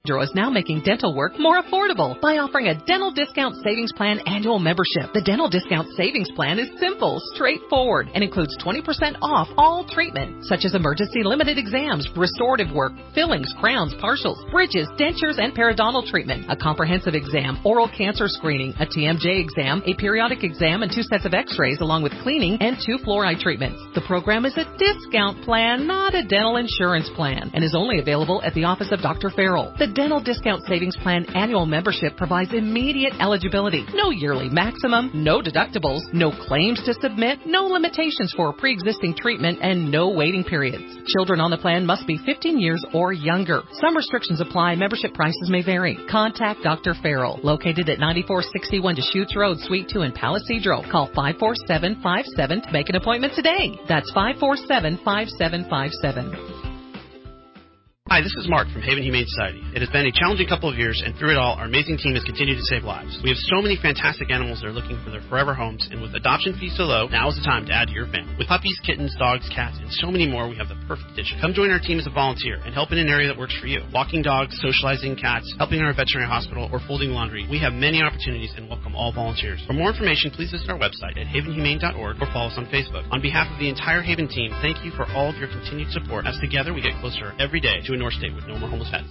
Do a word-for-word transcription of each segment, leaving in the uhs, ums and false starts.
Hydro is now making dental work more affordable by offering a Dental Discount Savings Plan annual membership. The Dental Discount Savings Plan is simple, straightforward, and includes twenty percent off all treatment, such as emergency limited exams, restorative work, fillings, crowns, partials, bridges, dentures, and periodontal treatment, a comprehensive exam, oral cancer screening, a T M J exam, a periodic exam, and two sets of x-rays, along with cleaning and two fluoride treatments. The program is a discount plan, not a dental insurance plan, and is only available at the office of Doctor Farrell. The Dental Discount Savings Plan annual membership provides immediate eligibility, no yearly maximum, no deductibles, no claims to submit, no limitations for pre-existing treatment, and no waiting periods. Children on the plan must be fifteen years or younger. Some restrictions apply. Membership prices may vary. Contact Doctor Farrell, located at ninety-four sixty-one Deschutes Road, Suite two in Palisadro. Call five four seven five seven to make an appointment today. That's five four seven five seven five seven. Hi, this is Mark from Haven Humane Society. It has been a challenging couple of years, and through it all, our amazing team has continued to save lives. We have so many fantastic animals that are looking for their forever homes, and with adoption fees so low, now is the time to add to your family. With puppies, kittens, dogs, cats, and so many more, we have the perfect addition. Come join our team as a volunteer and help in an area that works for you. Walking dogs, socializing cats, helping in our veterinary hospital, or folding laundry. We have many opportunities and welcome all volunteers. For more information, please visit our website at haven humane dot org or follow us on Facebook. On behalf of the entire Haven team, thank you for all of your continued support, as together we get closer every day to a North State with no more homeless pets.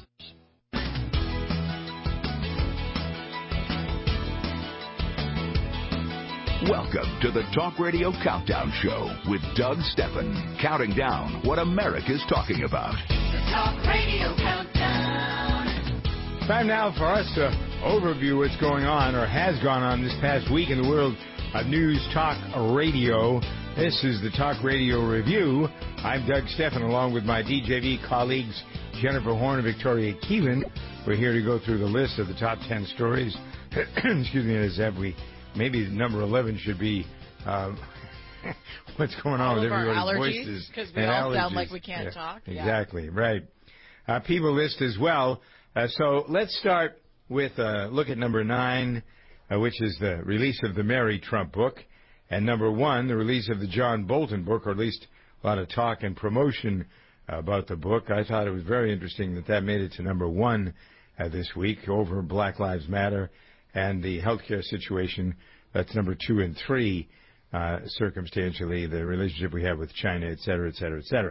Welcome to the Talk Radio Countdown Show with Doug Steffen, counting down what America's talking about. The Talk Radio Countdown. Time now for us to overview what's going on or has gone on this past week in the world of news talk radio. This is the Talk Radio Review. I'm Doug Steffen, along with my D J V colleagues Jennifer Horn and Victoria Keevan. We're here to go through the list of the top ten stories. Excuse me, as if we maybe number eleven should be um, what's going on all with of everybody's our allergies, voices because we and all allergies. sound like we can't yeah, talk. Exactly, yeah. right. Uh, people list as well. Uh, so let's start with a look at number nine, uh, which is the release of the Mary Trump book, and number one, the release of the John Bolton book, or at least a lot of talk and promotion about the book. I thought it was very interesting that that made it to number one uh, this week over Black Lives Matter and the healthcare situation. That's number two and three, uh, circumstantially, the relationship we have with China, et cetera, et cetera, et cetera.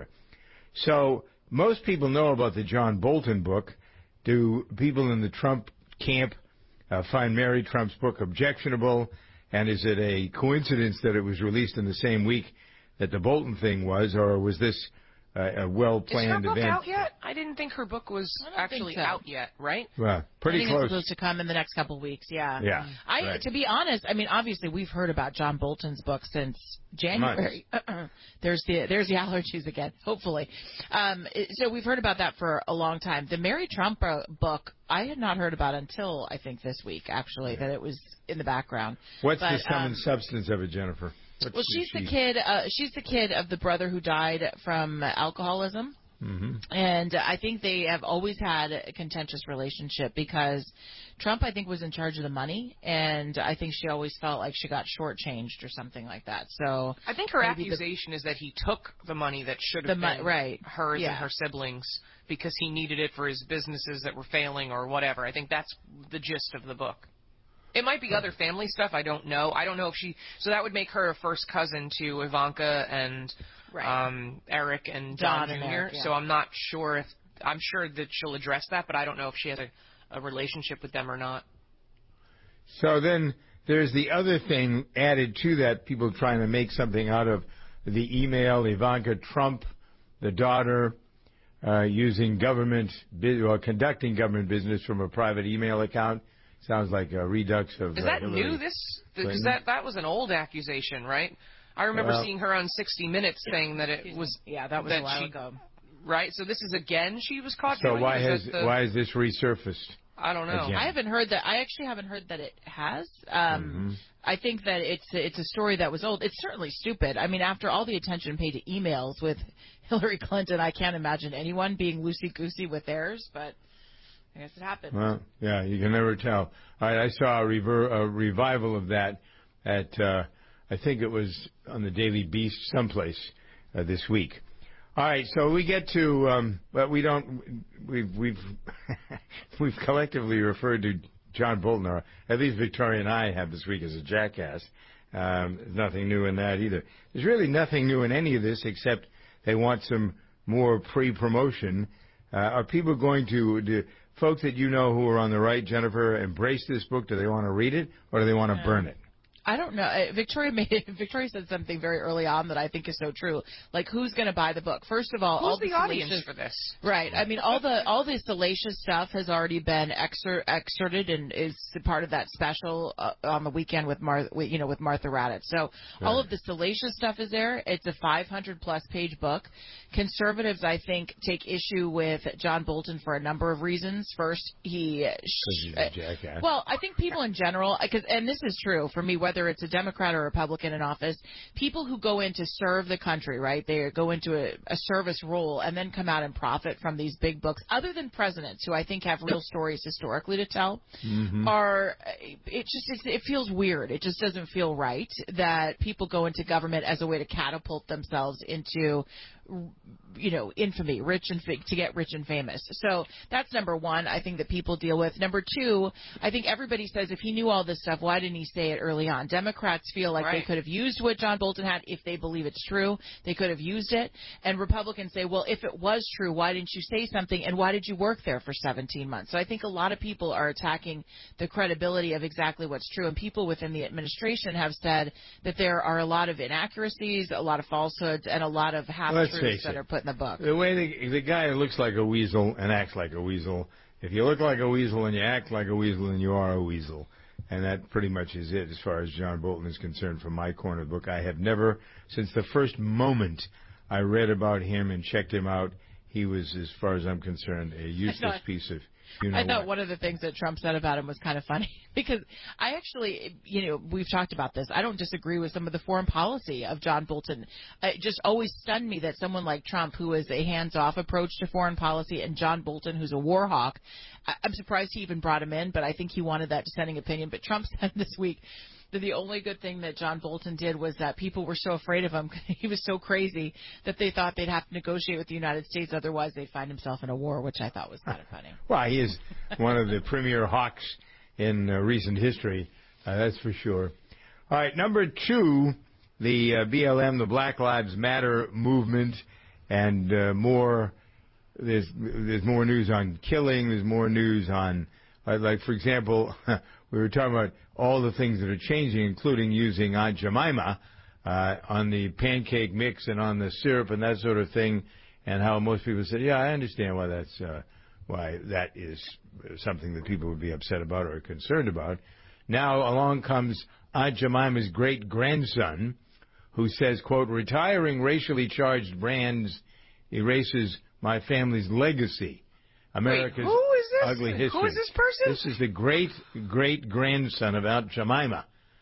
So most people know about the John Bolton book. Do people in the Trump camp uh, find Mary Trump's book objectionable? And is it a coincidence that it was released in the same week that the Bolton thing was, or was this Uh, a well-planned event? Is her book out yet? I didn't think her book was actually so. out yet, right? Well, pretty I think close. It's supposed to come in the next couple of weeks, yeah. Yeah. I, right. To be honest, I mean, obviously we've heard about John Bolton's book since January. there's the there's the allergies again, hopefully. Um, it, so we've heard about that for a long time. The Mary Trump uh, book, I had not heard about until, I think, this week, actually, yeah. that it was in the background. What's but, the sum um, and substance of it, Jennifer? What's well, she's she? the kid. Uh, she's the kid of the brother who died from alcoholism. Mm-hmm. And I think they have always had a contentious relationship because Trump, I think, was in charge of the money, and I think she always felt like she got shortchanged or something like that. So I think her accusation the, is that he took the money that should have been right. hers yeah. and her siblings because he needed it for his businesses that were failing or whatever. I think that's the gist of the book. It might be other family stuff. I don't know. I don't know if she. So that would make her a first cousin to Ivanka and right. um, Eric and John, John Junior And Eric, yeah. So I'm not sure if I'm sure that she'll address that, but I don't know if she has a, a relationship with them or not. So then there's the other thing added to that. People trying to make something out of the email. Ivanka Trump, the daughter, uh, using government, well, conducting government business from a private email account. Sounds like a redux of. Is uh, that Hillary new? This because that that was an old accusation, right? I remember well, seeing her on sixty minutes saying that it was. Yeah, that was that a while she, ago. Right. So this is again. She was caught. So doing why it? has the, why has this resurfaced? I don't know. Again? I haven't heard that. I actually haven't heard that it has. Um, mm-hmm. I think that it's it's a story that was old. It's certainly stupid. I mean, after all the attention paid to emails with Hillary Clinton, I can't imagine anyone being loosey-goosey with theirs, but I guess it happened. Well, yeah, you can never tell. All right, I saw a, rever- a revival of that at, uh, I think it was on the Daily Beast someplace uh, this week. All right, so we get to, um, but we don't. We've we've we've collectively referred to John Bolton, or at least Victoria and I have this week, as a jackass. Um, there's nothing new in that either. There's really nothing new in any of this except they want some more pre-promotion. Uh, are people going to, do folks that you know who are on the right, Jennifer, embrace this book? Do they want to read it, or do they want to burn it? I don't know. Uh, Victoria made Victoria said something very early on that I think is so true. Like, who's going to buy the book? First of all, Who's all the, the audience salacious, for this? Right. I mean, all the all the salacious stuff has already been exer- excerpted and is part of that special uh, on the weekend with Mar, with, you know, with Martha Raddatz. So Right. all of the salacious stuff is there. It's a five hundred plus page book. Conservatives, I think, take issue with John Bolton for a number of reasons. First, he Because he's a jackass. well, I think people in general, because and this is true for me, whether it's a Democrat or a Republican in office, people who go in to serve the country, right? They go into a, a service role and then come out and profit from these big books. Other than presidents, who I think have real stories historically to tell, Mm-hmm. are it just it's, it feels weird. It just doesn't feel right that people go into government as a way to catapult themselves into, you know, infamy, rich and fa- to get rich and famous. So that's number one. I think that people deal with. Number two, I think everybody says, if he knew all this stuff, why didn't he say it early on? Democrats feel like Right. they could have used what John Bolton had if they believe it's true. They could have used it. And Republicans say, well, if it was true, why didn't you say something? And why did you work there for seventeen months? So I think a lot of people are attacking the credibility of exactly what's true. And people within the administration have said that there are a lot of inaccuracies, a lot of falsehoods, and a lot of half-truths Let's face that it. are put in the book. The way the, the guy looks like a weasel and acts like a weasel. If you look like a weasel and you act like a weasel, then you are a weasel. And that pretty much is it as far as John Bolton is concerned from my corner of the book. I have never, since the first moment I read about him and checked him out, he was, as far as I'm concerned, a useless thought- piece of you know I thought what. one of the things that Trump said about him was kind of funny because I actually, you know, we've talked about this. I don't disagree with some of the foreign policy of John Bolton. It just always stunned me that someone like Trump, who is a hands-off approach to foreign policy, and John Bolton, who's a war hawk, I- I'm surprised he even brought him in, but I think he wanted that dissenting opinion. But Trump said this week that the only good thing that John Bolton did was that people were so afraid of him. He was so crazy that they thought they'd have to negotiate with the United States, otherwise they'd find himself in a war, which I thought was kind of funny. Well, he is one of the premier hawks in uh, recent history, uh, that's for sure. All right, number two, the uh, B L M, the Black Lives Matter movement, and uh, more. There's there's more news on killing. There's more news on, like, like for example, we were talking about all the things that are changing, including using Aunt Jemima uh, on the pancake mix and on the syrup and that sort of thing, and how most people said, yeah, I understand why that's uh, why that is something that people would be upset about or concerned about. Now along comes Aunt Jemima's great-grandson, who says, quote, retiring racially charged brands erases my family's legacy. America's Wait, who is this? ugly history. Who is this person? This is the great-great-grandson of Aunt Jemima.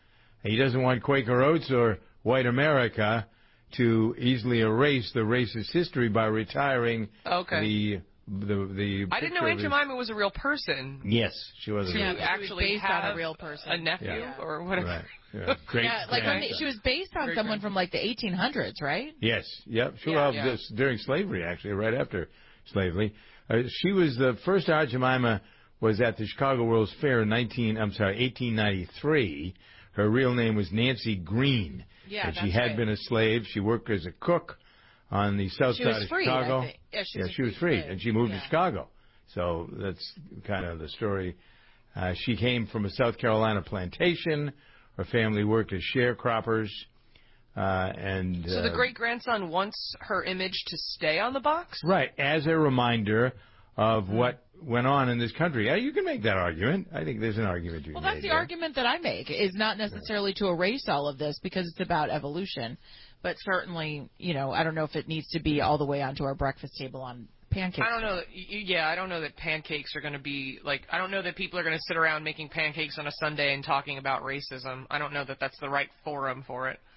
He doesn't want Quaker Oats or white America to easily erase the racist history by retiring Okay. the the the. I didn't know picture Aunt of his- Jemima was a real person. Yes, she was. a To Yeah, real- but she was actually based have on a real person. a nephew Yeah. or whatever. Right. Yeah. Great. Yeah, like when they, grandson. she was based on Great someone grandson. from like the eighteen hundreds, right? Yes. Yep. She Yeah, well, yeah. this during slavery, actually, right after slavery. Uh, she was the first Aunt Jemima was at the Chicago World's Fair in nineteen. I'm sorry, eighteen ninety-three. Her real name was Nancy Green. Yeah, and she that's had right. been a slave. She worked as a cook on the south She side was of freed, I Chicago. think. Yeah, she yeah, was a she was free freed, slave. and she moved Yeah. to Chicago. So that's kind of the story. Uh, she came from a South Carolina plantation. Her family worked as sharecroppers. Uh, and So the uh, great grandson wants her image to stay on the box? Right, as a reminder of what went on in this country. Uh, you can make that argument. I think there's an argument to be Well, made that's the there. argument that I make, is not necessarily to erase all of this because it's about evolution, but certainly, you know, I don't know if it needs to be all the way onto our breakfast table on pancakes. I don't know. That, y- yeah, I don't know that pancakes are going to be like. I don't know that people are going to sit around making pancakes on a Sunday and talking about racism. I don't know that that's the right forum for it.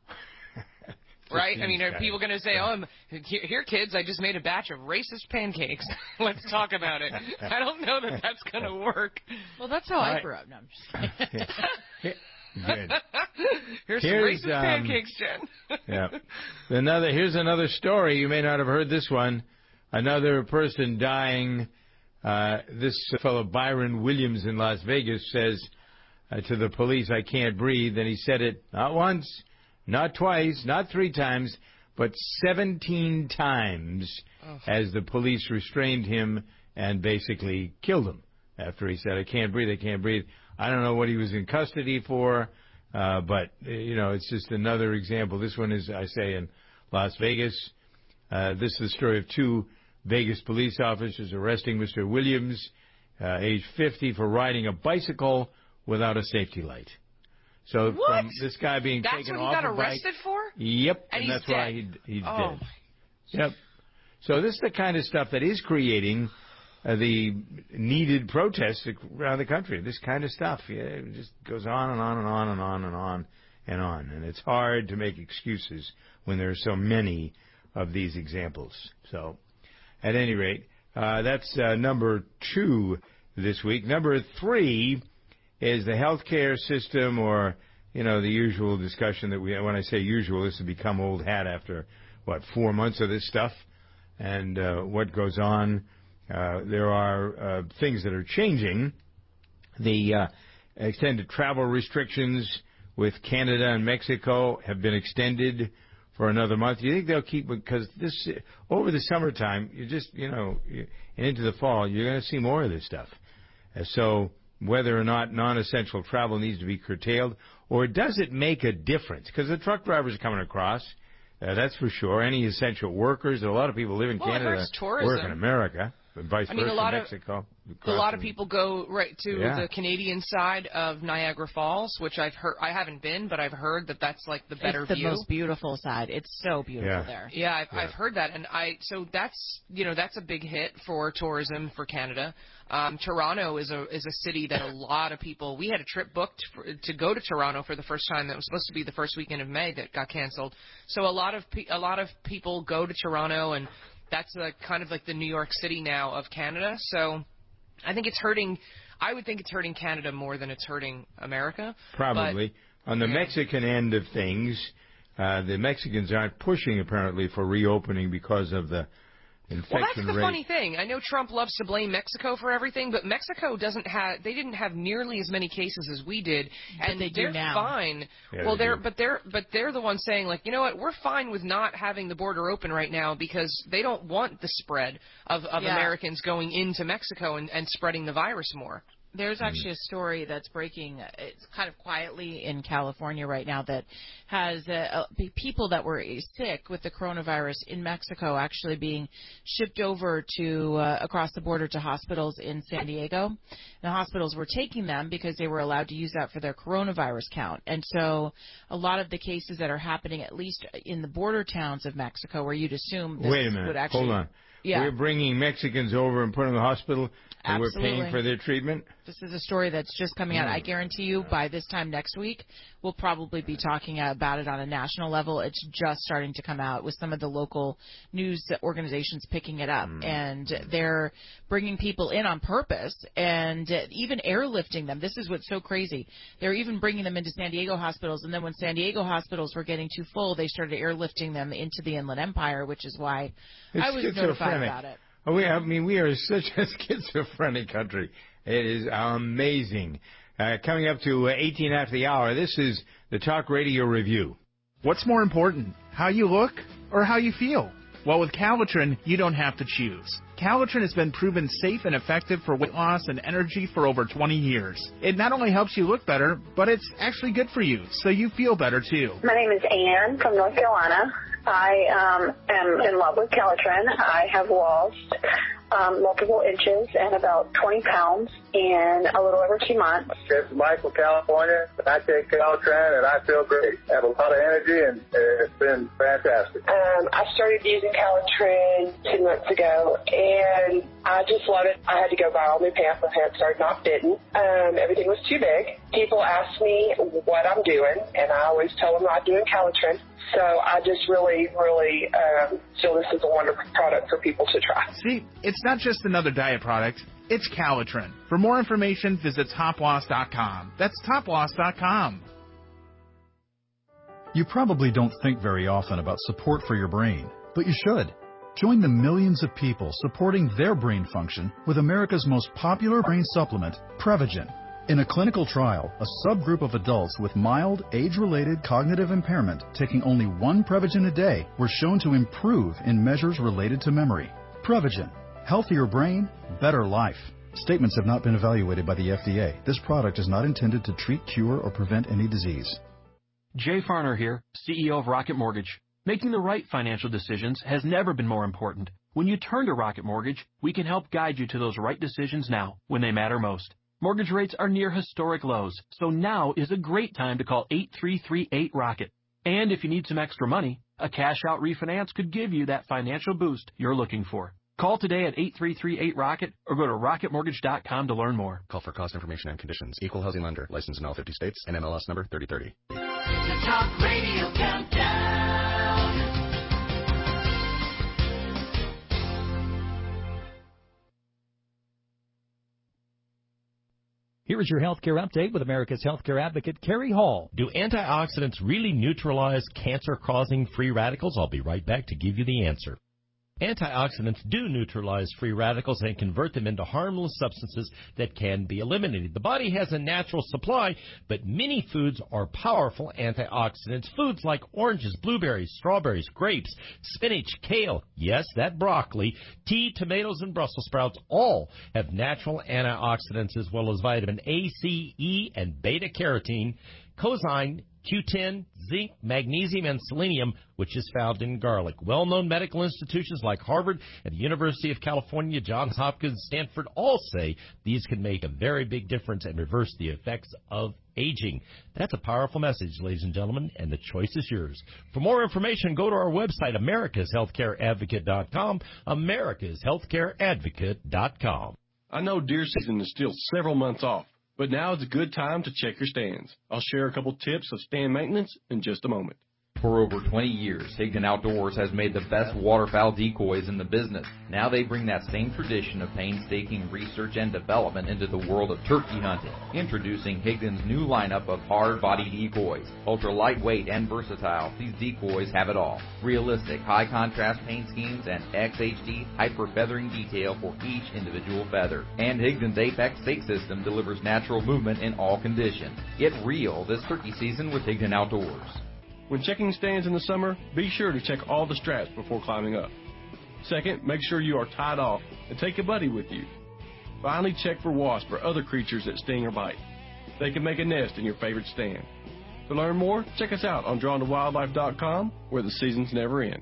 Right? I mean, are seems people going to say, "Oh, I'm, here, here, kids, I just made a batch of racist pancakes. Let's talk about it." I don't know that that's going to work. Well, that's how I right. grew up. No, I'm just kidding. Good. Here's, Here's, some racist um, pancakes, Jen. Yeah. Another. Here's another story. You may not have heard this one. Another person dying. Uh, this fellow Byron Williams in Las Vegas says uh, to the police, "I can't breathe." And he said it not once, not twice, not three times, but seventeen times oh. as the police restrained him and basically killed him after he said, "I can't breathe, I can't breathe." I don't know what he was in custody for, uh, but, you know, it's just another example. This one is, I say, in Las Vegas. Uh, this is the story of two Vegas police officers arresting Mister Williams, uh, age fifty, for riding a bicycle without a safety light. So what? from this guy being that's taken what he off got a arrested bike, for? Yep, and, and that's dead. why he, he's oh. dead. Yep. So this is the kind of stuff that is creating uh, the needed protests around the country. This kind of stuff. Yeah, it just goes on and on and on and on and on and on. And it's hard to make excuses when there are so many of these examples. So, at any rate, uh, that's uh, number two this week. Number three is the healthcare system, or, you know, the usual discussion that we, when I say usual, this has become old hat after, what, four months of this stuff and uh, what goes on. Uh, there are uh, things that are changing. The uh, extended travel restrictions with Canada and Mexico have been extended for another month. Do you think they'll keep, because this over the summertime, you just, you know, and into the fall, you're going to see more of this stuff. Uh, so whether or not non-essential travel needs to be curtailed, or does it make a difference? Because the truck drivers are coming across, uh, that's for sure. Any essential workers, a lot of people live in well, Canada, work in America. Vice I mean, versa, a lot Mexico. Of, a lot of people go right to yeah. the Canadian side of Niagara Falls, which I've heard. I haven't been, but I've heard that that's like the better it's the view. most beautiful side. It's so beautiful yeah. there. Yeah, I've, yeah, I've heard that, and I so that's you know that's a big hit for tourism for Canada. Um, Toronto is a is a city that a lot of people. We had a trip booked for, to go to Toronto for the first time. That was supposed to be the first weekend of May that got canceled. So a lot of pe- a lot of people go to Toronto, and that's a, kind of like the New York City now of Canada. So I think it's hurting. I would think it's hurting Canada more than it's hurting America. Probably. But, on the yeah. Mexican end of things, uh, the Mexicans aren't pushing, apparently, for reopening because of the infection well, that's the rate. funny thing. I know Trump loves to blame Mexico for everything, but Mexico doesn't have. They didn't have nearly as many cases as we did, and they they're do now. fine. Yeah, well, they they're do. but they're but they're the ones saying, like, you know what, we're fine with not having the border open right now because they don't want the spread of, of Yeah. Americans going into Mexico and, and spreading the virus more. There's actually a story that's breaking, it's kind of quietly in California right now, that has uh, uh, people that were sick with the coronavirus in Mexico actually being shipped over to uh, across the border to hospitals in San Diego. The hospitals were taking them because they were allowed to use that for their coronavirus count. And so a lot of the cases that are happening, at least in the border towns of Mexico, where you'd assume this Wait a minute. would actually... Hold on. Yeah. We're bringing Mexicans over and putting them in the hospital, and Absolutely. we're paying for their treatment? This is a story that's just coming out. I guarantee you by this time next week, we'll probably be talking about it on a national level. It's just starting to come out with some of the local news organizations picking it up. Mm. And they're bringing people in on purpose and even airlifting them. This is what's so crazy. They're even bringing them into San Diego hospitals. And then when San Diego hospitals were getting too full, they started airlifting them into the Inland Empire, which is why it's I was notified about it. Oh, we, I mean, we are such a schizophrenic country. It is amazing. Uh, coming up to eighteen after the hour, this is the Talk Radio Review. What's more important, how you look or how you feel? Well, with Calitrin, you don't have to choose. Calitrin has been proven safe and effective for weight loss and energy for over twenty years. It not only helps you look better, but it's actually good for you, so you feel better too. My name is Ann from North Carolina. I um, am in love with Calitrin. I have lost um, multiple inches and about twenty pounds in a little over two months. It's Mike from California. I take Calitrin and I feel great. I have a lot of energy and it's been fantastic. Um, I started using Calitrin two months ago and I just love it. I had to go buy all new pants. My pants started not fitting. Um, everything was too big. People ask me what I'm doing and I always tell them I'm doing Calitrin. So I just really, really um, feel this is a wonderful product for people to try. See, it's not just another diet product. It's Calitrin. For more information, visit top loss dot com. That's top loss dot com. You probably don't think very often about support for your brain, but you should. Join the millions of people supporting their brain function with America's most popular brain supplement, Prevagen. In a clinical trial, a subgroup of adults with mild, age-related cognitive impairment taking only one Prevagen a day were shown to improve in measures related to memory. Prevagen. Healthier brain, better life. Statements have not been evaluated by the F D A. This product is not intended to treat, cure, or prevent any disease. Jay Farner here, C E O of Rocket Mortgage. Making the right financial decisions has never been more important. When you turn to Rocket Mortgage, we can help guide you to those right decisions now, when they matter most. Mortgage rates are near historic lows, so now is a great time to call eight three three eight ROCKET. And if you need some extra money, a cash-out refinance could give you that financial boost you're looking for. Call today at eight three three eight ROCKET or go to rocket mortgage dot com to learn more. Call for cost information and conditions. Equal housing lender. Licensed in all fifty states. N M L S number thirty thirty. The Talk Radio Countdown. Here is your healthcare update with America's healthcare advocate, Kerry Hall. Do antioxidants really neutralize cancer-causing free radicals? I'll be right back to give you the answer. Antioxidants do neutralize free radicals and convert them into harmless substances that can be eliminated. The body has a natural supply, but many foods are powerful antioxidants. Foods like oranges, blueberries, strawberries, grapes, spinach, kale, yes, that broccoli, tea, tomatoes, and Brussels sprouts all have natural antioxidants as well as vitamin A, C, E, and beta-carotene, coenzyme, Q ten, zinc, magnesium, and selenium, which is found in garlic. Well-known medical institutions like Harvard and the University of California, Johns Hopkins, Stanford all say these can make a very big difference and reverse the effects of aging. That's a powerful message, ladies and gentlemen, and the choice is yours. For more information, go to our website, americas healthcare advocate dot com, americas healthcare advocate dot com. I know deer season is still several months off, but now is a good time to check your stands. I'll share a couple tips of stand maintenance in just a moment. For over twenty years, Higdon Outdoors has made the best waterfowl decoys in the business. Now they bring that same tradition of painstaking research and development into the world of turkey hunting. Introducing Higdon's new lineup of hard-body decoys. Ultra lightweight and versatile, these decoys have it all. Realistic, high-contrast paint schemes and X H D hyper-feathering detail for each individual feather. And Higdon's Apex stake system delivers natural movement in all conditions. Get real this turkey season with Higdon Outdoors. When checking stands in the summer, be sure to check all the straps before climbing up. Second, make sure you are tied off and take a buddy with you. Finally, check for wasps or other creatures that sting or bite. They can make a nest in your favorite stand. To learn more, check us out on drawn to wildlife dot com, where the seasons never end.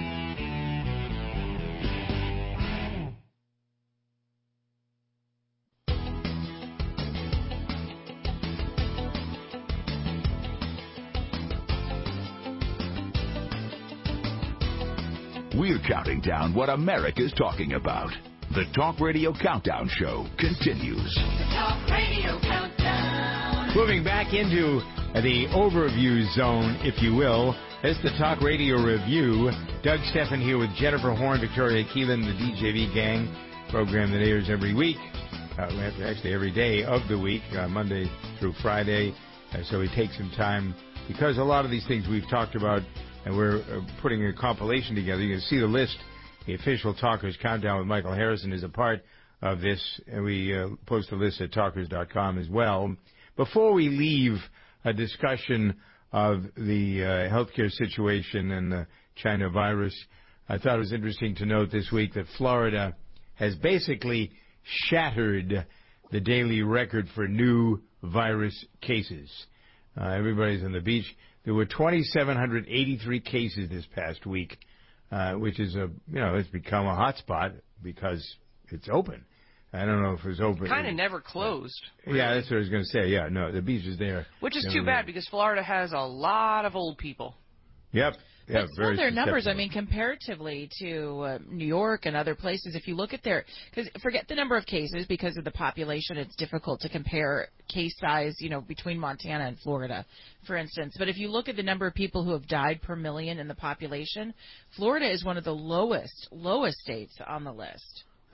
We're counting down what America's talking about. The Talk Radio Countdown Show continues. The Talk Radio Countdown. Moving back into the overview zone, if you will. It's the Talk Radio Review. Doug Stephan here with Jennifer Horn, Victoria Keelan, the D J V Gang program that airs every week. Uh, actually, every day of the week, uh, Monday through Friday. Uh, so we take some time because a lot of these things we've talked about, and we're uh, putting a compilation together. You can see the list. The official Talkers Countdown with Michael Harrison is a part of this, and we uh, post a list at talkers dot com as well. Before we leave a discussion of the uh, healthcare situation and the China virus, I thought it was interesting to note this week that Florida has basically shattered the daily record for new virus cases. Uh, everybody's on the beach. There were two thousand seven hundred eighty-three cases this past week, uh, which is a, you know, it's become a hot spot because it's open. I don't know if it was open. Kind of never closed. Really. Yeah, that's what I was going to say. Yeah, no, the beach is there. Which is too bad because Florida has a lot of old people. Yep. Yeah, but still, their numbers, I mean, comparatively to uh, New York and other places, if you look at their, because forget the number of cases because of the population, it's difficult to compare case size, you know, between Montana and Florida, for instance. But if you look at the number of people who have died per million in the population, Florida is one of the lowest, lowest states on the list.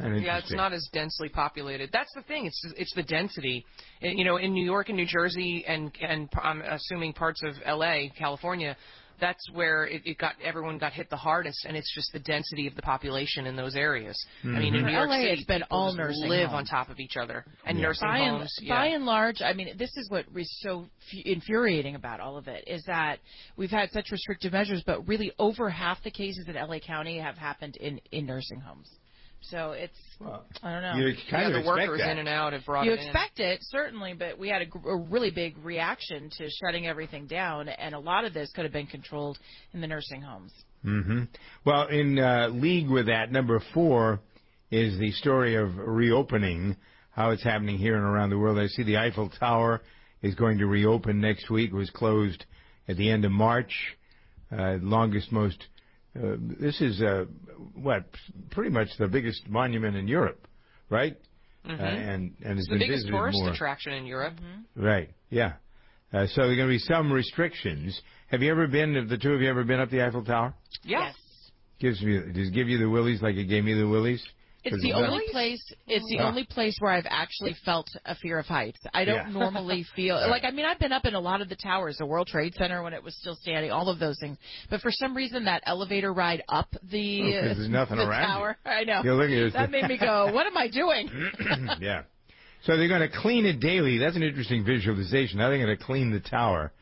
Yeah, it's not as densely populated. That's the thing. It's it's the density. And, you know, in New York and New Jersey, and and I'm assuming parts of L A, California, that's where it, it got everyone got hit the hardest, and it's just the density of the population in those areas. Mm-hmm. I mean, in For New York L A, City, it's been people all just nursing live homes. on top of each other, and Yeah. nursing by and, homes. By yeah. and large, I mean, this is what is so f- infuriating about all of it is that we've had such restrictive measures, but really over half the cases in L A County have happened in, in nursing homes. So it's, well, I don't know. You kind yeah, of the expect workers that. in and out have brought You it in. expect it, certainly, but we had a, gr- a really big reaction to shutting everything down, and a lot of this could have been controlled in the nursing homes. Mm-hmm. Well, in uh, league with that, number four is the story of reopening, how it's happening here and around the world. I see the Eiffel Tower is going to reopen next week. It was closed at the end of March. Uh, longest, most... Uh, this is, uh, what, pretty much the biggest monument in Europe, right? Mm-hmm. Uh, and and it's it's the been biggest visited tourist more. attraction in Europe. Mm-hmm. Right, yeah. Uh, so there are going to be some restrictions. Have you ever been, have the two of you ever been up the Eiffel Tower? Yes. Gives me, does it give you the willies like it gave me the willies? It's the only place. It's the Ah. only place where I've actually felt a fear of heights. I don't Yeah. normally feel Right. like. I mean, I've been up in a lot of the towers, the World Trade Center when it was still standing, all of those things. But for some reason, that elevator ride up the, Oh, 'cause there's nothing the around tower, I know You're looking at that made me go, "What am I doing?" Yeah. So they're going to clean it daily. That's an interesting visualization. Now they're going to clean the tower.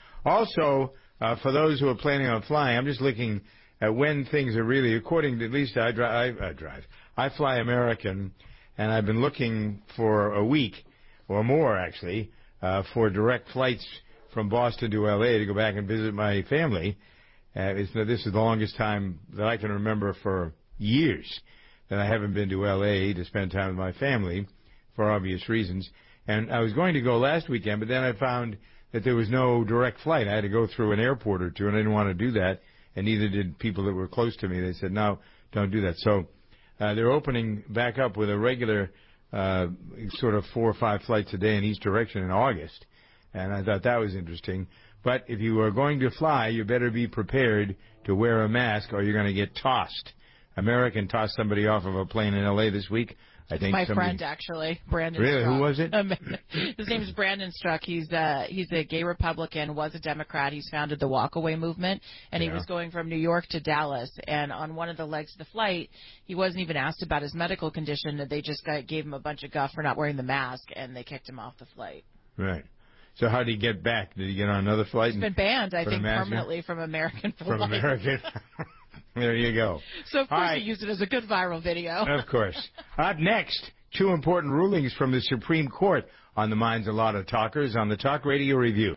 Also, uh, for those who are planning on flying, I'm just looking at when things are really, according to at least I drive, I, I drive. I fly American, and I've been looking for a week or more, actually, uh, for direct flights from Boston to L A to go back and visit my family. Uh, it's, this is the longest time that I can remember for years that I haven't been to L A to spend time with my family for obvious reasons. And I was going to go last weekend, but then I found that there was no direct flight. I had to go through an airport or two, and I didn't want to do that, and neither did people that were close to me. They said, no, don't do that. So uh, they're opening back up with a regular uh, sort of four or five flights a day in each direction in August, and I thought that was interesting. But if you are going to fly, you better be prepared to wear a mask or you're going to get tossed. American tossed somebody off of a plane in L A this week. I think My somebody, friend, actually, Brandon. Really? Struck. Who was it? Um, his name is Brandon Struck. He's uh he's a gay Republican, was a Democrat. He's founded the Walkaway movement, and Yeah. he was going from New York to Dallas. And on one of the legs of the flight, he wasn't even asked about his medical condition. They just got, gave him a bunch of guff for not wearing the mask, and they kicked him off the flight. Right. So how did he get back? Did he get on another flight? He's been banned, I Put a think, mask on? permanently from American From flights. American. There you go. So of course All right. he used it as a good viral video. Of course. Up next, two important rulings from the Supreme Court on the minds of a lot of talkers on the Talk Radio Review.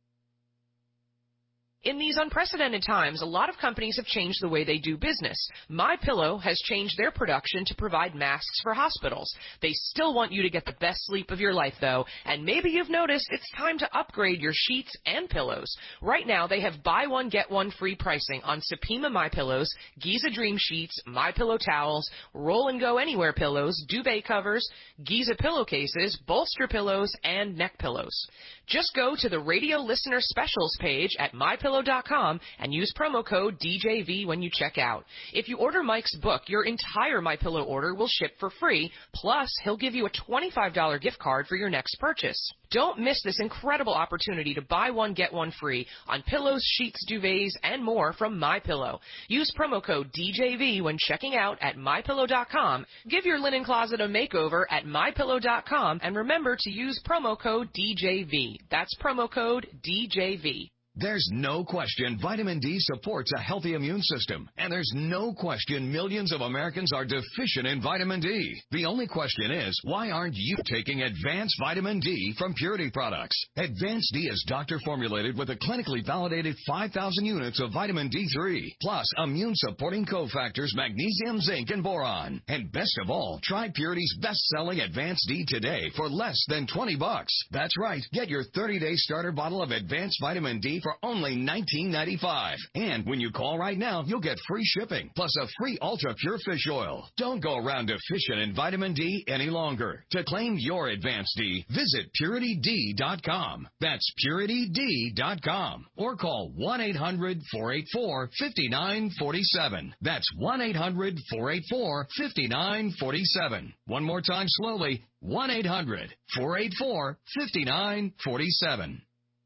In these unprecedented times, a lot of companies have changed the way they do business. MyPillow has changed their production to provide masks for hospitals. They still want you to get the best sleep of your life, though, and maybe you've noticed it's time to upgrade your sheets and pillows. Right now, they have buy one, get one free pricing on Supima MyPillows, Giza Dream Sheets, MyPillow towels, Roll and Go Anywhere pillows, duvet covers, Giza pillowcases, bolster pillows, and neck pillows. Just go to the radio listener specials page at my pillow dot com and use promo code D J V when you check out. If you order Mike's book, your entire MyPillow order will ship for free, plus he'll give you a twenty-five dollars gift card for your next purchase. Don't miss this incredible opportunity to buy one, get one free on pillows, sheets, duvets, and more from MyPillow. Use promo code D J V when checking out at my pillow dot com. Give your linen closet a makeover at my pillow dot com, and remember to use promo code D J V. That's promo code D J V. There's no question vitamin D supports a healthy immune system, and there's no question millions of Americans are deficient in vitamin D. The only question is, why aren't you taking Advanced Vitamin D from Purity Products? Advanced D is doctor-formulated with a clinically validated five thousand units of vitamin D three, plus immune-supporting cofactors magnesium, zinc, and boron. And best of all, try Purity's best-selling Advanced D today for less than twenty bucks. That's right, get your thirty-day starter bottle of Advanced Vitamin D for only nineteen ninety-five. And when you call right now, you'll get free shipping, plus a free Ultra Pure Fish Oil. Don't go around deficient in vitamin D any longer. To claim your Advanced D, visit Purity D dot com. That's Purity D dot com. Or call one eight hundred four eight four five nine four seven. That's one eight hundred four eight four five nine four seven. One more time slowly, one eight hundred four eight four five nine four seven.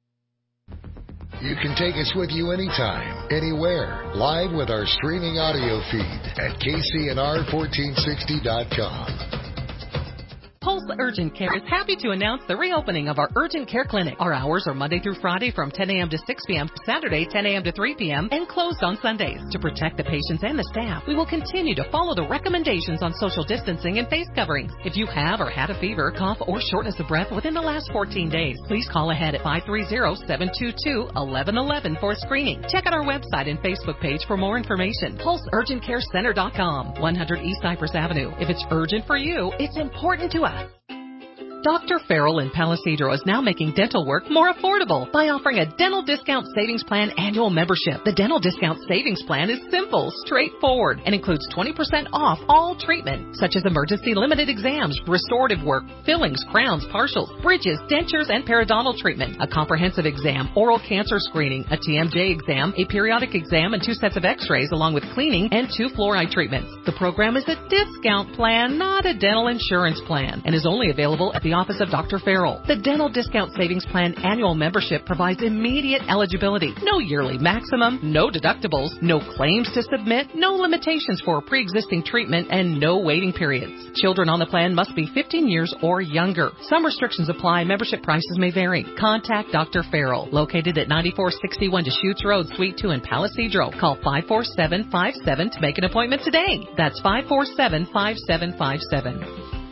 You can take us with you anytime, anywhere, live with our streaming audio feed at K C N R fourteen sixty dot com. Pulse Urgent Care is happy to announce the reopening of our Urgent Care Clinic. Our hours are Monday through Friday from ten a.m. to six p.m., Saturday ten a.m. to three p.m., and closed on Sundays. To protect the patients and the staff, we will continue to follow the recommendations on social distancing and face coverings. If you have or had a fever, cough, or shortness of breath within the last fourteen days, please call ahead at five three zero, seven two two, one one one one for a screening. Check out our website and Facebook page for more information. Pulse Urgent Care Center dot com, one hundred East Cypress Avenue. If it's urgent for you, it's important to us. Doctor Farrell in Palisadro is now making dental work more affordable by offering a Dental Discount Savings Plan annual membership. The Dental Discount Savings Plan is simple, straightforward, and includes twenty percent off all treatment, such as emergency limited exams, restorative work, fillings, crowns, partials, bridges, dentures, and periodontal treatment, a comprehensive exam, oral cancer screening, a T M J exam, a periodic exam, and two sets of x-rays, along with cleaning and two fluoride treatments. The program is a discount plan, not a dental insurance plan, and is only available at the office of Doctor Farrell. The Dental Discount Savings Plan annual membership provides immediate eligibility, no yearly maximum, no deductibles, no claims to submit, no limitations for pre-existing treatment, and no waiting periods. Children on the plan must be fifteen years or younger. Some restrictions apply. Membership prices may vary. Contact Doctor Farrell, located at ninety-four sixty-one Deschutes Road, Suite two in Palisadro. Call five four seven five seven to make an appointment today. That's five four seven five seven five seven.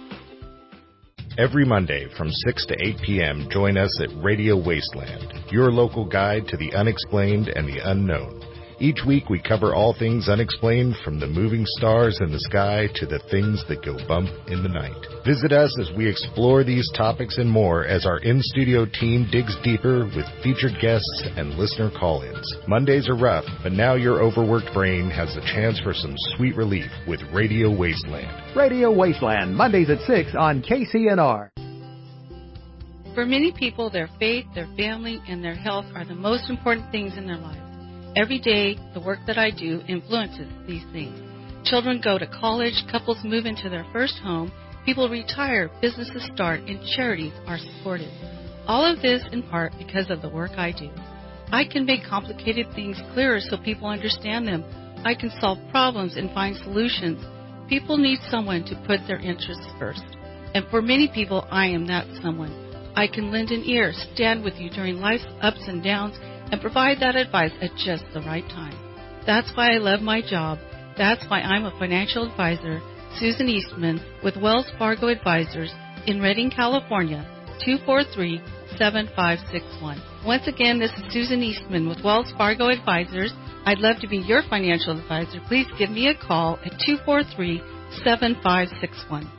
Every Monday from six to eight p.m., join us at Radio Wasteland, your local guide to the unexplained and the unknown. Each week we cover all things unexplained, from the moving stars in the sky to the things that go bump in the night. Visit us as we explore these topics and more as our in-studio team digs deeper with featured guests and listener call-ins. Mondays are rough, but now your overworked brain has a chance for some sweet relief with Radio Wasteland. Radio Wasteland, Mondays at six on K C N R. For many people, their faith, their family, and their health are the most important things in their lives. Every day, the work that I do influences these things. Children go to college, couples move into their first home, people retire, businesses start, and charities are supported. All of this in part because of the work I do. I can make complicated things clearer so people understand them. I can solve problems and find solutions. People need someone to put their interests first. And for many people, I am that someone. I can lend an ear, stand with you during life's ups and downs, and provide that advice at just the right time. That's why I love my job. That's why I'm a financial advisor, Susan Eastman, with Wells Fargo Advisors in Redding, California, two four three, seven five six one. Once again, this is Susan Eastman with Wells Fargo Advisors. I'd love to be your financial advisor. Please give me a call at two four three, seven five six one.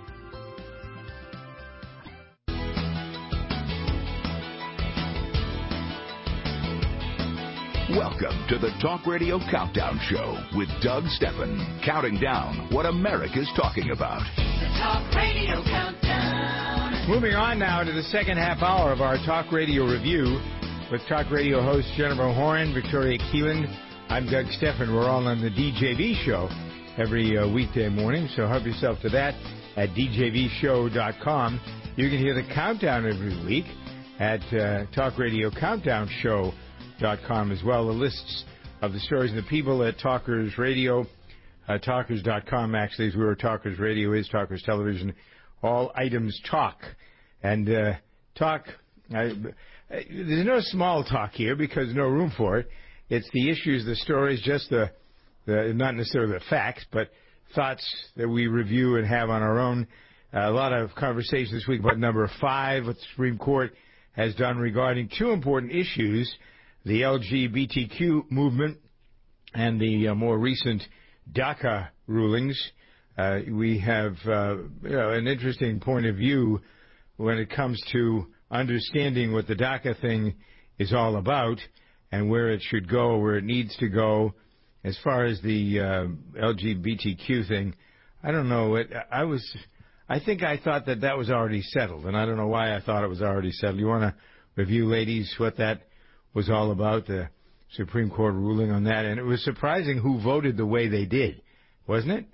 Welcome to the Talk Radio Countdown Show with Doug Steffen, counting down what America's talking about. The Talk Radio Countdown. Moving on now to the second half hour of our Talk Radio Review with Talk Radio hosts Jennifer Horn, Victoria Keeland. I'm Doug Steffen. We're all on the D J V show every uh, weekday morning, so help yourself to that at D J V show dot com. You can hear the countdown every week at uh, Talk Radio Countdown Show. Dot com as well. The lists of the stories and the people at Talkers Radio, uh, Talkers dot com actually is where Talkers Radio is, Talkers Television, all items talk. And uh, talk, I, there's no small talk here because no room for it. It's the issues, the stories, just the, the not necessarily the facts, but thoughts that we review and have on our own. Uh, a lot of conversation this week about number five, what the Supreme Court has done regarding two important issues, the L G B T Q movement and the uh, more recent DACA rulings. Uh, we have uh, you know, an interesting point of view when it comes to understanding what the DACA thing is all about and where it should go, where it needs to go. As far as the uh, L G B T Q thing, I don't know. It, I was, I think I thought that that was already settled, and I don't know why I thought it was already settled. You want to review, ladies, what that was all about, the Supreme Court ruling on that? And it was surprising who voted the way they did, wasn't it?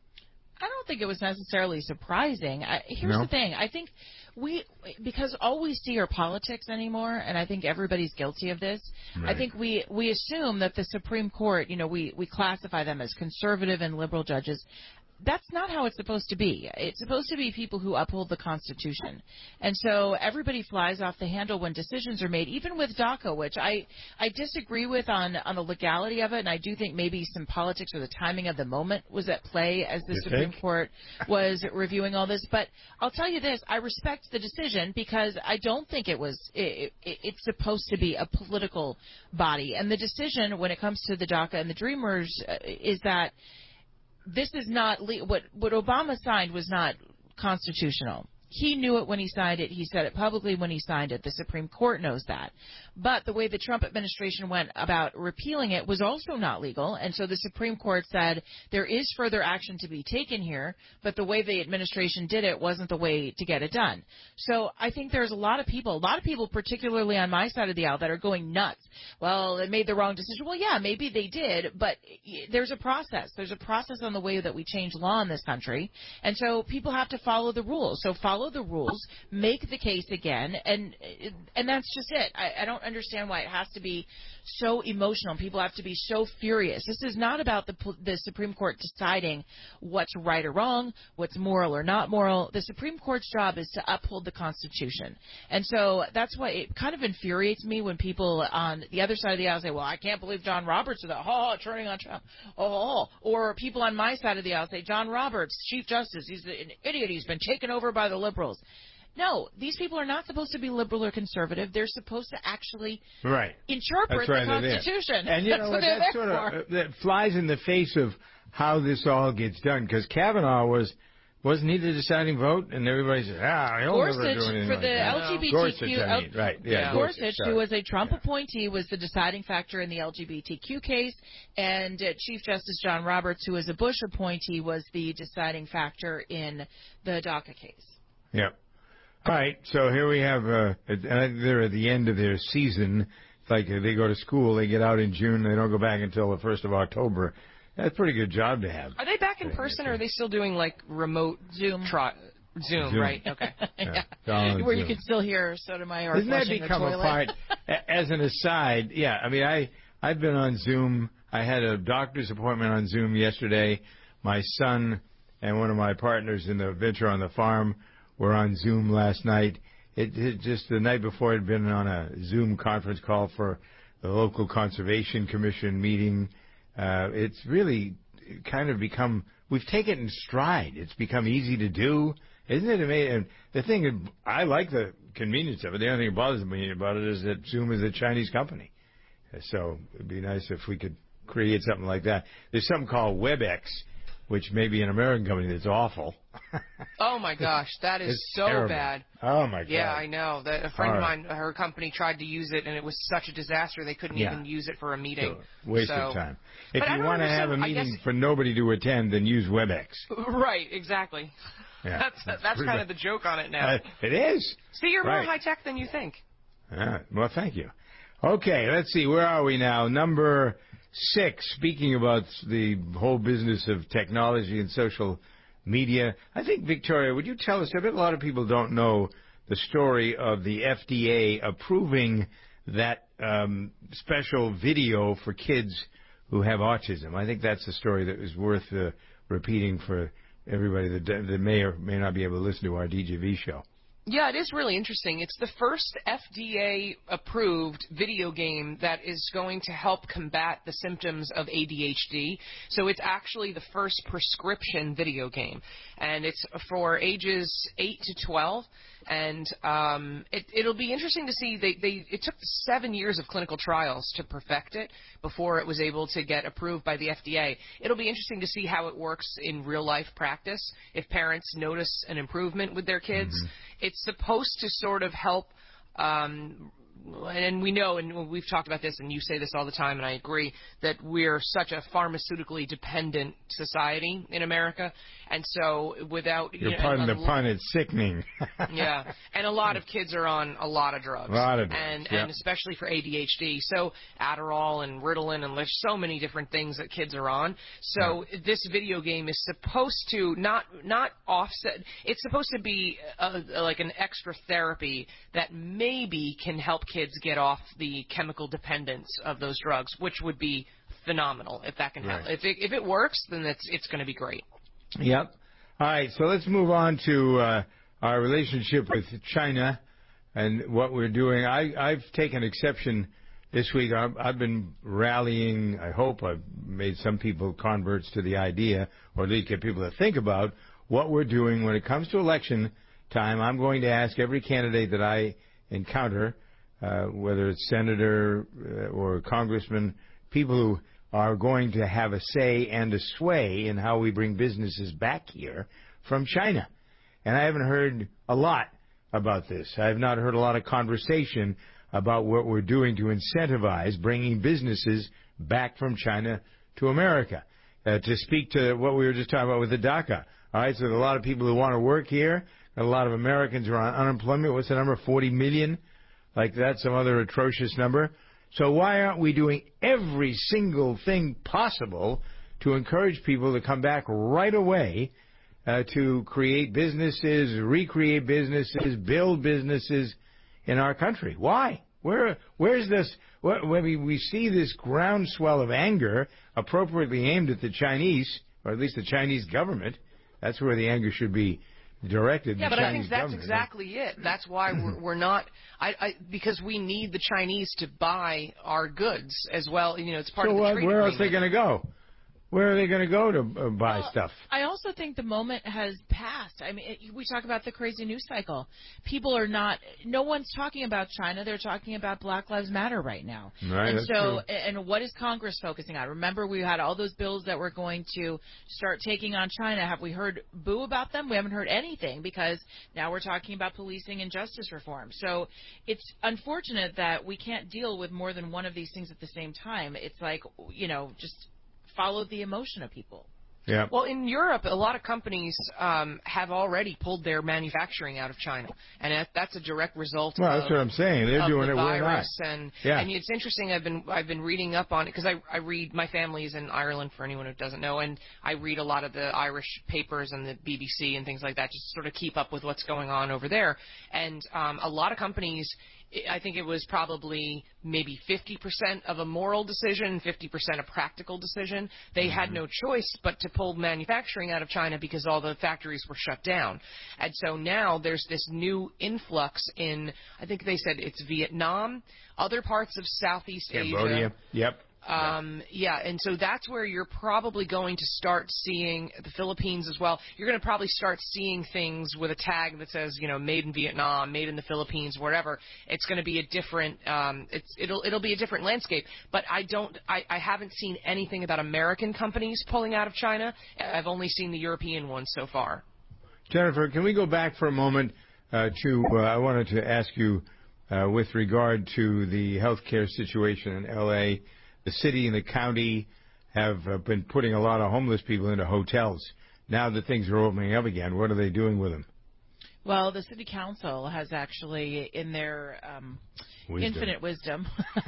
I don't think it was necessarily surprising. I, here's No? the thing. I think we, because all we see are politics anymore, and I think everybody's guilty of this. Right. I think we, we assume that the Supreme Court, you know, we, we classify them as conservative and liberal judges. That's not how it's supposed to be. It's supposed to be people who uphold the Constitution. And so everybody flies off the handle when decisions are made, even with DACA, which I, I disagree with on, on the legality of it, and I do think maybe some politics or the timing of the moment was at play as the You Supreme think? Court was reviewing all this. But I'll tell you this, I respect the decision because I don't think it was, it, it, it's supposed to be a political body. And the decision when it comes to the DACA and the Dreamers uh, is that this is not le- what what Obama signed was not constitutional. He knew it when he signed it. He said it publicly when he signed it. The Supreme Court knows that. But the way the Trump administration went about repealing it was also not legal. And so the Supreme Court said there is further action to be taken here, but the way the administration did it wasn't the way to get it done. So I think there's a lot of people, a lot of people, particularly on my side of the aisle, that are going nuts. Well, they made the wrong decision. Well, yeah, maybe they did, but there's a process. There's a process on the way that we change law in this country. And so people have to follow the rules. So follow the rules, make the case again, and and that's just it. I, I don't understand why it has to be so emotional. People have to be so furious. This is not about the the Supreme Court deciding what's right or wrong, what's moral or not moral. The Supreme Court's job is to uphold the Constitution. And so that's why it kind of infuriates me when people on the other side of the aisle say, well, I can't believe John Roberts is that, oh, turning on Trump. Oh, or people on my side of the aisle say, John Roberts, Chief Justice, he's an idiot. He's been taken over by the liberals. No, these people are not supposed to be liberal or conservative. They're supposed to actually right. interpret That's right, the they're Constitution. there. And you That's know what what? they're That there sort for. of that flies in the face of how this all gets done. Because Kavanaugh was wasn't he the deciding vote? And everybody said, ah, he'll Gorsuch, never do anything for like the that. L G B T Q, Gorsuch, I mean, right? Yeah, yeah. Gorsuch, Gorsuch sorry. who was a Trump appointee, was the deciding factor in the L G B T Q case, and uh, Chief Justice John Roberts, who was a Bush appointee, was the deciding factor in the DACA case. Yeah. All right, so here we have, uh, they're at the end of their season. It's like they go to school, they get out in June, they don't go back until the first of October. That's a pretty good job to have. Are they back in person, or are they still doing, like, remote Zoom? Tri- Zoom, Zoom. right, okay. Yeah. yeah. Oh, Where Zoom. you can still hear Sotomayor Doesn't that flushing become the a toilet. part, as an aside, yeah, I mean, I, I've been on Zoom. I had a doctor's appointment on Zoom yesterday. My son and one of my partners in the venture on the farm were on Zoom last night. It, it just the night before, I'd been on a Zoom conference call for the local conservation commission meeting. Uh, it's really kind of become, we've taken it in stride. It's become easy to do. Isn't it amazing? And the thing, I like the convenience of it. The only thing that bothers me about it is that Zoom is a Chinese company. So it'd be nice if we could create something like that. There's something called WebEx, which may be an American company that's awful. Oh, my gosh, that is It's so terrible. bad. Oh, my God. Yeah, I know. That a friend All of right. mine, her company tried to use it, and it was such a disaster they couldn't Yeah. even use it for a meeting. So, waste so, of time. If But I you don't want to have a understand- I meeting guess- for nobody to attend, then use WebEx. Right, exactly. Yeah, that's that's that's pretty kind much- of the joke on it now. Uh, it is. See, you're right. more high tech than you think. Ah, well, thank you. Okay, let's see. Where are we now? Number six, speaking about the whole business of technology and social media. I think, Victoria, would you tell us, I bet a lot of people don't know the story of the F D A approving that um, special video for kids who have autism. I think that's a story that is worth uh, repeating for everybody that, that may or may not be able to listen to our D J V show. Yeah, it is really interesting. It's the first F D A-approved video game that is going to help combat the symptoms of A D H D. So it's actually the first prescription video game, and it's for ages eight to twelve. And um, it, it'll be interesting to see. They, they it took seven years of clinical trials to perfect it before it was able to get approved by the F D A. It'll be interesting to see how it works in real life practice. If parents notice an improvement with their kids, Mm-hmm. it's supposed to sort of help um, and we know, and we've talked about this, and you say this all the time, and I agree, that we're such a pharmaceutically dependent society in America, and so without... You're you know, pardon a, the pun, it's sickening. yeah, and a lot of kids are on a lot of drugs. A lot of drugs, and, yep. and especially for A D H D. So Adderall and Ritalin, and there's so many different things that kids are on. So yeah. this video game is supposed to not not offset. It's supposed to be a, a, like an extra therapy that maybe can help kids get off the chemical dependence of those drugs, which would be phenomenal if that can right. help. If it, if it works, then it's it's going to be great. Yep. All right, so let's move on to uh, our relationship with China and what we're doing. I, I've taken exception this week. I've, I've been rallying. I hope I've made some people converts to the idea, or at least get people to think about what we're doing when it comes to election time. I'm going to ask every candidate that I encounter, uh, whether it's senator uh, or congressman, people who are going to have a say and a sway in how we bring businesses back here from China. And I haven't heard a lot about this. I have not heard a lot of conversation about what we're doing to incentivize bringing businesses back from China to America. Uh, to speak to what we were just talking about with the DACA. All right, so there are a lot of people who want to work here. A lot of Americans are on unemployment. What's the number? forty million? Like that, some other atrocious number. So why aren't we doing every single thing possible to encourage people to come back right away uh, to create businesses, recreate businesses, build businesses in our country? Why? Where, where's this? When we, we see this groundswell of anger appropriately aimed at the Chinese, or at least the Chinese government, that's where the anger should be directed. Yeah, the but Chinese I think that's government. exactly it. That's why we're, we're not, I, I, because we need the Chinese to buy our goods as well. You know, it's part so of the what, trade where agreement. else are they going to go? Where are they going to go to uh, buy well, stuff? I also think the moment has passed. I mean, it, we talk about the crazy news cycle. People are not, no one's talking about China. They're talking about Black Lives Matter right now. Right, and that's so, true. and what is Congress focusing on? Remember, we had all those bills that were going to start taking on China. Have we heard boo about them? We haven't heard anything because now we're talking about policing and justice reform. So it's unfortunate that we can't deal with more than one of these things at the same time. It's like, you know, just follow the emotion of people. Yeah. Well, in Europe, a lot of companies um, have already pulled their manufacturing out of China, and that, that's a direct result. Well, of, that's what I'm saying. They're of doing the it. We're not. virus, and Yeah. and it's interesting. I've been I've been reading up on it because I I read. My family's in Ireland, for anyone who doesn't know, and I read a lot of the Irish papers and the B B C and things like that, just to sort of keep up with what's going on over there. And um, a lot of companies, I think it was probably maybe fifty percent of a moral decision, fifty percent a practical decision. They mm-hmm. had no choice but to pull manufacturing out of China because all the factories were shut down. And so now there's this new influx in, I think they said it's Vietnam, other parts of Southeast Cambodia. Asia. Yep. Um, yeah, and so that's where you're probably going to start seeing the Philippines as well. You're going to probably start seeing things with a tag that says, you know, made in Vietnam, made in the Philippines, wherever. It's going to be a different, um, it's, it'll, it'll be a different landscape. But I don't, I, I haven't seen anything about American companies pulling out of China. I've only seen the European ones so far. Jennifer, can we go back for a moment uh, to, uh, I wanted to ask you uh, with regard to the healthcare situation in L A. The city and the county have uh, been putting a lot of homeless people into hotels. Now that things are opening up again, what are they doing with them? Well, the city council has actually, in their um, wisdom. infinite wisdom,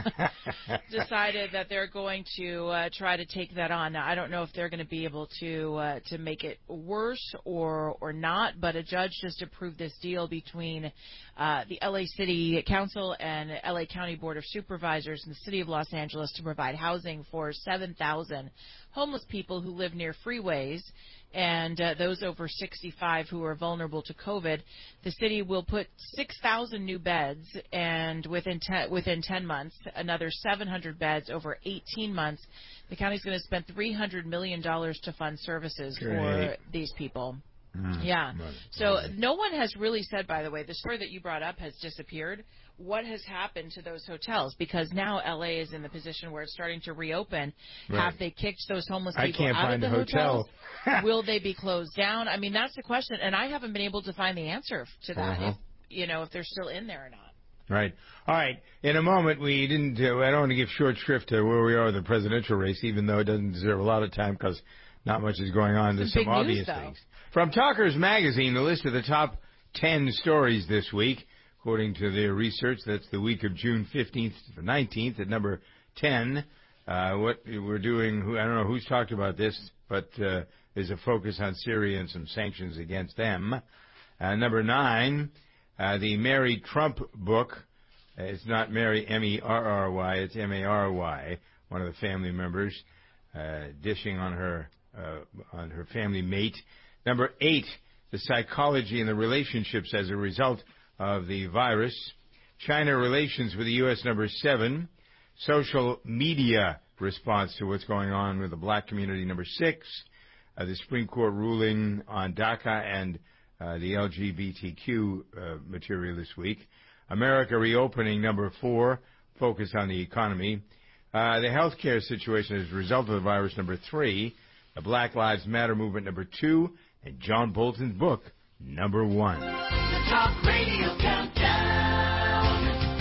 decided that they're going to uh, try to take that on. Now, I don't know if they're going to be able to uh, to make it worse or or not, but a judge just approved this deal between uh, the L A City Council and L A County Board of Supervisors and the City of Los Angeles to provide housing for seven thousand homeless people who live near freeways and uh, those over sixty-five who are vulnerable to COVID. The city will put six thousand new beds, and within ten, within ten months, another seven hundred beds over eighteen months. The county is going to spend three hundred million dollars to fund services Great. for these people. Mm, yeah. right. So no one has really said, by the way, the story that you brought up has disappeared. What has happened to those hotels? Because now L A is in the position where it's starting to reopen. Right. Have they kicked those homeless I people can't out find of the a hotel. hotels? Will they be closed down? I mean, that's the question, and I haven't been able to find the answer to that. Uh-huh. If, you know, if they're still in there or not. Right. All right. In a moment, we didn't. Uh, I don't want to give short shrift to where we are with the presidential race, even though it doesn't deserve a lot of time because not much is going on. There's some, some obvious news, things. From Talkers Magazine, the list of the top ten stories this week, according to their research. That's the week of June fifteenth to the nineteenth at number ten. Uh, what we're doing, I don't know who's talked about this, but uh, there's a focus on Syria and some sanctions against them. Uh, number nine. Uh, the Mary Trump book, uh, it's not Mary, M E R R Y, it's M A R Y, one of the family members, uh, dishing on her, uh, on her family mate. Number eight, the psychology and the relationships as a result of the virus. China relations with the U S, number seven. Social media response to what's going on with the black community, number six. Uh, the Supreme Court ruling on DACA and Uh, the L G B T Q uh, material this week. America reopening, number four, focus on the economy. Uh, the healthcare situation as a result of the virus, number three. The Black Lives Matter movement, number two. And John Bolton's book, number one. The Talk Radio Countdown.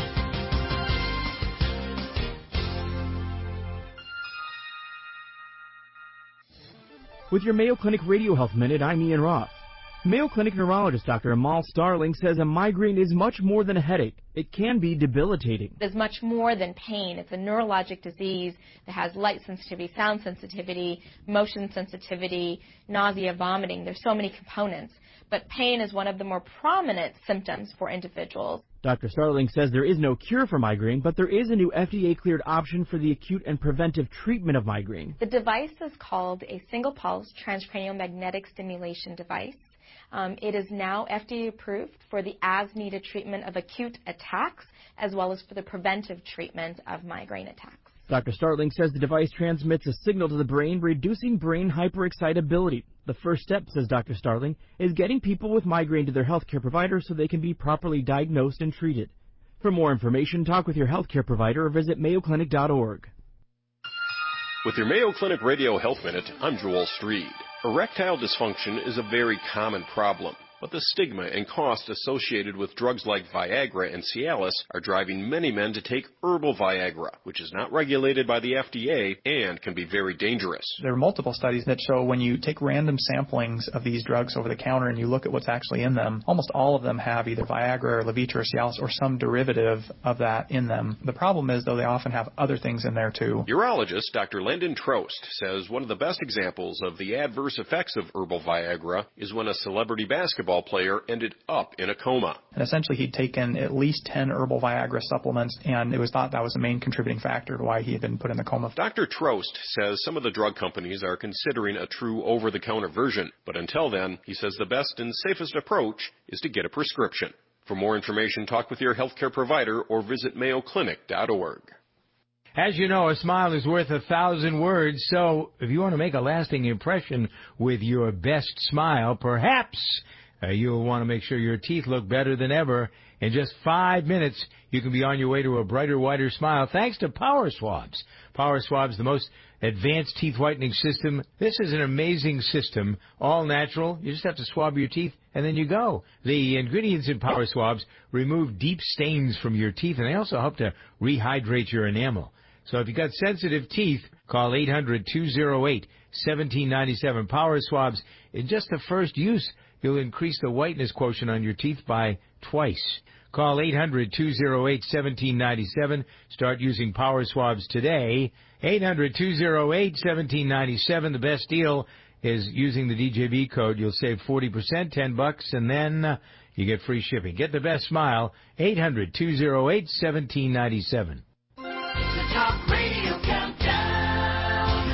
With your Mayo Clinic Radio Health Minute, I'm Ian Ross. Mayo Clinic neurologist Doctor Amal Starling says a migraine is much more than a headache. It can be debilitating. It's much more than pain. It's a neurologic disease that has light sensitivity, sound sensitivity, motion sensitivity, nausea, vomiting. There's so many components. But pain is one of the more prominent symptoms for individuals. Doctor Starling says there is no cure for migraine, but there is a new F D A-cleared option for the acute and preventive treatment of migraine. The device is called a single-pulse transcranial magnetic stimulation device. Um, it is now F D A approved for the as-needed treatment of acute attacks as well as for the preventive treatment of migraine attacks. Doctor Starling says the device transmits a signal to the brain, reducing brain hyperexcitability. The first step, says Doctor Starling, is getting people with migraine to their healthcare provider so they can be properly diagnosed and treated. For more information, talk with your healthcare provider or visit mayo clinic dot org. With your Mayo Clinic Radio Health Minute, I'm Joel Streed. Erectile dysfunction is a very common problem, but the stigma and cost associated with drugs like Viagra and Cialis are driving many men to take herbal Viagra, which is not regulated by the F D A and can be very dangerous. There are multiple studies that show when you take random samplings of these drugs over the counter and you look at what's actually in them, almost all of them have either Viagra or Levitra or Cialis or some derivative of that in them. The problem is, though, they often have other things in there, too. Urologist Doctor Lyndon Trost says one of the best examples of the adverse effects of herbal Viagra is when a celebrity basketball player ended up in a coma. And essentially, he'd taken at least ten herbal Viagra supplements, and it was thought that was the main contributing factor to why he had been put in the coma. Doctor Trost says some of the drug companies are considering a true over-the-counter version, but until then, he says the best and safest approach is to get a prescription. For more information, talk with your healthcare provider or visit mayo clinic dot org. As you know, a smile is worth a thousand words, so if you want to make a lasting impression with your best smile, perhaps uh, you'll want to make sure your teeth look better than ever. In just five minutes, you can be on your way to a brighter, whiter smile thanks to Power Swabs. Power Swabs, the most advanced teeth whitening system. This is an amazing system, all natural. You just have to swab your teeth, and then you go. The ingredients in Power Swabs remove deep stains from your teeth, and they also help to rehydrate your enamel. So if you've got sensitive teeth, call eight hundred, two oh eight, one seven nine seven. Power Swabs, in just the first use, you'll increase the whiteness quotient on your teeth by twice. Call eight hundred, two oh eight, one seven nine seven. Start using Power Swabs today. eight hundred, two oh eight, one seven nine seven. The best deal is using the D J V code. You'll save forty percent, ten bucks, and then uh, you get free shipping. Get the best smile. eight hundred, two oh eight, one seven nine seven. The Talk Radio Countdown.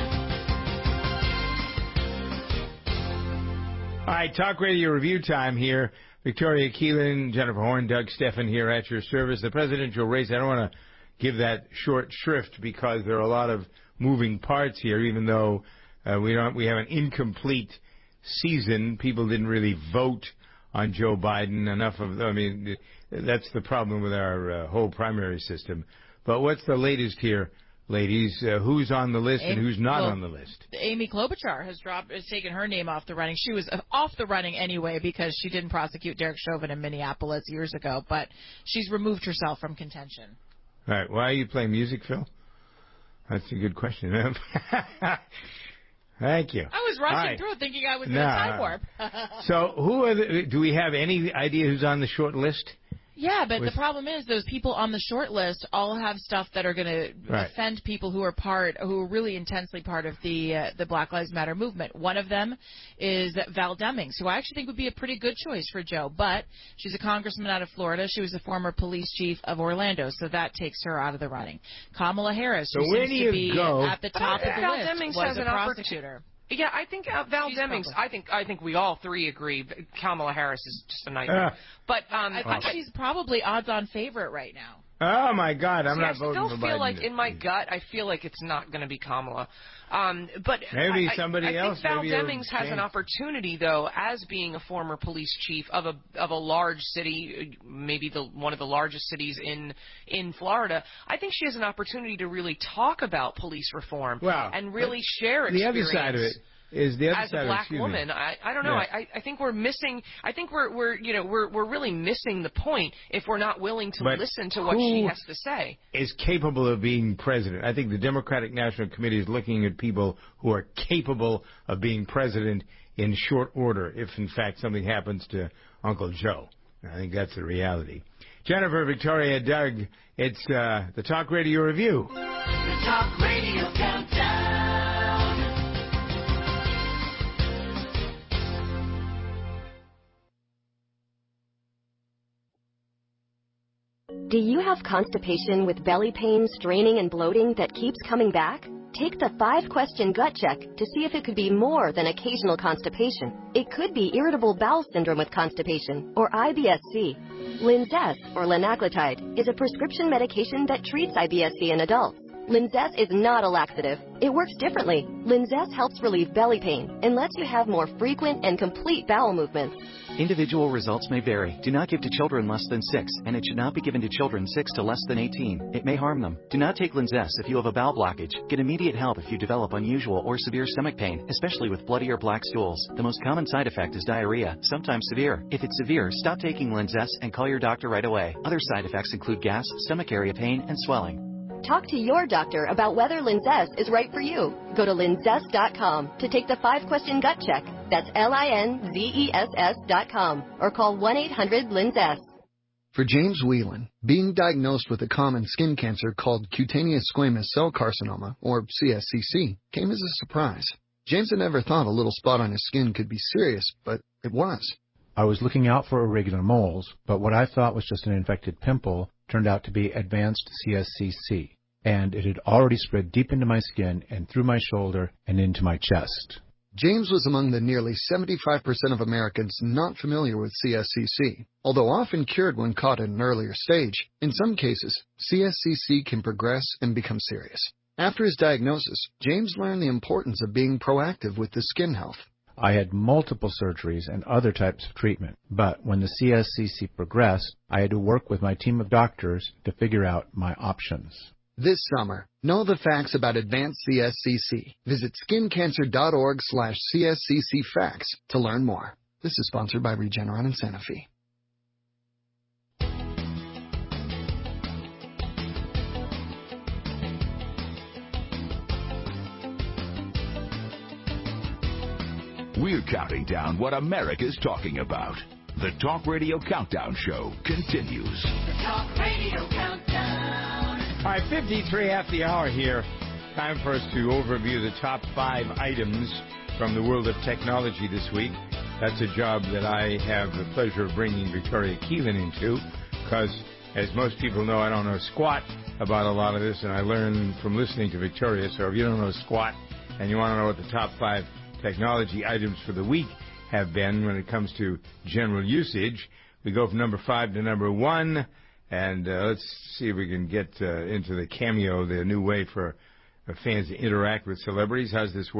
All right, Talk Radio review time here. Victoria Keelan, Jennifer Horn, Doug Steffen here at your service. The presidential race, I don't want to give that short shrift because there are a lot of moving parts here, even though uh, we don't, we have an incomplete season. People didn't really vote on Joe Biden. Enough of, I mean, that's the problem with our uh, whole primary system. But what's the latest here? ladies, uh, who's on the list Amy, and who's not well, on the list. Amy Klobuchar has dropped, has taken her name off the running. She was uh, off the running anyway because she didn't prosecute Derek Chauvin in Minneapolis years ago, but she's removed herself from contention. All right. Why are you playing music, Phil? That's a good question. Thank you. I was rushing right. through thinking I was in no, a time warp. So who are the, do we have any idea who's on the short list? Yeah, but With, the problem is those people on the short list all have stuff that are going to right. offend people who are part, who are really intensely part of the uh, the Black Lives Matter movement. One of them is Val Demings, who I actually think would be a pretty good choice for Joe, but she's a congressman out of Florida. She was a former police chief of Orlando, so that takes her out of the running. Kamala Harris, who so where seems do to you be go? at the top of the Val list, Demings was has a an prosecutor. Yeah, I think uh, Val She's Demings. probably. I think I think we all three agree. Kamala Harris is just a nightmare. Uh, but um, I think she's probably odds-on favorite right now. Oh my God, I'm See, not I voting still for feel Biden. like in my gut, I feel like it's not going to be Kamala. Um, but maybe I, somebody I, I else. think Val maybe Demings has an opportunity, though, as being a former police chief of a of a large city, maybe the one of the largest cities in in Florida. I think she has an opportunity to really talk about police reform wow. and really share the experience. other side of it. Is the other as side a black of it, woman, me. I, I don't know. Yeah. I, I think we're missing. I think we're we're you know we're we're really missing the point if we're not willing to But listen to what she who has to say. Is capable of being president. I think the Democratic National Committee is looking at people who are capable of being president in short order. If in fact something happens to Uncle Joe, I think that's the reality. Jennifer, Victoria, Doug, it's uh, the Talk Radio Review. The Talk Radio Countdown. Do you have constipation with belly pain, straining, and bloating that keeps coming back? Take the five-question gut check to see if it could be more than occasional constipation. It could be irritable bowel syndrome with constipation, or I B S C. Linzess, or linaclotide, is a prescription medication that treats I B S C in adults. Linzess is not a laxative. It works differently. Linzess helps relieve belly pain and lets you have more frequent and complete bowel movements. Individual results may vary. Do not give to children less than six, and it should not be given to children six to less than eighteen. It may harm them. Do not take Linzess if you have a bowel blockage. Get immediate help if you develop unusual or severe stomach pain, especially with bloody or black stools. The most common side effect is diarrhea, sometimes severe. If it's severe, stop taking Linzess and call your doctor right away. Other side effects include gas, stomach area pain, and swelling. Talk to your doctor about whether Linzess is right for you. Go to linzess dot com to take the five-question gut check. That's L I N Z E S S dot com or call one eight hundred linzess. For James Whelan, being diagnosed with a common skin cancer called cutaneous squamous cell carcinoma, or C S C C, came as a surprise. James had never thought a little spot on his skin could be serious, but it was. I was looking out for irregular moles, but what I thought was just an infected pimple turned out to be advanced C S C C, and it had already spread deep into my skin and through my shoulder and into my chest. James was among the nearly seventy-five percent of Americans not familiar with C S C C. Although often cured when caught at an earlier stage, in some cases, C S C C can progress and become serious. After his diagnosis, James learned the importance of being proactive with his skin health. I had multiple surgeries and other types of treatment, but when the C S C C progressed, I had to work with my team of doctors to figure out my options. This summer, know the facts about advanced C S C C. Visit skincancer.org slash CSCC facts to learn more. This is sponsored by Regeneron and Sanofi. We're counting down what America's talking about. The Talk Radio Countdown Show continues. The Talk Radio Countdown. All right, fifty-three after the hour here. Time for us to overview the top five items from the world of technology this week. That's a job that I have the pleasure of bringing Victoria Keelan into because, as most people know, I don't know squat about a lot of this, and I learned from listening to Victoria. So if you don't know squat and you want to know what the top five technology items for the week have been when it comes to general usage, we go from number five to number one, and uh, let's see if we can get uh, into the Cameo, the new way for uh, fans to interact with celebrities. How's this work?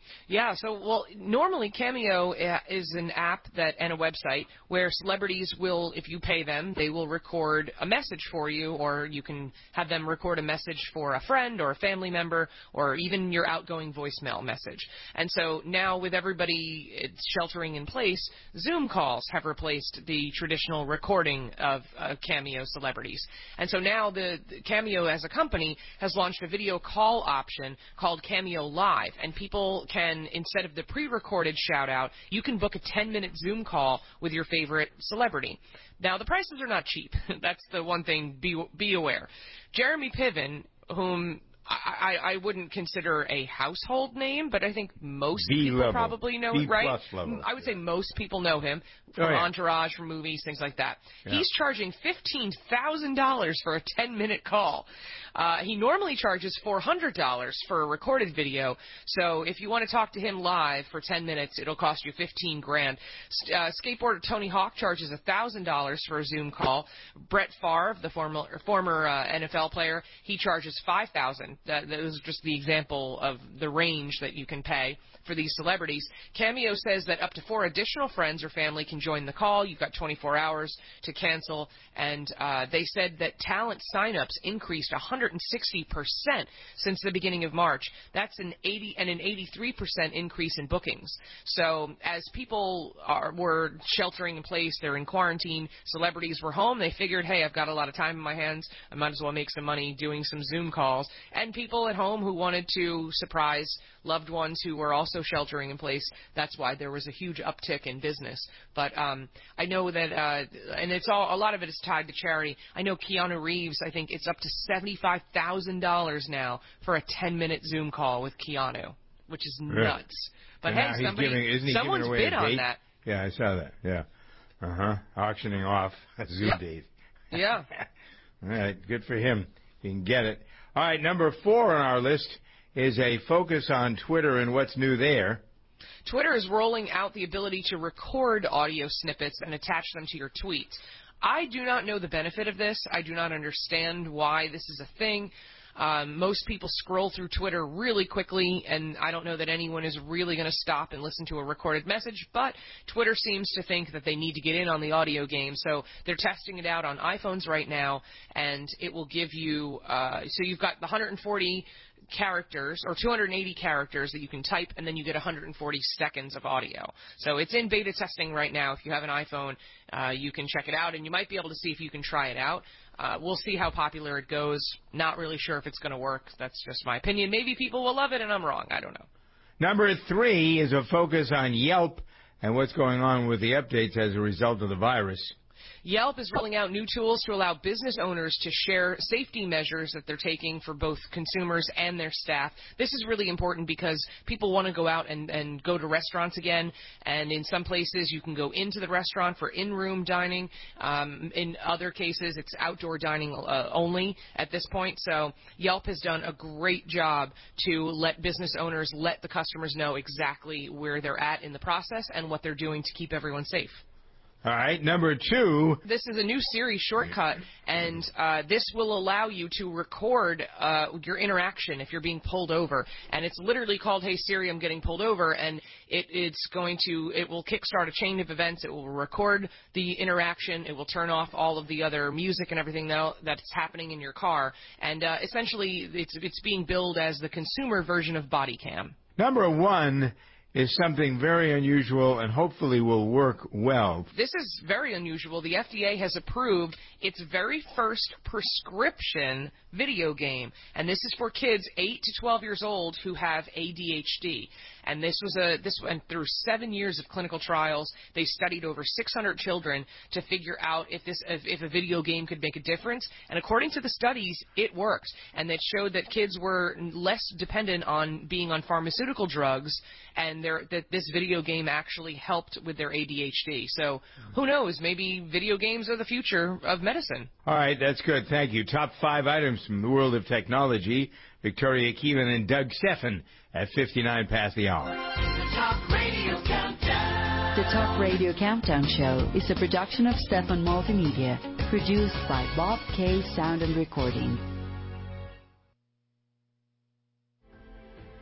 Yeah, so, well, normally Cameo uh, is an app that and a website where celebrities will, if you pay them, they will record a message for you, or you can have them record a message for a friend or a family member, or even your outgoing voicemail message. And so now with everybody sheltering in place, Zoom calls have replaced the traditional recording of uh, Cameo celebrities. And so now the, the Cameo as a company has launched a video call option called Cameo Live, and people can, instead of the pre-recorded shout-out, you can book a ten-minute Zoom call with your favorite celebrity. Now, the prices are not cheap. That's the one thing, be, be aware. Jeremy Piven, whom I, I wouldn't consider a household name, but I think most B people level. probably know B it, right? plus level. I would say most people know him from Oh, yeah. Entourage, from movies, things like that. Yeah. He's charging fifteen thousand dollars for a ten-minute call. Uh, he normally charges four hundred dollars for a recorded video, so if you want to talk to him live for ten minutes, it'll cost you fifteen grand. Uh, skateboarder Tony Hawk charges one thousand dollars for a Zoom call. Brett Favre, the former, former uh, N F L player, he charges five thousand dollars. That, that was just the example of the range that you can pay for these celebrities. Cameo says that up to four additional friends or family can join the call. You've got twenty-four hours to cancel, and uh, they said that talent signups increased one hundred sixty percent since the beginning of March. That's an eighty and an eighty-three percent increase in bookings. So as people are, were sheltering in place, they're in quarantine, celebrities were home, they figured, hey, I've got a lot of time in my hands, I might as well make some money doing some Zoom calls. And people at home who wanted to surprise loved ones who were also sheltering in place, that's why there was a huge uptick in business. But um, I know that, uh, and it's all, a lot of it is tied to charity. I know Keanu Reeves, I think it's up to seventy-five thousand dollars now for a ten-minute Zoom call with Keanu, which is nuts. Really? But And hey, now he's somebody, giving, isn't he someone's giving away bid a on date? that. Yeah, I saw that. Yeah. Uh-huh. Auctioning off a Zoom Yeah. date. Yeah. All right. Good for him. He can get it. All right. Number four on our list is a focus on Twitter and what's new there. Twitter is rolling out the ability to record audio snippets and attach them to your tweets. I do not know the benefit of this. I do not understand why this is a thing. Um, most people scroll through Twitter really quickly, and I don't know that anyone is really going to stop and listen to a recorded message, but Twitter seems to think that they need to get in on the audio game, so they're testing it out on iPhones right now, and it will give you, uh, so you've got the one hundred forty characters, or two hundred eighty characters that you can type, and then you get one hundred forty seconds of audio. So it's in beta testing right now. If you have an iPhone, uh, you can check it out, and you might be able to see if you can try it out. Uh, we'll see how popular it goes. Not really sure if it's going to work. That's just my opinion. Maybe people will love it, and I'm wrong. I don't know. Number three is a focus on Yelp and what's going on with the updates as a result of the virus. Yelp is rolling out new tools to allow business owners to share safety measures that they're taking for both consumers and their staff. This is really important because people want to go out and, and go to restaurants again, and in some places you can go into the restaurant for in-room dining. Um, in other cases, it's outdoor dining uh, only at this point. So Yelp has done a great job to let business owners let the customers know exactly where they're at in the process and what they're doing to keep everyone safe. All right, number two. This is a new Siri shortcut, and uh, this will allow you to record uh, your interaction if you're being pulled over. And it's literally called, "Hey Siri, I'm getting pulled over," and it, it's going to, it will kickstart a chain of events. It will record the interaction. It will turn off all of the other music and everything now that's happening in your car. And uh, essentially, it's it's being billed as the consumer version of Body Cam. Number one is something very unusual and hopefully will work well. This is very unusual. The F D A has approved its very first prescription video game, and this is for kids eight to twelve years old who have A D H D. And this was a this went through seven years of clinical trials. They studied over six hundred children to figure out if this if, if a video game could make a difference. And according to the studies, it worked, and it showed that kids were less dependent on being on pharmaceutical drugs, and there, that this video game actually helped with their A D H D. So who knows? Maybe video games are the future of medicine. All right, that's good. Thank you. Top five items from the world of technology. Victoria Keelan and Doug Stephan at fifty-nine past the hour. The Talk Radio Countdown. The Talk Radio Countdown Show is a production of Stephan Multimedia, produced by Bob K. Sound and Recording.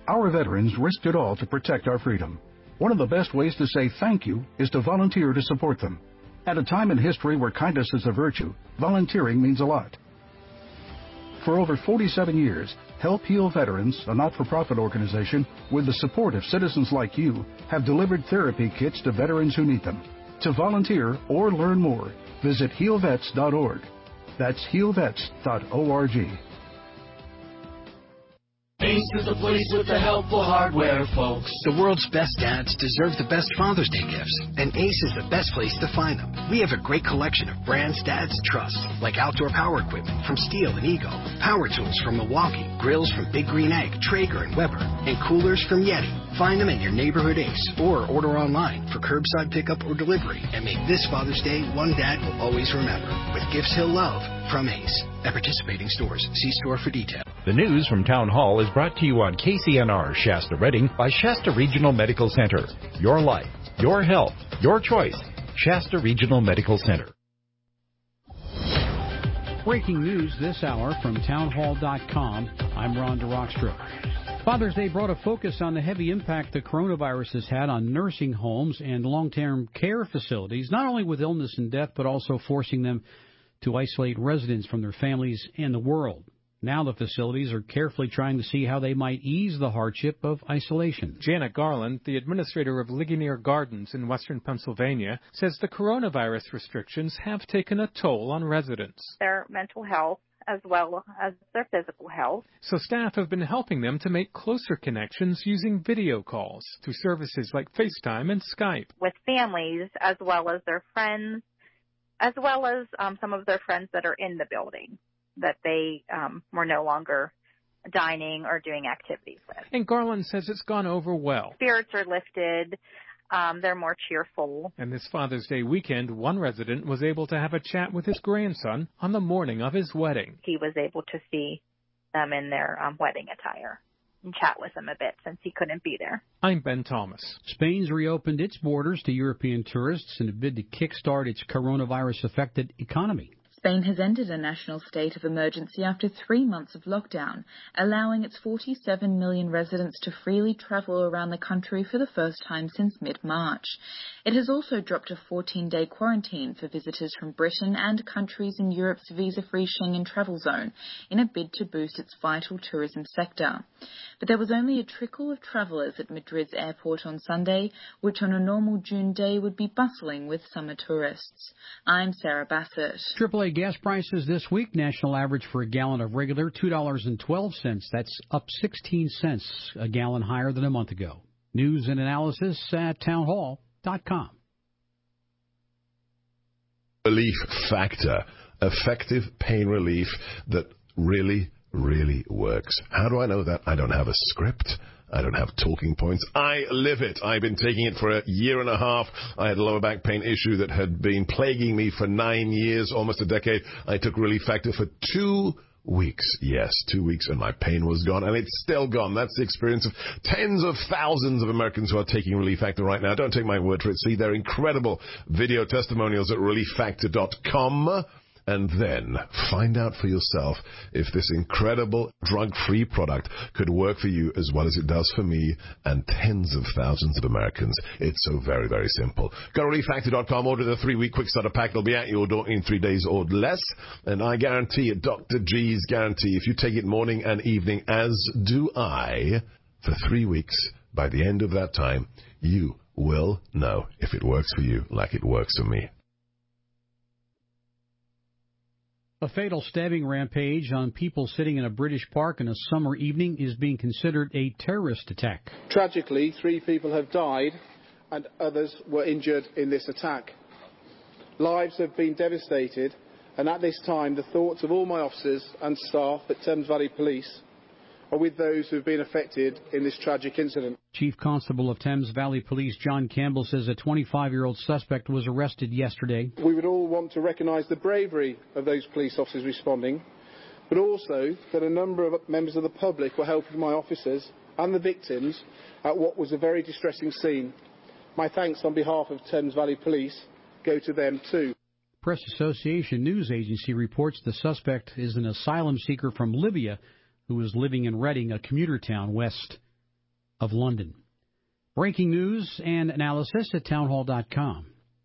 Our veterans risked it all to protect our freedom. One of the best ways to say thank you is to volunteer to support them. At a time in history where kindness is a virtue, volunteering means a lot. For over forty-seven years, Help Heal Veterans, a not-for-profit organization, with the support of citizens like you, have delivered therapy kits to veterans who need them. To volunteer or learn more, visit heal vets dot org. That's heal vets dot org. Ace is the place with the helpful hardware, folks. The world's best dads deserve the best Father's Day gifts, and Ace is the best place to find them. We have a great collection of brands dads trust, like outdoor power equipment from Stihl and Ego, power tools from Milwaukee, grills from Big Green Egg, Traeger, and Weber, and coolers from Yeti. Find them at your neighborhood Ace, or order online for curbside pickup or delivery, and make this Father's Day one dad will always remember, with gifts he'll love from Ace. At participating stores, see store for detail. The news from Town Hall is brought to you on K C N R Shasta Redding by Shasta Regional Medical Center. Your life, your health, your choice. Shasta Regional Medical Center. Breaking news this hour from town hall dot com. I'm Ron DeRockstra. Father's Day brought a focus on the heavy impact the coronavirus has had on nursing homes and long-term care facilities, not only with illness and death, but also forcing them to isolate residents from their families and the world. Now the facilities are carefully trying to see how they might ease the hardship of isolation. Janet Garland, the administrator of Ligonier Gardens in western Pennsylvania, says the coronavirus restrictions have taken a toll on residents. Their mental health as well as their physical health. So staff have been helping them to make closer connections using video calls through services like FaceTime and Skype. With families as well as their friends, as well as um, some of their friends that are in the building that they um, were no longer dining or doing activities with. And Garland says it's gone over well. Spirits are lifted. Um, they're more cheerful. And this Father's Day weekend, one resident was able to have a chat with his grandson on the morning of his wedding. He was able to see them in their um, wedding attire and chat with them a bit since he couldn't be there. I'm Ben Thomas. Spain's reopened its borders to European tourists in a bid to kickstart its coronavirus-affected economy. Spain has ended a national state of emergency after three months of lockdown, allowing its forty-seven million residents to freely travel around the country for the first time since mid-March. It has also dropped a fourteen-day quarantine for visitors from Britain and countries in Europe's visa-free Schengen travel zone in a bid to boost its vital tourism sector. But there was only a trickle of travellers at Madrid's airport on Sunday, which on a normal June day would be bustling with summer tourists. I'm Sarah Bassett. triple A gas prices this week. National average for a gallon of regular, two dollars and twelve cents. That's up sixteen cents a gallon higher than a month ago. News and analysis at town hall dot com. Relief Factor. Effective pain relief that really, really works. How do I know that? I don't have a script. I don't have talking points. I live it. I've been taking it for a year and a half. I had a lower back pain issue that had been plaguing me for nine years, almost a decade. I took Relief Factor for two weeks. Yes, two weeks, and my pain was gone, and it's still gone. That's the experience of tens of thousands of Americans who are taking Relief Factor right now. Don't take my word for it. See their incredible video testimonials at relief factor dot com. And then find out for yourself if this incredible drug-free product could work for you as well as it does for me and tens of thousands of Americans. It's so very, very simple. Go to relief factor dot com, order the three-week quick starter pack. It'll be at your door in three days or less. And I guarantee it, Doctor G's guarantee, if you take it morning and evening, as do I, for three weeks, by the end of that time, you will know if it works for you like it works for me. A fatal stabbing rampage on people sitting in a British park in a summer evening is being considered a terrorist attack. Tragically, three people have died and others were injured in this attack. Lives have been devastated, and at this time the thoughts of all my officers and staff at Thames Valley Police are with those who have been affected in this tragic incident. Chief Constable of Thames Valley Police John Campbell says a twenty-five-year-old suspect was arrested yesterday. We would all want to recognise the bravery of those police officers responding, but also that a number of members of the public were helping my officers and the victims at what was a very distressing scene. My thanks on behalf of Thames Valley Police go to them too. Press Association news agency reports the suspect is an asylum seeker from Libya who is living in Reading, a commuter town west of London. Breaking news and analysis at townhall dot com.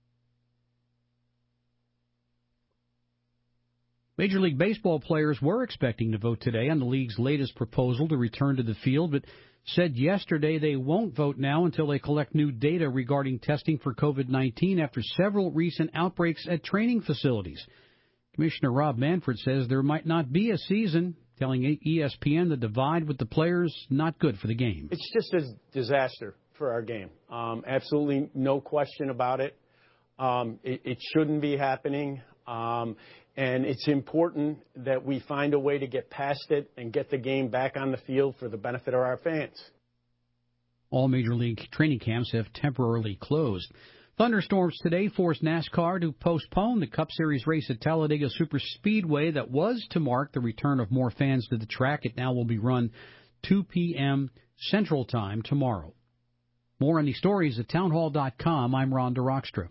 Major League Baseball players were expecting to vote today on the league's latest proposal to return to the field, but said yesterday they won't vote now until they collect new data regarding testing for COVID nineteen after several recent outbreaks at training facilities. Commissioner Rob Manfred says there might not be a season, telling E S P N the divide with the players not good for the game. It's just a disaster for our game. Um, absolutely no question about it. Um, it, it shouldn't be happening. Um, And it's important that we find a way to get past it and get the game back on the field for the benefit of our fans. All Major League training camps have temporarily closed. Thunderstorms today forced NASCAR to postpone the Cup Series race at Talladega Superspeedway that was to mark the return of more fans to the track. It now will be run two p.m. Central Time tomorrow. More on these stories at townhall dot com. I'm Ron DeRockstra.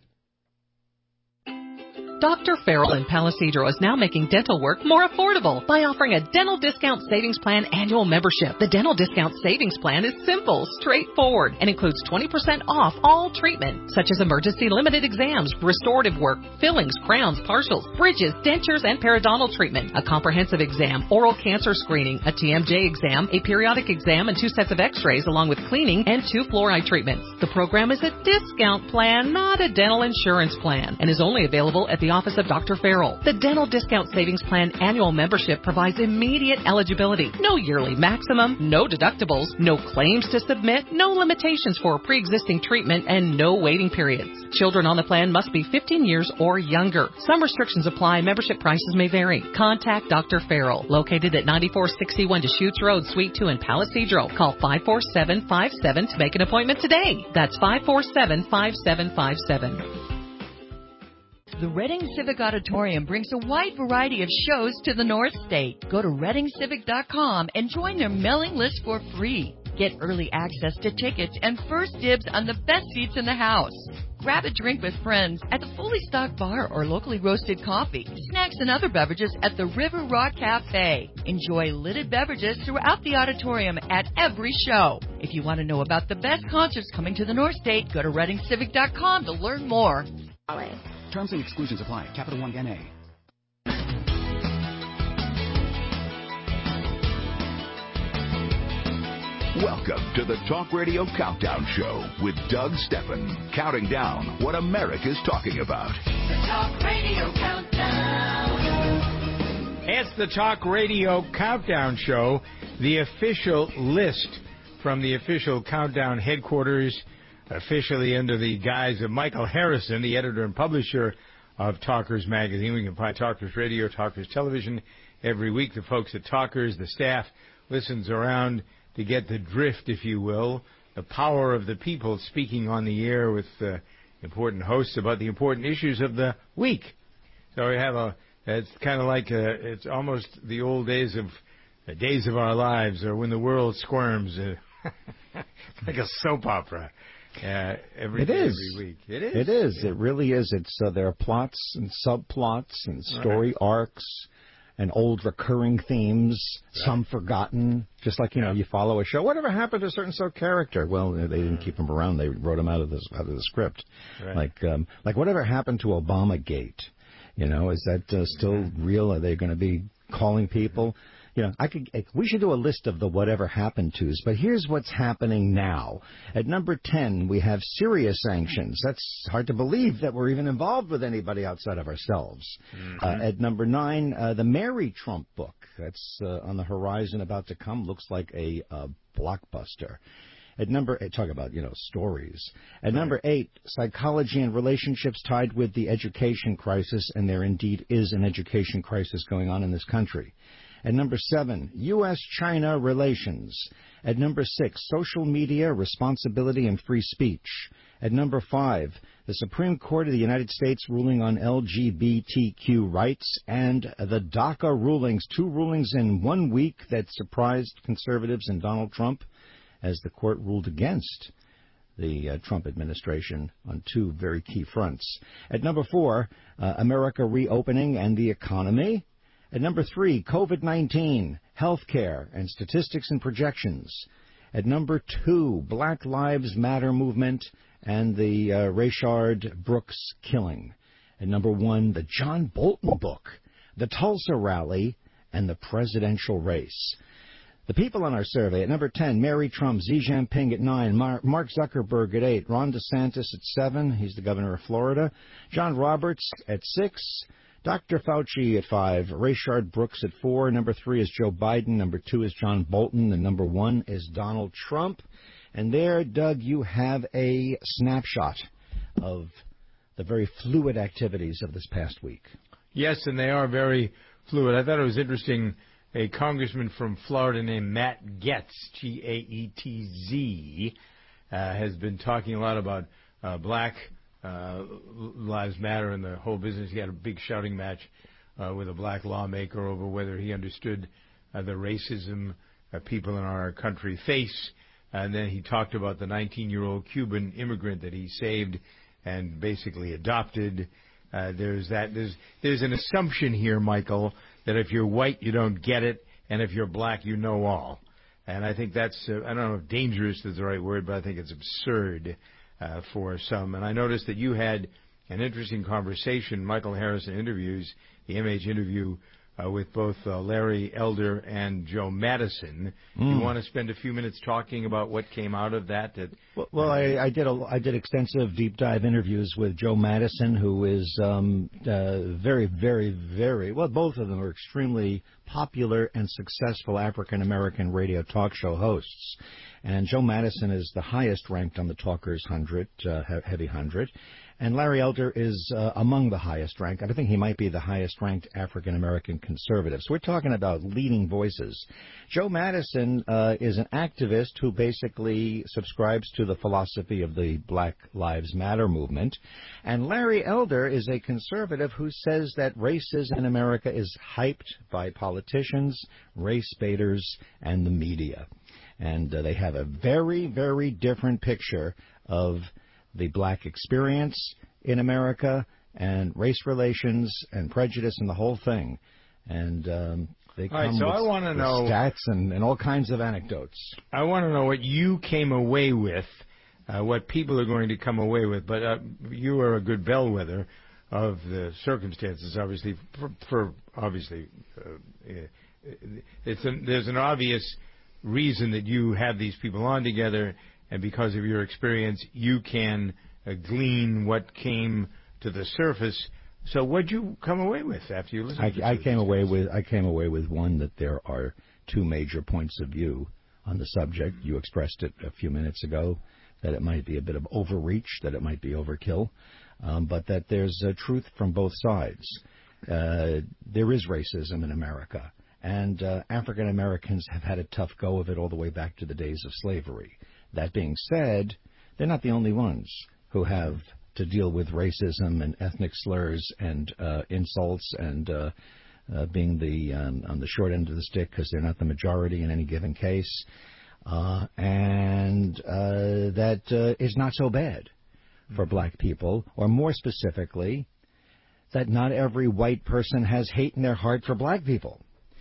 Doctor Farrell in Palo Cedro is now making dental work more affordable by offering a Dental Discount Savings Plan annual membership. The Dental Discount Savings Plan is simple, straightforward, and includes twenty percent off all treatment, such as emergency limited exams, restorative work, fillings, crowns, partials, bridges, dentures, and periodontal treatment, a comprehensive exam, oral cancer screening, a T M J exam, a periodic exam, and two sets of x-rays, along with cleaning and two fluoride treatments. The program is a discount plan, not a dental insurance plan, and is only available at the office of Doctor Farrell. The Dental Discount Savings Plan annual membership provides immediate eligibility, no yearly maximum, no deductibles, no claims to submit, no limitations for pre-existing treatment, and no waiting periods. Children on the plan must be fifteen years or younger. Some restrictions apply. Membership prices may vary. Contact Doctor Farrell, located at ninety-four sixty-one Deschutes Road, Suite two in Palo Cedro. Call five four seven five seven to make an appointment today. That's five four seven five seven five seven. The Reading Civic Auditorium brings a wide variety of shows to the North State. Go to reading civic dot com and join their mailing list for free. Get early access to tickets and first dibs on the best seats in the house. Grab a drink with friends at the fully stocked bar or locally roasted coffee, snacks and other beverages at the River Rock Cafe. Enjoy lidded beverages throughout the auditorium at every show. If you want to know about the best concerts coming to the North State, go to reading civic dot com to learn more. Terms and exclusions apply. Capital One N A. Welcome to the Talk Radio Countdown Show with Doug Steffen, counting down what America's talking about. The Talk Radio Countdown. It's the Talk Radio Countdown Show, the official list from the official Countdown headquarters, officially under the guise of Michael Harrison, the editor and publisher of Talkers Magazine. We can find Talkers Radio, Talkers Television every week. The folks at Talkers, the staff, listens around to get the drift, if you will, the power of the people speaking on the air with uh, important hosts about the important issues of the week. So we have a, it's kind of like a, it's almost the old days of, uh, days of our lives, or when the world squirms, uh, like a soap opera. Uh, every it day, is. every week. It is. It is. Yeah. It really is. It's uh, there are plots and subplots and story right. arcs and old recurring themes, right. some forgotten. Just like, you know, you follow a show. Whatever happened to a certain so character? Well, they didn't keep him around. They wrote him out of the out of the script. Right. Like um, like whatever happened to Obamagate? You know, is that uh, still real? Are they going to be calling people? You know, I could. We should do a list of the whatever happened tos. But here's what's happening now. At number ten, we have Syria sanctions. That's hard to believe that we're even involved with anybody outside of ourselves. Mm-hmm. Uh, at number nine, uh, the Mary Trump book. That's uh, on the horizon, about to come. Looks like a uh, blockbuster. At number eight, talk about, you know, stories. At right. number eight, psychology and relationships tied with the education crisis, and there indeed is an education crisis going on in this country. At number seven, U S China relations. At number six, social media, responsibility, and free speech. At number five, the Supreme Court of the United States ruling on L G B T Q rights, and the DACA rulings, two rulings in one week that surprised conservatives and Donald Trump, as the court ruled against the uh, Trump administration on two very key fronts. At number four, uh, America reopening and the economy. At number three, COVID nineteen, health care, and statistics and projections. At number two, Black Lives Matter movement and the uh, Rayshard Brooks killing. At number one, the John Bolton book, the Tulsa rally, and the presidential race. The people on our survey: at number ten, Mary Trump, Xi Jinping at nine, Mar- Mark Zuckerberg at eight, Ron DeSantis at seven, he's the governor of Florida, John Roberts at six, Doctor Fauci at five, Rayshard Brooks at four, number three is Joe Biden, number two is John Bolton, and number one is Donald Trump. And there, Doug, you have a snapshot of the very fluid activities of this past week. Yes, and they are very fluid. I thought it was interesting. A congressman from Florida named Matt Gaetz, G A E T Z, uh, has been talking a lot about uh, Black uh, Lives Matter and the whole business. He had a big shouting match uh, with a black lawmaker over whether he understood uh, the racism uh, people in our country face. And then he talked about the nineteen-year-old Cuban immigrant that he saved and basically adopted. Uh, there's that. There's there's an assumption here, Michael, that if you're white, you don't get it, and if you're black, you know all. And I think that's, uh, I don't know if dangerous is the right word, but I think it's absurd uh, for some. And I noticed that you had an interesting conversation, Michael Harrison interviews, the M H interview, uh, with both uh, Larry Elder and Joe Madison. Mm. You want to spend a few minutes talking about what came out of that? that well, well I, I did a, I did extensive deep dive interviews with Joe Madison, who is um, uh, very, very, very, well, both of them are extremely popular and successful African-American radio talk show hosts. And Joe Madison is the highest ranked on the Talkers one hundred, uh, Heavy one hundred. And Larry Elder is uh, among the highest ranked. I think he might be the highest ranked African-American conservative. So we're talking about leading voices. Joe Madison uh, is an activist who basically subscribes to the philosophy of the Black Lives Matter movement. And Larry Elder is a conservative who says that racism in America is hyped by politicians, race baiters, and the media. And uh, they have a very, very different picture of the black experience in America and race relations and prejudice and the whole thing. And um, they come all right, so with, I want to with know stats and, and all kinds of anecdotes. I want to know what you came away with, uh, what people are going to come away with. But uh, you are a good bellwether of the circumstances, obviously, for, for obviously, uh, it's an, there's an obvious reason that you have these people on together, and because of your experience, you can uh, glean what came to the surface. So, what'd you come away with after you listened? I, to I came away with I came away with one, that there are two major points of view on the subject. You expressed it a few minutes ago, that it might be a bit of overreach, that it might be overkill, um, but that there's uh, truth from both sides. Uh, there is racism in America, and uh, African Americans have had a tough go of it all the way back to the days of slavery. That being said, they're not the only ones who have to deal with racism and ethnic slurs and uh, insults and uh, uh, being the um, on the short end of the stick because they're not the majority in any given case. Uh, and uh, that uh, is not so bad for black people, or more specifically, that not every white person has hate in their heart for black people.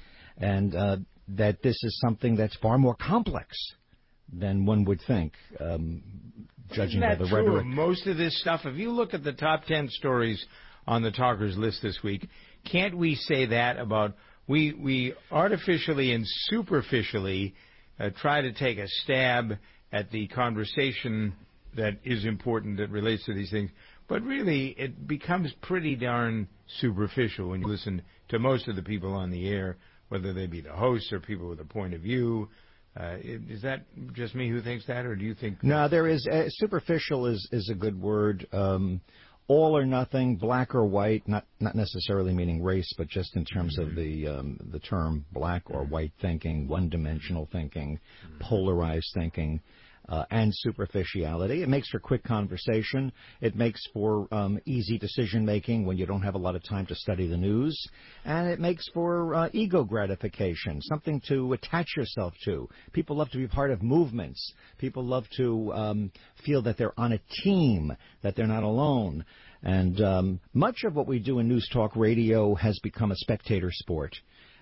And uh, that this is something that's far more complex than one would think, um, judging Isn't that by the true rhetoric. of most of this stuff? If you look at the top ten stories on the Talkers list this week, can't we say that about, we, we artificially and superficially uh, try to take a stab at the conversation that is important, that relates to these things, but really it becomes pretty darn superficial when you listen to most of the people on the air, whether they be the hosts or people with a point of view. Uh, is that just me who thinks that, or do you think? No, there is uh, superficial is is a good word. Um, all or nothing, black or white, not not necessarily meaning race, but just in terms mm-hmm. of the um, the term black or white thinking, one-dimensional thinking, mm-hmm. polarized thinking. Uh, and superficiality. It makes for quick conversation. It makes for um, easy decision-making when you don't have a lot of time to study the news. And it makes for uh, ego gratification, something to attach yourself to. People love to be part of movements. People love to um, feel that they're on a team, that they're not alone. And um, much of what we do in News Talk Radio has become a spectator sport.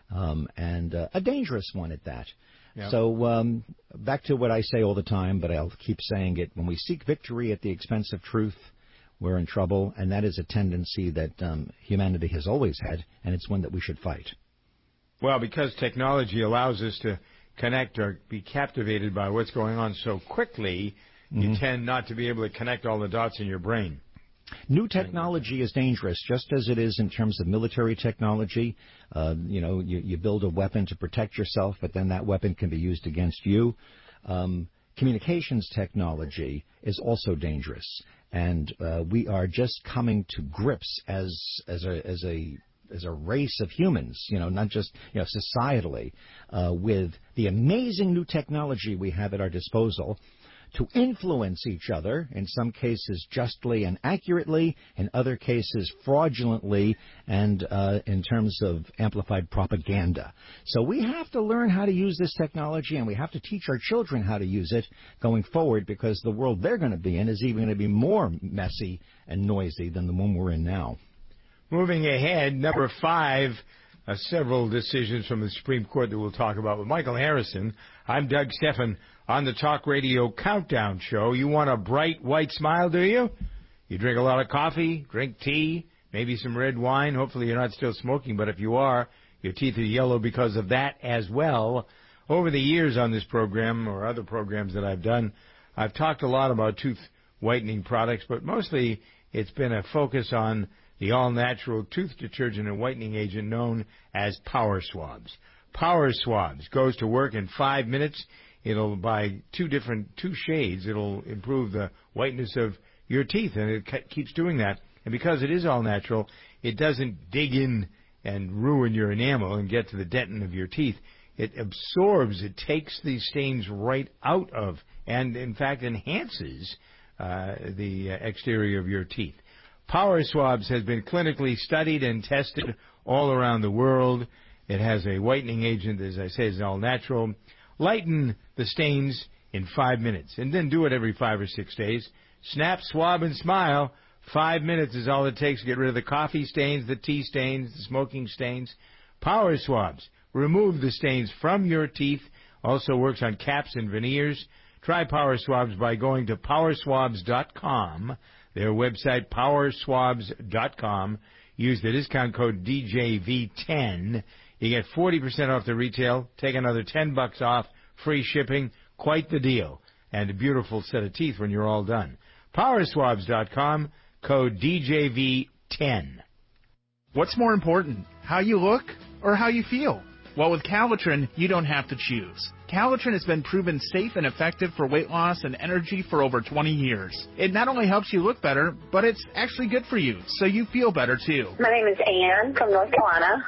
um, and uh, a dangerous one at that. Yep. So um, back to what I say all the time, but I'll keep saying it. When we seek victory at the expense of truth, we're in trouble, and that is a tendency that um, humanity has always had, and it's one that we should fight. Well, because technology allows us to connect or be captivated by what's going on so quickly, mm-hmm. you tend not to be able to connect all the dots in your brain. New technology is dangerous, just as it is in terms of military technology. Uh, you know, you, you build a weapon to protect yourself, but then that weapon can be used against you. Um, communications technology is also dangerous, and uh, we are just coming to grips as as a as a as a race of humans, you know, not just, you know, societally, uh, with the amazing new technology we have at our disposal to influence each other, in some cases justly and accurately, in other cases fraudulently, and uh, in terms of amplified propaganda. So we have to learn how to use this technology, and we have to teach our children how to use it going forward, because the world they're going to be in is even going to be more messy and noisy than the one we're in now. Moving ahead, number five, uh, several decisions from the Supreme Court that we'll talk about with Michael Harrison. I'm Doug Stephan on the Talk Radio Countdown Show. You want a bright white smile, do you? You drink a lot of coffee, drink tea, maybe some red wine. Hopefully you're not still smoking, but if you are, your teeth are yellow because of that as well. Over the years on this program or other programs that I've done, I've talked a lot about tooth whitening products, but mostly it's been a focus on the all-natural tooth detergent and whitening agent known as Power Swabs. Power Swabs goes to work in five minutes. It'll, by two different, two shades, it'll improve the whiteness of your teeth, and it keeps doing that. And because it is all-natural, it doesn't dig in and ruin your enamel and get to the dentin of your teeth. It absorbs, it takes these stains right out of, and in fact enhances uh, the exterior of your teeth. Power Swabs has been clinically studied and tested all around the world. It has a whitening agent, as I say, is all natural. Lighten the stains in five minutes, and then do it every five or six days. Snap, swab, and smile. Five minutes is all it takes to get rid of the coffee stains, the tea stains, the smoking stains. Power Swabs remove the stains from your teeth. Also works on caps and veneers. Try Power Swabs by going to power swabs dot com. Their website, power swabs dot com. Use the discount code D J V ten. You get forty percent off the retail. Take another ten bucks off. Free shipping. Quite the deal. And a beautiful set of teeth when you're all done. power swabs dot com. Code D J V ten. What's more important, how you look or how you feel? Well, with Calitrin, you don't have to choose. Calitrin has been proven safe and effective for weight loss and energy for over twenty years. It not only helps you look better, but it's actually good for you, so you feel better too. My name is Ann from North Carolina.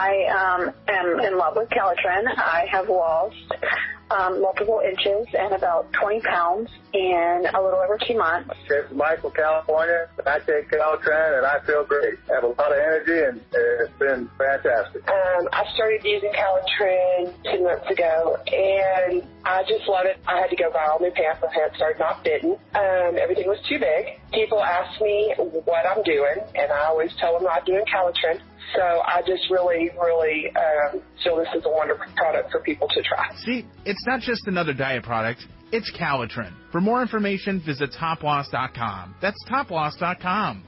I um, am in love with Calitrin. I have lost um, multiple inches and about twenty pounds in a little over two months. This is Mike from California. I take Calitrin and I feel great. I have a lot of energy and it's been fantastic. Um, I started using Calitrin two months ago and I just love it. I had to go viral. My pants had started not fitting. Um, everything was too big. People ask me what I'm doing and I always tell them I'm doing Calitrin. So I just really, really um, feel this is a wonderful product for people to try. See, it's not just another diet product. It's Calitrin. For more information, visit top loss dot com. That's top loss dot com.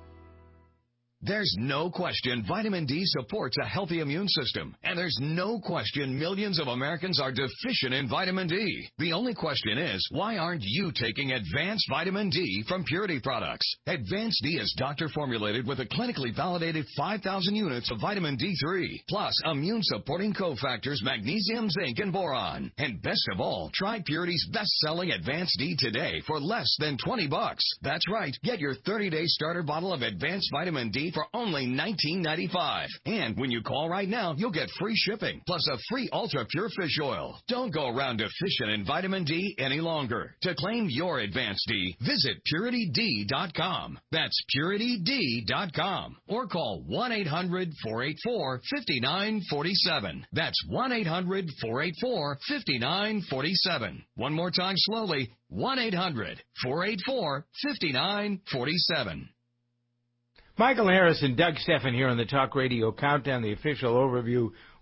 There's no question vitamin D supports a healthy immune system. And there's no question millions of Americans are deficient in vitamin D. The only question is, why aren't you taking Advanced Vitamin D from Purity Products? Advanced D is doctor-formulated with a clinically validated five thousand units of vitamin D three, plus immune-supporting cofactors magnesium, zinc, and boron. And best of all, try Purity's best-selling Advanced D today for less than twenty bucks. That's right. Get your thirty-day starter bottle of Advanced Vitamin D for only nineteen ninety-five. And when you call right now, you'll get free shipping, plus a free Ultra Pure Fish Oil. Don't go around deficient in vitamin D any longer. To claim your Advanced D, visit purity d dot com. That's purity d dot com. Or call one eight hundred four eight four five nine four seven. That's one eight hundred four eight four five nine four seven. One more time slowly, one eight hundred four eight four five nine four seven. Michael Harrison, Doug Stephan here on the Talk Radio Countdown, the official overview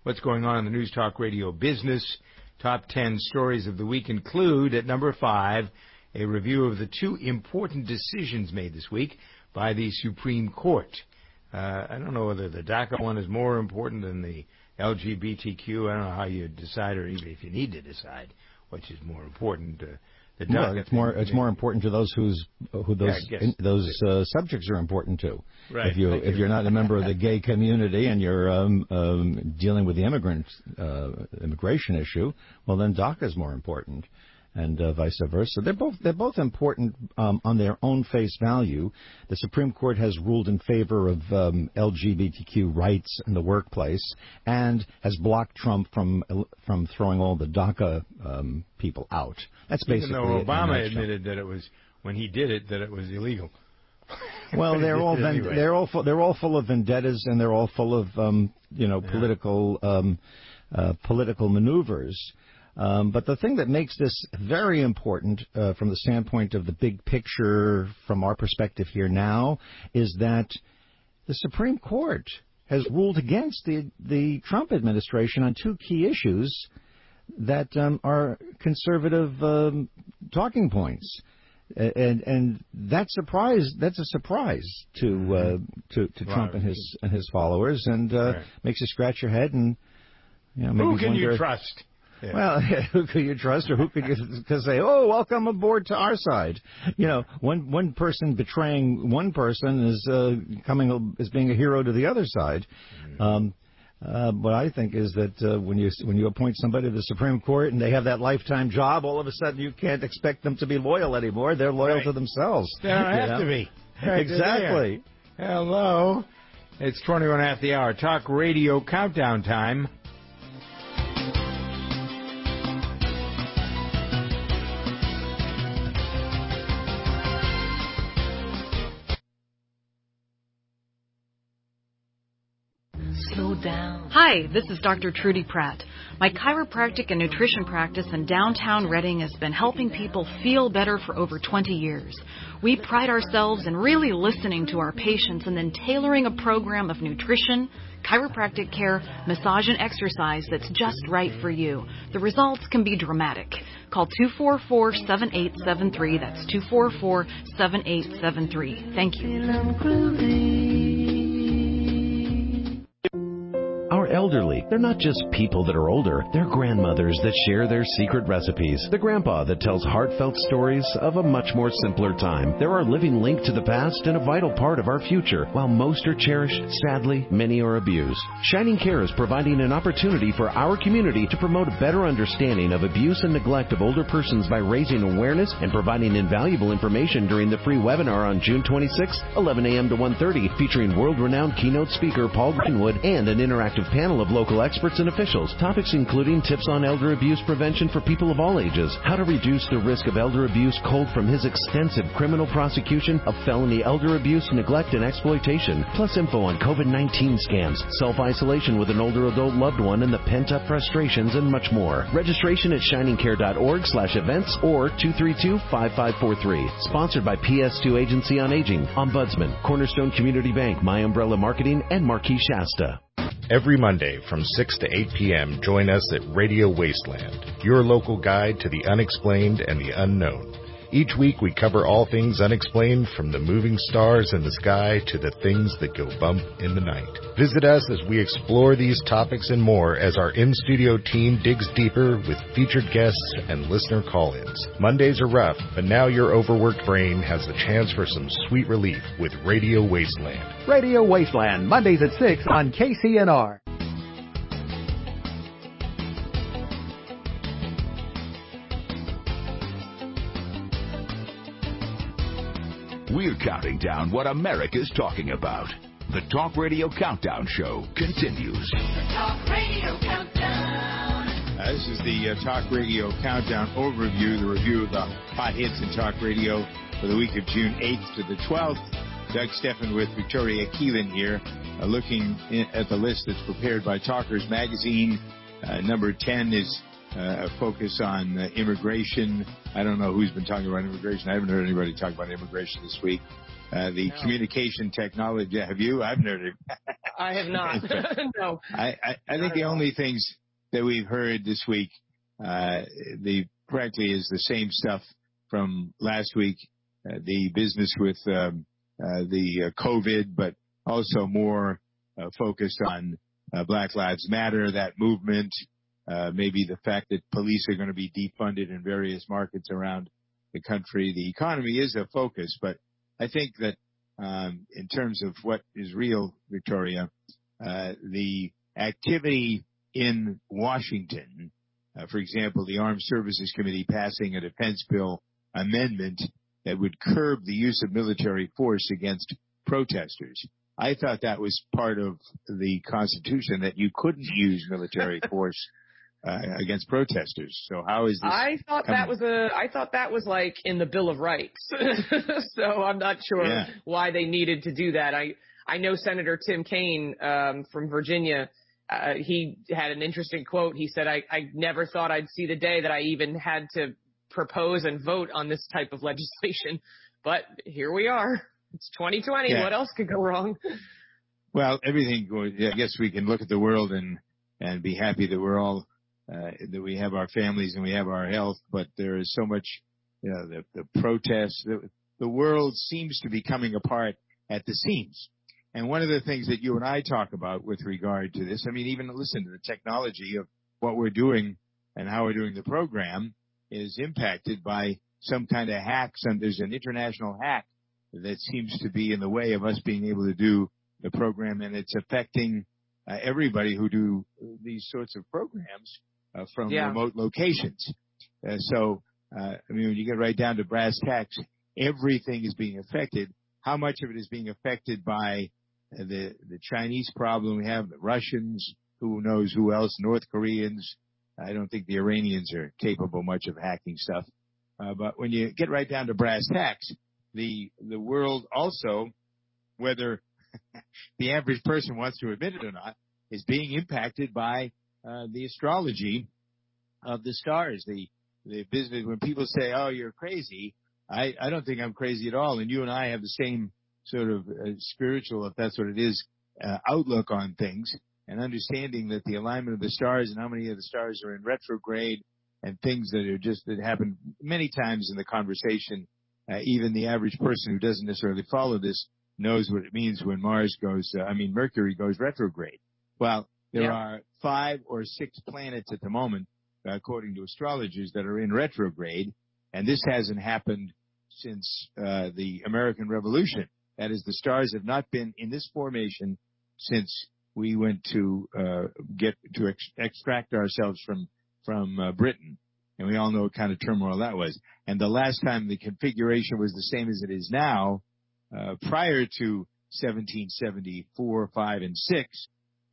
what's going on in the News Talk Radio business. Top ten stories of the week include, at number five, a review of the two important decisions made this week by the Supreme Court. Uh, I don't know whether the DACA one is more important than the L G B T Q. I don't know how you decide, or even if you need to decide which is more important. Uh, the DACA well, it's more it's more important to those whose who those yeah, in, those uh, subjects are important to. Right. If you Thank if you. you're not a member of the gay community and you're um, um, dealing with the immigrant uh, immigration issue, well then DACA is more important. And uh, vice versa. They're both they're both important um, on their own face value. The Supreme Court has ruled in favor of um, L G B T Q rights in the workplace and has blocked Trump from from throwing all the DACA um, people out. That's basically Even though it in a Obama nutshell. admitted that it was when he did it that it was illegal. Well, they're all vend- anyway. they're all full, they're all full of vendettas and they're all full of um, you know Yeah. political um, uh, political maneuvers. Um, but the thing that makes this very important uh, from the standpoint of the big picture from our perspective here now is that the Supreme Court has ruled against the, the Trump administration on two key issues that um, are conservative um, talking points. And and that surprise that's a surprise to uh, to, to Wow. Trump and his and his followers, and uh, Right. makes you scratch your head and you know maybe Who can wonder, you trust? Yeah. Well, who could you trust, or who could you to say, "Oh, welcome aboard to our side"? You know, one one person betraying one person is uh, coming is being a hero to the other side. Mm-hmm. Um, uh, what I think is that uh, when you when you appoint somebody to the Supreme Court and they have that lifetime job, all of a sudden you can't expect them to be loyal anymore. They're loyal Right. to themselves. They don't you have know? to be. Right, Exactly. they're there. Hello. It's twenty-one after the hour. Talk Radio Countdown time. Slow down. Hi, this is Doctor Trudy Pratt. My chiropractic and nutrition practice in downtown Reading has been helping people feel better for over twenty years. We pride ourselves in really listening to our patients and then tailoring a program of nutrition, chiropractic care, massage, and exercise that's just right for you. The results can be dramatic. Call two four four, seven eight seven three. That's two four four, seven eight seven three. Thank you. Our elderly, they're not just people that are older. They're grandmothers that share their secret recipes. The grandpa that tells heartfelt stories of a much more simpler time. They're our living link to the past and a vital part of our future. While most are cherished, sadly, many are abused. Shining Care is providing an opportunity for our community to promote a better understanding of abuse and neglect of older persons by raising awareness and providing invaluable information during the free webinar on June twenty-sixth, eleven a.m. to one thirty, featuring world-renowned keynote speaker Paul Greenwood and an interactive panel of local experts and officials. Topics including tips on elder abuse prevention for people of all ages, how to reduce the risk of elder abuse culled from his extensive criminal prosecution of felony elder abuse, neglect, and exploitation, plus info on COVID nineteen scams, self-isolation with an older adult loved one, and the pent-up frustrations, and much more. Registration at shiningcare.org slash events or two three two, five five four three. Sponsored by P S two Agency on Aging, Ombudsman, Cornerstone Community Bank, My Umbrella Marketing, and Marquis Shasta. Every Monday from six to eight p.m., join us at Radio Wasteland, your local guide to the unexplained and the unknown. Each week we cover all things unexplained, from the moving stars in the sky to the things that go bump in the night. Visit us as we explore these topics and more as our in-studio team digs deeper with featured guests and listener call-ins. Mondays are rough, but now your overworked brain has the chance for some sweet relief with Radio Wasteland. Radio Wasteland, Mondays at six on K C N R. We're counting down what America's talking about. The Talk Radio Countdown Show continues. The Talk Radio Countdown. Uh, this is the uh, Talk Radio Countdown overview, the review of the hot hits in Talk Radio for the week of June eighth to the twelfth. Doug Steffen with Victoria Keelan here, uh, looking in, at the list that's prepared by Talkers Magazine. Uh, number ten is uh, a focus on uh, immigration. I don't know who's been talking about immigration. I haven't heard anybody talk about immigration this week. Uh, the no. communication technology, have you? I haven't heard it. I have not. No. I, I, I think the only things that we've heard this week, uh, the frankly, is the same stuff from last week. Uh, the business with um, uh, the uh, COVID, but also more uh, focused on uh, Black Lives Matter, that movement. Uh, maybe the fact that police are going to be defunded in various markets around the country. The economy is a focus, but I think that um, in terms of what is real, Victoria, uh, the activity in Washington, uh, for example, the Armed Services Committee passing a defense bill amendment that would curb the use of military force against protesters. I thought that was part of the Constitution, that you couldn't use military force uh, against protesters. So how is this? I thought coming? that was a. I thought that was like in the Bill of Rights. So I'm not sure yeah. why they needed to do that. I I know Senator Tim Kaine um, from Virginia. Uh, he had an interesting quote. He said, I, I never thought I'd see the day that I even had to propose and vote on this type of legislation. But here we are. It's twenty twenty. Yeah. What else could go wrong? Well, everything goes, I guess we can look at the world and, and be happy that we're all, uh, that we have our families and we have our health, but there is so much, you know, the, the protests, the, the world seems to be coming apart at the seams. And one of the things that you and I talk about with regard to this, I mean, even listen to the technology of what we're doing and how we're doing the program is impacted by some kind of hacks, and there's an international hack that seems to be in the way of us being able to do the program, and it's affecting uh, everybody who do these sorts of programs uh, from Yeah. remote locations. Uh, so, uh, I mean, when you get right down to brass tacks, everything is being affected. How much of it is being affected by uh, the the Chinese problem we have, the Russians, who knows who else, North Koreans? I don't think the Iranians are capable much of hacking stuff. Uh, but when you get right down to brass tacks, the the world also, whether the average person wants to admit it or not, is being impacted by uh, the astrology of the stars. The the business, when people say, "Oh, you're crazy," I, I don't think I'm crazy at all. And you and I have the same sort of uh, spiritual, if that's what it is, uh, outlook on things, and understanding that the alignment of the stars and how many of the stars are in retrograde and things that are just, that happen many times in the conversation. Uh, even the average person who doesn't necessarily follow this knows what it means when Mars goes, uh, I mean, Mercury goes retrograde. Well, there Yeah. are five or six planets at the moment, uh, according to astrologers, that are in retrograde, and this hasn't happened since uh, the American Revolution. That is, the stars have not been in this formation since we went to uh, get to ex- extract ourselves from from uh, Britain, and we all know what kind of turmoil that was. And the last time the configuration was the same as it is now, uh, prior to seventeen seventy-four, five, and six,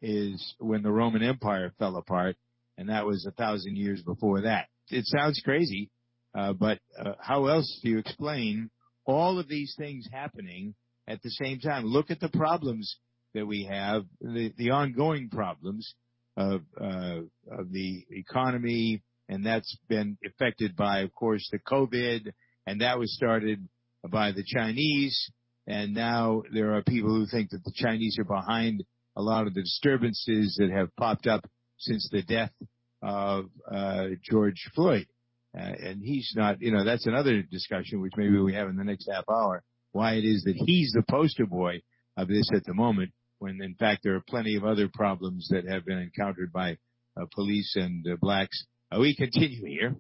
is when the Roman Empire fell apart, and that was a thousand years before that. It sounds crazy, uh, but uh, how else do you explain all of these things happening at the same time? Look at the problems that we have, the, the ongoing problems of, uh, of the economy, and that's been affected by, of course, the COVID, and that was started by the Chinese, and now there are people who think that the Chinese are behind a lot of the disturbances that have popped up since the death of uh, George Floyd. Uh, and he's not, you know, that's another discussion, which maybe we have in the next half hour, why it is that he's the poster boy of this at the moment, when in fact there are plenty of other problems that have been encountered by uh, police and uh, blacks. Uh, we continue here.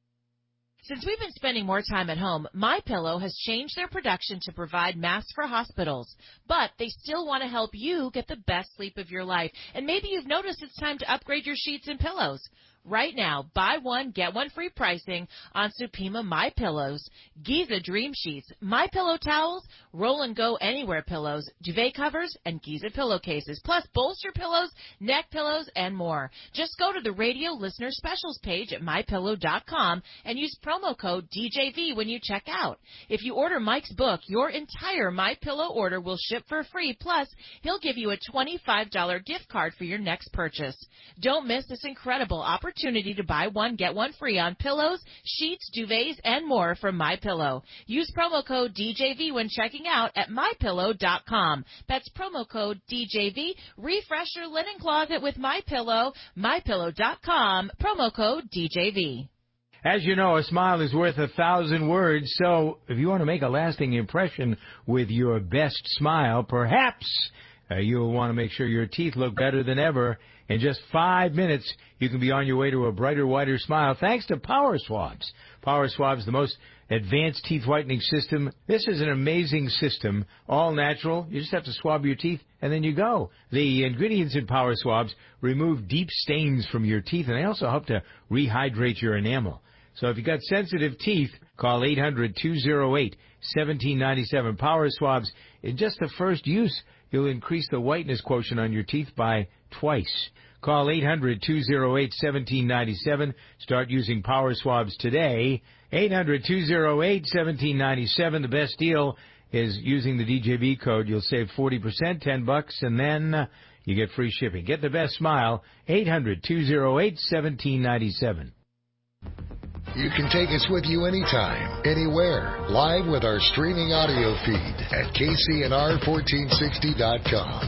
Since we've been spending more time at home, MyPillow has changed their production to provide masks for hospitals. But they still want to help you get the best sleep of your life. And maybe you've noticed it's time to upgrade your sheets and pillows. Right now, buy one, get one free pricing on Supima My Pillows, Giza Dream Sheets, My Pillow towels, Roll and Go Anywhere pillows, duvet covers, and Giza pillowcases, plus bolster pillows, neck pillows, and more. Just go to the radio listener specials page at my pillow dot com and use promo code D J V when you check out. If you order Mike's book, your entire My Pillow order will ship for free, plus he'll give you a twenty-five dollars gift card for your next purchase. Don't miss this incredible opportunity opportunity to buy one, get one free on pillows, sheets, duvets, and more from MyPillow. Use promo code D J V when checking out at my pillow dot com. That's promo code D J V. Refresh your linen closet with MyPillow. my pillow dot com, promo code D J V. As you know, a smile is worth a thousand words, so if you want to make a lasting impression with your best smile, perhaps uh, you'll want to make sure your teeth look better than ever. In just five minutes, you can be on your way to a brighter, whiter smile thanks to Power Swabs. Power Swabs, the most advanced teeth whitening system. This is an amazing system, all natural. You just have to swab your teeth, and then you go. The ingredients in Power Swabs remove deep stains from your teeth, and they also help to rehydrate your enamel. So if you've got sensitive teeth, call eight hundred, two oh eight, one seven nine seven. Power Swabs, in just the first use, you'll increase the whiteness quotient on your teeth by twice. Call eight hundred, two oh eight, one seven nine seven. Start using Power Swabs today. eight hundred, two oh eight, one seven nine seven. The best deal is using the D J V code. You'll save forty percent, ten bucks, and then uh, you get free shipping. Get the best smile. eight hundred, two oh eight, one seven nine seven. You can take us with you anytime, anywhere, live with our streaming audio feed at K C N R fourteen sixty dot com.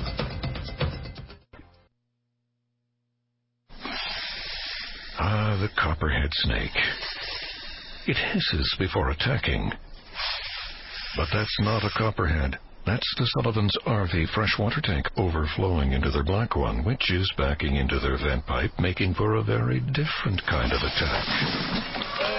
Ah, the copperhead snake. It hisses before attacking. But that's not a copperhead. That's the Sullivan's R V freshwater tank overflowing into their black one, which is backing into their vent pipe, making for a very different kind of attack.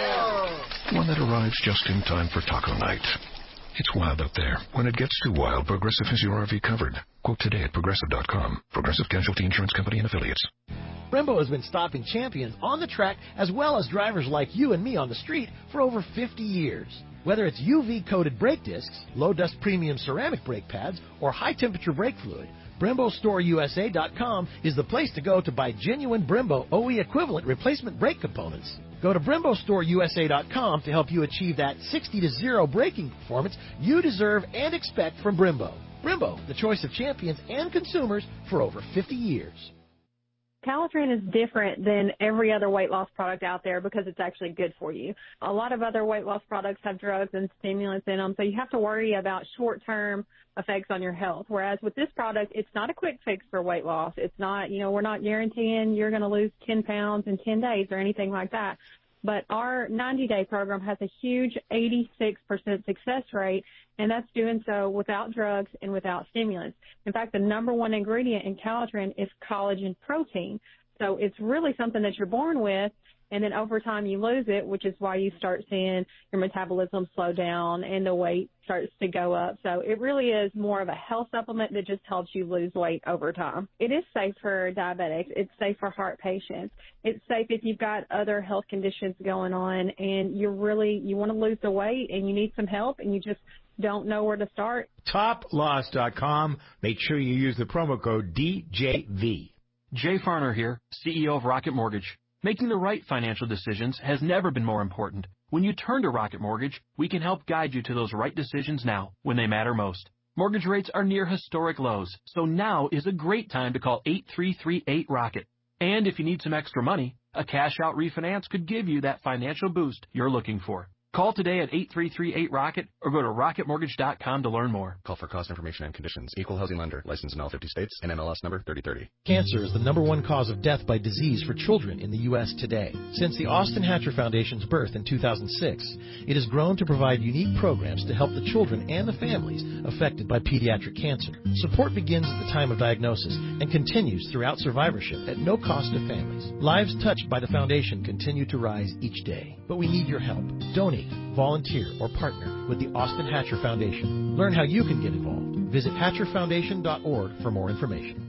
One that arrives just in time for taco night. It's wild out there. When it gets too wild, Progressive has your R V covered. Quote today at Progressive dot com. Progressive Casualty Insurance Company and Affiliates. Brembo has been stopping champions on the track as well as drivers like you and me on the street for over fifty years. Whether it's U V-coated brake discs, low-dust premium ceramic brake pads, or high-temperature brake fluid, Brembo Store U S A dot com is the place to go to buy genuine Brembo O E equivalent replacement brake components. Go to Brembo Store U S A dot com to help you achieve that sixty to zero braking performance you deserve and expect from Brembo. Brembo, the choice of champions and consumers for over fifty years. Calitrin is different than every other weight loss product out there because it's actually good for you. A lot of other weight loss products have drugs and stimulants in them, so you have to worry about short-term effects on your health. Whereas with this product, it's not a quick fix for weight loss. It's not, you know, we're not guaranteeing you're going to lose ten pounds in ten days or anything like that. But our ninety-day program has a huge eighty-six percent success rate, and that's doing so without drugs and without stimulants. In fact, the number one ingredient in Calitrin is collagen protein. So it's really something that you're born with, and then over time you lose it, which is why you start seeing your metabolism slow down and the weight starts to go up. So it really is more of a health supplement that just helps you lose weight over time. It is safe for diabetics. It's safe for heart patients. It's safe if you've got other health conditions going on and you're really, you want to lose the weight and you need some help and you just don't know where to start. Top Loss dot com. Make sure you use the promo code D J V. Jay Farner here, C E O of Rocket Mortgage. Making the right financial decisions has never been more important. When you turn to Rocket Mortgage, we can help guide you to those right decisions now, when they matter most. Mortgage rates are near historic lows, so now is a great time to call eight three three eight ROCKET. And if you need some extra money, a cash-out refinance could give you that financial boost you're looking for. Call today at eight three three eight ROCKET or go to rocket mortgage dot com to learn more. Call for cost information and conditions. Equal housing lender. Licensed in all fifty states. N M L S number thirty thirty. Cancer is the number one cause of death by disease for children in the U S today. Since the Austin Hatcher Foundation's birth in two thousand six, it has grown to provide unique programs to help the children and the families affected by pediatric cancer. Support begins at the time of diagnosis and continues throughout survivorship at no cost to families. Lives touched by the foundation continue to rise each day. But we need your help. Donate, volunteer, or partner with the Austin Hatcher Foundation. Learn how you can get involved. Visit hatcher foundation dot org for more information.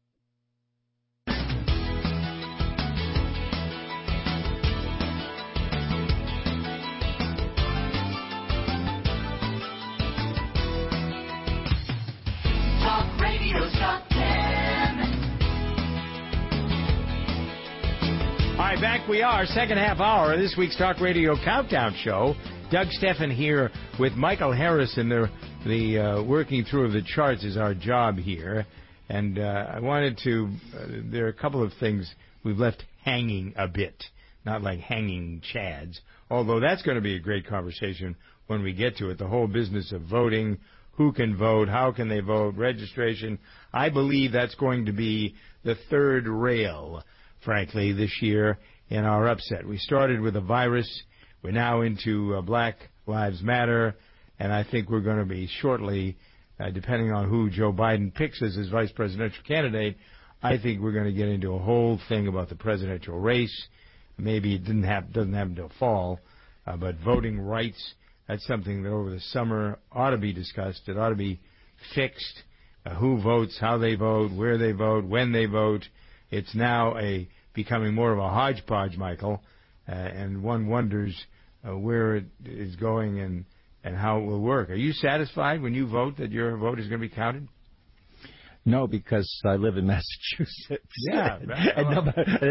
Talk Radio Top ten. All right, back we are, second half hour of this week's Talk Radio Countdown Show. Doug Steffen here with Michael Harrison. The, the uh, working through of the charts is our job here. And uh, I wanted to, uh, there are a couple of things we've left hanging a bit, not like hanging chads, although that's going to be a great conversation when we get to it, the whole business of voting, who can vote, how can they vote, registration. I believe that's going to be the third rail, frankly, this year in our upset. We started with a virus. We're now into uh, Black Lives Matter, and I think we're going to be shortly, uh, depending on who Joe Biden picks as his vice presidential candidate, I think we're going to get into a whole thing about the presidential race. Maybe it didn't have, doesn't happen till fall, uh, but voting rights, that's something that over the summer ought to be discussed. It ought to be fixed. Uh, who votes, how they vote, where they vote, when they vote. It's now a becoming more of a hodgepodge, Michael, uh, and one wonders uh, where it is going and, and how it will work. Are you satisfied when you vote that your vote is going to be counted? No, because I live in Massachusetts. Yeah. and no,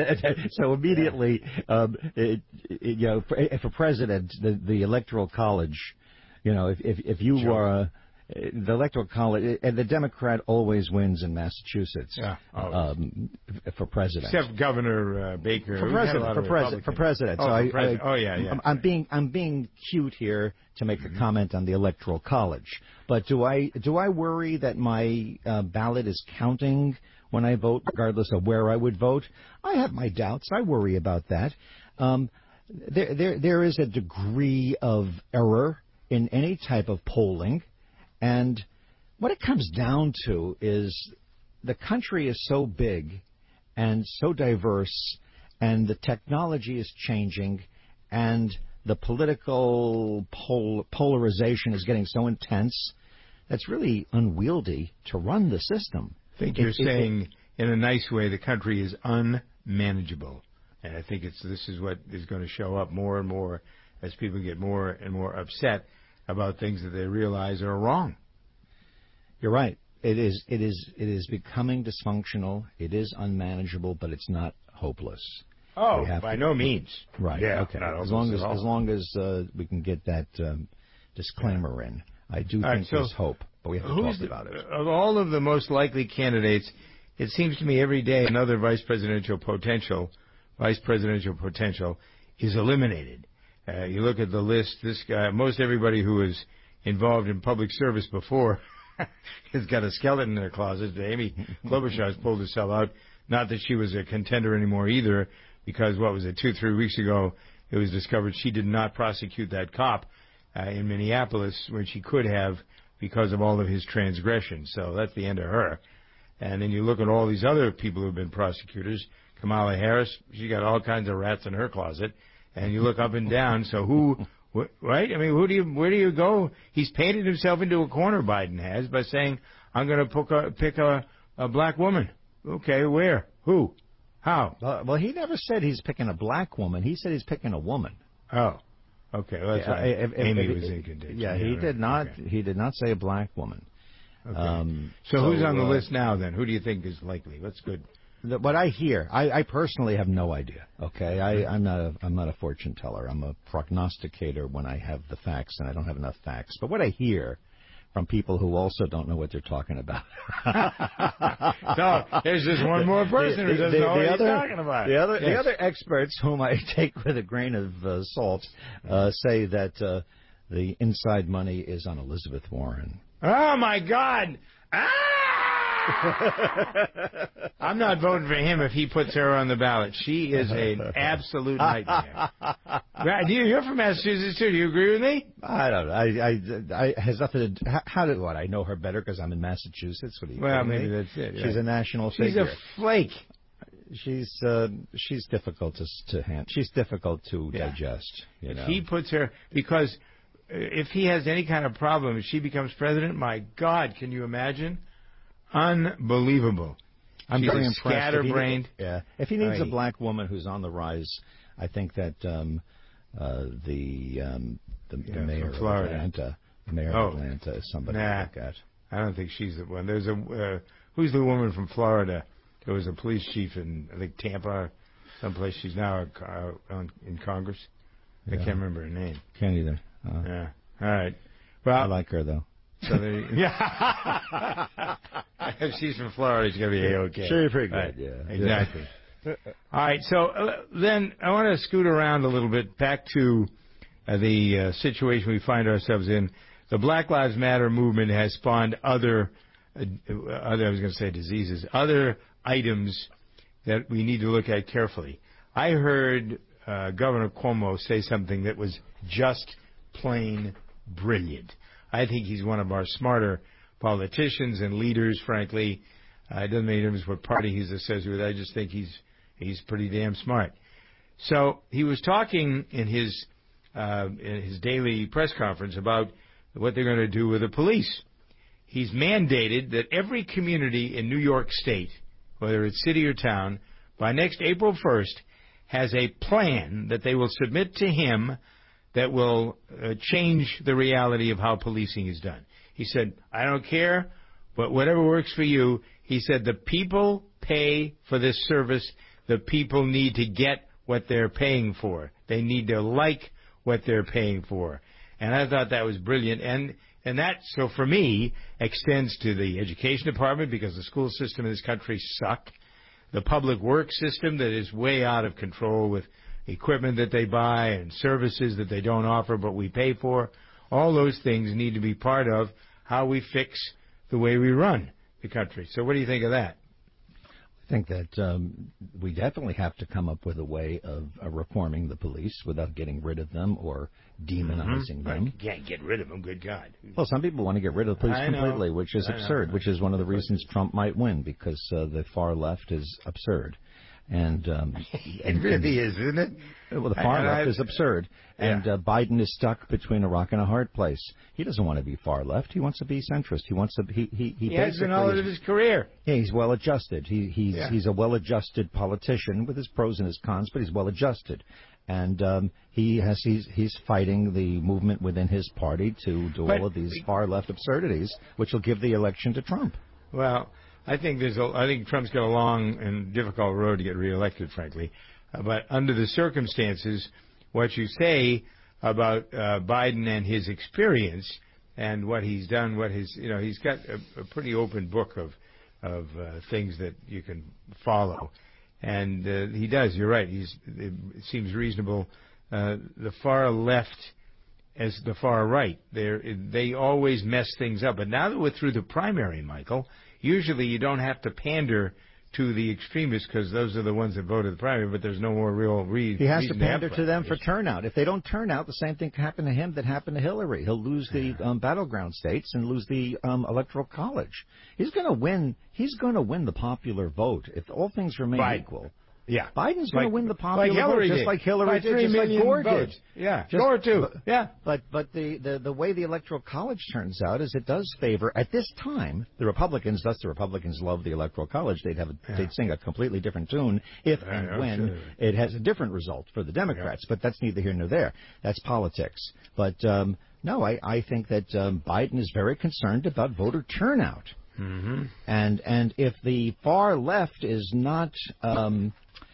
so immediately, um, it, it, you know, for, for president, the, the Electoral College, you know, if if, if you Sure. were uh, the Electoral College, and the Democrat always wins in Massachusetts. Yeah, um, for president. Except Governor uh, Baker. For We've had a president, lot for, of president, for president. Oh, so for I, president. I, oh, yeah, yeah. I'm, I'm being I'm being cute here to make Mm-hmm. the comment on the Electoral College. But do I do I worry that my uh, ballot is counting when I vote, regardless of where I would vote? I have my doubts. I worry about that. Um, there there there is a degree of error in any type of polling, and what it comes down to is the country is so big and so diverse, and the technology is changing, and the political pol- polarization is getting so intense that's really unwieldy to run the system. I think you're It- it- saying, in a nice way, the country is unmanageable. And I think it's this is what is going to show up more and more as people get more and more upset about things that they realize are wrong. You're right. It is. It is. It is becoming dysfunctional. It is unmanageable, but it's not hopeless. Oh, We have by to- no means. Right. Yeah, Okay. not As long hopeless as at all. as long as uh, we can get that um, disclaimer in, I do All think right, so there's hope, but we have to Who's talk about it. Of all of the most likely candidates, it seems to me every day another vice presidential potential, vice presidential potential, is eliminated. Uh, you look at the list. This guy, most everybody who was involved in public service before, has got a skeleton in their closet. Amy Klobuchar has pulled herself out. Not that she was a contender anymore either, because what was it, two, three weeks ago, it was discovered she did not prosecute that cop uh, in Minneapolis when she could have because of all of his transgressions. So that's the end of her. And then you look at all these other people who have been prosecutors. Kamala Harris, she got all kinds of rats in her closet. And you look up and down. So who, wh- right? I mean, who do you, where do you go? He's painted himself into a corner, Biden has, by saying, I'm going to pick a, pick a, a black woman. Okay, where? Who? How? Uh, well, he never said he's picking a black woman. He said he's picking a woman. Oh, okay. Well, that's Yeah, right. if- if- Amy if- was in contention. Yeah, he right. did not. Okay. He did not say a black woman. Okay. Um, so, who's on the uh, list now then? Who do you think is likely? What's good? the- What I hear, I, I personally have no idea. Okay, I, I'm not a I'm not a fortune teller. I'm a prognosticator when I have the facts, and I don't have enough facts. But what I hear from people who also don't know what they're talking about. So there's just one more person who doesn't know what he's talking about. The other, the Yes. other experts, whom I take with a grain of uh, salt, uh, say that uh, the inside money is on Elizabeth Warren. Oh my God! Ah! I'm not voting for him if he puts her on the ballot. She is an absolute nightmare. Right, you- You're from Massachusetts too. Do you agree with me? I don't know. I, I, I has nothing to do. How, how did what? I know her better because I'm in Massachusetts. What are you Well, kidding maybe me? that's it. She's yeah. a national She's figure. a flake. She's uh, she's difficult to to hand. She's difficult to Yeah. digest. You If know. he puts her, because if he has any kind of problem, if she becomes president, my God, can you imagine? Unbelievable. I'm She's very a impressed. If he- scatterbrained. Yeah. If he needs a Aye. black woman who's on the rise, I think that um, uh, the um, the, Yeah, the from mayor of Florida. Atlanta, the mayor Oh. of Atlanta, is somebody Nah. to look at. I don't think she's the one. There's a uh, who's the woman from Florida? There was a police chief in I think Tampa, someplace. She's now a, co- on, in Congress. I Yeah. can't remember her name. Can't either. Uh, Yeah. All right. Well, I like her though. So there you, yeah. If she's from Florida, she's gonna be a okay. She's pretty good. Right. Yeah. Exactly. All right, so uh, then I want to scoot around a little bit back to uh, the uh, situation we find ourselves in. The Black Lives Matter movement has spawned other, uh, other I was going to say diseases, other items that we need to look at carefully. I heard uh, Governor Cuomo say something that was just plain brilliant. I think he's one of our smarter politicians and leaders, frankly. Uh, it doesn't make any difference what party he's associated with. I just think he's he's pretty damn smart. So he was talking in his uh, in his daily press conference about what they're going to do with the police. He's mandated that every community in New York State, whether it's city or town, by next April first, has a plan that they will submit to him that will uh, change the reality of how policing is done. He said, I don't care, but whatever works for you. He said, the people pay for this service. The people need to get what they're paying for. They need to like what they're paying for. And I thought that was brilliant. And and that, so for me, extends to the education department because the school system in this country suck. The public works system that is way out of control with equipment that they buy and services that they don't offer but we pay for. All those things need to be part of how we fix the way we run the country. So what do you think of that? I think that um, we definitely have to come up with a way of uh, reforming the police without getting rid of them or demonizing mm-hmm. them. You can't get rid of them, good God. Well, some people want to get rid of the police I completely, know. which is I absurd, know. which is one of the reasons Trump might win, because uh, the far left is absurd. And um, it really is, isn't it? Well, the far I, left I, is absurd, yeah. and uh, Biden is stuck between a rock and a hard place. He doesn't want to be far left; he wants to be centrist. He wants to. He he he, he has been all of his career. Yeah, he's well adjusted. He he's yeah. he's a well adjusted politician with his pros and his cons, but he's well adjusted, and um, he has he's he's fighting the movement within his party to do but, all of these far left absurdities, which will give the election to Trump. Well. I think there's a, I think Trump's got a long and difficult road to get reelected, frankly. Uh, but under the circumstances, what you say about uh, Biden and his experience and what he's done, what his, you know, he's got a, a pretty open book of of uh, things that you can follow, and uh, he does. You're right. He's it seems reasonable. Uh, the far left as the far right, they they always mess things up. But now that we're through the primary, Michael. Usually you don't have to pander to the extremists because those are the ones that voted the primary, but there's no more real re- He has reason to pander to, to them for turnout. If they don't turn out, the same thing can happen to him that happened to Hillary. He'll lose the um, battleground states and lose the um, electoral college. He's going to win. He's going to win the popular vote if all things remain Biden. equal. Yeah, Biden's going like, to win the popular like Hillary vote, just did. like Hillary By did, three just like million Gore votes. did. Yeah, just, Gore too. But, yeah, but but the, the the way the electoral college turns out is it does favor at this time the Republicans. Thus, the Republicans love the electoral college. They'd have a, yeah. they'd sing a completely different tune if I and know, when sure. it has a different result for the Democrats. Yeah. But that's neither here nor there. That's politics. But um, no, I I think that um, Biden is very concerned about voter turnout. Mm-hmm. And and if the far left is not um,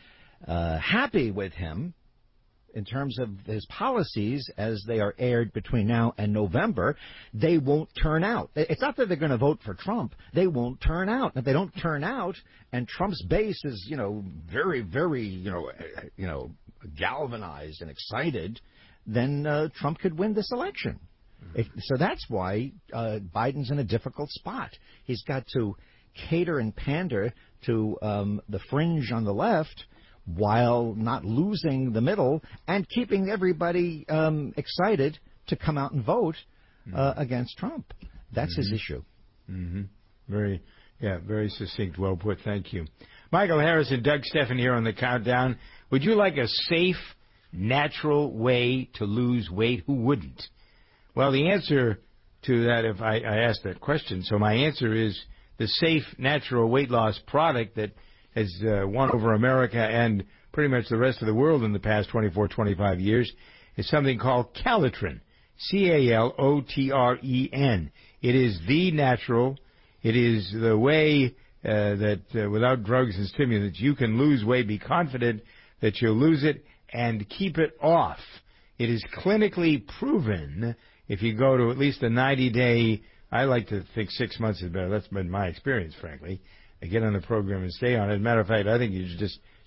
uh, happy with him in terms of his policies as they are aired between now and November, they won't turn out. It's not that they're going to vote for Trump. They won't turn out. If they don't turn out, and Trump's base is, you know, very, very, you know, you know, galvanized and excited, then uh, Trump could win this election. If, so that's why uh, Biden's in a difficult spot. He's got to cater and pander to um, the fringe on the left while not losing the middle and keeping everybody um, excited to come out and vote uh, mm-hmm. against Trump. That's mm-hmm. his issue. Mm-hmm. Very, yeah, very succinct. Well put. Thank you. Michael Harris and Doug Steffen here on the Countdown. Would you like a safe, natural way to lose weight? Who wouldn't? Well, the answer to that, if I, I asked that question, so my answer is the safe, natural weight loss product that has uh, won over America and pretty much the rest of the world in the past twenty-four, twenty-five years is something called Calotren, C A L O T R E N. It is the natural. It is the way uh, that uh, without drugs and stimulants you can lose weight, be confident that you'll lose it, and keep it off. It is clinically proven. If you go to at least a ninety-day, I like to think six months is better. That's been my experience, frankly. I get on the program and stay on it. As a matter of fact, I think you should just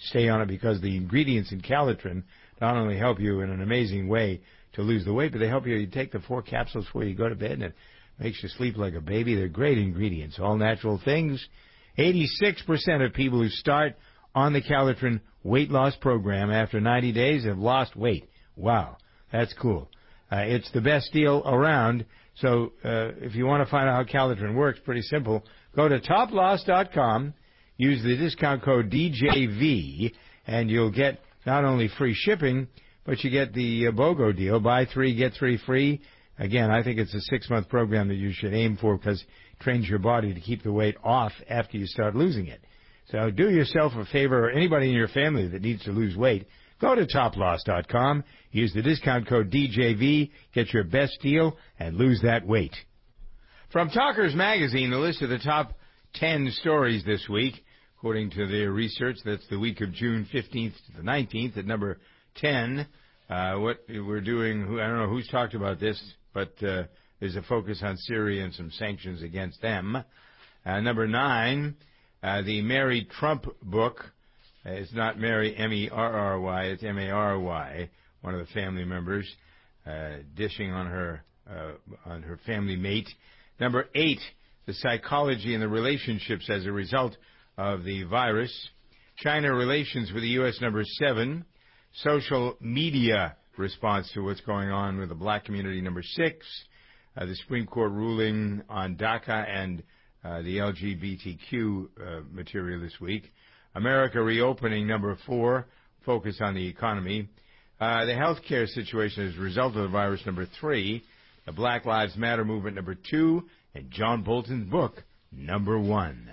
stay on it because the ingredients in Calitrin not only help you in an amazing way to lose the weight, but they help you. You take the four capsules before you go to bed, and it makes you sleep like a baby. They're great ingredients, all natural things. eighty-six percent of people who start on the Calitrin weight loss program after ninety days have lost weight. Wow, that's cool. Uh, it's the best deal around. So uh, if you want to find out how Calitrin works, pretty simple. Go to top loss dot com, use the discount code D J V, and you'll get not only free shipping, but you get the uh, BOGO deal. Buy three, get three free. Again, I think it's a six-month program that you should aim for because it trains your body to keep the weight off after you start losing it. So do yourself a favor, or anybody in your family that needs to lose weight, go to top loss dot com, use the discount code D J V, get your best deal, and lose that weight. From Talkers Magazine, the list of the top ten stories this week, according to their research. That's the week of June fifteenth to the nineteenth at number ten. Uh, what we're doing, I don't know who's talked about this, but uh, there's a focus on Syria and some sanctions against them. Uh, number nine, uh, the Mary Trump book. Uh, it's not Mary, M E R R Y, it's M A R Y, one of the family members, uh, dishing on her uh, on her family mate. Number eight, the psychology and the relationships as a result of the virus. China relations with the U S, number seven. Social media response to what's going on with the black community, number six. Uh, the Supreme Court ruling on DACA and uh, the L G B T Q uh, material this week. America reopening, number four. Focus on the economy. Uh, the health care situation as a result of the virus, number three. The Black Lives Matter movement, number two. And John Bolton's book, number one.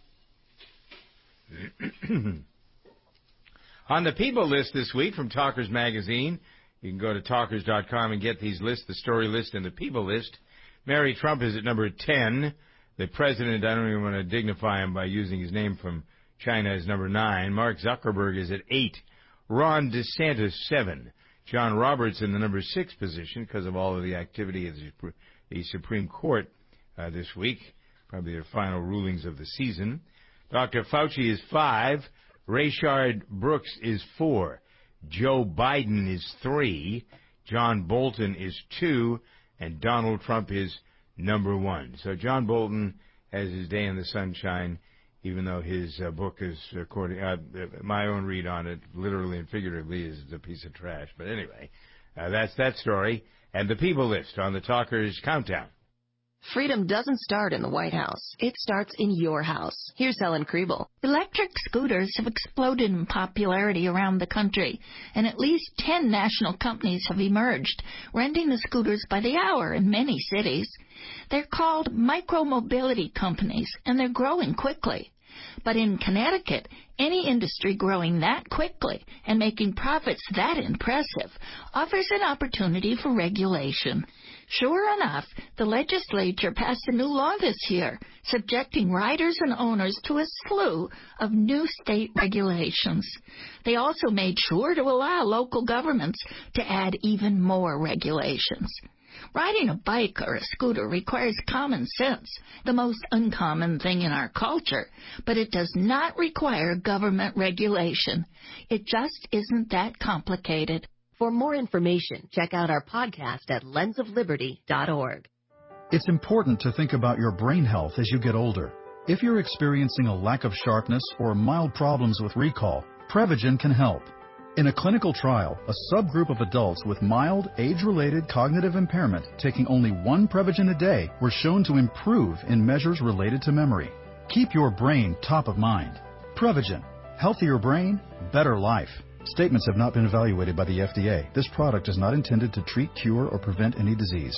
On the people list this week from Talkers Magazine, you can go to talkers dot com and get these lists, the story list and the people list. Mary Trump is at number ten. The president, I don't even want to dignify him by using his name from China, is number nine. Mark Zuckerberg is at eight. Ron DeSantis, seven. John Roberts in the number six position because of all of the activity of the Supreme Court uh, this week, probably their final rulings of the season. Doctor Fauci is five. Rayshard Brooks is four. Joe Biden is three. John Bolton is two. And Donald Trump is number one. So John Bolton has his day in the sunshine, even though his uh, book is, according uh, my own read on it, literally and figuratively, is a piece of trash. But anyway, uh, that's that story. And the people list on the Talkers Countdown. Freedom doesn't start in the White House. It starts in your house. Here's Helen Kriebel. Electric scooters have exploded in popularity around the country, and at least ten national companies have emerged, renting the scooters by the hour in many cities. They're called micro-mobility companies, and they're growing quickly. But in Connecticut, any industry growing that quickly and making profits that impressive offers an opportunity for regulation. Sure enough, the legislature passed a new law this year, subjecting riders and owners to a slew of new state regulations. They also made sure to allow local governments to add even more regulations. Riding a bike or a scooter requires common sense, the most uncommon thing in our culture, but it does not require government regulation. It just isn't that complicated. For more information, check out our podcast at lens of liberty dot org. It's important to think about your brain health as you get older. If you're experiencing a lack of sharpness or mild problems with recall, Prevagen can help. In a clinical trial, a subgroup of adults with mild, age-related cognitive impairment taking only one Prevagen a day were shown to improve in measures related to memory. Keep your brain top of mind. Prevagen. Healthier brain, better life. Statements have not been evaluated by the F D A. This product is not intended to treat, cure, or prevent any disease.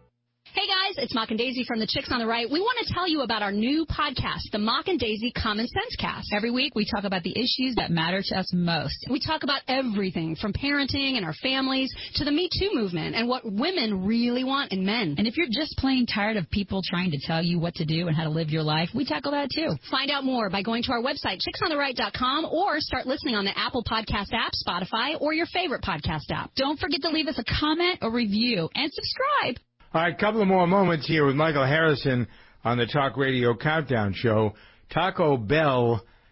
Hey guys, it's Mock and Daisy from the Chicks on the Right. We want to tell you about our new podcast, the Mock and Daisy Common Sense Cast. Every week we talk about the issues that matter to us most. We talk about everything from parenting and our families to the Me Too movement and what women really want in men. And if you're just plain tired of people trying to tell you what to do and how to live your life, we tackle that too. Find out more by going to our website, chicks on the right dot com, or start listening on the Apple Podcast app, Spotify, or your favorite podcast app. Don't forget to leave us a comment, a review, and subscribe. All right, a couple of more moments here with Michael Harrison on the Talk Radio Countdown Show. Taco Bell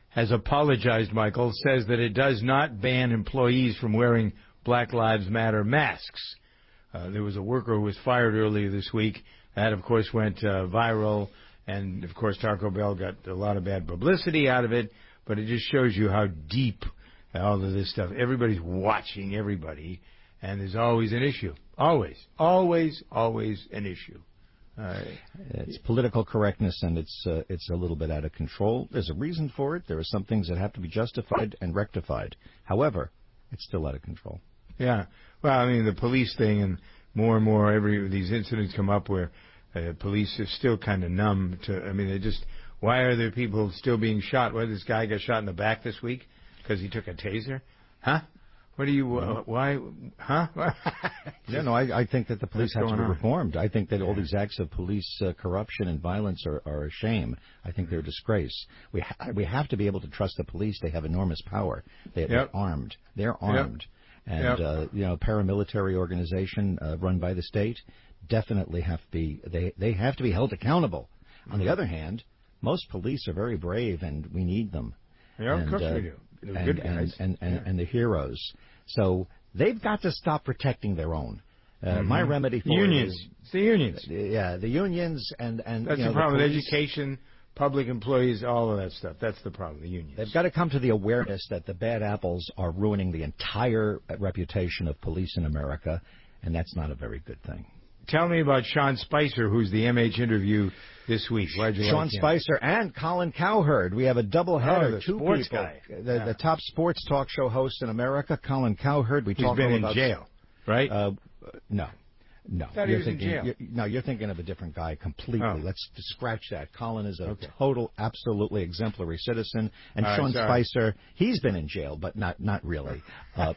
has apologized, Michael, says that it does not ban employees from wearing Black Lives Matter masks. Uh, there was a worker who was fired earlier this week. That, of course, went uh, viral, and, of course, Taco Bell got a lot of bad publicity out of it, but it just shows you how deep all of this stuff. Everybody's watching everybody, and there's always an issue. Always. Always, always an issue. Uh, it's political correctness, and it's uh, it's a little bit out of control. There's a reason for it. There are some things that have to be justified and rectified. However, it's still out of control. Yeah. Well, I mean, the police thing, and more and more every these incidents come up where uh, police are still kind of numb to, I mean, they just, why are there people still being shot? Why this guy got shot in the back this week? Because he took a taser? Huh? What do you, uh, why, huh? Yeah, no, I, I think that the police have to be on? reformed. I think that all these acts of police uh, corruption and violence are, are a shame. I think they're a disgrace. We ha- we have to be able to trust the police. They have enormous power. They, Yep. They're armed. They're armed. Yep. And, Yep. uh, you know, paramilitary organization uh, run by the state definitely have to be, they, they have to be held accountable. Mm-hmm. On the other hand, most police are very brave, and we need them. Yeah, and, of course uh, we do. They're and, good guys. And, and, and, Yeah. and the heroes. So they've got to stop protecting their own. Uh, Mm-hmm. My remedy for unions. it is... It's the unions. Yeah, the unions and... and That's you know, the problem the with police, education, public employees, all of that stuff. That's the problem, the unions. They've got to come to the awareness that the bad apples are ruining the entire reputation of police in America, and that's not a very good thing. Tell me about Sean Spicer, who's the M H interview this week. Why'd you Sean like him? Spicer and Colin Cowherd. We have a doubleheader. Oh, the two sports people. guy. The, Yeah. the top sports talk show host in America, Colin Cowherd. We He's talk been all in about jail, right? Uh, no. No, Thought he you're was in thinking, jail. You're, no, you're thinking of a different guy completely. Oh. Let's scratch that. Colin is a Okay. total, absolutely exemplary citizen, and All right, Sean sorry. Spicer, he's been in jail, but not not really. Uh,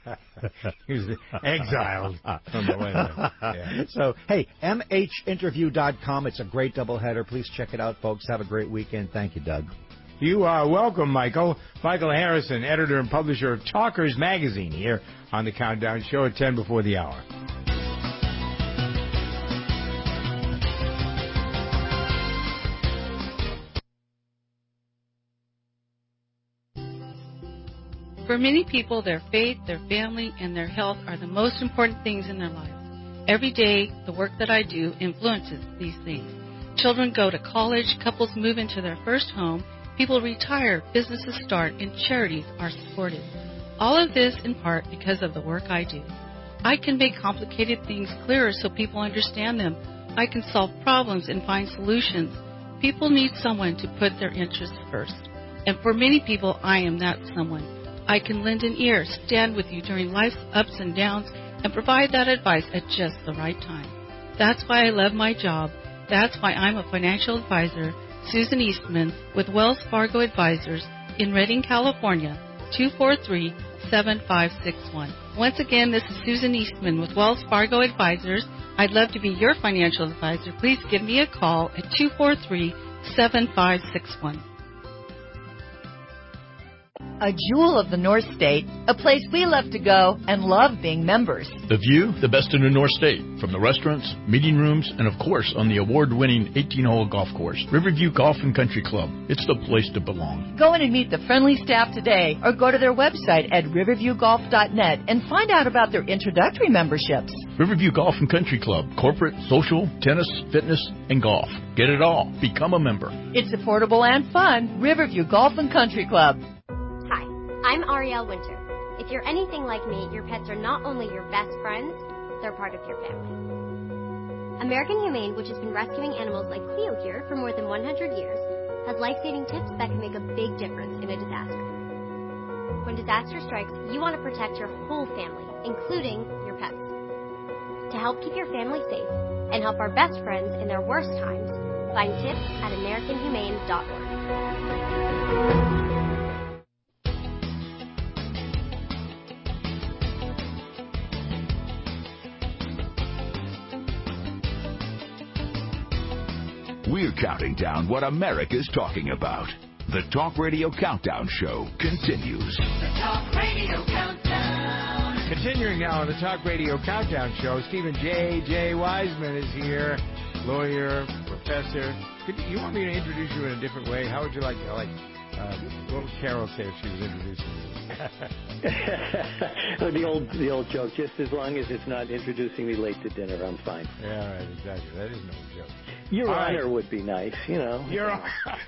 he was exiled from the weather. Yeah. So, hey, M H interview dot com. It's a great doubleheader. Please check it out, folks. Have a great weekend. Thank you, Doug. You are welcome, Michael. Michael Harrison, editor and publisher of Talkers Magazine, here on the Countdown Show at ten before the hour. For many people, their faith, their family, and their health are the most important things in their lives. Every day, the work that I do influences these things. Children go to college, couples move into their first home, people retire, businesses start, and charities are supported. All of this in part because of the work I do. I can make complicated things clearer so people understand them. I can solve problems and find solutions. People need someone to put their interests first. And for many people, I am that someone. I can lend an ear, stand with you during life's ups and downs, and provide that advice at just the right time. That's why I love my job. That's why I'm a financial advisor, Susan Eastman, with Wells Fargo Advisors in Redding, California, two four three, seven five six one. Once again, this is Susan Eastman with Wells Fargo Advisors. I'd love to be your financial advisor. Please give me a call at two four three, seven five six one. A jewel of the North State, a place we love to go and love being members. The view, the best in the North State, from the restaurants, meeting rooms, and of course on the award-winning eighteen-hole golf course, Riverview Golf and Country Club. It's the place to belong. Go in and meet the friendly staff today or go to their website at riverview golf dot net and find out about their introductory memberships. Riverview Golf and Country Club, corporate, social, tennis, fitness, and golf. Get it all. Become a member. It's affordable and fun. Riverview Golf and Country Club. Hi, I'm Arielle Winter. If you're anything like me, your pets are not only your best friends, they're part of your family. American Humane, which has been rescuing animals like Cleo here for more than one hundred years, has life-saving tips that can make a big difference in a disaster. When disaster strikes, you want to protect your whole family, including your pets. To help keep your family safe and help our best friends in their worst times, find tips at american humane dot org. We're counting down what America's talking about. The Talk Radio Countdown Show continues. The Talk Radio Countdown. Continuing now on the Talk Radio Countdown Show, Stephen J. J. Wiseman is here, lawyer, professor. Could you, you want me to introduce you in a different way? How would you like to? Like, uh, Uh, what would Carol say if she was introducing you? the old the old joke, just as long as it's not introducing me late to dinner, I'm fine. Yeah, right, exactly. That is no joke. Your All Honor right. would be nice, you know. Your Honor.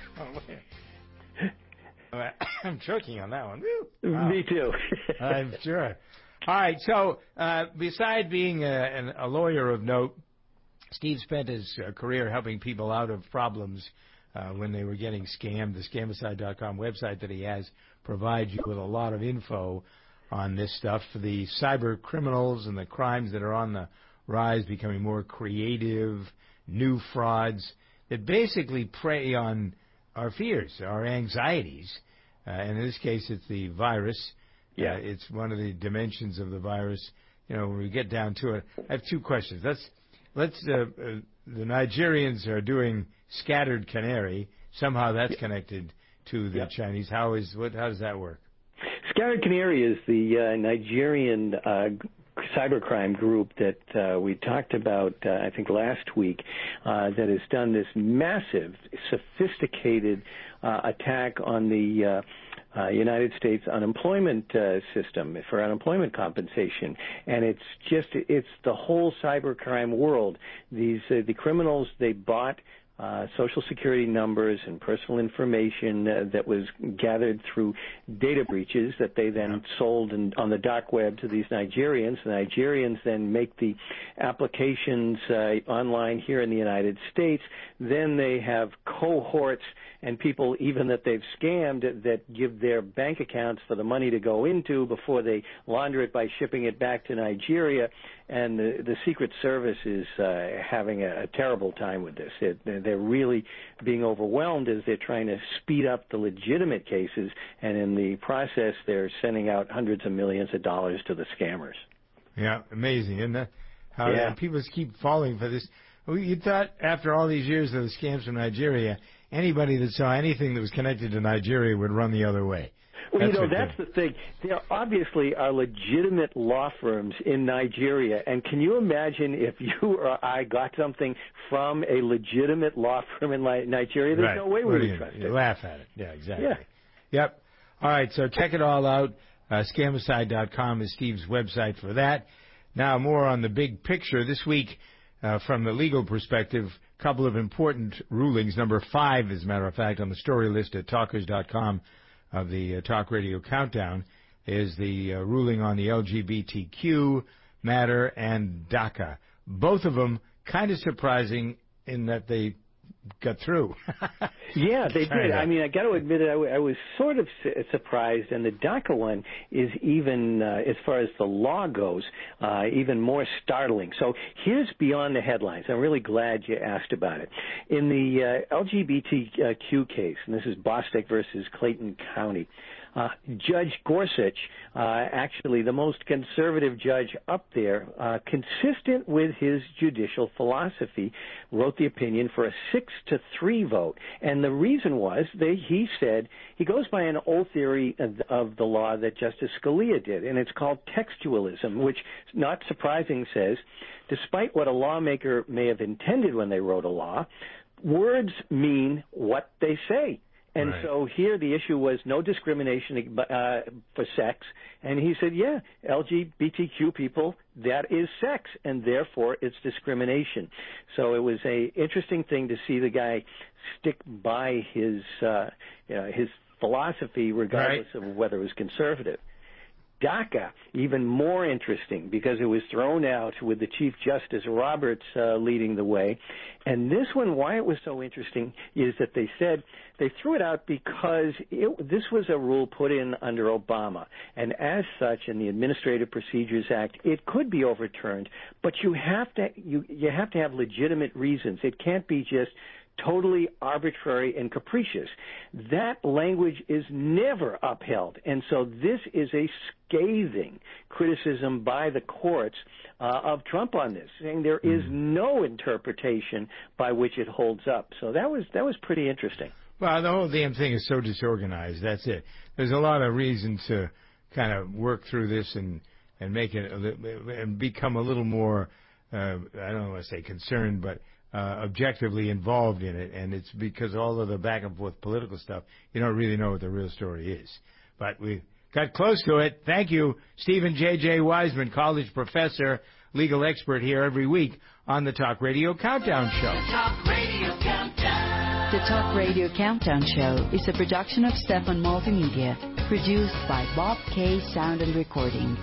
I'm choking on that one. Wow. Me too. I'm sure. All right, so uh, beside being a, an, a lawyer of note, Steve spent his uh, career helping people out of problems uh, when they were getting scammed. The Scamicide dot com website that he has provides you with a lot of info on this stuff. The cyber criminals and the crimes that are on the rise, becoming more creative, new frauds that basically prey on our fears, our anxieties. Uh, and in this case, it's the virus. Yeah. Uh, it's one of the dimensions of the virus. You know, when we get down to it, I have two questions. Let's, let's, uh, uh, the Nigerians are doing scattered canary. Somehow that's yeah. connected to the yeah. Chinese. How is, what, how does that work? Scattered Canary is the uh, Nigerian uh, cybercrime group that uh, we talked about, uh, I think, last week, uh, that has done this massive, sophisticated uh, attack on the uh, uh, United States unemployment uh, system for unemployment compensation. And it's just, it's the whole cybercrime world. These, uh, the criminals, they bought Uh, Social Security numbers and personal information uh, that was gathered through data breaches that they then sold in, on the dark web to these Nigerians. The Nigerians then make the applications uh, online here in the United States. Then they have cohorts and people even that they've scammed that give their bank accounts for the money to go into before they launder it by shipping it back to Nigeria. And the, the Secret Service is uh, having a, a terrible time with this. It, they're really being overwhelmed as they're trying to speed up the legitimate cases, and in the process, they're sending out hundreds of millions of dollars to the scammers. Yeah, amazing, isn't it? How yeah. uh, people keep falling for this. Well, you thought after all these years of the scams from Nigeria, anybody that saw anything that was connected to Nigeria would run the other way. Well, That's you know, what that's the thing. There obviously are legitimate law firms in Nigeria, and can you imagine if you or I got something from a legitimate law firm in Nigeria? There's right. no way we what would you, trust you it. Laugh at it. Yeah, exactly. Yeah. Yep. All right, so check it all out. Uh, Scamicide dot com is Steve's website for that. Now, more on the big picture. This week, uh, from the legal perspective, a couple of important rulings. Number five, as a matter of fact, on the story list at talkers dot com. Of the uh, Talk Radio Countdown is the uh, ruling on the L G B T Q matter and DACA. Both of them kind of surprising in that they got through. Yeah, they Kinda. did. I mean, I got to admit it, I, w- I was sort of su- surprised, and the DACA one is even, uh, as far as the law goes, uh, even more startling. So here's beyond the headlines. I'm really glad you asked about it. In the uh, L G B T Q case, and this is Bostick versus Clayton County, Uh, Judge Gorsuch, uh, actually the most conservative judge up there, uh, consistent with his judicial philosophy, wrote the opinion for a six to three vote. And the reason was that he said he goes by an old theory of, of the law that Justice Scalia did, and it's called textualism, which, not surprising, says, despite what a lawmaker may have intended when they wrote a law, words mean what they say. And right. so here the issue was no discrimination uh, for sex. And he said, yeah, L G B T Q people, that is sex, and therefore it's discrimination. So it was a interesting thing to see the guy stick by his, uh, you know, his philosophy regardless right. of whether it was conservative. DACA, even more interesting because it was thrown out with the Chief Justice Roberts uh, leading the way. And this one, why it was so interesting is that they said they threw it out because it, this was a rule put in under Obama. And as such, in the Administrative Procedures Act, it could be overturned, but you have to you, you have to have legitimate reasons. It can't be just totally arbitrary and capricious. That language is never upheld. And so this is a scathing criticism by the courts uh, of Trump on this, saying there is no interpretation by which it holds up. So that was that was pretty interesting. Well, the whole damn thing is so disorganized. That's it. There's a lot of reason to kind of work through this and, and make it and become a little more, uh, I don't want to say concerned, but uh, objectively involved in it, and it's because all of the back and forth political stuff, you don't really know what the real story is. But we got close to it. Thank you, Stephen J J. Wiseman, college professor, legal expert here every week on the Talk Radio Countdown Show. The Talk Radio Countdown. The Talk Radio Countdown Show is a production of Stefan Multimedia, produced by Bob K. Sound and Recording.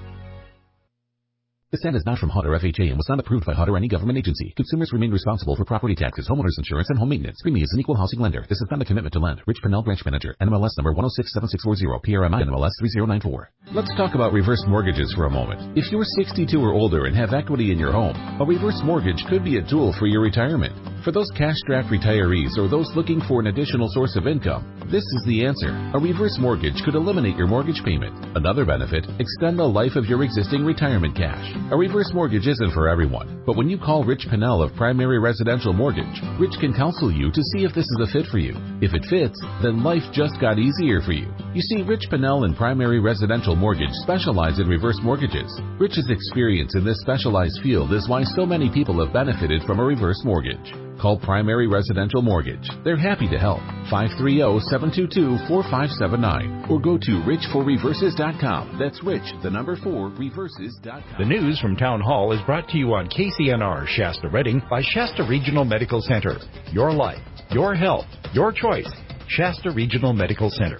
This ad is not from H U D or F H A and was not approved by H U D or any government agency. Consumers remain responsible for property taxes, homeowners insurance, and home maintenance. Primi is an equal housing lender. This is not a commitment to lend. Rich Pennell, Branch Manager. N M L S number one oh six seven six four zero. P R M I N M L S three zero nine four. Let's talk about reverse mortgages for a moment. If you're sixty-two or older and have equity in your home, a reverse mortgage could be a tool for your retirement. For those cash-strapped retirees or those looking for an additional source of income, this is the answer. A reverse mortgage could eliminate your mortgage payment. Another benefit, extend the life of your existing retirement cash. A reverse mortgage isn't for everyone, but when you call Rich Pennell of Primary Residential Mortgage, Rich can counsel you to see if this is a fit for you. If it fits, then life just got easier for you. You see, Rich Pennell and Primary Residential Mortgage specialize in reverse mortgages. Rich's experience in this specialized field is why so many people have benefited from a reverse mortgage. Call Primary Residential Mortgage. They're happy to help. five three zero, seven two two, four five seven nine. Or go to rich for reverses dot com. That's rich, the number four, reverses dot com. The news from Town Hall is brought to you on K C N R Shasta Redding by Shasta Regional Medical Center. Your life, your health, your choice. Shasta Regional Medical Center.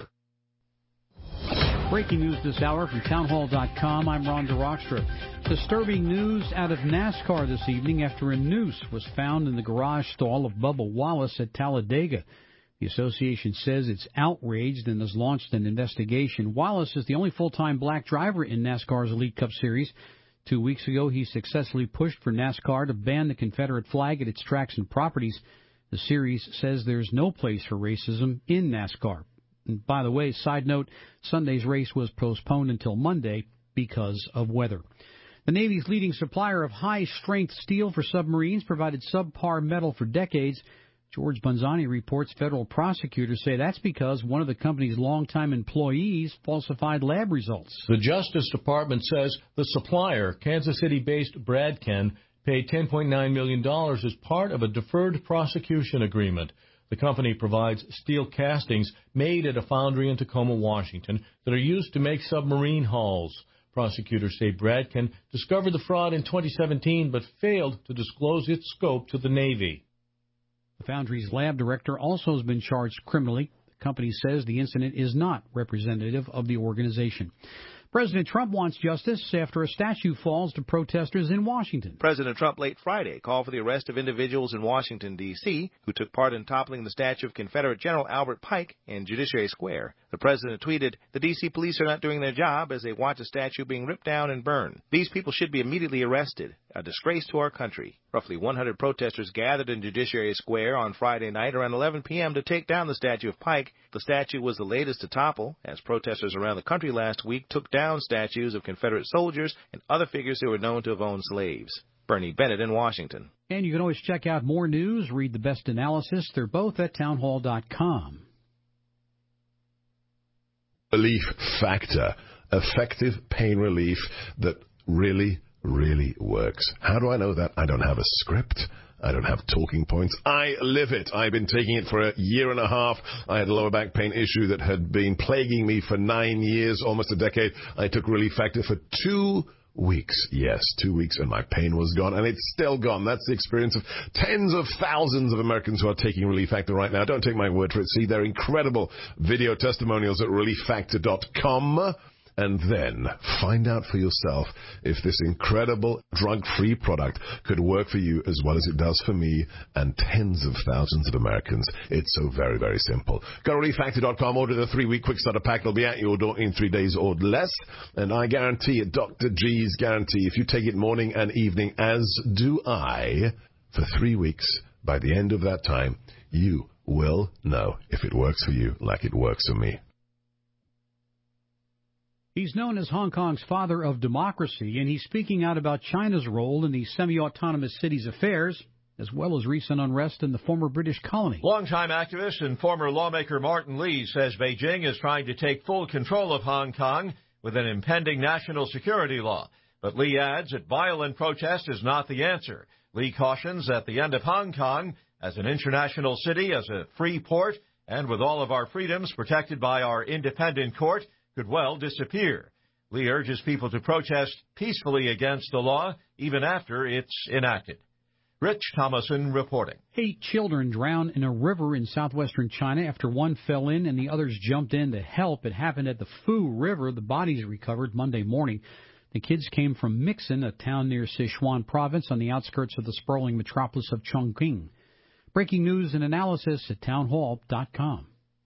Breaking news this hour from townhall dot com. I'm Ron DeRockstra. Disturbing news out of NASCAR this evening after a noose was found in the garage stall of Bubba Wallace at Talladega. The association says it's outraged and has launched an investigation. Wallace is the only full-time black driver in NASCAR's Elite Cup Series. Two weeks ago, he successfully pushed for NASCAR to ban the Confederate flag at its tracks and properties. The series says there's no place for racism in NASCAR. And by the way, side note, Sunday's race was postponed until Monday because of weather. The Navy's leading supplier of high-strength steel for submarines provided subpar metal for decades. George Bonzani reports federal prosecutors say that's because one of the company's longtime employees falsified lab results. The Justice Department says the supplier, Kansas City-based Bradken, paid ten point nine million dollars as part of a deferred prosecution agreement. The company provides steel castings made at a foundry in Tacoma, Washington, that are used to make submarine hulls. Prosecutors say Bradken discovered the fraud in twenty seventeen but failed to disclose its scope to the Navy. The foundry's lab director also has been charged criminally. The company says the incident is not representative of the organization. President Trump wants justice after a statue falls to protesters in Washington. President Trump late Friday called for the arrest of individuals in Washington, D C, who took part in toppling the statue of Confederate General Albert Pike in Judiciary Square. The president tweeted, "The D C police are not doing their job as they watch a statue being ripped down and burned. These people should be immediately arrested. A disgrace to our country." Roughly one hundred protesters gathered in Judiciary Square on Friday night around eleven p.m. to take down the statue of Pike. The statue was the latest to topple, as protesters around the country last week took down statues of Confederate soldiers and other figures who were known to have owned slaves. Bernie Bennett in Washington. And you can always check out more news, read the best analysis. They're both at townhall dot com. Relief Factor, effective pain relief that really, really works. How do I know that? I don't have a script. I don't have talking points. I live it. I've been taking it for a year and a half. I had a lower back pain issue that had been plaguing me for nine years, almost a decade. I took Relief Factor for two weeks. Yes, two weeks, and my pain was gone, and it's still gone. That's the experience of tens of thousands of Americans who are taking Relief Factor right now. Don't take my word for it. See their incredible video testimonials at relief factor dot com. And then find out for yourself if this incredible drug-free product could work for you as well as it does for me and tens of thousands of Americans. It's so very, very simple. Go to relief factor dot com, order the three-week quick starter pack. It'll be at your door in three days or less. And I guarantee it, Doctor G's guarantee, if you take it morning and evening, as do I, for three weeks, by the end of that time, you will know if it works for you like it works for me. He's known as Hong Kong's father of democracy, and he's speaking out about China's role in the semi-autonomous city's affairs, as well as recent unrest in the former British colony. Longtime activist and former lawmaker Martin Lee says Beijing is trying to take full control of Hong Kong with an impending national security law. But Lee adds that violent protest is not the answer. Lee cautions at the end of Hong Kong, as an international city, as a free port, and with all of our freedoms protected by our independent court, could well disappear. Lee urges people to protest peacefully against the law, even after it's enacted. Rich Thomason reporting. Eight children drowned in a river in southwestern China after one fell in and the others jumped in to help. It happened at the Fu River. The bodies recovered Monday morning. The kids came from Mixin, a town near Sichuan province on the outskirts of the sprawling metropolis of Chongqing. Breaking news and analysis at townhall dot com.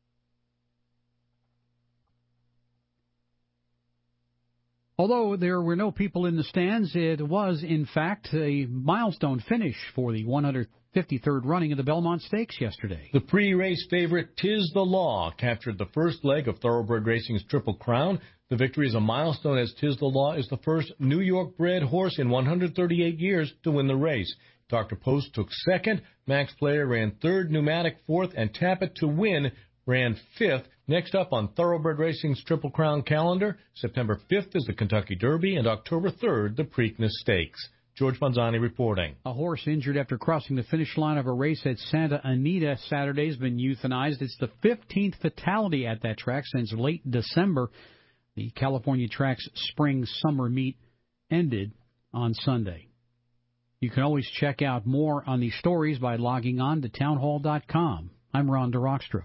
Although there were no people in the stands, it was, in fact, a milestone finish for the one hundred fifty-third running of the Belmont Stakes yesterday. The pre-race favorite, Tiz the Law, captured the first leg of Thoroughbred Racing's Triple Crown. The victory is a milestone as Tiz the Law is the first New York-bred horse in one hundred thirty-eight years to win the race. Doctor Post took second, Max Player ran third, Pneumatic fourth, and Tappet to Win ran fifth. Next up on Thoroughbred Racing's Triple Crown calendar, September fifth is the Kentucky Derby and October third the Preakness Stakes. George Manzani reporting. A horse injured after crossing the finish line of a race at Santa Anita Saturday has been euthanized. It's the fifteenth fatality at that track since late December. The California track's spring-summer meet ended on Sunday. You can always check out more on these stories by logging on to townhall dot com. I'm Ron DeRockstra.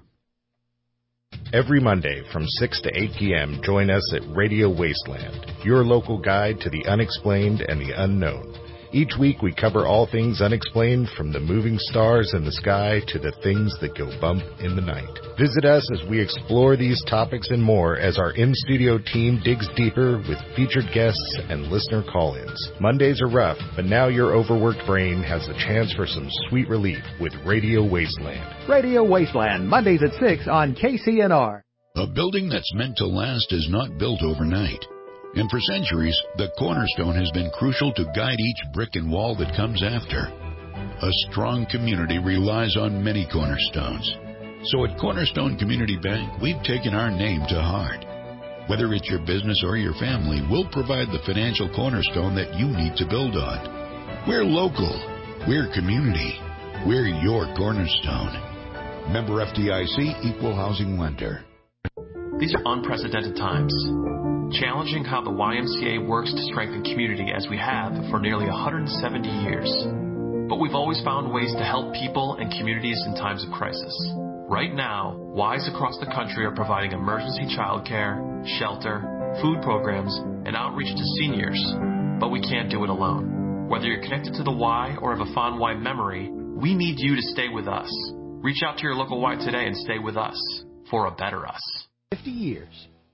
Every Monday from six to eight p.m., join us at Radio Wasteland, your local guide to the unexplained and the unknown. Each week we cover all things unexplained, from the moving stars in the sky to the things that go bump in the night. Visit us as we explore these topics and more as our in-studio team digs deeper with featured guests and listener call-ins. Mondays are rough, but now your overworked brain has the chance for some sweet relief with Radio Wasteland. Radio Wasteland, Mondays at six on K C N R. A building that's meant to last is not built overnight. And for centuries, the cornerstone has been crucial to guide each brick and wall that comes after. A strong community relies on many cornerstones. So at Cornerstone Community Bank, we've taken our name to heart. Whether it's your business or your family, we'll provide the financial cornerstone that you need to build on. We're local. We're community. We're your cornerstone. Member F D I C, Equal Housing Lender. These are unprecedented times. Challenging how the Y M C A works to strengthen community as we have for nearly one hundred seventy years. But we've always found ways to help people and communities in times of crisis. Right now, Ys across the country are providing emergency childcare, shelter, food programs, and outreach to seniors. But we can't do it alone. Whether you're connected to the Y or have a fond Y memory, we need you to stay with us. Reach out to your local Y today and stay with us for a better us. fifty years.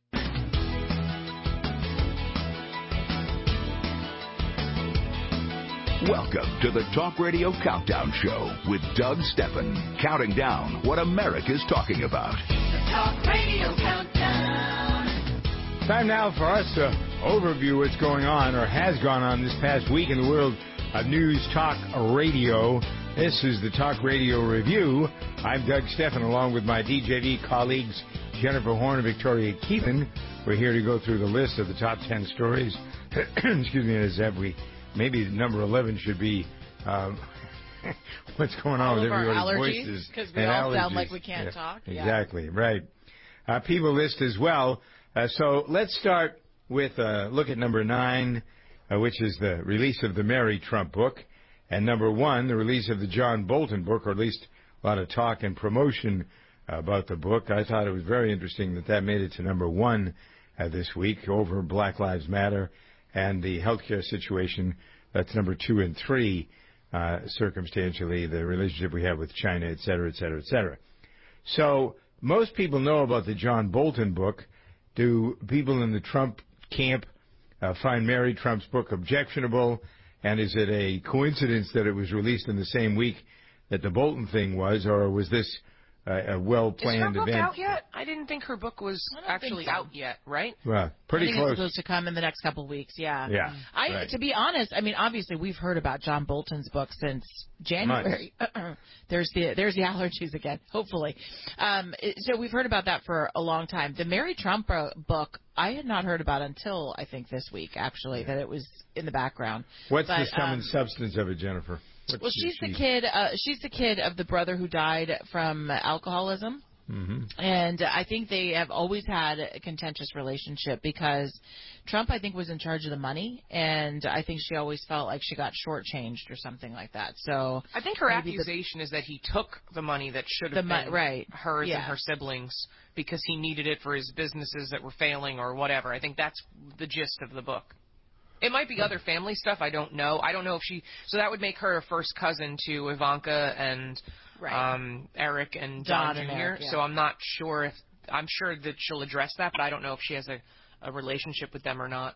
Welcome to the Talk Radio Countdown Show with Doug Steffen, counting down what America's talking about. The Talk Radio Countdown. Time now for us to overview what's going on or has gone on this past week in the world of news talk radio. This is the Talk Radio Review. I'm Doug Steffen, along with my D J V colleagues Jennifer Horn and Victoria Keelan. We're here to go through the list of the top ten stories. Excuse me, as every maybe number eleven should be um, what's going on all with of our everybody's allergies, voices. because we all allergies. sound like we can't yeah, talk. Yeah. Exactly, right. Uh, people list as well. Uh, so let's start with uh, look at number nine, uh, which is the release of the Mary Trump book, and number one, the release of the John Bolton book, or at least a lot of talk and promotion uh, about the book. I thought it was very interesting that that made it to number one uh, this week over Black Lives Matter and the healthcare situation. That's number two and three, uh, circumstantially, the relationship we have with China, et cetera, et cetera, et cetera. So most people know about the John Bolton book. Do people in the Trump camp uh, find Mary Trump's book objectionable? And is it a coincidence that it was released in the same week that the Bolton thing was, or was this uh, a well-planned event? Is her book out yet? I didn't think her book was actually so. out yet, right? Well, pretty I think close. It's supposed to come in the next couple of weeks, yeah. Yeah. I, right. To be honest, I mean, obviously we've heard about John Bolton's book since January. there's the there's the allergies again, hopefully. Um, it, so we've heard about that for a long time. The Mary Trump uh, book, I had not heard about until, I think, this week, actually, yeah. that it was in the background. What's but, the sum um, and substance of it, Jennifer? What's Well, she's she? the kid. Uh, she's the kid of the brother who died from alcoholism. Mm-hmm. And I think they have always had a contentious relationship because Trump, I think, was in charge of the money, and I think she always felt like she got shortchanged or something like that. So I think her maybe accusation is that he took the money that should have The mo- been right. hers Yeah. and her siblings because he needed it for his businesses that were failing or whatever. I think that's the gist of the book. It might be other family stuff. I don't know. I don't know if she. So that would make her a first cousin to Ivanka and Right. um, Eric and John Don and Junior Eric, yeah. So I'm not sure if I'm sure that she'll address that, but I don't know if she has a, a relationship with them or not.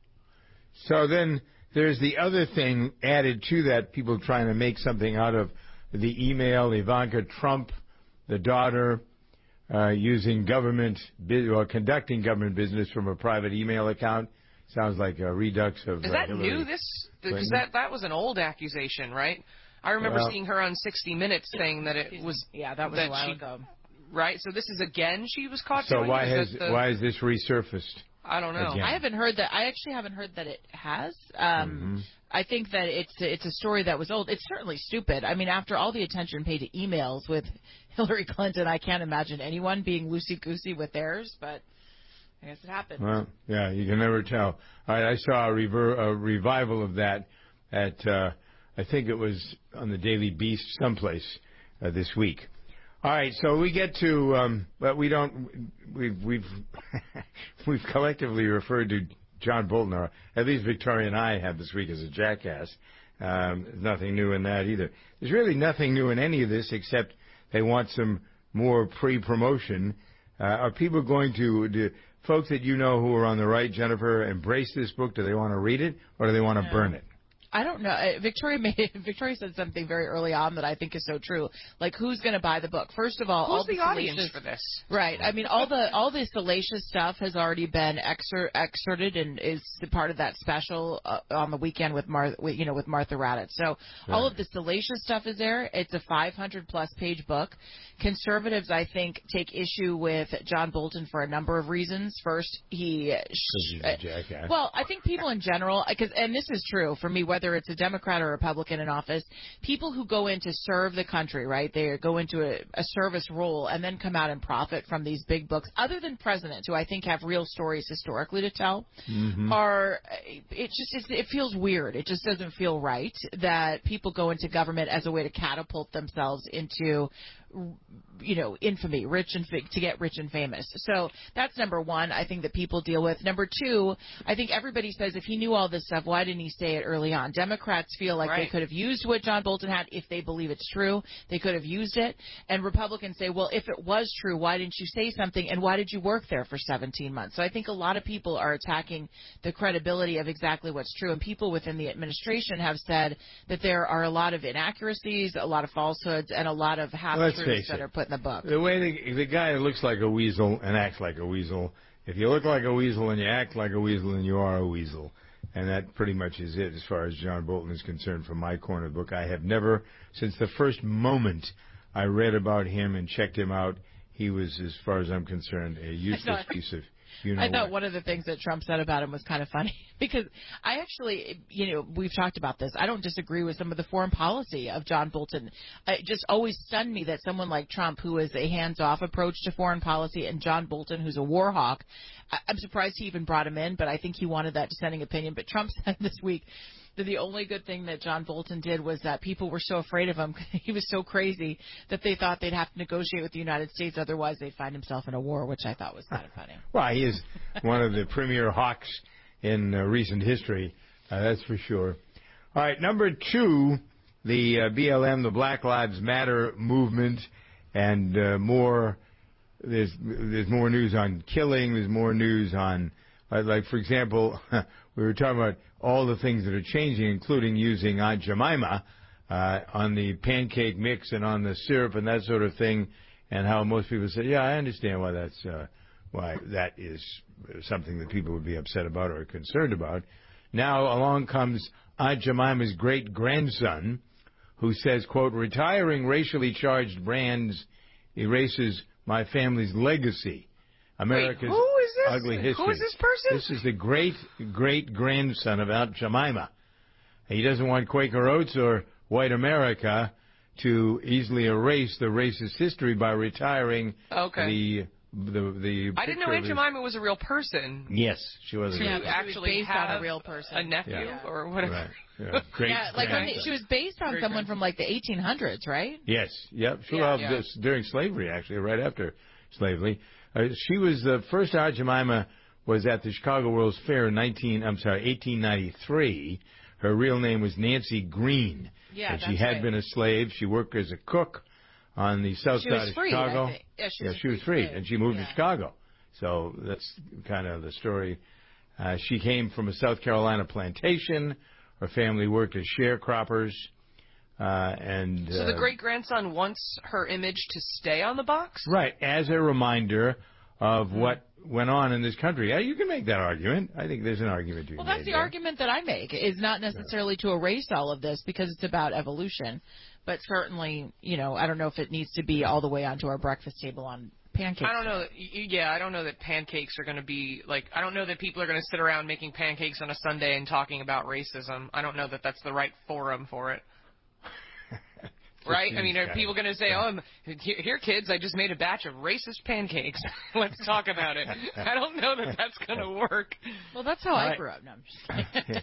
So then there's the other thing added to that, people trying to make something out of the email, Ivanka Trump, the daughter, uh, using government, bu- or conducting government business from a private email account. Sounds like a redux of Is uh, that Hillary new? This because Clinton. that that was an old accusation, right? I remember Well- seeing her on sixty minutes saying that it was yeah, that was a while she, ago. Right. So this is again she was caught So doing why it? has Is that the- why is this resurfaced? I don't know. again? I haven't heard that. I actually haven't heard that it has. Um, Mhm. I think that it's it's a story that was old. It's certainly stupid. I mean, after all the attention paid to emails with Hillary Clinton, I can't imagine anyone being loosey-goosey with theirs, but I guess it happened. Well, yeah, you can never tell. All right, I saw a, rever- a revival of that at, uh, I think it was on the Daily Beast someplace uh, this week. All right, so we get to, um, but we don't, we've, we've, we've collectively referred to John Bolton, or at least Victoria and I have this week, as a jackass. Um, there's nothing new in that either. There's really nothing new in any of this except they want some more pre-promotion. Uh, are people going to, do folks that you know who are on the right, Jennifer, embrace this book? Do they want to read it, or do they want to No. burn it? I don't know. Uh, Victoria made, Victoria said something very early on that I think is so true. Like, who's going to buy the book? First of all, Who's all the, the audience salacious, for this? Right. I mean, all the all the salacious stuff has already been excer- excerpted and is part of that special uh, on the weekend with Mar- with, you know, with Martha Raddatz. So all of the salacious stuff is there. It's a five hundred plus page book. Conservatives, I think, take issue with John Bolton for a number of reasons. First, he Because he's a jackass. well, I think people in general, because and this is true for me, whether it's a Democrat or a Republican in office, people who go in to serve the country, right? They go into a, a service role and then come out and profit from these big books. Other than presidents, who I think have real stories historically to tell, Mhm. are it just it's, it feels weird. It just doesn't feel right that people go into government as a way to catapult themselves into, you know, infamy, rich and fa- to get rich and famous. So that's number one, I think, that people deal with. Number two, I think everybody says, if he knew all this stuff, why didn't he say it early on? Democrats feel like Right. they could have used what John Bolton had if they believe it's true. They could have used it. And Republicans say, well, if it was true, why didn't you say something? And why did you work there for seventeen months? So I think a lot of people are attacking the credibility of exactly what's true. And people within the administration have said that there are a lot of inaccuracies, a lot of falsehoods, and a lot of half Let's truths face that it. are put in the book. The way the, the guy looks like a weasel and acts like a weasel. If you look like a weasel and you act like a weasel, then you are a weasel. And that pretty much is it as far as John Bolton is concerned from my corner of the book. I have never, since the first moment I read about him and checked him out, he was, as far as I'm concerned, a useless piece of, you know I thought what. one of the things that Trump said about him was kind of funny because I actually, you know, we've talked about this. I don't disagree with some of the foreign policy of John Bolton. It just always stunned me that someone like Trump, who is a hands-off approach to foreign policy, and John Bolton, who's a war hawk, I- I'm surprised he even brought him in, but I think he wanted that dissenting opinion. But Trump said this week that the only good thing that John Bolton did was that people were so afraid of him. He was so crazy that they thought they'd have to negotiate with the United States, otherwise they'd find himself in a war, which I thought was kind of funny. Well, he is one of the premier hawks in uh, recent history, uh, that's for sure. All right, number two, the uh, B L M, the Black Lives Matter movement, and uh, more. There's there's more news on killing. There's more news on, uh, like for example, we were talking about all the things that are changing, including using Aunt Jemima uh, on the pancake mix and on the syrup and that sort of thing, and how most people say, yeah, I understand why that's uh, why that is something that people would be upset about or concerned about. Now along comes Aunt Jemima's great grandson, who says, quote, retiring racially charged brands erases my family's legacy. America's Wait, who is this? ugly history. Who is this person? This is the great great grandson of Aunt Jemima. He doesn't want Quaker Oats or white America to easily erase the racist history by retiring Okay. the the the. I didn't know picture Aunt of his- Jemima was a real person. Yes, she was a She real was person. actually based have on a real person. a nephew Yeah. or whatever. Right. Yeah. Great. yeah, like when they, grandson. she was based on Great someone from like the eighteen hundreds, right? Yes. Yep. Sure. Yeah. Well, Yeah. this- during slavery, actually, right after slavery, uh, she was the first Aunt Jemima was at the Chicago World's Fair in nineteen. I'm sorry, eighteen ninety-three. Her real name was Nancy Green. Yeah, and she that's had right. been a slave. She worked as a cook on the south She side was of freed, Chicago. I think. Yeah, she yeah, was she was freed, freed, too. and she moved Yeah. to Chicago. So that's kind of the story. Uh, she came from a South Carolina plantation. Her family worked as sharecroppers. Uh, and So the uh, great grandson wants her image to stay on the box? Right, as a reminder of what went on in this country. Yeah, you can make that argument. I think there's an argument to be Well, made that's the there. argument that I make, is not necessarily to erase all of this because it's about evolution, but certainly, you know, I don't know if it needs to be all the way onto our breakfast table on pancakes. I don't know. That, y- yeah, I don't know that pancakes are going to be like. I don't know that people are going to sit around making pancakes on a Sunday and talking about racism. I don't know that that's the right forum for it. Right? I mean, are people going to say, "Oh, I'm, here, here, kids, I just made a batch of racist pancakes. Let's talk about it." I don't know that that's going to work. Well, that's how I Right. grew up. No, I'm just kidding.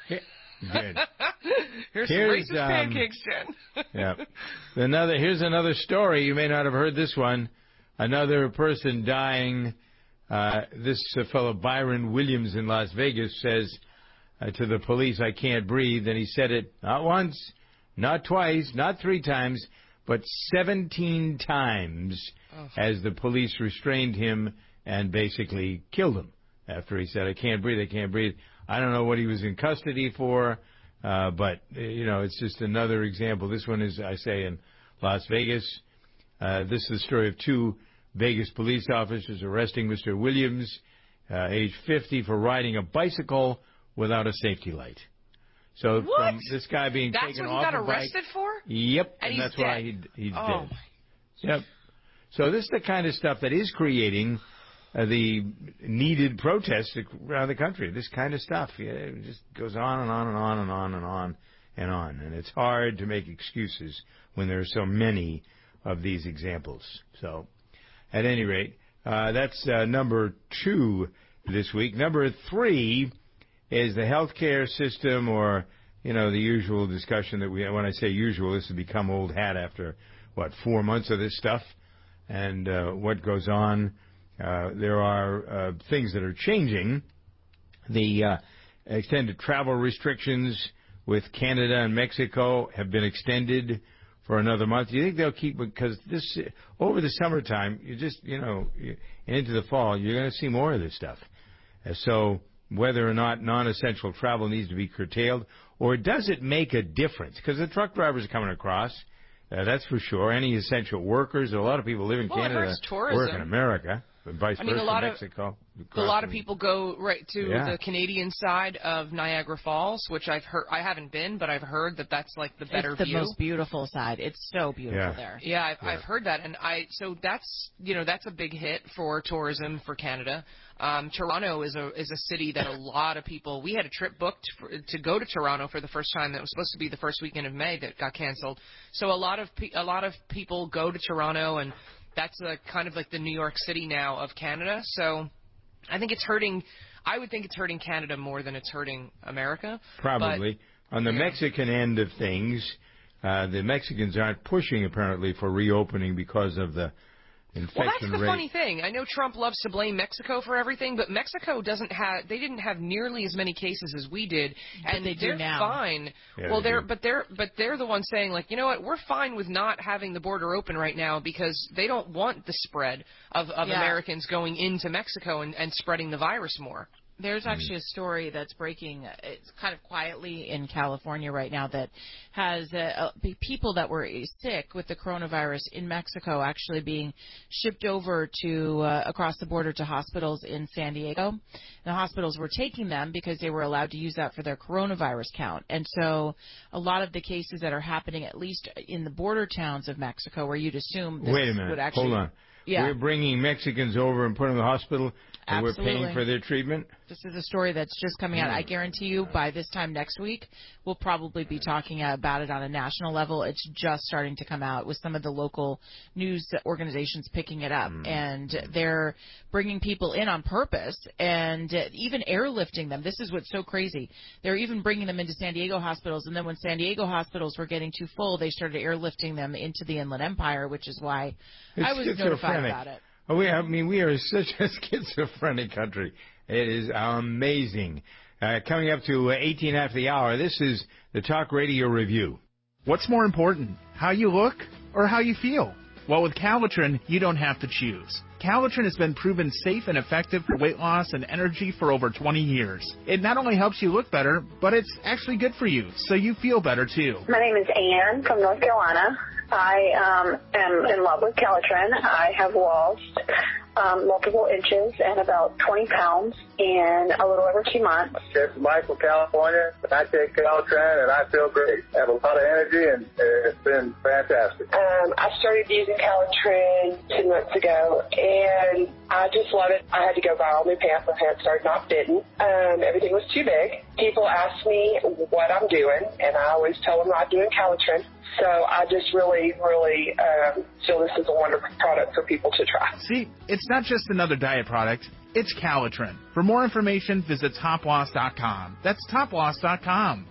Good. Here's, Here's, some racist um, pancakes, Jen. Yeah. Another. Here's another story. You may not have heard this one. Another person dying. Uh, this uh, fellow Byron Williams in Las Vegas says uh, to the police, "I can't breathe," and he said it not once, not twice, not three times, but seventeen times Oh. as the police restrained him and basically killed him after he said, "I can't breathe, I can't breathe." I don't know what he was in custody for, uh, but, uh, you know, it's just another example. This one is, I say, in Las Vegas. Uh, this is the story of two Vegas police officers arresting Mister Williams, uh, age fifty, for riding a bicycle without a safety light. So What? from this guy being That's taken what he off got a bike. arrested for? Yep, And and, he's that's why dead. he, he's Oh, dead. Yep. So this is the kind of stuff that is creating uh, the needed protests around the country. This kind of stuff. Yeah, it just goes on and on and on and on and on and on. And it's hard to make excuses when there are so many of these examples. So, at any rate, uh, that's uh, number two this week. Number three is the healthcare system, or, you know, the usual discussion that we, when I say usual, this has become old hat after, what, four months of this stuff, and uh, what goes on. Uh, there are uh, things that are changing. The uh, extended travel restrictions with Canada and Mexico have been extended for another month. Do you think they'll keep, because this, over the summertime, you just, you know, into the fall, you're going to see more of this stuff. Uh, so whether or not non-essential travel needs to be curtailed, or does it make a difference? Because the truck drivers are coming across, uh, that's for sure. Any essential workers, a lot of people live in Well, it Canada, hurts tourism. work in America, and vice I mean, versa, a lot of- Mexico. A lot of people go right to Yeah. the Canadian side of Niagara Falls, which I've heard. I haven't been, but I've heard that that's like the better it's the view. most beautiful side. It's so beautiful Yeah. there. Yeah, I've, Yeah. I've heard that, and I so that's you know that's a big hit for tourism for Canada. Um, Toronto is a is a city that a lot of people. We had a trip booked for, to go to Toronto for the first time. That was supposed to be the first weekend of May that got canceled. So a lot of pe- a lot of people go to Toronto, and that's a, kind of like the New York City now of Canada. So I think it's hurting. I would think it's hurting Canada more than it's hurting America. Probably. On the yeah. Mexican end of things, uh, the Mexicans aren't pushing, apparently, for reopening because of the infection Well, that's the rate. funny thing. I know Trump loves to blame Mexico for everything, but Mexico doesn't have. They didn't have nearly as many cases as we did, But and they do they're now. fine. Yeah, well, they they're do. but they're but they're the ones saying, like, you know what, we're fine with not having the border open right now because they don't want the spread of of Yeah. Americans going into Mexico and, and spreading the virus more. There's actually a story that's breaking. uh, It's kind of quietly in California right now that has uh, uh, pe- people that were sick with the coronavirus in Mexico actually being shipped over to uh, across the border to hospitals in San Diego. The hospitals were taking them because they were allowed to use that for their coronavirus count. And so a lot of the cases that are happening, at least in the border towns of Mexico, where you'd assume this Wait a minute. would actually Hold on. Yeah. We're bringing Mexicans over and putting them in the hospital And Absolutely. we're paying for their treatment? This is a story that's just coming out. I guarantee you by this time next week, we'll probably be talking about it on a national level. It's just starting to come out with some of the local news organizations picking it up. Mm. And they're bringing people in on purpose and even airlifting them. This is what's so crazy. They're even bringing them into San Diego hospitals. And then when San Diego hospitals were getting too full, they started airlifting them into the Inland Empire, which is why it's I was notified about it. Oh, we, I mean, we are such a schizophrenic country. It is amazing. Uh, coming up to eighteen after the hour, this is the Talk Radio Review. What's more important, how you look or how you feel? Well, with Calitrin, you don't have to choose. Calitrin has been proven safe and effective for weight loss and energy for over twenty years. It not only helps you look better, but it's actually good for you, so you feel better too. My name is Ann from North Carolina. I um, am in love with Calitrin. I have lost um, multiple inches and about twenty pounds in a little over two months. It's Mike from California. I take Calitrin and I feel great. I have a lot of energy and it's been fantastic. Um, I started using Calitrin two months ago and I just love it. I had to go buy all new pants. My pants started not fitting. Um, everything was too big. People ask me what I'm doing and I always tell them I'm doing Calitrin. So I just really, really um, feel this is a wonderful product for people to try. See, it's not just another diet product. It's Calitrin. For more information, visit top loss dot com. That's top loss dot com.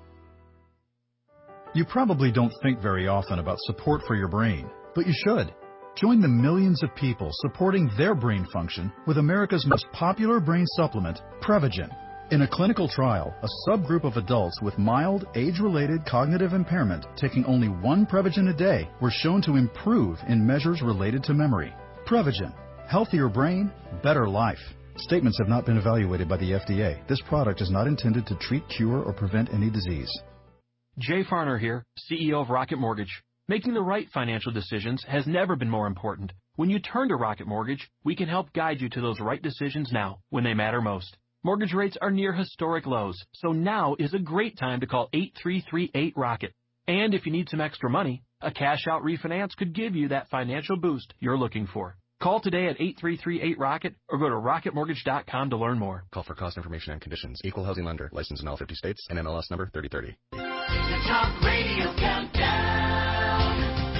You probably don't think very often about support for your brain, but you should. Join the millions of people supporting their brain function with America's most popular brain supplement, Prevagen. In a clinical trial, a subgroup of adults with mild, age-related cognitive impairment taking only one Prevagen a day were shown to improve in measures related to memory. Prevagen. Healthier brain, better life. Statements have not been evaluated by the F D A. This product is not intended to treat, cure, or prevent any disease. Jay Farner here, C E O of Rocket Mortgage. Making the right financial decisions has never been more important. When you turn to Rocket Mortgage, we can help guide you to those right decisions now, when they matter most. Mortgage rates are near historic lows, so now is a great time to call eight three three eight ROCKET. And if you need some extra money, a cash-out refinance could give you that financial boost you're looking for. Call today at eight three three eight ROCKET or go to rocket mortgage dot com to learn more. Call for cost information and conditions. Equal housing lender. Licensed in all fifty states. And M L S number thirty thirty. The Talk Radio Countdown.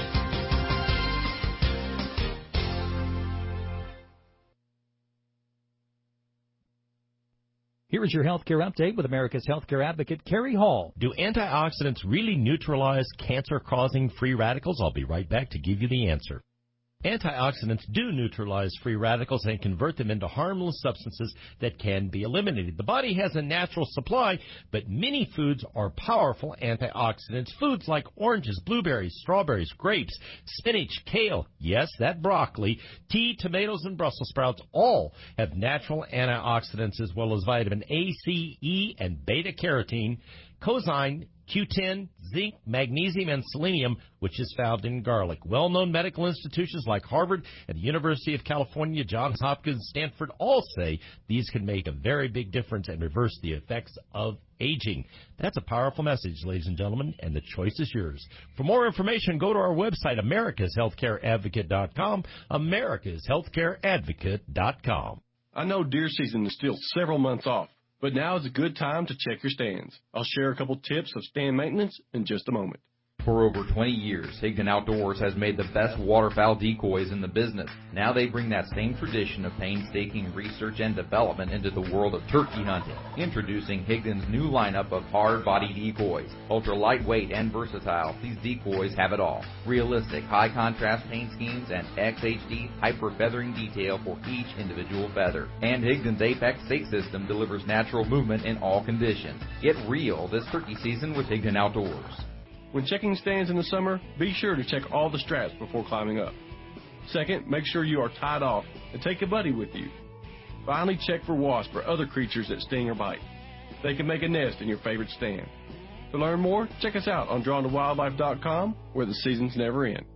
Here is your healthcare update with America's healthcare advocate, Kerry Hall. Do antioxidants really neutralize cancer-causing free radicals? I'll be right back to give you the answer. Antioxidants do neutralize free radicals and convert them into harmless substances that can be eliminated. The body has a natural supply, but many foods are powerful antioxidants. Foods like oranges, blueberries, strawberries, grapes, spinach, kale, yes, that broccoli, tea, tomatoes, and Brussels sprouts all have natural antioxidants as well as vitamin A, C, E, and beta-carotene, coenzyme, Q ten, zinc, magnesium, and selenium, which is found in garlic. Well-known medical institutions like Harvard and the University of California, Johns Hopkins, Stanford all say these can make a very big difference and reverse the effects of aging. That's a powerful message, ladies and gentlemen, and the choice is yours. For more information, go to our website, americas healthcare advocate dot com, americas healthcare advocate dot com. I know deer season is still several months off, but now is a good time to check your stands. I'll share a couple tips of stand maintenance in just a moment. For over twenty years, Higdon Outdoors has made the best waterfowl decoys in the business. Now they bring that same tradition of painstaking research and development into the world of turkey hunting. Introducing Higdon's new lineup of hard-body decoys. Ultra lightweight and versatile, these decoys have it all. Realistic, high-contrast paint schemes and X H D hyper-feathering detail for each individual feather. And Higdon's Apex stake system delivers natural movement in all conditions. Get real this turkey season with Higdon Outdoors. When checking stands in the summer, be sure to check all the straps before climbing up. Second, make sure you are tied off and take a buddy with you. Finally, check for wasps or other creatures that sting or bite. They can make a nest in your favorite stand. To learn more, check us out on drawn to wildlife dot com, where the seasons never end.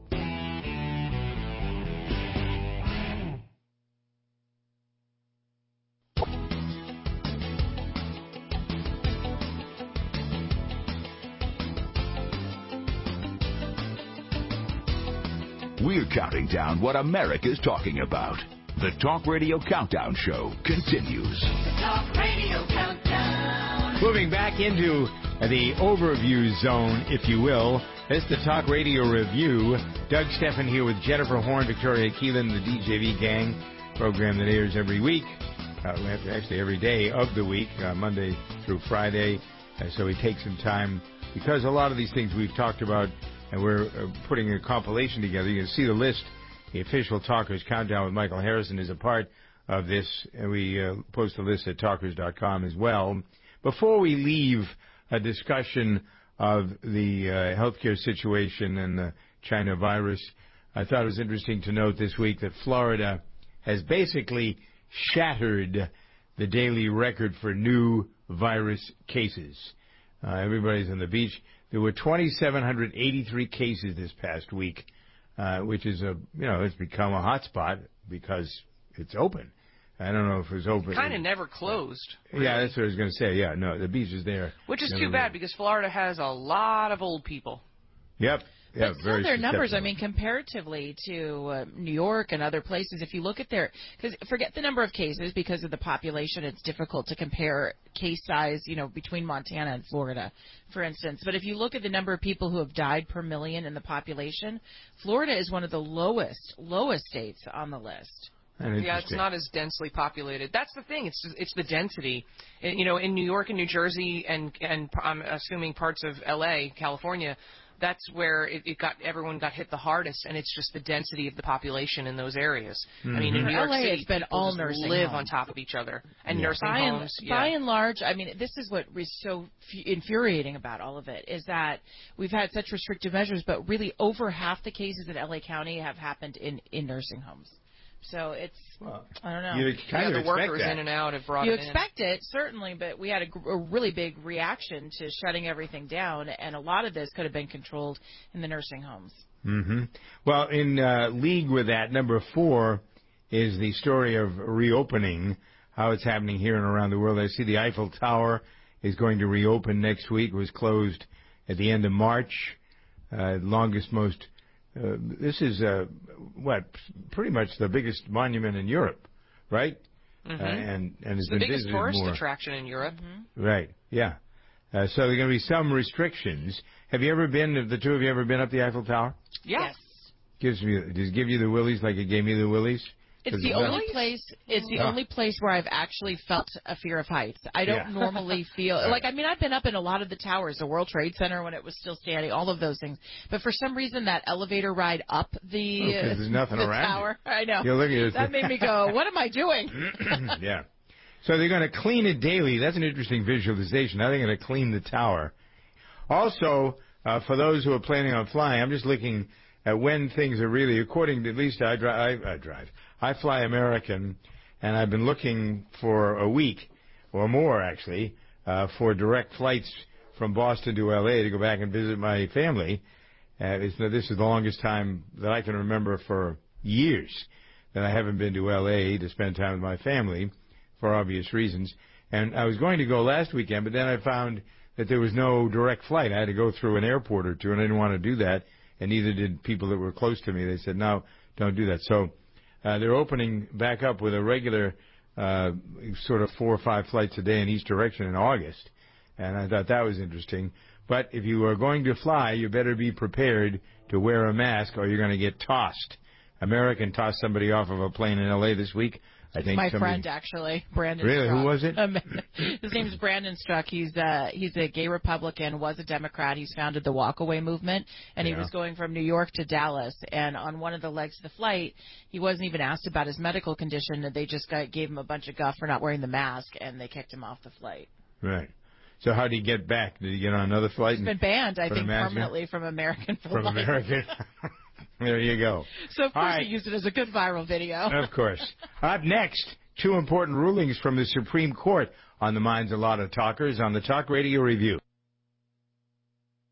We're counting down what America's talking about. The Talk Radio Countdown Show continues. Talk Radio Countdown. Moving back into the overview zone, if you will. It's the Talk Radio Review. Doug Steffen here with Jennifer Horn, Victoria Keelan, the D J V Gang program that airs every week. Uh, actually, every day of the week, uh, Monday through Friday. Uh, so we take some time because a lot of these things we've talked about, and we're uh, putting a compilation together. You can see the list. The official Talkers Countdown with Michael Harrison is a part of this, and we uh, post the list at talkers dot com as well. Before we leave a discussion of the uh, healthcare situation and the China virus, I thought it was interesting to note this week that Florida has basically shattered the daily record for new virus cases. Uh, everybody's on the beach. There were two thousand seven hundred eighty-three cases this past week, uh, which is a, you know, it's become a hot spot because it's open. I don't know if it was open. Kind of never closed. Really. Yeah, that's what I was going to say. Yeah, no, the beach is there. Which is never too bad because Florida has a lot of old people. Yep. Yeah, but very still, their numbers, I susceptible. mean, comparatively to uh, New York and other places, if you look at their, because forget the number of cases because of the population, it's difficult to compare case size, you know, between Montana and Florida, for instance. But if you look at the number of people who have died per million in the population, Florida is one of the lowest, lowest states on the list. Yeah, it's not as densely populated. That's the thing. It's it's the density. You know, in New York and New Jersey and and I'm assuming parts of L A, California, that's where it, it got everyone got hit the hardest, and it's just the density of the population in those areas. Mm-hmm. I mean, in New York L A, City, it's been people all just nursing live homes. on top of each other, and Yeah. nursing by homes. And, yeah. By and large, I mean, this is what is so f- infuriating about all of it is that we've had such restrictive measures, but really over half the cases in L A County have happened in, in nursing homes. So it's, well, I don't know. You kind yeah, of the expect workers that. in and out have brought You it expect it, certainly, but we had a, gr- a really big reaction to shutting everything down, and a lot of this could have been controlled in the nursing homes. Mm-hmm. Well, in uh, league with that, number four is the story of reopening, how it's happening here and around the world. I see the Eiffel Tower is going to reopen next week. It was closed at the end of March. Uh, longest, most... Uh, this is, uh, what, pretty much the biggest monument in Europe, right? Mm-hmm. Uh, and and it's it's the been biggest visited tourist more. attraction in Europe. Mm-hmm. Right, yeah. Uh, so there are going to be some restrictions. Have you ever been, have the two of you ever been up the Eiffel Tower? Yes. Gives me, does it give you the willies like it gave me the willies? It's 'Cause the it's only not- place. It's the Ah. only place where I've actually felt a fear of heights. I don't Yeah. normally feel Right. like. I mean, I've been up in a lot of the towers, the World Trade Center when it was still standing, all of those things. But for some reason, that elevator ride up the Oh, 'cause there's nothing the around tower, I know You look at it, that made me go, "What am I doing?" Yeah. So they're going to clean it daily. That's an interesting visualization. Now they're going to clean the tower. Also, uh, for those who are planning on flying, I'm just looking at when things are really, according to, at least I, dri- I, I drive. I fly American, and I've been looking for a week, or more actually, uh, for direct flights from Boston to L A to go back and visit my family. Uh, it's, this is the longest time that I can remember for years that I haven't been to L A to spend time with my family for obvious reasons. And I was going to go last weekend, but then I found that there was no direct flight. I had to go through an airport or two, and I didn't want to do that, and neither did people that were close to me. They said, no, don't do that. So uh, they're opening back up with a regular uh, sort of four or five flights a day in each direction in August, and I thought that was interesting. But if you are going to fly, you better be prepared to wear a mask or you're going to get tossed. American tossed somebody off of a plane in L A this week. I think My somebody, friend, actually, Brandon. Really? Struck. Who was it? Um, his name's Brandon Struck. He's uh he's a gay Republican, was a Democrat. He's founded the Walkaway movement, and Yeah. he was going from New York to Dallas. And on one of the legs of the flight, he wasn't even asked about his medical condition. And they just got, gave him a bunch of guff for not wearing the mask, and they kicked him off the flight. Right. So how did he get back? Did he get on another flight? He's been banned, I put a think, mask on? permanently from American for From life. American. There you go. So of course All right. he used it as a good viral video. Of course. Up next, two important rulings from the Supreme Court on the minds of a lot of talkers on the Talk Radio Review.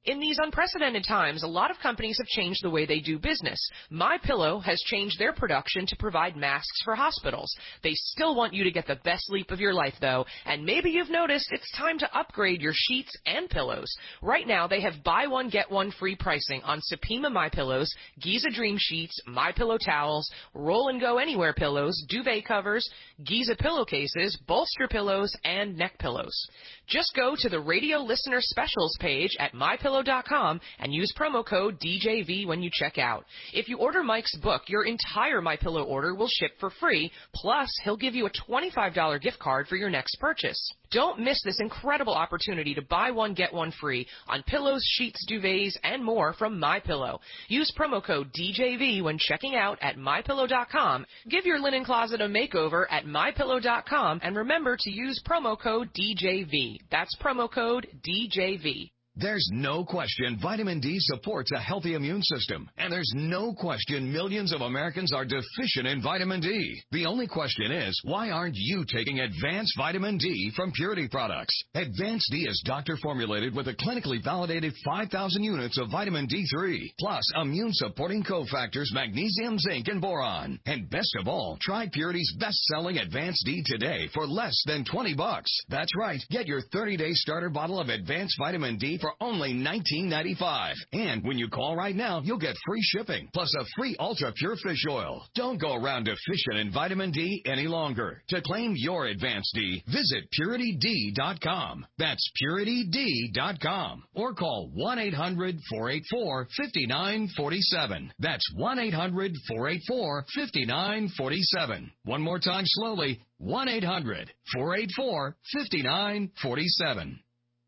In these unprecedented times, a lot of companies have changed the way they do business. MyPillow has changed their production to provide masks for hospitals. They still want you to get the best sleep of your life, though, and maybe you've noticed it's time to upgrade your sheets and pillows. Right now, they have buy one, get one free pricing on Supima MyPillows, Giza Dream Sheets, MyPillow towels, Roll and Go Anywhere pillows, duvet covers, Giza pillowcases, bolster pillows, and neck pillows. Just go to the radio listener specials page at my pillow dot com and use promo code D J V when you check out. If you order Mike's book, your entire MyPillow order will ship for free, plus he'll give you a twenty-five dollars gift card for your next purchase. Don't miss this incredible opportunity to buy one, get one free on pillows, sheets, duvets, and more from MyPillow. Use promo code D J V when checking out at my pillow dot com. Give your linen closet a makeover at my pillow dot com, and remember to use promo code D J V. That's promo code D J V. There's no question vitamin D supports a healthy immune system, and there's no question millions of Americans are deficient in vitamin D. The only question is, why aren't you taking Advanced Vitamin D from Purity Products? Advanced D is doctor-formulated with a clinically validated five thousand units of vitamin D three, plus immune-supporting cofactors magnesium, zinc, and boron. And best of all, try Purity's best-selling Advanced D today for less than twenty bucks. That's right, get your thirty-day starter bottle of Advanced Vitamin D for only nineteen ninety-five. And when you call right now, you'll get free shipping, plus a free Ultra Pure Fish Oil. Don't go around deficient in vitamin D any longer. To claim your Advanced D, visit Purity D dot com. That's Purity D dot com. Or call one eight hundred, four eight four, five nine four seven. That's one eight hundred, four eight four, five nine four seven. One more time slowly, one eight hundred, four eight four, five nine four seven.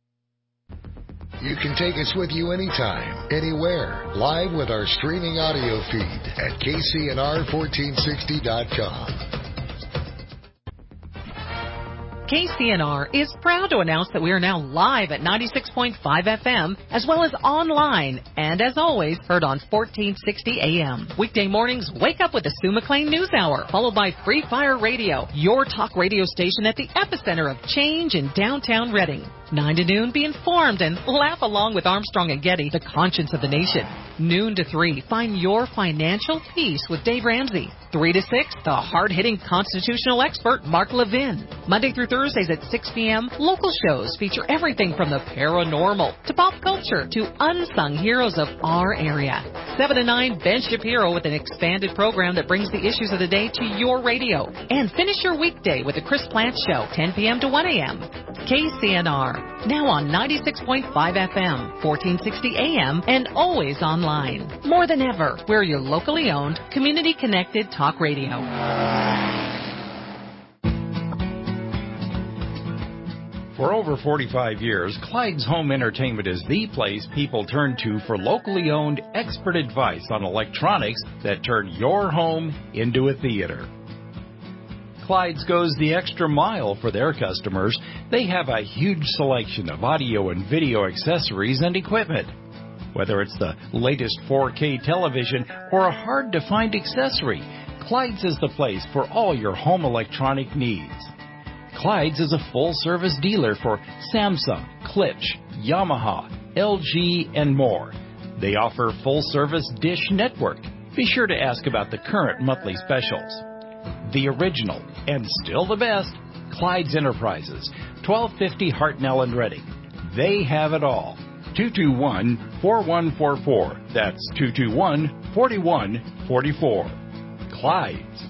You can take us with you anytime, anywhere, live with our streaming audio feed at K C N R fourteen sixty dot com. K C N R is proud to announce that we are now live at ninety-six point five F M, as well as online, and as always, heard on fourteen sixty A M. Weekday mornings, wake up with the Sue McLean News Hour, followed by Free Fire Radio, your talk radio station at the epicenter of change in downtown Reading. nine to noon, be informed and laugh along with Armstrong and Getty, the conscience of the nation. Noon to three, find your financial peace with Dave Ramsey. three to six, the hard-hitting constitutional expert, Mark Levin. Monday through Thursdays at six P M, local shows feature everything from the paranormal to pop culture to unsung heroes of our area. seven to nine, Ben Shapiro with an expanded program that brings the issues of the day to your radio. And finish your weekday with the Chris Plant Show, ten P M to one A M. K C N R, now on ninety-six point five F M, fourteen sixty A M, and always online. More than ever, we're your locally owned, community-connected talk radio. For over forty-five years, Clyde's Home Entertainment is the place people turn to for locally owned expert advice on electronics that turn your home into a theater. Clyde's goes the extra mile for their customers. They have a huge selection of audio and video accessories and equipment. Whether it's the latest four K television or a hard-to-find accessory, Clyde's is the place for all your home electronic needs. Clyde's is a full-service dealer for Samsung, Klipsch, Yamaha, L G, and more. They offer full-service Dish Network. Be sure to ask about the current monthly specials. The original, and still the best, Clyde's Enterprises, twelve fifty Hartnell and Reading. They have it all. two two one, four one four four. That's two two one, four one four four. Clyde's.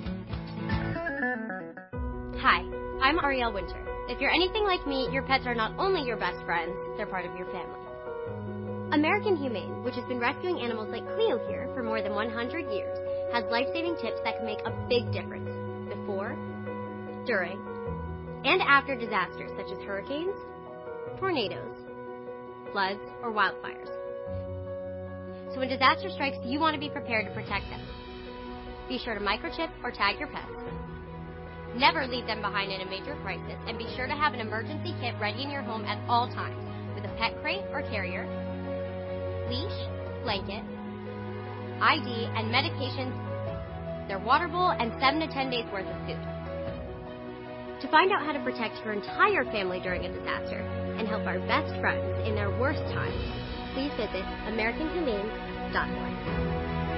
Hi, I'm Ariel Winter. If you're anything like me, your pets are not only your best friends, they're part of your family. American Humane, which has been rescuing animals like Cleo here for more than one hundred years, has life-saving tips that can make a big difference before, during, and after disasters such as hurricanes, tornadoes, floods, or wildfires. So when disaster strikes, you want to be prepared to protect them. Be sure to microchip or tag your pets. Never leave them behind in a major crisis, and be sure to have an emergency kit ready in your home at all times with a pet crate or carrier, leash, blanket, I D, and medications, their water bowl, and seven to ten days worth of food. To find out how to protect your entire family during a disaster and help our best friends in their worst times, please visit american humane dot org.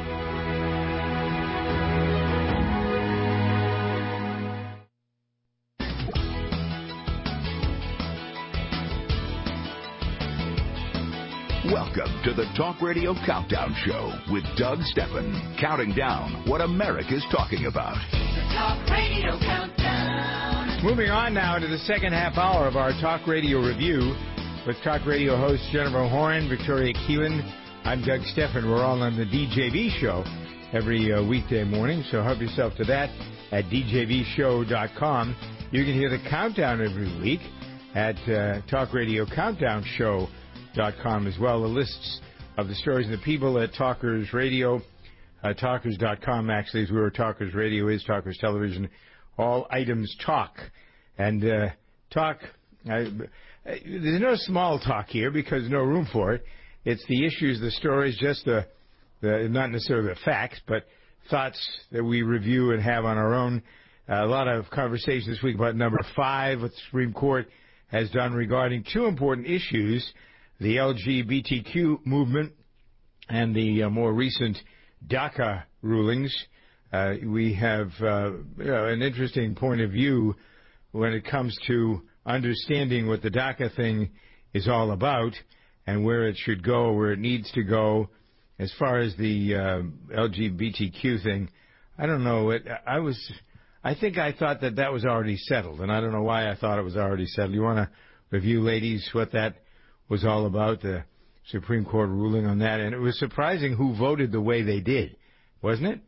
Welcome to the Talk Radio Countdown Show with Doug Steffen, counting down what America's talking about. The Talk Radio Countdown. Moving on now to the second half hour of our Talk Radio Review with Talk Radio hosts Jennifer Horn, Victoria Keelan. I'm Doug Steffen. We're all on the D J V show every uh, weekday morning, so help yourself to that at d j v show dot com. You can hear the countdown every week at uh, Talk Radio Countdown Show. Dot com as well. The lists of the stories and the people at Talkers Radio, uh, talkers dot com actually is where Talkers Radio is, Talkers Television, all items talk. And uh, talk, I, there's no small talk here because there's no room for it. It's the issues, the stories, just the, the not necessarily the facts, but thoughts that we review and have on our own. Uh, a lot of conversation this week about number five, what the Supreme Court has done regarding two important issues, the L G B T Q movement and the uh, more recent DACA rulings. Uh, we have uh, you know, an interesting point of view when it comes to understanding what the DACA thing is all about and where it should go, where it needs to go. As far as the uh, L G B T Q thing, I don't know. It, I was, I think I thought that that was already settled, and I don't know why I thought it was already settled. You want to review, ladies, what that was all about, the Supreme Court ruling on that? And it was surprising who voted the way they did, wasn't it?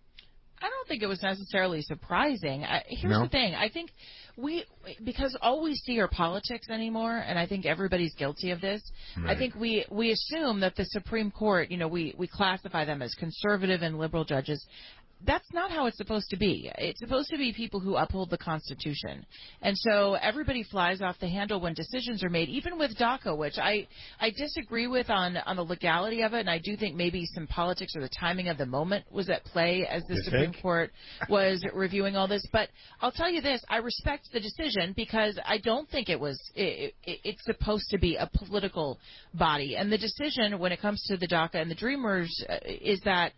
I don't think it was necessarily surprising. I, here's No? the thing. I think we, because all we see are politics anymore, and I think everybody's guilty of this. Right. I think we, we assume that the Supreme Court, you know, we, we classify them as conservative and liberal judges. That's not how it's supposed to be. It's supposed to be people who uphold the Constitution. And so everybody flies off the handle when decisions are made, even with DACA, which I, I disagree with on, on the legality of it, and I do think maybe some politics or the timing of the moment was at play as the You Supreme think? Court was reviewing all this. But I'll tell you this, I respect the decision because I don't think it was, it, it, it's supposed to be a political body. And the decision when it comes to the DACA and the Dreamers uh, is that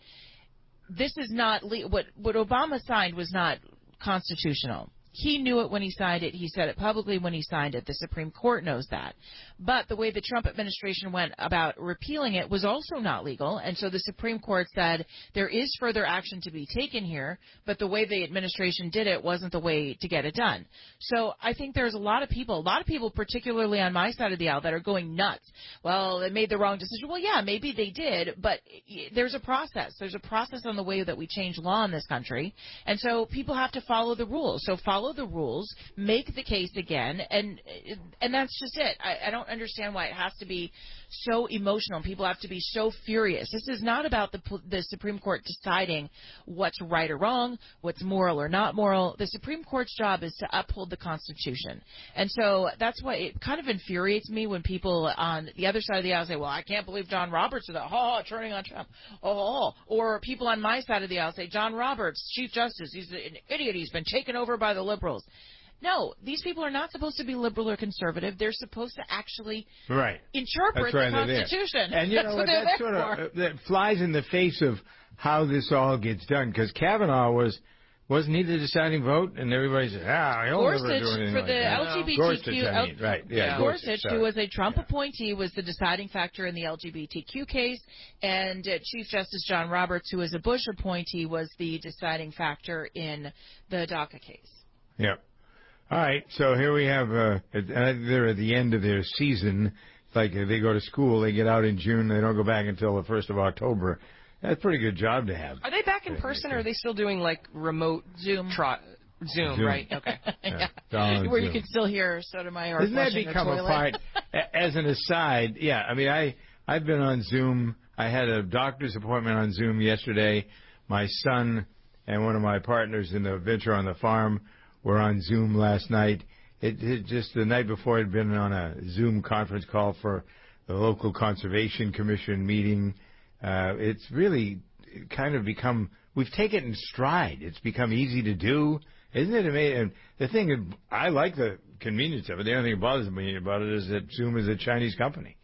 this is not le- what what Obama signed was not constitutional. He knew it when he signed it. He said it publicly when he signed it. The Supreme Court knows that. But the way the Trump administration went about repealing it was also not legal. And so the Supreme Court said there is further action to be taken here, but the way the administration did it wasn't the way to get it done. So I think there's a lot of people, a lot of people, particularly on my side of the aisle, that are going nuts. Well, they made the wrong decision. Well, yeah, maybe they did, but there's a process. There's a process on the way that we change law in this country. And so people have to follow the rules. So follow Follow the rules, make the case again, and and that's just it. I, I don't understand why it has to be so emotional. People have to be so furious. This is not about the the Supreme Court deciding what's right or wrong, what's moral or not moral. The Supreme Court's job is to uphold the Constitution. And so that's why it kind of infuriates me when people on the other side of the aisle say, well, I can't believe John Roberts is that, oh, turning on Trump, oh, or people on my side of the aisle say, John Roberts, Chief Justice, he's an idiot, he's been taken over by the liberals. No, these people are not supposed to be liberal or conservative. They're supposed to actually right. interpret That's the right, Constitution. And you That's know what what, they're that there sort of for. uh, that flies in the face of how this all gets done. Because Kavanaugh was, wasn't he the deciding vote? And everybody said, ah, he'll Gorsuch, never do anything for like the that. L G B T Q, Gorsuch, I mean, right, yeah, Gorsuch, Gorsuch, who sorry. was a Trump appointee, was the deciding factor in the L G B T Q case, and uh, Chief Justice John Roberts, who was a Bush appointee, was the deciding factor in the DACA case. Yeah. All right, so here we have, uh, they're at the end of their season. It's like they go to school, they get out in June, they don't go back until the first of October. That's a pretty good job to have. Are they back in person, or are they still doing, like, remote Zoom? Tro- Zoom, Zoom. right, okay. yeah. Yeah. Where Zoom. you can still hear Sotomayor Doesn't that flushing become the a toilet. part, as an aside, yeah, I mean, I, I've been on Zoom. I had a doctor's appointment on Zoom yesterday. My son and one of my partners in the venture on the farm were on Zoom last night. It, it just the night before I'd been on a Zoom conference call for the local conservation commission meeting. Uh, it's really kind of become, we've taken it in stride. It's become easy to do. Isn't it amazing? And the thing is, I like the convenience of it. The only thing that bothers me about it is that Zoom is a Chinese company.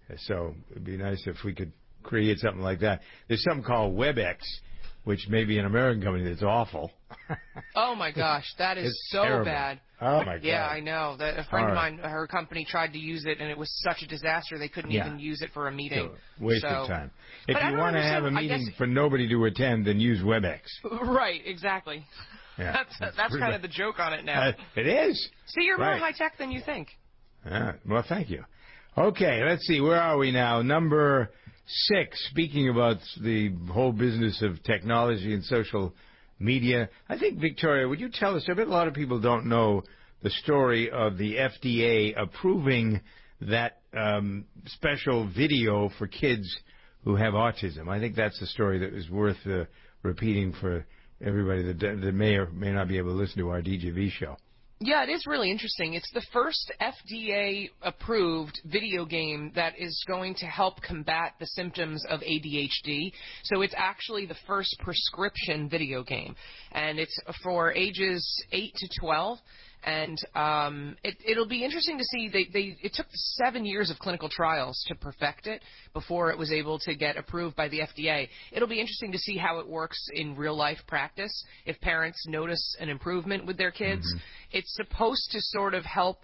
So it'd be nice if we could create something like that. There's something called WebEx, which may be an American company that's awful. Oh my gosh, that is It's so terrible. bad. Oh my God. Yeah, I know. That a friend All of right. mine, her company tried to use it, and it was such a disaster they couldn't Yeah. even use it for a meeting. So, waste so, of time. If But I you don't want to have a understand- I meeting guess- for nobody to attend, then use WebEx. Right, exactly. Yeah, that's that's that's pretty kind much- of the joke on it now. Uh, it is. See, you're right. more high tech than you think. Ah, well, thank you. Okay, let's see. Where are we now? Number six. Speaking about the whole business of technology and social media, I think, Victoria, would you tell us? I bet a lot of people don't know the story of the F D A approving that um, special video for kids who have autism. I think that's a story that is worth uh, repeating for everybody that, that may or may not be able to listen to our D J V show. Yeah, it is really interesting. It's the first F D A-approved video game that is going to help combat the symptoms of A D H D. So it's actually the first prescription video game, and it's for ages eight to twelve. And um, it, it'll be interesting to see. They, they it took seven years of clinical trials to perfect it before it was able to get approved by the F D A. It'll be interesting to see how it works in real life practice. If parents notice an improvement with their kids, mm-hmm. It's supposed to sort of help.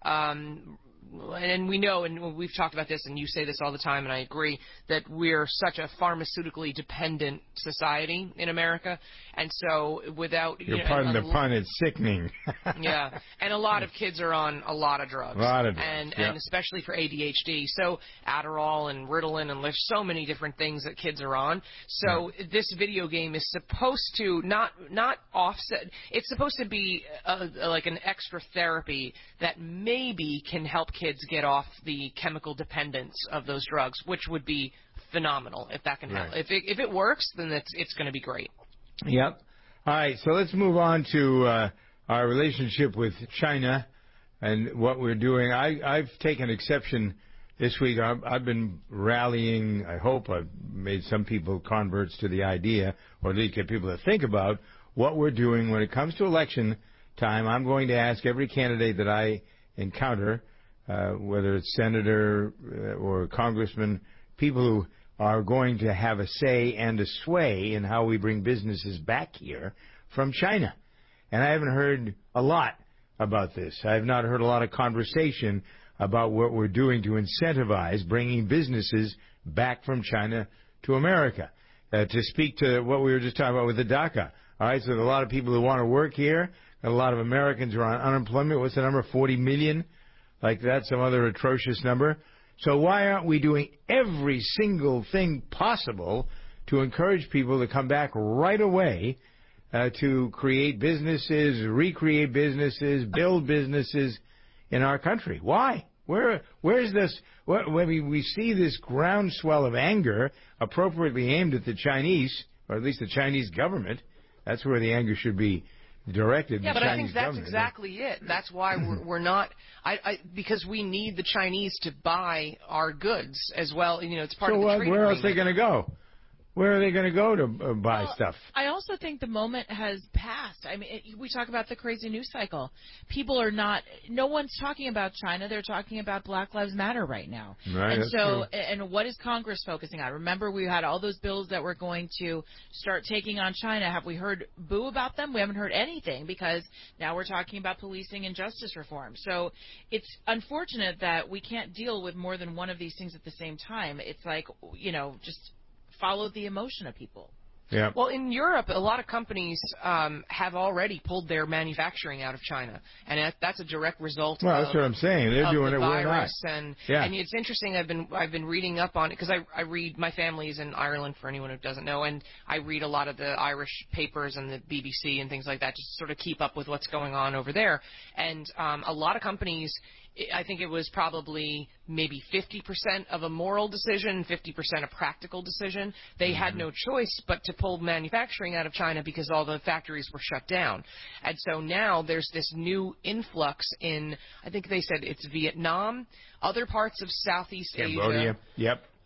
Um, and we know, and we've talked about this, and you say this all the time, and I agree, that we're such a pharmaceutically dependent society in America, and so without... You're you know, pardon and, the pun, it's sickening. Yeah, and a lot of kids are on a lot of drugs. A lot of drugs, and, yep. and especially for A D H D. So Adderall and Ritalin, and there's so many different things that kids are on. So yeah. This video game is supposed to not not offset. It's supposed to be a, a, like an extra therapy that maybe can help kids get off the chemical dependence of those drugs, which would be phenomenal if that can right. help. If it, if it works, then it's it's going to be great. Yep. All right, so let's move on to uh, our relationship with China and what we're doing. I, I've taken exception this week. I've, I've been rallying. I hope I've made some people converts to the idea, or at least get people to think about what we're doing when it comes to election time. I'm going to ask every candidate that I encounter, uh, whether it's senator or congressman, people who are going to have a say and a sway in how we bring businesses back here from China. And I haven't heard a lot about this. I have not heard a lot of conversation about what we're doing to incentivize bringing businesses back from China to America. Uh, to speak to what we were just talking about with the DACA. All right, so there are a lot of people who want to work here. A lot of Americans are on unemployment. What's the number? forty million? Like that, some other atrocious number. So why aren't we doing every single thing possible to encourage people to come back right away uh, to create businesses, recreate businesses, build businesses in our country? Why? Where, where's this? When we, we see this groundswell of anger appropriately aimed at the Chinese, or at least the Chinese government, that's where the anger should be directed. Yeah, the but Chinese I think that's government. exactly it. That's why we're, we're not, I, I, because we need the Chinese to buy our goods as well. You know, it's part so of the what, trade where agreement. else are they going to go? Where are they going to go to uh, buy well, stuff? I also think the moment has passed. I mean, it, we talk about the crazy news cycle. People are not, no one's talking about China. They're talking about Black Lives Matter right now. Right, and that's so, true. and what is Congress focusing on? Remember, we had all those bills that were going to start taking on China. Have we heard boo about them? We haven't heard anything because now we're talking about policing and justice reform. So it's unfortunate that we can't deal with more than one of these things at the same time. It's like, you know, just follow the emotion of people. Yeah. Well, in Europe, a lot of companies um, have already pulled their manufacturing out of China, and that, that's a direct result. Well, of, that's what I'm saying. They're of doing the it. We're not. virus, and Yeah. and it's interesting. I've been I've been reading up on it because I I read my family's in Ireland for anyone who doesn't know, and I read a lot of the Irish papers and the B B C and things like that, just to sort of keep up with what's going on over there. And um, a lot of companies, I think it was probably maybe fifty percent of a moral decision, fifty percent a practical decision. They mm-hmm. had no choice but to pull manufacturing out of China because all the factories were shut down. And so now there's this new influx in, I think they said it's Vietnam, other parts of Southeast Cambodia. Asia. Yep.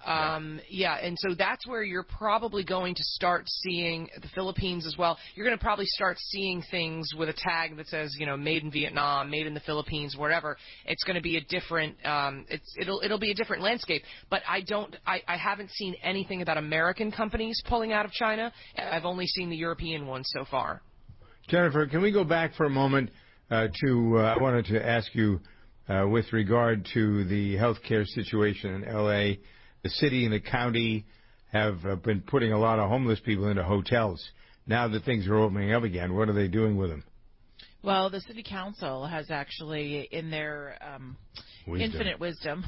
Um, yeah. yeah, and so that's where you're probably going to start seeing the Philippines as well. You're going to probably start seeing things with a tag that says, you know, made in Vietnam, made in the Philippines, wherever. It's going to be a different, um, it's, it'll, it'll be a different landscape. But I don't, I, I haven't seen anything about American companies pulling out of China. I've only seen the European ones so far. Jennifer, can we go back for a moment uh, to, uh, I wanted to ask you uh, with regard to the healthcare situation in L A. The city and the county have uh, been putting a lot of homeless people into hotels. Now that things are opening up again, what are they doing with them? Well, the city council has actually, in their um, wisdom. infinite wisdom,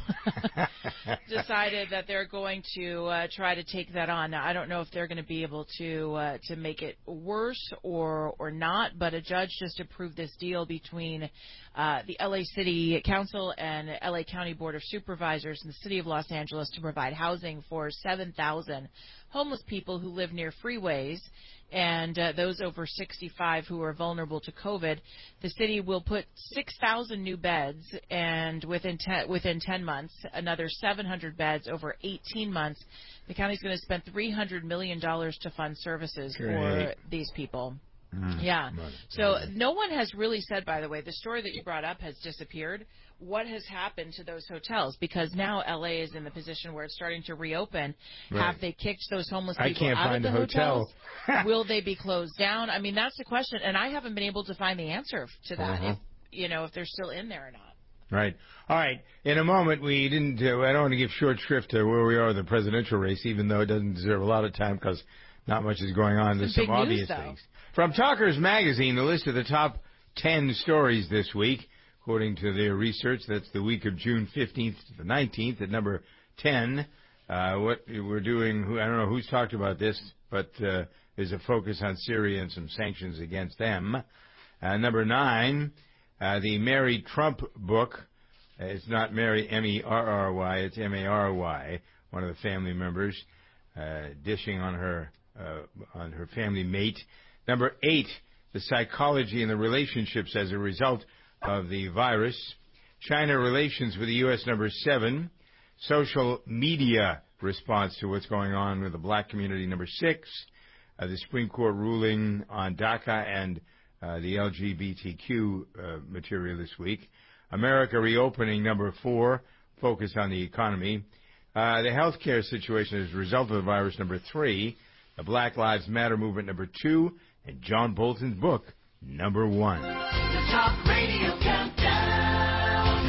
decided that they're going to uh, try to take that on. Now, I don't know if they're going to be able to uh, to make it worse or or not, but a judge just approved this deal between uh, the L A City Council and L A County Board of Supervisors and the City of Los Angeles to provide housing for seven thousand homeless people who live near freeways and uh, those over sixty-five who are vulnerable to COVID. The city will put six thousand new beds, and within ten, within ten months, another seven hundred beds over eighteen months. The county is going to spend three hundred million dollars to fund services Great. for these people. Mm, yeah. So no one has really said, by the way, the story that you brought up has disappeared. What has happened to those hotels? Because now L A is in the position where it's starting to reopen. Right. Have they kicked those homeless I people can't out find of the a hotel. hotels? Will they be closed down? I mean, that's the question, and I haven't been able to find the answer to that. Uh-huh. If you know, if they're still in there or not. Right. All right. In a moment, we didn't. Uh, I don't want to give short shrift to where we are in the presidential race, even though it doesn't deserve a lot of time because not much is going on. There's some, some obvious news, things. From Talkers Magazine, the list of the top ten stories this week, according to their research. That's the week of June fifteenth to the nineteenth at number ten. Uh, what we're doing, I don't know who's talked about this, but uh, there's a focus on Syria and some sanctions against them. Uh, number nine, uh, the Mary Trump book. Uh, it's not Mary, M E R R Y, it's M A R Y, one of the family members, uh, dishing on her, uh, on her family mate. Number eight, the psychology and the relationships as a result of the virus. China relations with the U S, number seven. Social media response to what's going on with the black community, number six. Uh, the Supreme Court ruling on DACA and uh, the L G B T Q uh, material this week. America reopening, number four. Focus on the economy. Uh, the healthcare situation as a result of the virus, number three. The Black Lives Matter movement, number two. And John Bolton's book, number one. The Talk Radio Countdown.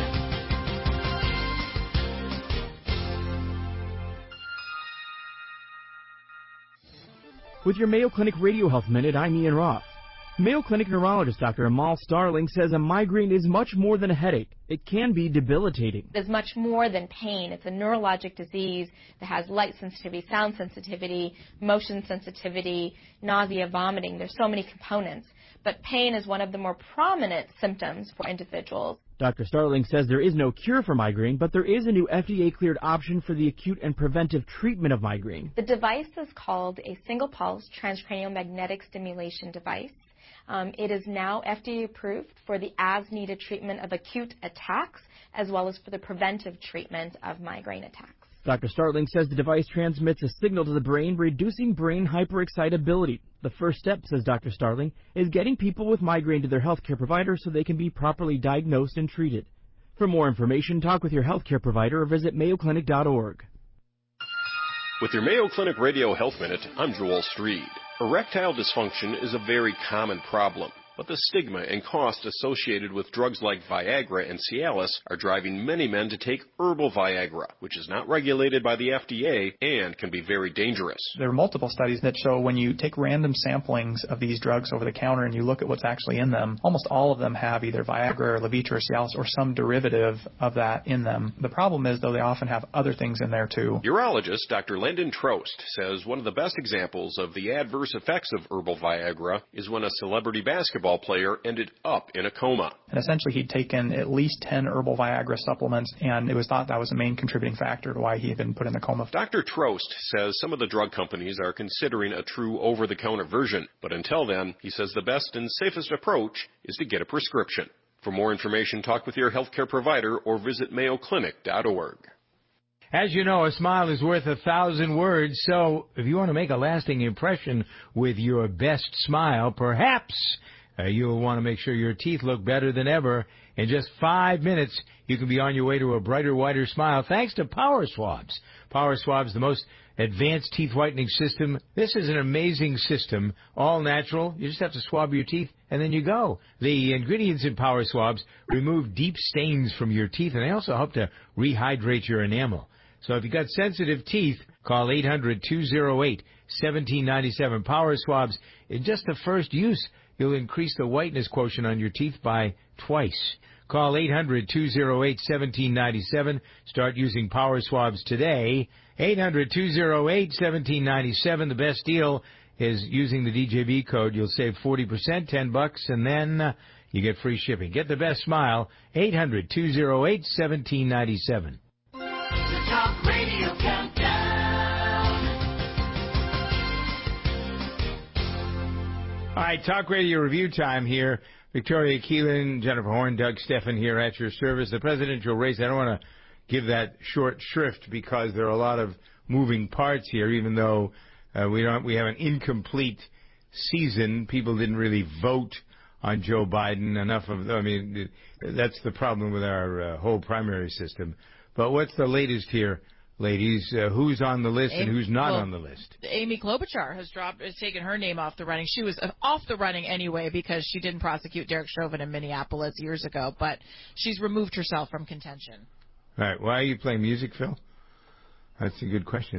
With your Mayo Clinic Radio Health Minute, I'm Ian Roth. Mayo Clinic neurologist Doctor Amal Starling says a migraine is much more than a headache. It can be debilitating. It's much more than pain. It's a neurologic disease that has light sensitivity, sound sensitivity, motion sensitivity, nausea, vomiting. There's so many components. But pain is one of the more prominent symptoms for individuals. Doctor Starling says there is no cure for migraine, but there is a new F D A-cleared option for the acute and preventive treatment of migraine. The device is called a single-pulse transcranial magnetic stimulation device. Um, it is now F D A approved for the as-needed treatment of acute attacks as well as for the preventive treatment of migraine attacks. Doctor Starling says the device transmits a signal to the brain, reducing brain hyperexcitability. The first step, says Doctor Starling, is getting people with migraine to their healthcare provider so they can be properly diagnosed and treated. For more information, talk with your healthcare provider or visit mayo clinic dot org. With your Mayo Clinic Radio Health Minute, I'm Joel Streed. Erectile dysfunction is a very common problem, but the stigma and cost associated with drugs like Viagra and Cialis are driving many men to take herbal Viagra, which is not regulated by the F D A and can be very dangerous. There are multiple studies that show when you take random samplings of these drugs over the counter and you look at what's actually in them, almost all of them have either Viagra or Levitra or Cialis or some derivative of that in them. The problem is, though, they often have other things in there, too. Urologist Doctor Lyndon Trost says one of the best examples of the adverse effects of herbal Viagra is when a celebrity basketball player ended up in a coma. And essentially he'd taken at least ten herbal Viagra supplements, and it was thought that was the main contributing factor to why he had been put in the coma. Doctor Trost says some of the drug companies are considering a true over-the-counter version, but until then, he says the best and safest approach is to get a prescription. For more information, talk with your healthcare provider or visit mayo clinic dot org. As you know, a smile is worth a thousand words, so if you want to make a lasting impression with your best smile, perhaps uh, you'll want to make sure your teeth look better than ever. In just five minutes, you can be on your way to a brighter, whiter smile thanks to Power Swabs. Power Swabs, the most advanced teeth whitening system. This is an amazing system, all natural. You just have to swab your teeth, and then you go. The ingredients in Power Swabs remove deep stains from your teeth, and they also help to rehydrate your enamel. So if you've got sensitive teeth, call eight hundred, two oh eight, one seven nine seven. Power Swabs, in just the first use, you'll increase the whiteness quotient on your teeth by twice. Call eight hundred, two oh eight, one seven nine seven. Start using Power Swabs today. eight hundred, two oh eight, one seven nine seven. The best deal is using the D J B code. You'll save forty percent, ten bucks, and then uh, you get free shipping. Get the best smile. eight hundred, two oh eight, one seven nine seven. The Talk Radio Countdown. All right, Talk Radio review time here. Victoria Keelan, Jennifer Horn, Doug Steffen here at your service. The presidential race, I don't want to give that short shrift because there are a lot of moving parts here, even though uh, we don't we have an incomplete season. People didn't really vote on Joe Biden. Enough of, I mean, that's the problem with our uh, whole primary system. But what's the latest here, ladies? Uh, who's on the list and who's not well, on the list? Amy Klobuchar has dropped, has taken her name off the running. She was off the running anyway because she didn't prosecute Derek Chauvin in Minneapolis years ago, but she's removed herself from contention. All right. Why are you playing music, Phil? That's a good question.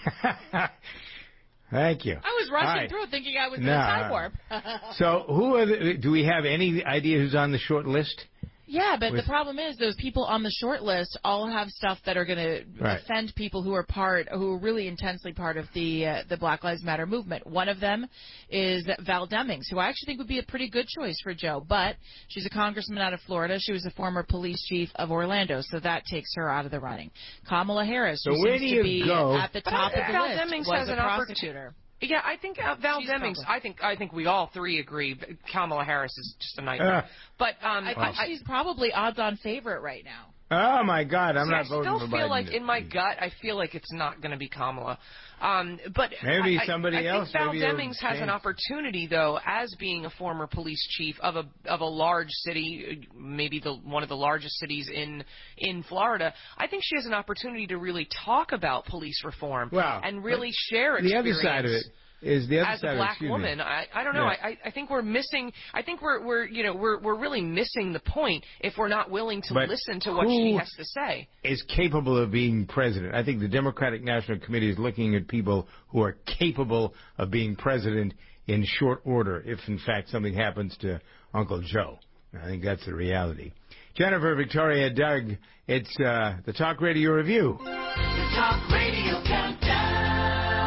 Thank you. I was rushing right. through thinking I was in nah. a time warp. So who are the, do we have any idea who's on the short list? Yeah, but With, the problem is those people on the short list all have stuff that are going to right. offend people who are part, who are really intensely part of the uh, the Black Lives Matter movement. One of them is Val Demings, who I actually think would be a pretty good choice for Joe, but she's a congressman out of Florida. She was a former police chief of Orlando, so that takes her out of the running. Kamala Harris, so who where seems do you to be go? at the top of the Val list, Demings was has a an prosecutor. Yeah, I think uh, Val She's Demings. probably. I think I think we all three agree. Kamala Harris is just a nightmare. Uh, but um, I think I, she's probably odds-on favorite right now. Oh my God, I'm see, not I voting still for feel Biden. like in my gut, I feel like it's not going to be Kamala. Um, but maybe I, somebody I, I else. think Val maybe Demings has an opportunity, though, as being a former police chief of a of a large city, maybe the one of the largest cities in in Florida. I think she has an opportunity to really talk about police reform wow. and really share the experience. other side of it. Is the other as side a black excuse woman, me. I, I don't know. Yeah. I, I think we're missing. I think we're we're you know we're we're really missing the point if we're not willing to But listen to what she has to say. Is capable of being president. I think the Democratic National Committee is looking at people who are capable of being president in short order. If in fact something happens to Uncle Joe, I think that's the reality. Jennifer, Victoria, Doug, it's uh, the Talk Radio Review. The Talk Radio Countdown.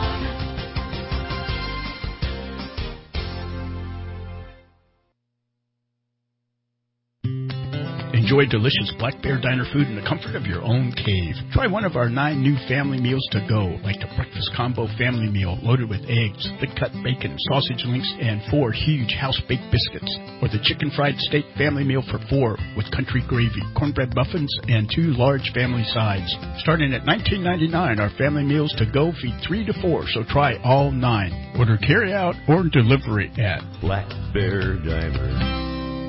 Enjoy delicious Black Bear Diner food in the comfort of your own cave. Try one of our nine new family meals to go, like the breakfast combo family meal loaded with eggs, thick-cut bacon, sausage links, and four huge house-baked biscuits. Or the chicken fried steak family meal for four with country gravy, cornbread muffins, and two large family sides. Starting at nineteen ninety-nine dollars, our family meals to go feed three to four, so try all nine. Order carry-out or delivery at Black Bear Diner.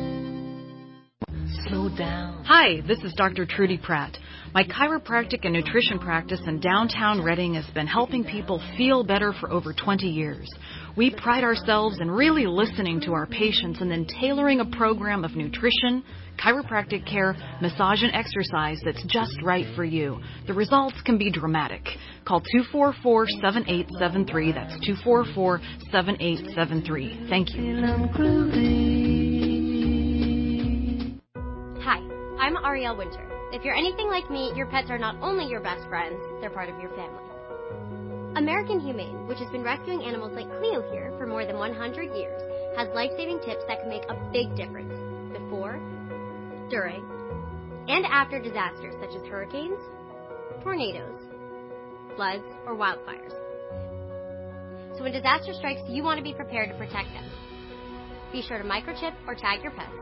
Slow down. Hi, this is Doctor Trudy Pratt. My chiropractic and nutrition practice in downtown Reading has been helping people feel better for over twenty years. We pride ourselves in really listening to our patients and then tailoring a program of nutrition, chiropractic care, massage, and exercise that's just right for you. The results can be dramatic. Call two four four, seven eight seven three. That's two four four, seven eight seven three. Thank you. Hi, I'm Ariel Winter. If you're anything like me, your pets are not only your best friends, they're part of your family. American Humane, which has been rescuing animals like Cleo here for more than one hundred years, has life-saving tips that can make a big difference before, during, and after disasters such as hurricanes, tornadoes, floods, or wildfires. So when disaster strikes, you want to be prepared to protect them. Be sure to microchip or tag your pets.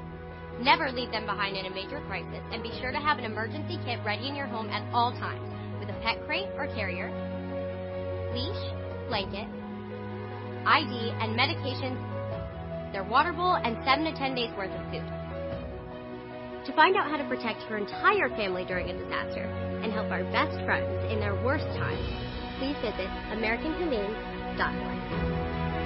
Never leave them behind in a major crisis, and be sure to have an emergency kit ready in your home at all times pet crate or carrier, leash, blanket, I D, and medications, their water bowl, and seven to ten days worth of food. To find out how to protect your entire family during a disaster and help our best friends in their worst times, please visit American Humane dot org.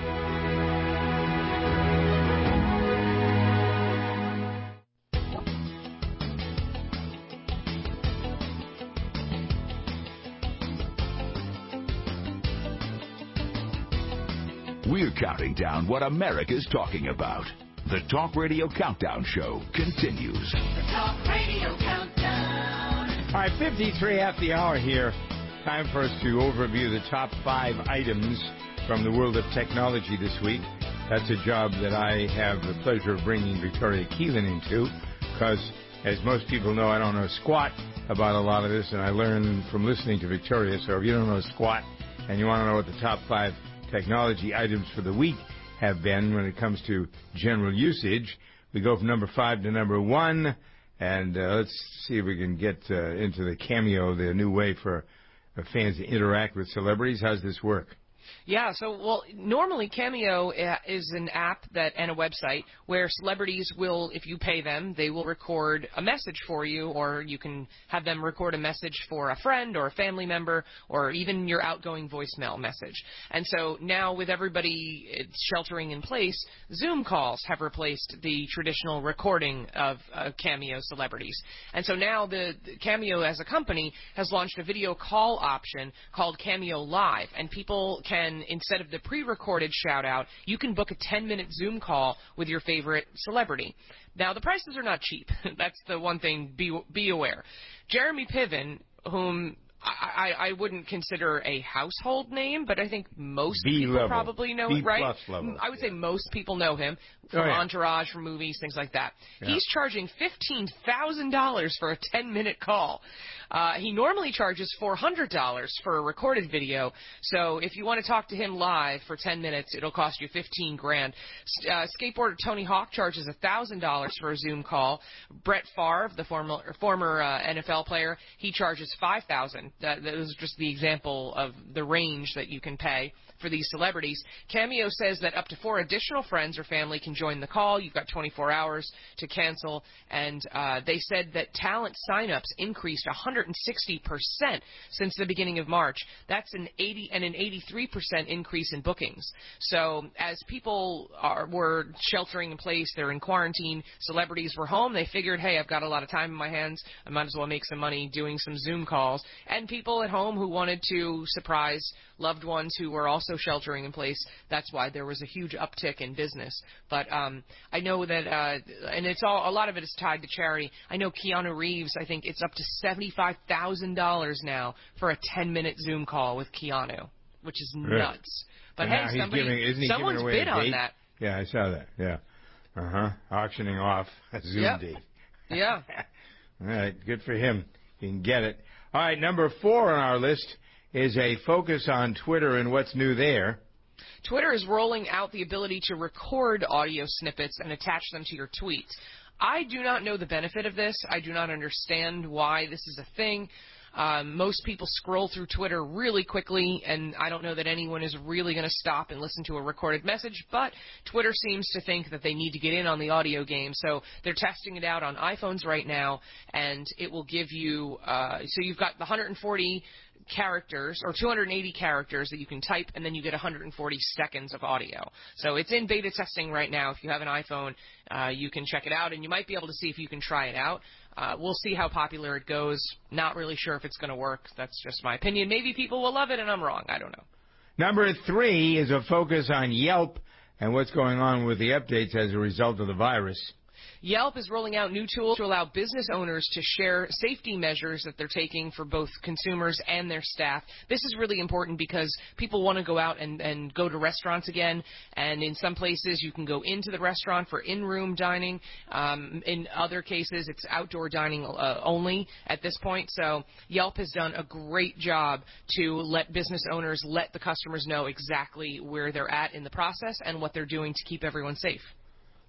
We're counting down what America's talking about. The Talk Radio Countdown Show continues. The Talk Radio Countdown. All right, fifty-three after the hour here. Time for us to overview the top five items from the world of technology this week. That's a job that I have the pleasure of bringing Victoria Keelan into because, as most people know, I don't know squat about a lot of this, and I learned from listening to Victoria. So if you don't know squat and you want to know what the top five technology items for the week have been when it comes to general usage, we go from number five to number one, and uh, let's see if we can get uh, into the Cameo, the new way for uh, fans to interact with celebrities. How's this work? Yeah, so, well, normally Cameo is an app that and a website where celebrities will, if you pay them, they will record a message for you, or you can have them record a message for a friend or a family member, or even your outgoing voicemail message. And so now with everybody sheltering in place, Zoom calls have replaced the traditional recording of uh, Cameo celebrities. And so now the, the Cameo as a company has launched a video call option called Cameo Live, and people can And instead of the pre-recorded shout-out, you can book a ten-minute Zoom call with your favorite celebrity. Now, the prices are not cheap. That's the one thing, be, be aware. Jeremy Piven, whom I, I, I wouldn't consider a household name, but I think most B people level. probably know B him, right? plus level. I would say most people know him from Oh, yeah. Entourage, from movies, things like that. Yeah. He's charging fifteen thousand dollars for a ten-minute call. Uh, he normally charges four hundred dollars for a recorded video, so if you want to talk to him live for ten minutes, it'll cost you fifteen grand. Uh, skateboarder Tony Hawk charges one thousand dollars for a Zoom call. Brett Favre, the former, former uh, N F L player, he charges five thousand dollars. That, that was just the example of the range that you can pay for these celebrities. Cameo says that up to four additional friends or family can join the call. You've got twenty-four hours to cancel, and uh, they said that talent signups increased one hundred sixty percent since the beginning of March. That's an eighty and an eighty-three percent increase in bookings. So as people are were sheltering in place, they're in quarantine, celebrities were home, they figured, hey, I've got a lot of time in my hands, I might as well make some money doing some Zoom calls. And people at home who wanted to surprise loved ones who were also sheltering in place, that's why there was a huge uptick in business. But um, I know that, uh, and it's all, a lot of it is tied to charity. I know Keanu Reeves, I think it's up to seventy-five thousand dollars now for a ten-minute Zoom call with Keanu, which is Really? nuts. But And hey, now he's somebody, giving, isn't he someone's giving away bid a on date? that. Yeah, I saw that. Yeah. Uh-huh. Auctioning off a Zoom Yep. date. Yeah. All right, good for him. He can get it. All right, number four on our list is a focus on Twitter and what's new there. Twitter is rolling out the ability to record audio snippets and attach them to your tweets. I do not know the benefit of this. I do not understand why this is a thing. Um, most people scroll through Twitter really quickly, and I don't know that anyone is really going to stop and listen to a recorded message, but Twitter seems to think that they need to get in on the audio game, so they're testing it out on iPhones right now, and it will give you, uh, so you've got the one hundred forty characters or two hundred eighty characters that you can type, and then you get one hundred forty seconds of audio. So it's in beta testing right now. If you have an iPhone, uh, you can check it out, and you might be able to see if you can try it out. Uh, we'll see how popular it goes. Not really sure if it's going to work. That's just my opinion. Maybe people will love it, and I'm wrong. I don't know. Number three is a focus on Yelp and what's going on with the updates as a result of the virus. Yelp is rolling out new tools to allow business owners to share safety measures that they're taking for both consumers and their staff. This is really important because people want to go out and, and go to restaurants again, and in some places you can go into the restaurant for in-room dining. Um, in other cases, it's outdoor dining uh, only at this point. So Yelp has done a great job to let business owners let the customers know exactly where they're at in the process and what they're doing to keep everyone safe.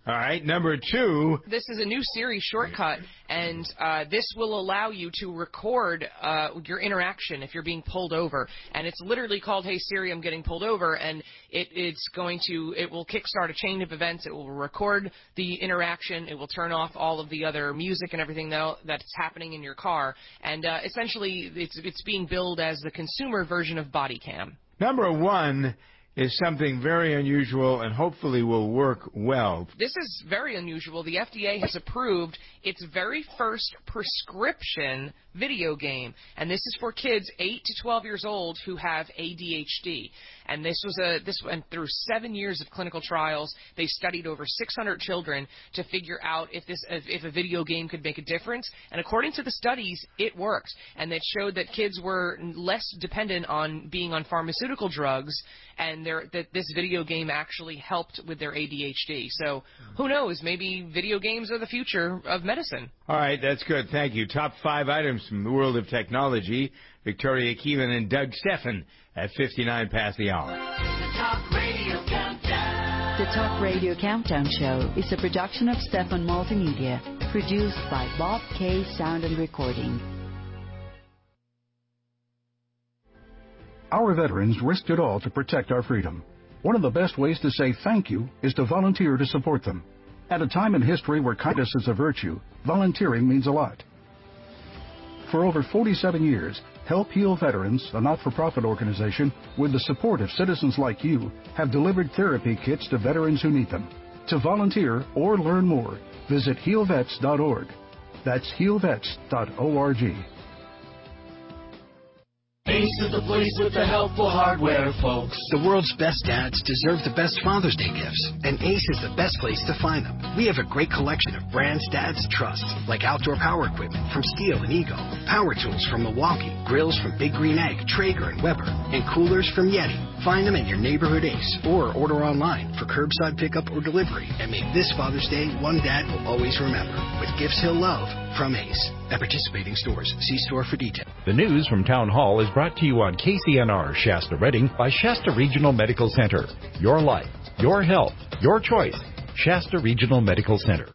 All right, number two. This is a new Siri shortcut, and uh, this will allow you to record uh, your interaction if you're being pulled over. And it's literally called, "Hey Siri, I'm getting pulled over," and it, it's going to, it will kickstart a chain of events. It will record the interaction. It will turn off all of the other music and everything that, that's happening in your car. And uh, essentially, it's it's being billed as the consumer version of Body Cam. Number one is something very unusual and hopefully will work well. This is very unusual. The F D A has approved its very first prescription video game, and this is for kids eight to twelve years old who have A D H D. And this was a this went through seven years of clinical trials. They studied over six hundred children to figure out if this if, if a video game could make a difference. And according to the studies, it worked, and it showed that kids were less dependent on being on pharmaceutical drugs, and that this video game actually helped with their A D H D. So who knows? Maybe video games are the future of medicine. All right, that's good. Thank you. Top five items from the world of technology. Victoria Keelan and Doug Steffen at fifty-nine past the hour. The Talk Radio Countdown. The Talk Radio Countdown Show is a production of Steffen Multimedia, produced by Bob K. Sound and Recording. Our veterans risked it all to protect our freedom. One of the best ways to say thank you is to volunteer to support them. At a time in history where kindness is a virtue, volunteering means a lot. For over forty-seven years, Help Heal Veterans, a not-for-profit organization, with the support of citizens like you, have delivered therapy kits to veterans who need them. To volunteer or learn more, visit heal vets dot org. That's heal vets dot org. Ace is the place with the helpful hardware, folks. The world's best dads deserve the best Father's Day gifts, and Ace is the best place to find them. We have a great collection of brands dads trust, like outdoor power equipment from Stihl and Ego, power tools from Milwaukee, grills from Big Green Egg, Traeger, and Weber, and coolers from Yeti. Find them at your neighborhood Ace, or order online for curbside pickup or delivery, and make this Father's Day one dad will always remember, with gifts he'll love from Ace. At participating stores, see store for details. The news from Town Hall is brought to you on K C N R Shasta Redding by Shasta Regional Medical Center. Your life, your health, your choice. Shasta Regional Medical Center.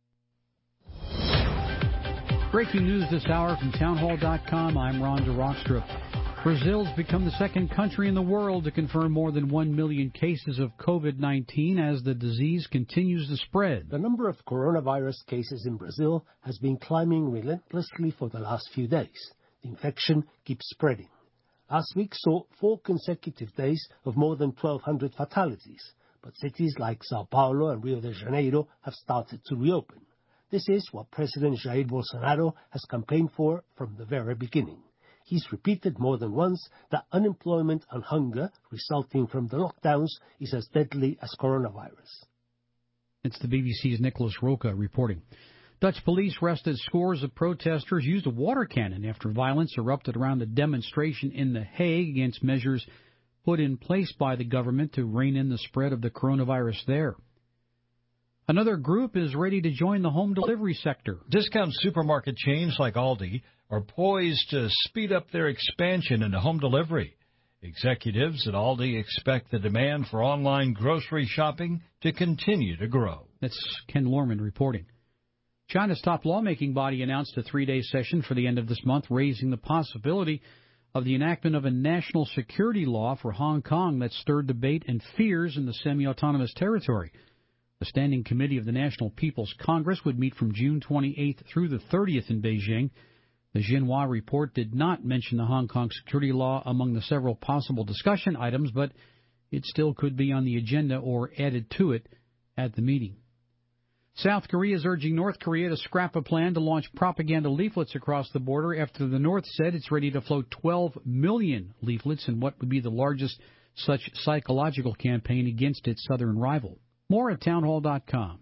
Breaking news this hour from townhall dot com. I'm Rhonda Rockstrup. Brazil's become the second country in the world to confirm more than one million cases of COVID nineteen as the disease continues to spread. The number of coronavirus cases in Brazil has been climbing relentlessly for the last few days. The infection keeps spreading. Last week saw four consecutive days of more than twelve hundred fatalities, but cities like Sao Paulo and Rio de Janeiro have started to reopen. This is what President Jair Bolsonaro has campaigned for from the very beginning. He's repeated more than once that unemployment and hunger resulting from the lockdowns is as deadly as coronavirus. It's the B B C's Nicholas Roca reporting. Dutch police arrested scores of protesters, used a water cannon after violence erupted around a demonstration in The Hague against measures put in place by the government to rein in the spread of the coronavirus there. Another group is ready to join the home delivery sector. Discount supermarket chains like Aldi are poised to speed up their expansion into home delivery. Executives at Aldi expect the demand for online grocery shopping to continue to grow. That's Ken Lorman reporting. China's top lawmaking body announced a three-day session for the end of this month, raising the possibility of the enactment of a national security law for Hong Kong that stirred debate and fears in the semi-autonomous territory. The Standing Committee of the National People's Congress would meet from June twenty-eighth through the thirtieth in Beijing. The Xinhua report did not mention the Hong Kong security law among the several possible discussion items, but it still could be on the agenda or added to it at the meeting. South Korea is urging North Korea to scrap a plan to launch propaganda leaflets across the border after the North said it's ready to float twelve million leaflets in what would be the largest such psychological campaign against its southern rival. More at townhall dot com.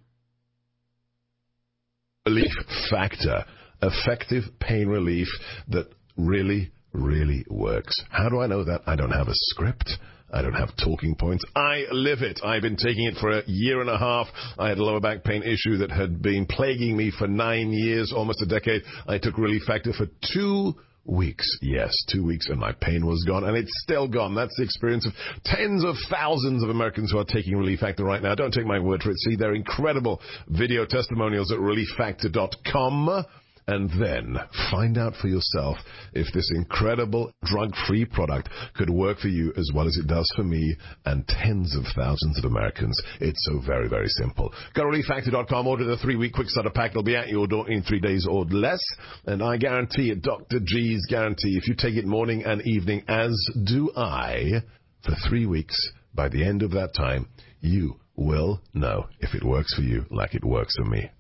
Relief factor. Effective pain relief that really, really works. How do I know that? I don't have a script. I don't have talking points. I live it. I've been taking it for a year and a half. I had a lower back pain issue that had been plaguing me for nine years, almost a decade. I took Relief Factor for two weeks. Yes, two weeks and my pain was gone, and it's still gone. That's the experience of tens of thousands of Americans who are taking Relief Factor right now. Don't take my word for it. See their incredible video testimonials at relief factor dot com. And then find out for yourself if this incredible drug-free product could work for you as well as it does for me and tens of thousands of Americans. It's so very, very simple. Go to relief factor dot com, order the three-week quick starter pack. It'll be at your door in three days or less. And I guarantee it, Doctor G's guarantee, if you take it morning and evening, as do I, for three weeks, by the end of that time, you will know if it works for you like it works for me.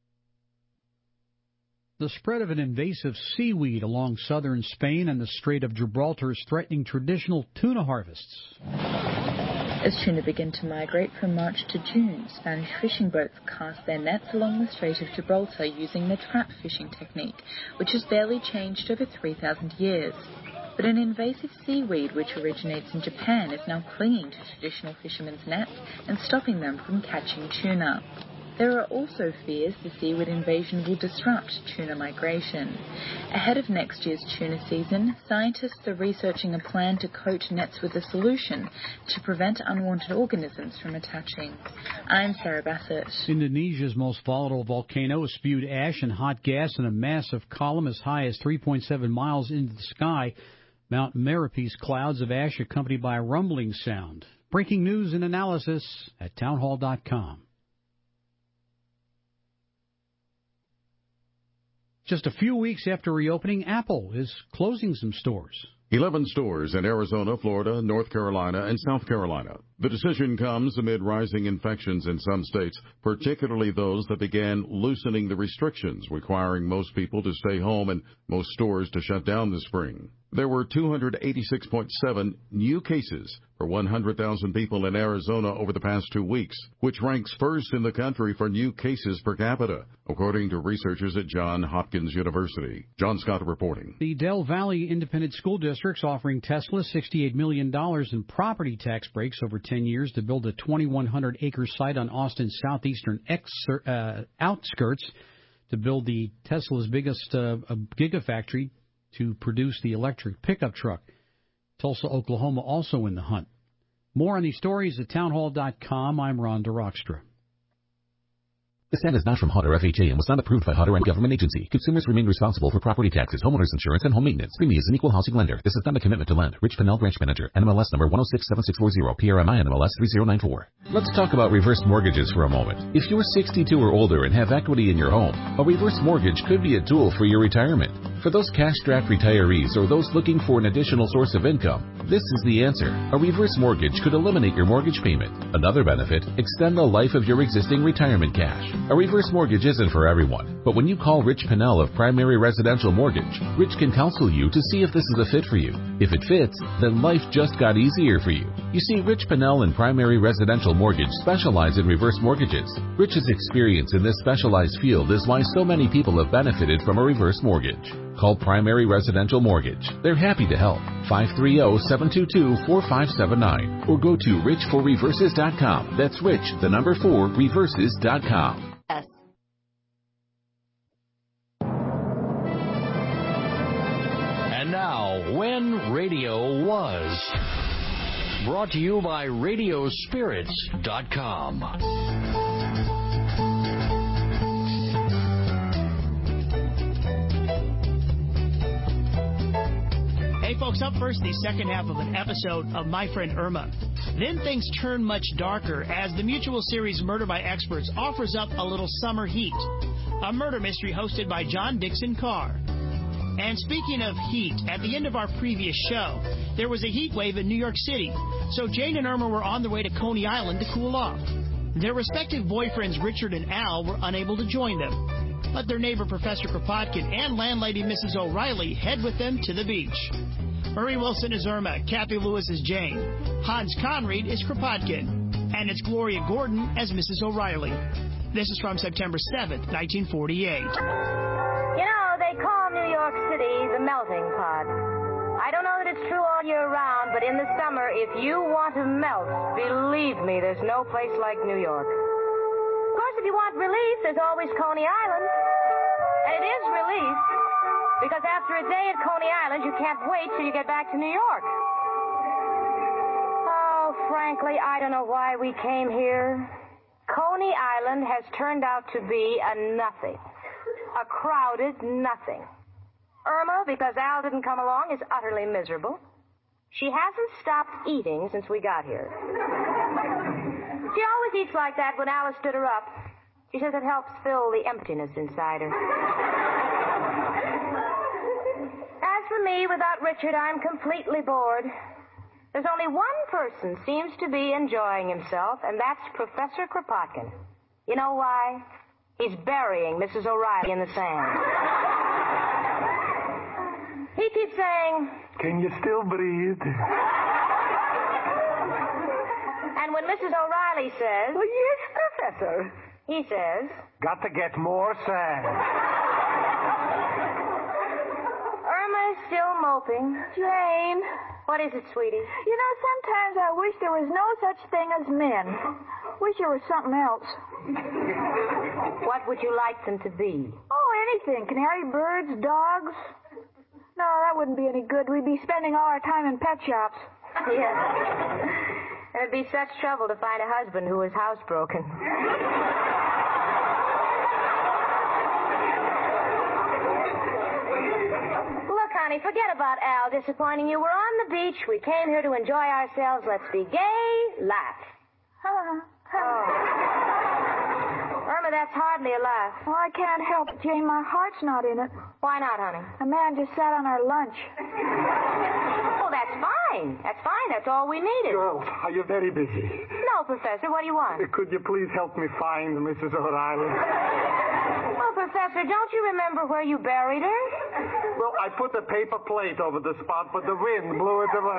The spread of an invasive seaweed along southern Spain and the Strait of Gibraltar is threatening traditional tuna harvests. As tuna begin to migrate from March to June, Spanish fishing boats cast their nets along the Strait of Gibraltar using the trap fishing technique, which has barely changed over three thousand years. But an invasive seaweed which originates in Japan is now clinging to traditional fishermen's nets and stopping them from catching tuna. There are also fears the seaweed invasion will disrupt tuna migration. Ahead of next year's tuna season, scientists are researching a plan to coat nets with a solution to prevent unwanted organisms from attaching. I'm Sarah Bassett. Indonesia's most volatile volcano spewed ash and hot gas in a massive column as high as three point seven miles into the sky. Mount Merapi's clouds of ash accompanied by a rumbling sound. Breaking news and analysis at townhall dot com. Just a few weeks after reopening, Apple is closing some stores. eleven stores in Arizona, Florida, North Carolina, and South Carolina. The decision comes amid rising infections in some states, particularly those that began loosening the restrictions, requiring most people to stay home and most stores to shut down this spring. There were two hundred eighty-six point seven new cases per one hundred thousand people in Arizona over the past two weeks, which ranks first in the country for new cases per capita, according to researchers at Johns Hopkins University. John Scott reporting. The Del Valle Independent School District's offering Tesla sixty-eight million dollars in property tax breaks over ten years to build a twenty-one hundred acre site on Austin's southeastern ex- uh, outskirts to build the Tesla's biggest uh, gigafactory to produce the electric pickup truck. Tulsa, Oklahoma, also in the hunt. More on these stories at townhall dot com. I'm Ron DeRockstra. This ad is not from Hodder F H A and was not approved by Hodder and government agency. Consumers remain responsible for property taxes, homeowners insurance, and home maintenance. Primi is an equal housing lender. This is not a commitment to lend. Rich Pinnell, branch manager. N M L S number one oh six seven six four zero. P R M I N M L S three zero nine four. Let's talk about reverse mortgages for a moment. If you're sixty-two or older and have equity in your home, a reverse mortgage could be a tool for your retirement. For those cash-strapped retirees or those looking for an additional source of income, this is the answer. A reverse mortgage could eliminate your mortgage payment. Another benefit, extend the life of your existing retirement cash. A reverse mortgage isn't for everyone, but when you call Rich Pinnell of Primary Residential Mortgage, Rich can counsel you to see if this is a fit for you. If it fits, then life just got easier for you. You see, Rich Pinnell and Primary Residential Mortgage specialize in reverse mortgages. Rich's experience in this specialized field is why so many people have benefited from a reverse mortgage. Call Primary Residential Mortgage. They're happy to help. five three zero, seven two two, four five seven nine. Or go to rich for reverses dot com. That's rich, the number four, reverses dot com. Yes. And now, When Radio Was. Brought to you by radio spirits dot com. Hey folks, up first, the second half of an episode of My Friend Irma. Then things turn much darker as the Mutual series Murder by Experts offers up a little summer heat, a murder mystery hosted by John Dixon Carr. And speaking of heat, at the end of our previous show, there was a heat wave in New York City, so Jane and Irma were on their way to Coney Island to cool off. Their respective boyfriends Richard and Al were unable to join them, but their neighbor Professor Kropotkin and landlady Missus O'Reilly head with them to the beach. Murray Wilson is Irma, Kathy Lewis is Jane, Hans Conried is Kropotkin, and it's Gloria Gordon as Missus O'Reilly. This is from September seventh, nineteen forty-eight. You know, they call New York City the melting pot. I don't know that it's true all year round, but in the summer, if you want to melt, believe me, there's no place like New York. Of course, if you want relief, there's always Coney Island. And it is relief, Because after a day at Coney Island, you can't wait till you get back to New York. Oh, frankly, I don't know why we came here. Coney Island has turned out to be a nothing. A crowded nothing. Irma, because Al didn't come along, is utterly miserable. She hasn't stopped eating since we got here. She always eats like that when Alice stood her up. She says it helps fill the emptiness inside her. As for me, without Richard, I'm completely bored. There's only one person seems to be enjoying himself, and that's Professor Kropotkin. You know why? He's burying Missus O'Reilly in the sand. He keeps saying, "Can you still breathe?" And when Missus O'Reilly says, "Well, yes, Professor," he says, "Got to get more sand." Irma is still moping. Jane. What is it, sweetie? You know, sometimes I wish there was no such thing as men. Wish there was something else. What would you like them to be? Oh, anything. Canary birds, dogs. No, that wouldn't be any good. We'd be spending all our time in pet shops. Yes. And it'd be such trouble to find a husband who was housebroken. Look, honey, forget about Al disappointing you. We're on the beach. We came here to enjoy ourselves. Let's be gay, laugh. Huh. Oh. Irma, that's hardly a laugh. Oh, I can't help it, Jane. My heart's not in it. Why not, honey? A man just sat on our lunch. Oh, that's fine. That's fine. That's all we needed. Girls, are you very busy? No, Professor. What do you want? Could you please help me find Missus O'Reilly? Well, Professor, don't you remember where you buried her? Well, I put a paper plate over the spot, but the wind blew it away.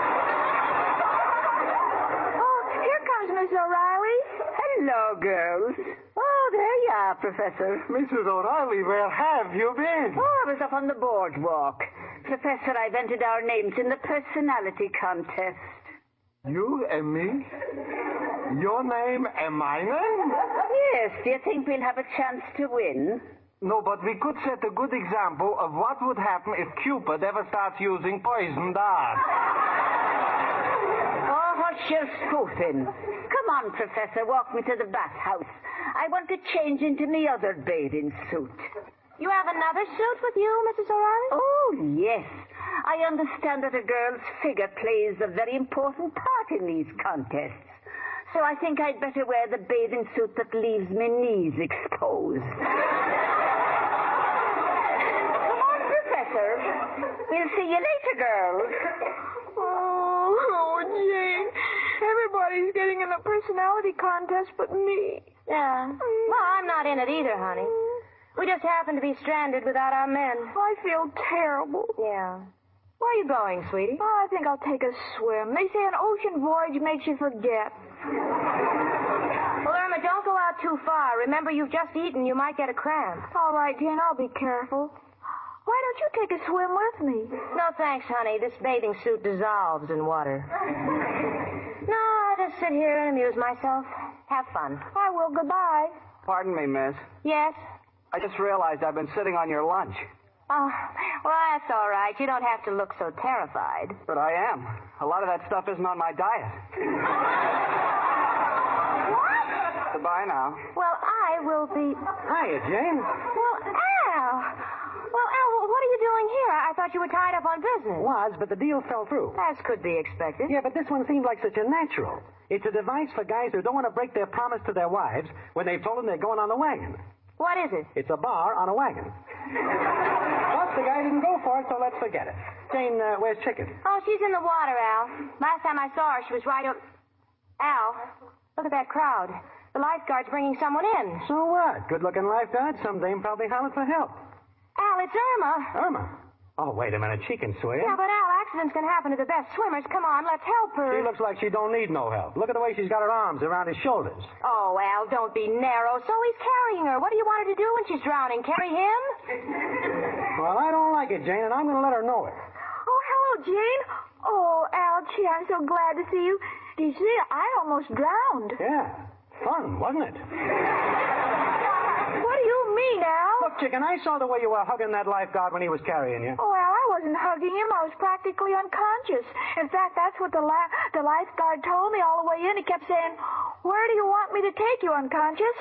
Oh, here comes Miss O'Reilly. Hello, girls. Oh, there you are, Professor. Missus O'Reilly, where have you been? Oh, I was up on the boardwalk. Professor, I've entered our names in the personality contest. You and me? Your name and my name? Yes, do you think we'll have a chance to win? No, but we could set a good example of what would happen if Cupid ever starts using poison darts. Oh, what's your spoofing? Come on, Professor, walk me to the bathhouse. I want to change into me other bathing suit. You have another suit with you, Missus O'Reilly? Oh, yes. I understand that a girl's figure plays a very important part in these contests. So I think I'd better wear the bathing suit that leaves my knees exposed. Come on, Professor. We'll see you later, girls. Oh, oh, Jane. Everybody's getting in a personality contest but me. Yeah. Well, I'm not in it either, honey. We just happen to be stranded without our men. I feel terrible. Yeah. Where are you going, sweetie? Oh, I think I'll take a swim. They say an ocean voyage makes you forget. Well, Irma, don't go out too far. Remember, you've just eaten. You might get a cramp. All right, Jane, I'll be careful. Why don't you take a swim with me? No, thanks, honey. This bathing suit dissolves in water. No, I'll just sit here and amuse myself. Have fun. I will. Goodbye. Pardon me, miss. Yes? I just realized I've been sitting on your lunch. Oh, well, that's all right. You don't have to look so terrified. But I am. A lot of that stuff isn't on my diet. What? Goodbye now. Well, I will be... Hiya, Jane. Well, Al. Well, Al, what are you doing here? I thought you were tied up on business. Was, but the deal fell through. As could be expected. Yeah, but this one seemed like such a natural. It's a device for guys who don't want to break their promise to their wives when they've told them they're going on the wagon. What is it? It's a bar on a wagon. But the guy didn't go for it, so let's forget it. Jane, uh, where's Chicken? Oh, she's in the water, Al. Last time I saw her, she was right up... Al, look at that crowd. The lifeguard's bringing someone in. So what? Good-looking lifeguard. Some dame probably hollered for help. Al, it's Irma. Irma? Oh, wait a minute. She can swim. Yeah, but Al, accidents can happen to the best swimmers. Come on, let's help her. She looks like she don't need no help. Look at the way she's got her arms around his shoulders. Oh, Al, don't be narrow. So he's carrying her. What do you want her to do when she's drowning? Carry him? Well, I don't like it, Jane, and I'm going to let her know it. Oh, hello, Jane. Oh, Al, gee, I'm so glad to see you. Do you see, I almost drowned. Yeah. Fun, wasn't it? What do you mean? mean, Al? Look, chicken, I saw the way you were hugging that lifeguard when he was carrying you. Oh, Al, I wasn't hugging him. I was practically unconscious. In fact, that's what the la- the lifeguard told me all the way in. He kept saying, "Where do you want me to take you, unconscious?"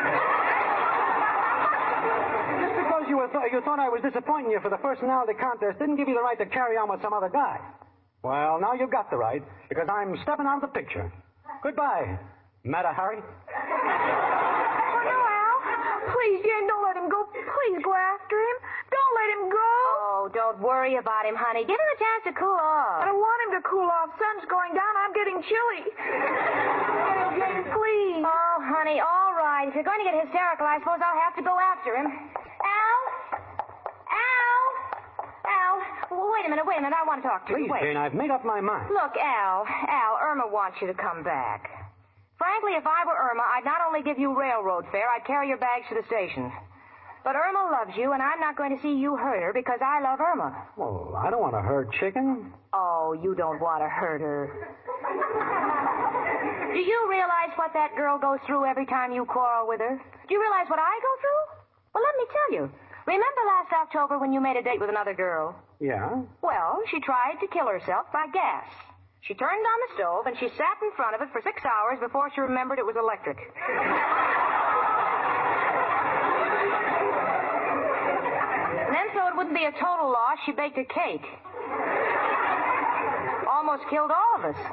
Just because you, were th- you thought I was disappointing you for the personality contest didn't give you the right to carry on with some other guy. Well, now you've got the right, because I'm stepping out of the picture. Goodbye, Mata Hari. Oh, no, Al. Please, Jane, don't let him go. Please go after him. Don't let him go. Oh, don't worry about him, honey. Give him a chance to cool off. I don't want him to cool off. Sun's going down. I'm getting chilly. Jane, please. Oh, honey, all right. If you're going to get hysterical, I suppose I'll have to go after him. Al? Al? Al? Wait a minute, wait a minute. I want to talk to Please, you. Wait. Jane, I've made up my mind. Look, Al, Al, Irma wants you to come back. Frankly, if I were Irma, I'd not only give you railroad fare, I'd carry your bags to the station. But Irma loves you, and I'm not going to see you hurt her because I love Irma. Well, I don't want to hurt Chicken. Oh, you don't want to hurt her. Do you realize what that girl goes through every time you quarrel with her? Do you realize what I go through? Well, let me tell you. Remember last October when you made a date with another girl? Yeah? Well, she tried to kill herself by gas. She turned on the stove, and she sat in front of it for six hours before she remembered it was electric. And then, so it wouldn't be a total loss, she baked a cake. Almost killed all of us.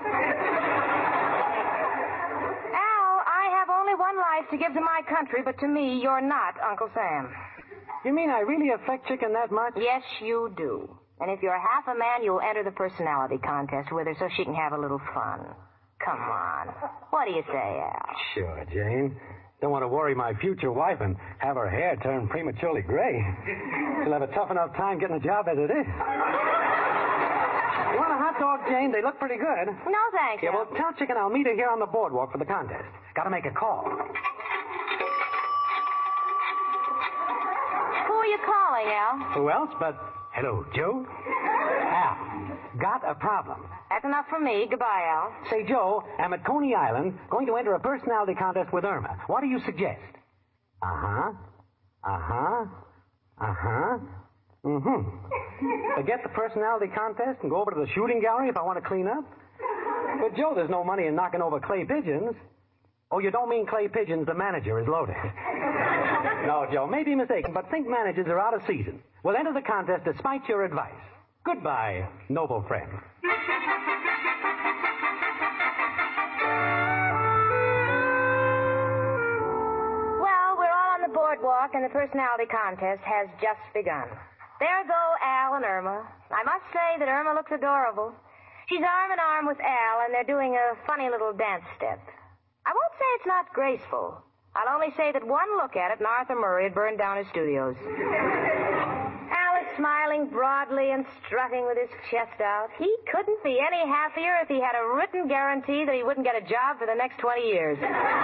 Al, I have only one life to give to my country, but to me, you're not Uncle Sam. You mean I really affect Chicken that much? Yes, you do. And if you're half a man, you'll enter the personality contest with her so she can have a little fun. Come on. What do you say, Al? Sure, Jane. Don't want to worry my future wife and have her hair turn prematurely gray. She'll have a tough enough time getting a job as it is. You want a hot dog, Jane? They look pretty good. No, thanks. Yeah, Al. well, tell Chicken I'll meet her here on the boardwalk for the contest. Got to make a call. Who are you calling, Al? Who else but... Hello, Joe? Al, got a problem. That's enough for me. Goodbye, Al. Say, Joe, I'm at Coney Island, going to enter a personality contest with Irma. What do you suggest? Uh-huh. Uh-huh. Uh-huh. Mm-hmm. Forget the personality contest and go over to the shooting gallery if I want to clean up? But, Joe, there's no money in knocking over clay pigeons. Oh, you don't mean clay pigeons, the manager is loaded. No, Joe, may be mistaken, but think managers are out of season. We'll enter the contest despite your advice. Goodbye, noble friend. Well, we're all on the boardwalk, and the personality contest has just begun. There go Al and Irma. I must say that Irma looks adorable. She's arm in arm with Al, and they're doing a funny little dance step. I won't say it's not graceful. I'll only say that one look at it, and Arthur Murray had burned down his studios. Al is smiling broadly and strutting with his chest out. He couldn't be any happier if he had a written guarantee that he wouldn't get a job for the next twenty years.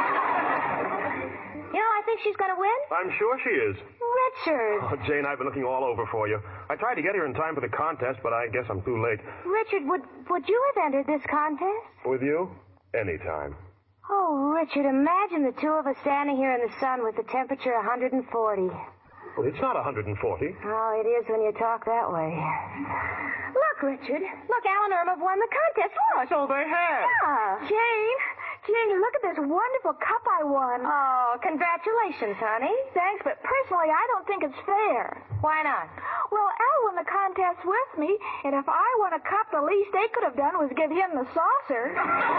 You know, I think she's going to win. I'm sure she is. Richard. Oh, Jane, I've been looking all over for you. I tried to get here in time for the contest, but I guess I'm too late. Richard, would, would you have entered this contest? With you? Anytime. Oh, Richard, imagine the two of us standing here in the sun with the temperature one hundred forty. Well, it's not one hundred forty. Oh, it is when you talk that way. Look, Richard. Look, Al and Irma have won the contest. Look. So they have. Yeah. Jane, Jane, look at this wonderful cup I won. Oh, congratulations, honey. Thanks, but personally, I don't think it's fair. Why not? Well, Al won the contest with me, and if I won a cup, the least they could have done was give him the saucer.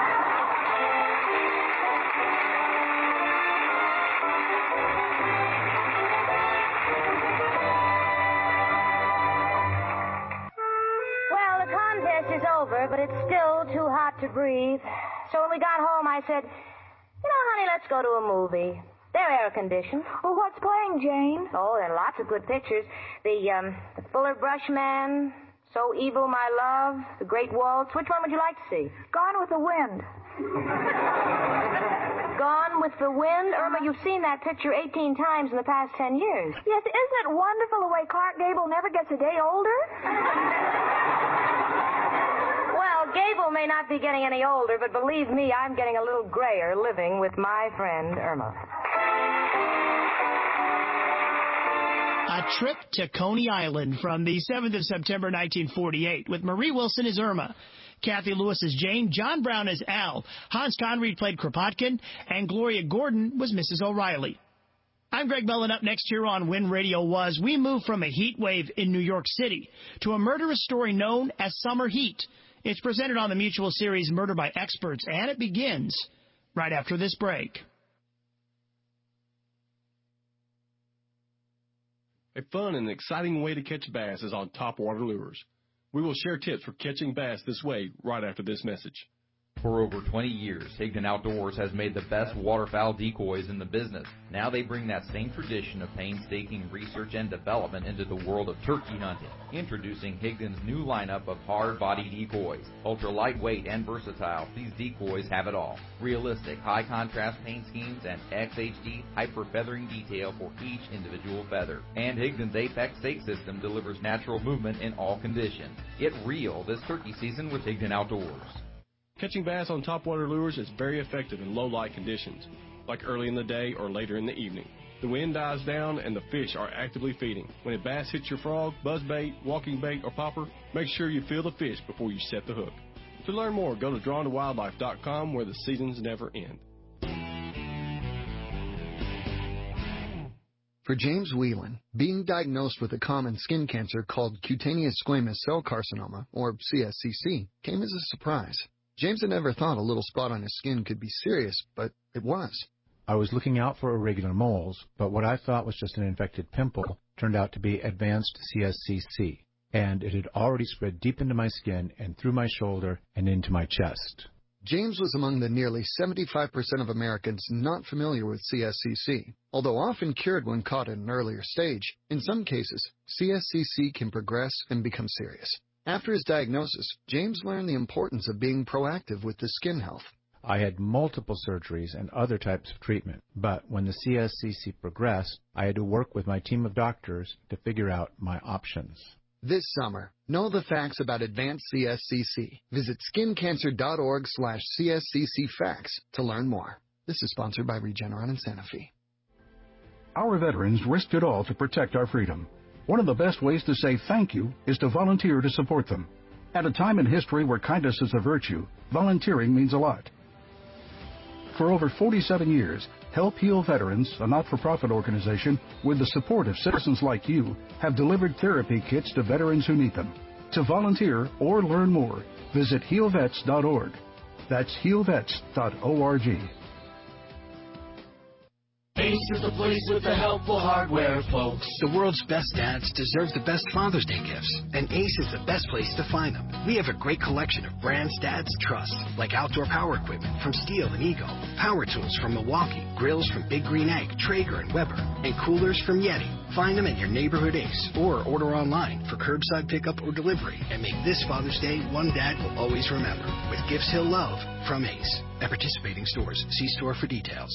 Is over, but it's still too hot to breathe. So when we got home, I said, you know, honey, let's go to a movie. They're air-conditioned. Well, what's playing, Jane? Oh, there are lots of good pictures. The, um, the Fuller Brush Man, So Evil, My Love, The Great Waltz. Which one would you like to see? Gone with the Wind. Gone with the Wind? Irma, you've seen that picture eighteen times in the past ten years. Yes, isn't it wonderful the way Clark Gable never gets a day older? Well, Gable may not be getting any older, but believe me, I'm getting a little grayer living with my friend Irma. A Trip to Coney Island from the seventh of September nineteen forty-eight with Marie Wilson as Irma, Kathy Lewis as Jane, John Brown as Al, Hans Conried played Kropotkin, and Gloria Gordon was Missus O'Reilly. I'm Greg Bell, up next here on When Radio Was. We move from a heat wave in New York City to a murderous story known as Summer Heat. It's presented on the Mutual series Murder by Experts, and it begins right after this break. A fun and exciting way to catch bass is on Topwater Lures. We will share tips for catching bass this way right after this message. For over twenty years, Higdon Outdoors has made the best waterfowl decoys in the business. Now they bring that same tradition of painstaking research and development into the world of turkey hunting. Introducing Higdon's new lineup of hard-body decoys. Ultra lightweight and versatile, these decoys have it all. Realistic, high-contrast paint schemes and X H D hyper-feathering detail for each individual feather. And Higdon's Apex stake system delivers natural movement in all conditions. Get real this turkey season with Higdon Outdoors. Catching bass on Topwater Lures is very effective in low-light conditions, like early in the day or later in the evening. The wind dies down and the fish are actively feeding. When a bass hits your frog, buzzbait, walking bait, or popper, make sure you feel the fish before you set the hook. To learn more, go to drawn to wildlife dot com, where the seasons never end. For James Whelan, being diagnosed with a common skin cancer called cutaneous squamous cell carcinoma, or C S C C, came as a surprise. James had never thought a little spot on his skin could be serious, but it was. I was looking out for irregular moles, but what I thought was just an infected pimple turned out to be advanced C S C C, and it had already spread deep into my skin and through my shoulder and into my chest. James was among the nearly seventy-five percent of Americans not familiar with C S C C. Although often cured when caught at an earlier stage, in some cases, C S C C can progress and become serious. After his diagnosis, James learned the importance of being proactive with his skin health. I had multiple surgeries and other types of treatment, but when the C S C C progressed, I had to work with my team of doctors to figure out my options. This summer, know the facts about advanced C S C C. Visit skincancer.org slash CSCC facts to learn more. This is sponsored by Regeneron and Sanofi. Our veterans risked it all to protect our freedom. One of the best ways to say thank you is to volunteer to support them. At a time in history where kindness is a virtue, volunteering means a lot. For over forty-seven years, Help Heal Veterans, a not-for-profit organization with the support of citizens like you, have delivered therapy kits to veterans who need them. To volunteer or learn more, visit heal vets dot org. That's heal vets dot org. Ace is the place with the helpful hardware, folks. The world's best dads deserve the best Father's Day gifts, and Ace is the best place to find them. We have a great collection of brands dads trust, like outdoor power equipment from Steel and Eagle, power tools from Milwaukee, grills from Big Green Egg, Traeger, and Weber, and coolers from Yeti. Find them at your neighborhood Ace, or order online for curbside pickup or delivery, and make this Father's Day one dad will always remember, with gifts he'll love from Ace. At participating stores, see store for details.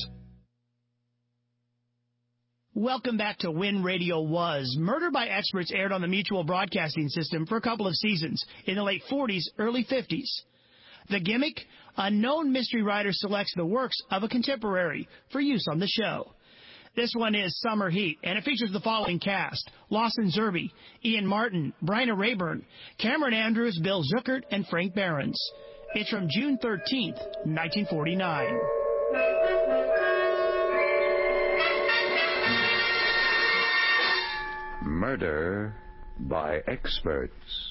Welcome back to When Radio Was. Murder by Experts aired on the Mutual Broadcasting System for a couple of seasons in the late forties, early fifties. The gimmick? A known mystery writer selects the works of a contemporary for use on the show. This one is Summer Heat, and it features the following cast: Lawson Zerbe, Ian Martin, Bryna Rayburn, Cameron Andrews, Bill Zuckert, and Frank Behrens. It's from June thirteenth, nineteen forty-nine. Murder by Experts.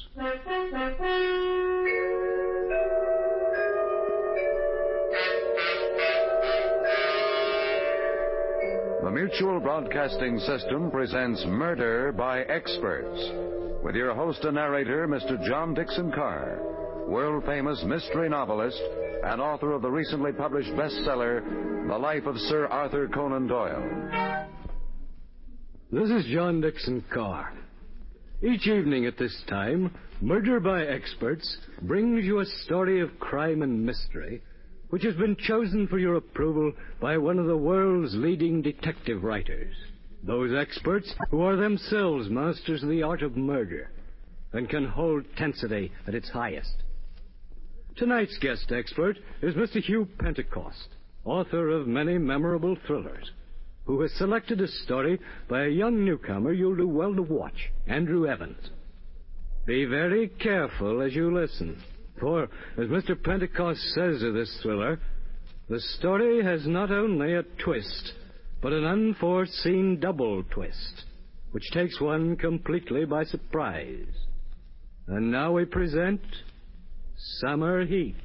The Mutual Broadcasting System presents Murder by Experts, with your host and narrator, Mister John Dixon Carr, world-famous mystery novelist and author of the recently published bestseller, The Life of Sir Arthur Conan Doyle. This is John Dixon Carr. Each evening at this time, Murder by Experts brings you a story of crime and mystery which has been chosen for your approval by one of the world's leading detective writers. Those experts who are themselves masters of the art of murder and can hold tensity at its highest. Tonight's guest expert is Mister Hugh Pentecost, author of many memorable thrillers. who has selected a story by a young newcomer you'll do well to watch, Andrew Evans. Be very careful as you listen, for, as Mister Pentecost says of this thriller, the story has not only a twist, but an unforeseen double twist, which takes one completely by surprise. And now we present Summer Heat.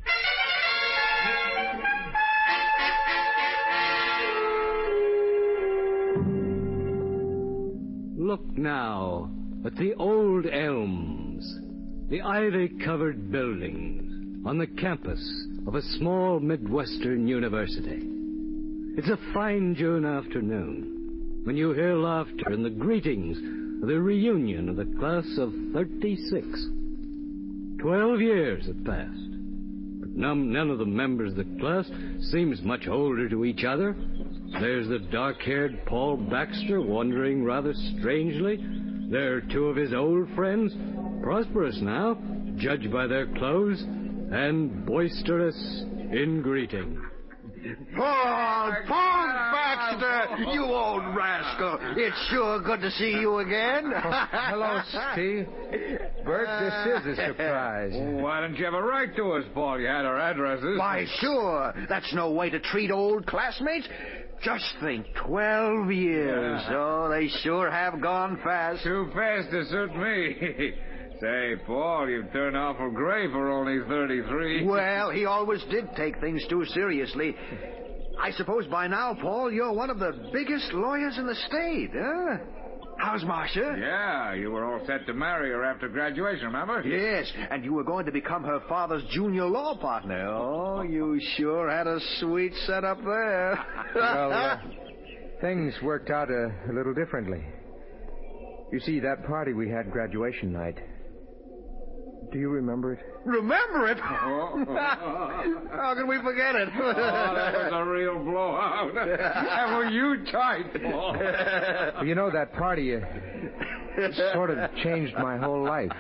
Look now at the old elms, the ivy-covered buildings on the campus of a small Midwestern university. It's a fine June afternoon when you hear laughter and the greetings of the reunion of the class of thirty-six. Twelve years have passed, but none, none of the members of the class seems much older to each other. There's the dark-haired Paul Baxter wandering rather strangely. There are two of his old friends, prosperous now, judged by their clothes, and boisterous in greeting. Paul, Paul Baxter, you old rascal. It's sure good to see you again. Oh, hello, Steve. Bert, this is a surprise. Uh, Why didn't you ever write to us, Paul? You had our addresses. Why, sure. That's no way to treat old classmates. Just think, twelve years. Yeah. Oh, they sure have gone fast. Too fast to suit me. Say, Paul, you've turned awful gray for only thirty-three. Well, he always did take things too seriously. I suppose by now, Paul, you're one of the biggest lawyers in the state, huh? How's Marcia? Yeah, you were all set to marry her after graduation, remember? Yes, and you were going to become her father's junior law partner. Oh, you sure had a sweet setup there. Well, uh, things worked out a, a little differently. You see, that party we had graduation night, do you remember it? Remember it? How can we forget it? Oh, that was a real blowout. And were you tight, Paul? Well, you know, that party uh, sort of changed my whole life.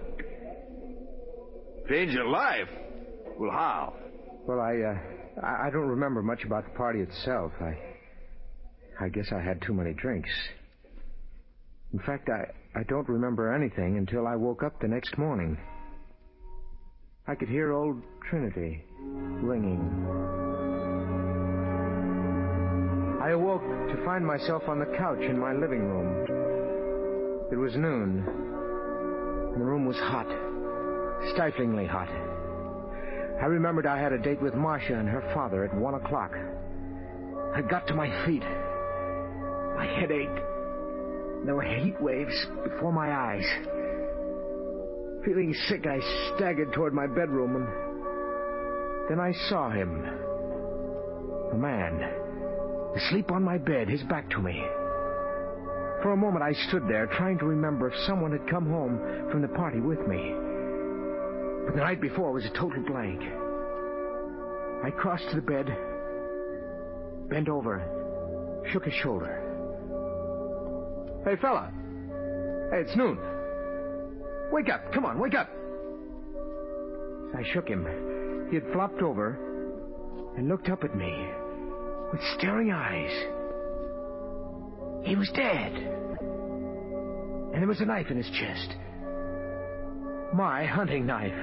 Changed your life? Well, how? Well, I, uh, I, I don't remember much about the party itself. I, I guess I had too many drinks. In fact, I, I don't remember anything until I woke up the next morning. I could hear old Trinity ringing. I awoke to find myself on the couch in my living room. It was noon, and the room was hot, stiflingly hot. I remembered I had a date with Marcia and her father at one o'clock. I got to my feet. My head ached. There were heat waves before my eyes. Feeling sick, I staggered toward my bedroom, and then I saw him. A man, asleep on my bed, his back to me. For a moment, I stood there, trying to remember if someone had come home from the party with me. But the night before was a total blank. I crossed to the bed, bent over, shook his shoulder. Hey, fella. Hey, it's noon. Wake up. Come on, wake up. I shook him. He had flopped over and looked up at me with staring eyes. He was dead. And there was a knife in his chest. My hunting knife.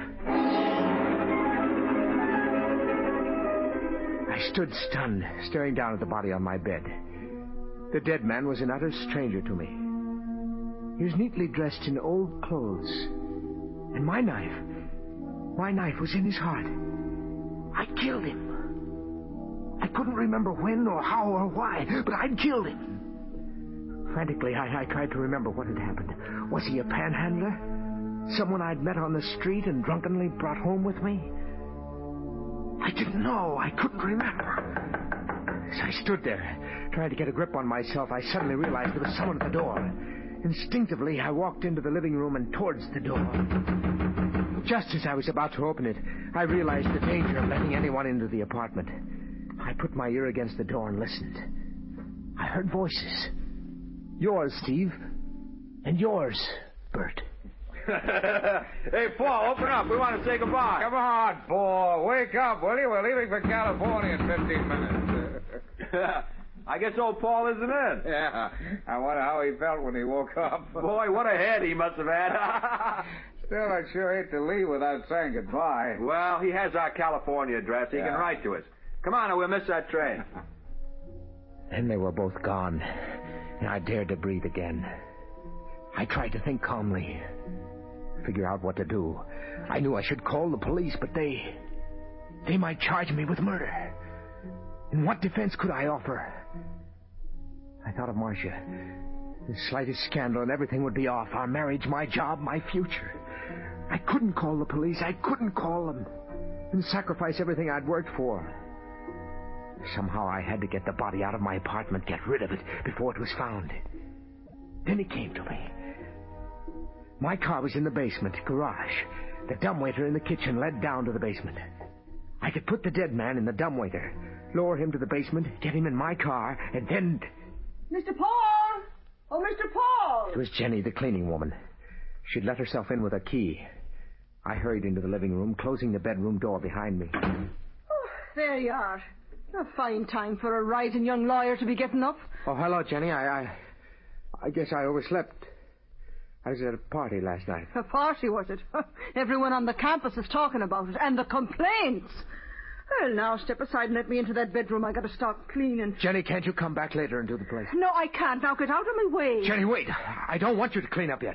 I stood stunned, staring down at the body on my bed. The dead man was an utter stranger to me. He was neatly dressed in old clothes. And my knife, my knife was in his heart. I killed him. I couldn't remember when or how or why, but I'd killed him. Frantically, I, I tried to remember what had happened. Was he a panhandler? Someone I'd met on the street and drunkenly brought home with me? I didn't know. I couldn't remember. As I stood there, trying to get a grip on myself, I suddenly realized there was someone at the door. Instinctively, I walked into the living room and towards the door. Just as I was about to open it, I realized the danger of letting anyone into the apartment. I put my ear against the door and listened. I heard voices. Yours, Steve. And yours, Bert. Hey, Paul, open up. We want to say goodbye. Come on, Paul. Wake up, will you? We're leaving for California in fifteen minutes. I guess old Paul isn't in. Yeah. I wonder how he felt when he woke up. Boy, what a head he must have had. Still, I'd sure hate to leave without saying goodbye. Well, he has our California address. He yeah. can write to us. Come on, or we'll miss that train. Then they were both gone, and I dared to breathe again. I tried to think calmly, figure out what to do. I knew I should call the police, but they... they might charge me with murder. And what defense could I offer? I thought of Marcia. The slightest scandal and everything would be off. Our marriage, my job, my future. I couldn't call the police. I couldn't call them and sacrifice everything I'd worked for. Somehow I had to get the body out of my apartment, get rid of it before it was found. Then it came to me. My car was in the basement, garage. The dumbwaiter in the kitchen led down to the basement. I could put the dead man in the dumbwaiter, lower him to the basement, get him in my car, and then... Mister Paul! Oh, Mister Paul! It was Jenny, the cleaning woman. She'd let herself in with a key. I hurried into the living room, closing the bedroom door behind me. Oh, there you are. A fine time for a rising young lawyer to be getting up. Oh, hello, Jenny. I, I, I guess I overslept. I was at a party last night. A party, was it? Everyone on the campus is talking about it, and the complaints. Well, now, step aside and let me into that bedroom. I got to start cleaning. Jenny, can't you come back later and do the place? No, I can't. Now, get out of my way. Jenny, wait. I don't want you to clean up yet.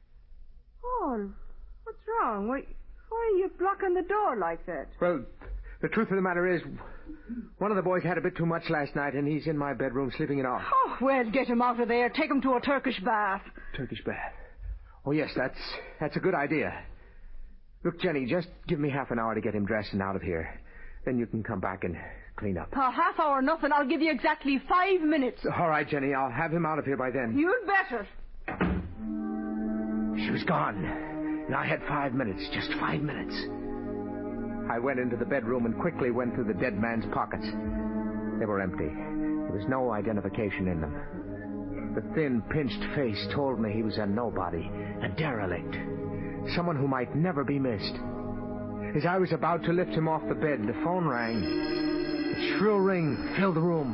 Oh, what's wrong? Why, why are you blocking the door like that? Well, the truth of the matter is, one of the boys had a bit too much last night, and he's in my bedroom sleeping it off. Oh, well, get him out of there. Take him to a Turkish bath. Turkish bath? Oh, yes, that's that's a good idea. Look, Jenny, just give me half an hour to get him dressed and out of here. Then you can come back and clean up. A half hour, nothing. I'll give you exactly five minutes. All right, Jenny, I'll have him out of here by then. You'd better. She was gone, and I had five minutes, just five minutes. I went into the bedroom and quickly went through the dead man's pockets. They were empty. There was no identification in them. The thin, pinched face told me he was a nobody, a derelict, someone who might never be missed. As I was about to lift him off the bed, the phone rang. A shrill ring filled the room.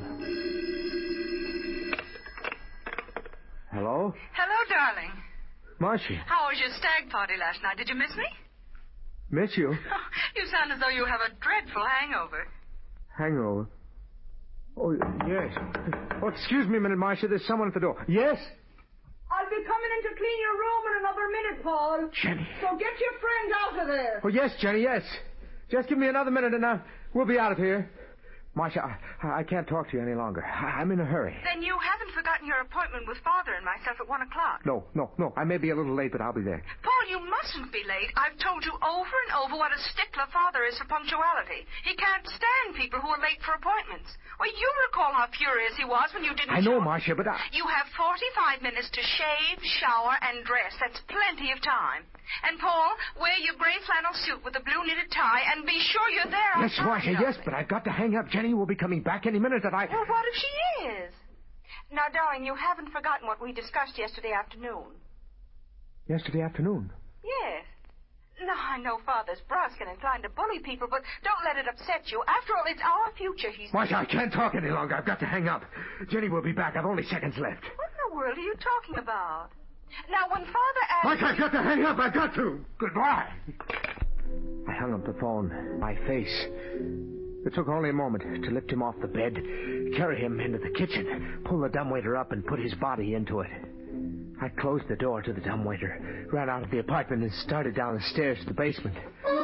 Hello? Hello, darling. Marcia. How was your stag party last night? Did you miss me? Miss you? Oh, you sound as though you have a dreadful hangover. Hangover? Oh, yes. Oh, excuse me a minute, Marcia. There's someone at the door. Yes? I'll be coming in to clean your room in another minute, Paul. Jenny. So get your friend out of there. Oh, yes, Jenny, yes. Just give me another minute and uh, we'll be out of here. Marcia, I, I can't talk to you any longer. I, I'm in a hurry. Then you haven't forgotten your appointment with Father and myself at one o'clock. No, no, no. I may be a little late, but I'll be there. Paul, you mustn't be late. I've told you over and over what a stickler Father is for punctuality. He can't stand people who are late for appointments. Well, you recall how furious he was when you didn't I know, show. Marcia, but I... You have forty-five minutes to shave, shower, and dress. That's plenty of time. And, Paul, wear your gray flannel suit with a blue knitted tie and be sure you're there on Yes, time. Marcia, yes, but I've got to hang up. Jenny will be coming back any minute that I... Well, what if she is? Now, darling, you haven't forgotten what we discussed yesterday afternoon. Yesterday afternoon? Yes. No, I know Father's brusque and inclined to bully people, but don't let it upset you. After all, it's our future he's... Marcia, I can't talk any longer. I've got to hang up. Jenny will be back. I've only seconds left. What in the world are you talking about? Now, when Father asked... Marcia, I've got to hang up. I've got to. Goodbye. I hung up the phone. My face. It took only a moment to lift him off the bed, carry him into the kitchen, pull the dumbwaiter up, and put his body into it. I closed the door to the dumbwaiter, ran out of the apartment, and started down the stairs to the basement.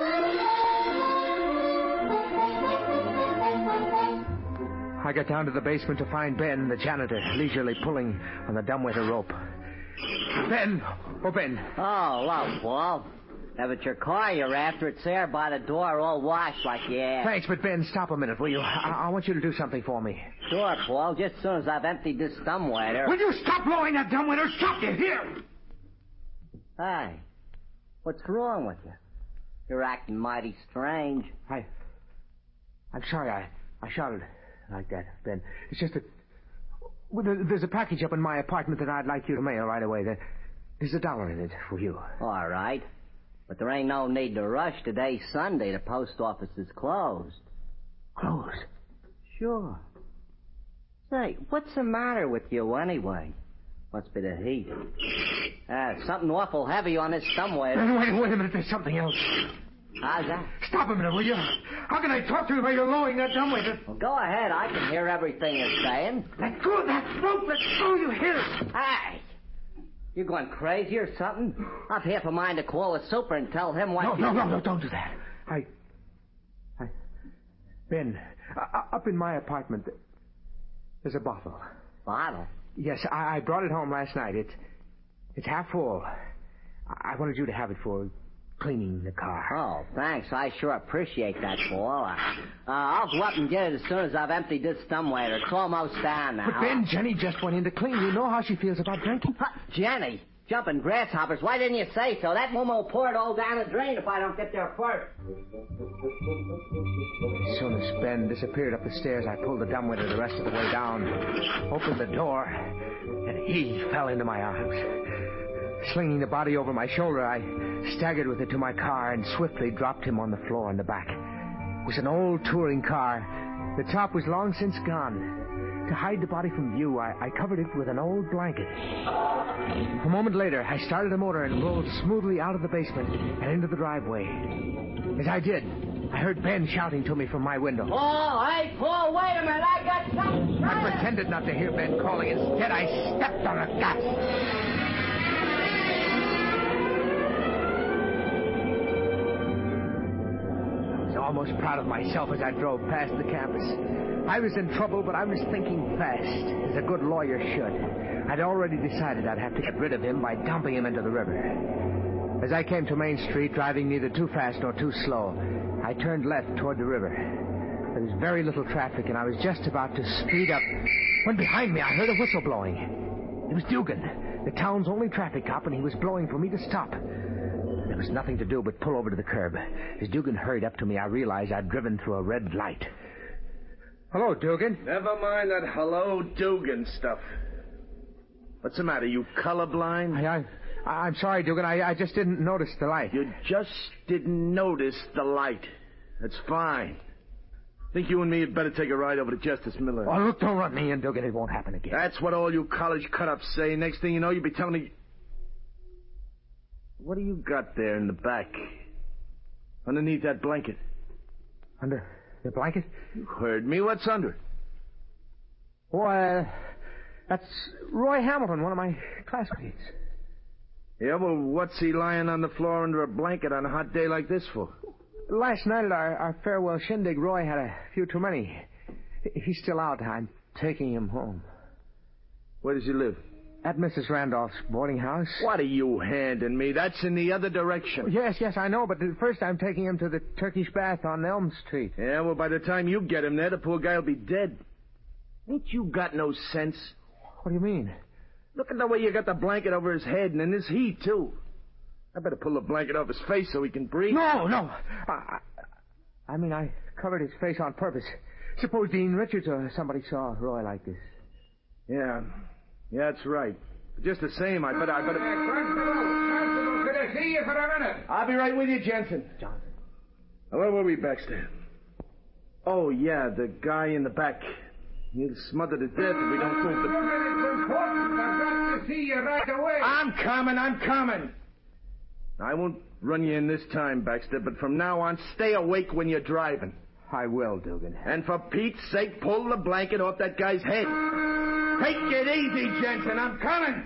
I got down to the basement to find Ben, the janitor, leisurely pulling on the dumbwaiter rope. Ben! Oh, Ben. Oh, well, Paul. If it's your car you're after, it's there by the door all washed like you asked. Thanks, but Ben, stop a minute, will you? I, I want you to do something for me. Sure, Paul. Just as soon as I've emptied this dumbwaiter. Will you stop blowing that dumbwaiter? Stop you here! Hey, what's wrong with you? You're acting mighty strange. I... I'm sorry I, I shouted like that, Ben. It's just that... Well, there's a package up in my apartment that I'd like you to mail right away. There's a dollar in it for you. All right. But there ain't no need to rush. Today's Sunday. The post office is closed. Closed? Sure. Say, what's the matter with you anyway? Must be the heat. Ah, something awful heavy on this somewhere. Wait, wait a minute, there's something else. How's that? Stop a minute, will you? How can I talk to you while you're lowering that dumbwaiter? Well, go ahead. I can hear everything you're saying. Let go of that rope. Let go, you hear it? Hey! You going crazy or something? I've half a mind to call the super and tell him what... No, you... no, no, no, don't do that. I... I... Ben, uh, up in my apartment, there's a bottle. Bottle? Yes, I, I brought it home last night. It's... It's half full. I, I wanted you to have it for... cleaning the car. Oh, thanks. I sure appreciate that, Paul. Uh, uh, I'll go up and get it as soon as I've emptied this dumbwaiter. It's almost down now. But Ben, Jenny just went in to clean. You know how she feels about drinking. Huh, Jenny? Jumping grasshoppers. Why didn't you say so? That woman will pour it all down the drain if I don't get there first. As soon as Ben disappeared up the stairs, I pulled the dumbwaiter the rest of the way down, opened the door, and he fell into my arms. Slinging the body over my shoulder, I staggered with it to my car and swiftly dropped him on the floor in the back. It was an old touring car. The top was long since gone. To hide the body from view, I, I covered it with an old blanket. A moment later, I started the motor and rolled smoothly out of the basement and into the driveway. As I did, I heard Ben shouting to me from my window. Oh, hey, Paul, wait a minute. I got something. I pretended not to hear Ben calling. Instead, I stepped on the gas. Almost proud of myself as I drove past the campus. I was in trouble, but I was thinking fast, as a good lawyer should. I'd already decided I'd have to get rid of him by dumping him into the river. As I came to Main Street, driving neither too fast nor too slow, I turned left toward the river. There was very little traffic, and I was just about to speed up when behind me I heard a whistle blowing. It was Dugan, the town's only traffic cop, and he was blowing for me to stop. There was nothing to do but pull over to the curb. As Dugan hurried up to me, I realized I'd driven through a red light. Hello, Dugan. Never mind that hello, Dugan stuff. What's the matter? You colorblind? I, I, I'm sorry, Dugan. I, I just didn't notice the light. You just didn't notice the light. That's fine. Think you and me had better take a ride over to Justice Miller. Oh, look, don't run me in, Dugan. It won't happen again. That's what all you college cut-ups say. Next thing you know, you'll be telling me... What do you got there in the back? Underneath that blanket? Under the blanket? You heard me. What's under it? Well, uh, that's Roy Hamilton, one of my classmates. Yeah, well, what's he lying on the floor under a blanket on a hot day like this for? Last night at our, our farewell shindig, Roy had a few too many. He's still out. I'm taking him home. Where does he live? At Missus Randolph's boarding house. What are you handing me? That's in the other direction. Yes, yes, I know, but first I'm taking him to the Turkish Bath on Elm Street. Yeah, well, by the time you get him there, the poor guy will be dead. Ain't you got no sense? What do you mean? Look at the way you got the blanket over his head, and in this heat, too. I better pull the blanket off his face so he can breathe. No, no. I, I mean, I covered his face on purpose. Suppose Dean Richards or somebody saw Roy like this. Yeah. Yeah, that's right. But just the same, I better... I better... Uh, Constable, Constable, could I see you for a minute? I'll be right with you, Jensen. Johnson. Where were we, Baxter? Oh, yeah, the guy in the back. He'll smother to death if we don't move the... It's important. I've got to see you right away. I'm coming, I'm coming. I won't run you in this time, Baxter, but from now on, stay awake when you're driving. I will, Dugan. And for Pete's sake, pull the blanket off that guy's head. Take it easy, Jensen. I'm coming.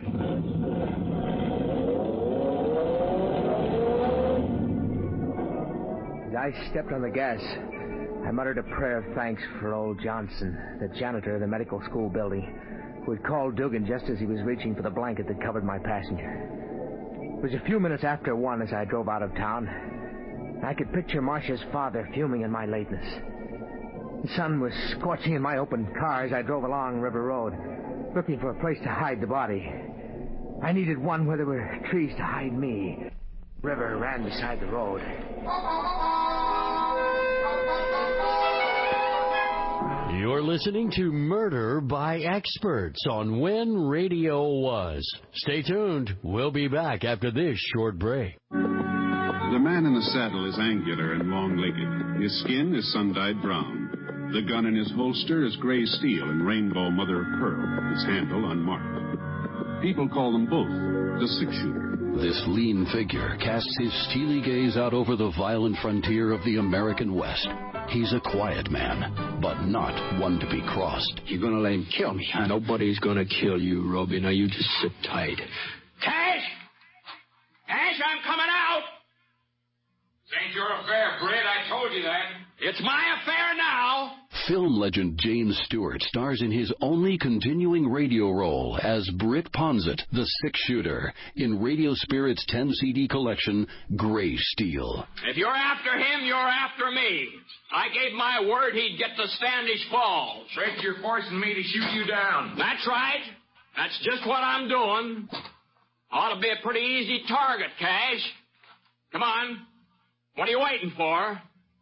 As I stepped on the gas, I muttered a prayer of thanks for old Johnson, the janitor of the medical school building, who had called Dugan just as he was reaching for the blanket that covered my passenger. It was a few minutes after one as I drove out of town. I could picture Marcia's father fuming in my lateness. The sun was scorching in my open car as I drove along River Road, looking for a place to hide the body. I needed one where there were trees to hide me. The river ran beside the road. You're listening to Murder by Experts on When Radio Was. Stay tuned. We'll be back after this short break. The man in the saddle is angular and long-legged. His skin is sun-dyed brown. The gun in his holster is gray steel and rainbow mother of pearl, his handle unmarked. People call them both the six-shooter. This lean figure casts his steely gaze out over the violent frontier of the American West. He's a quiet man, but not one to be crossed. You're gonna let him kill me, huh? Nobody's gonna kill you, Roby. Now you just sit tight. Cash! Cash, I'm coming out! This ain't your affair, Britt. I told you that. It's my affair now. Film legend James Stewart stars in his only continuing radio role as Britt Ponzett, the six-shooter, in Radio Spirit's ten-C D collection, Gray Steel. If you're after him, you're after me. I gave my word he'd get to Standish Falls. Rick, you're forcing me to shoot you down. That's right. That's just what I'm doing. Ought to be a pretty easy target, Cash. Come on. What are you waiting for?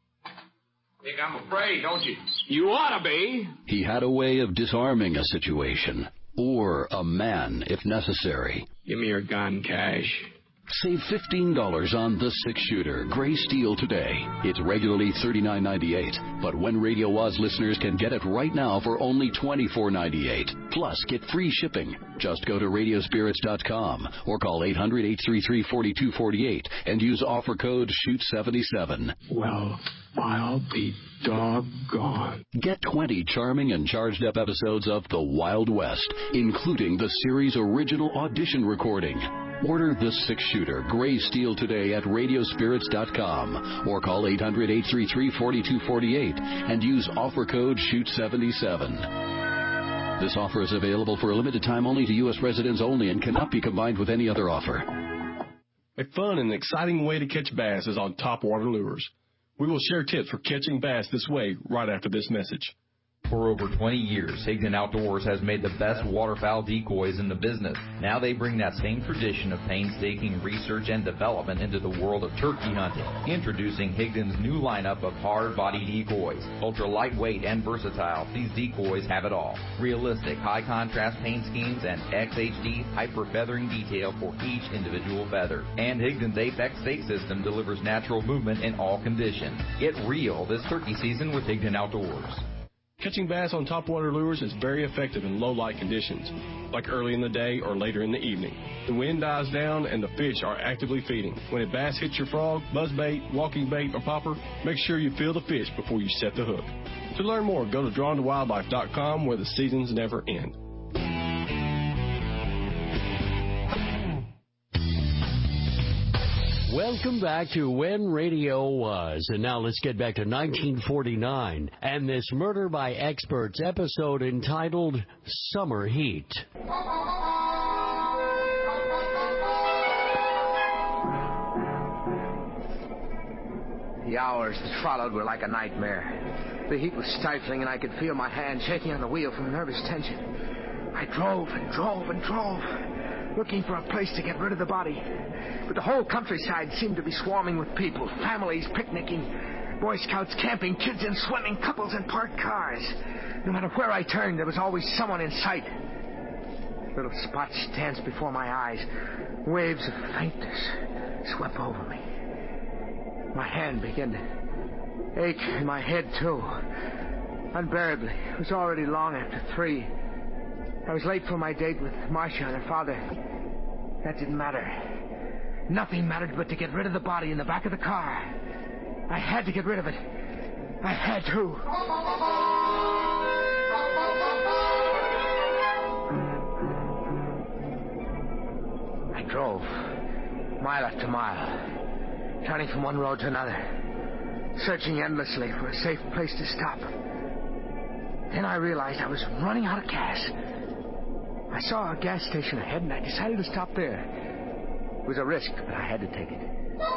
Think I'm afraid, don't you? You ought to be. He had a way of disarming a situation, or a man, if necessary. Give me your gun, Cash. Save fifteen dollars on the six-shooter, Gray Steel today. It's regularly thirty-nine ninety-eight, but When Radio Was listeners can get it right now for only twenty-four ninety-eight. Plus, get free shipping. Just go to radio spirits dot com or call eight hundred, eight three three, four two four eight and use offer code shoot seventy-seven. Well, I'll be doggone. Get twenty charming and charged-up episodes of The Wild West, including the series' original audition recording. Order the six-shooter, Gray Steel, today at radio spirits dot com or call eight hundred, eight three three, four two four eight and use offer code shoot seventy-seven. This offer is available for a limited time only to U S residents only and cannot be combined with any other offer. A fun and exciting way to catch bass is on Topwater Lures. We will share tips for catching bass this way right after this message. For over twenty years, Higdon Outdoors has made the best waterfowl decoys in the business. Now they bring that same tradition of painstaking research and development into the world of turkey hunting. Introducing Higdon's new lineup of hard-body decoys. Ultra lightweight and versatile, these decoys have it all. Realistic, high-contrast paint schemes and X H D hyper-feathering detail for each individual feather. And Higdon's Apex stake system delivers natural movement in all conditions. Get real this turkey season with Higdon Outdoors. Catching bass on topwater lures is very effective in low light conditions, like early in the day or later in the evening. The wind dies down and the fish are actively feeding. When a bass hits your frog, buzzbait, walking bait, or popper, make sure you feel the fish before you set the hook. To learn more, go to drawn to wildlife dot com, where the seasons never end. Welcome back to When Radio Was. And now let's get back to nineteen forty-nine and this Murder by Experts episode entitled Summer Heat. The hours that followed were like a nightmare. The heat was stifling, and I could feel my hand shaking on the wheel from nervous tension. I drove and drove and drove, looking for a place to get rid of the body. But the whole countryside seemed to be swarming with people, families picnicking, Boy Scouts camping, kids in swimming, couples in parked cars. No matter where I turned, there was always someone in sight. Little spots danced before my eyes. Waves of faintness swept over me. My hand began to ache, and my head, too. Unbearably. It was already long after three. I was late for my date with Marcia and her father. That didn't matter. Nothing mattered but to get rid of the body in the back of the car. I had to get rid of it. I had to. I drove, mile after mile, turning from one road to another, searching endlessly for a safe place to stop. Then I realized I was running out of gas. I saw a gas station ahead, and I decided to stop there. It was a risk, but I had to take it.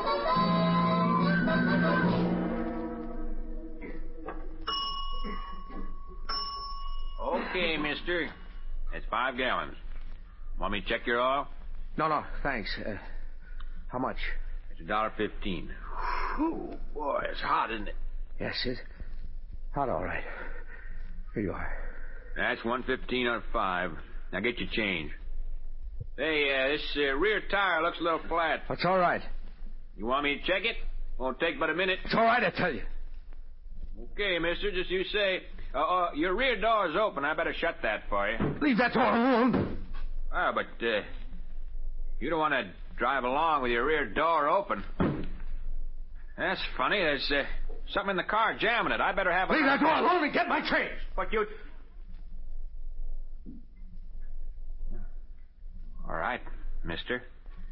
Okay, mister. That's five gallons. Want me to check your oil? No, no, thanks. Uh, how much? It's a dollar fifteen. Whew, boy, it's hot, isn't it? Yes, it's hot, all right. Here you are. That's one fifteen on five. Now get your change. Hey, uh, this uh, rear tire looks a little flat. That's all right. You want me to check it? Won't take but a minute. It's all right, I tell you. Okay, mister, just you say, uh, uh, your rear door's open. I better shut that for you. Leave that door alone. Ah, but, uh, you don't want to drive along with your rear door open. That's funny. There's, uh, something in the car jamming it. I better have a... Leave that door alone and get my change. But you... All right, mister.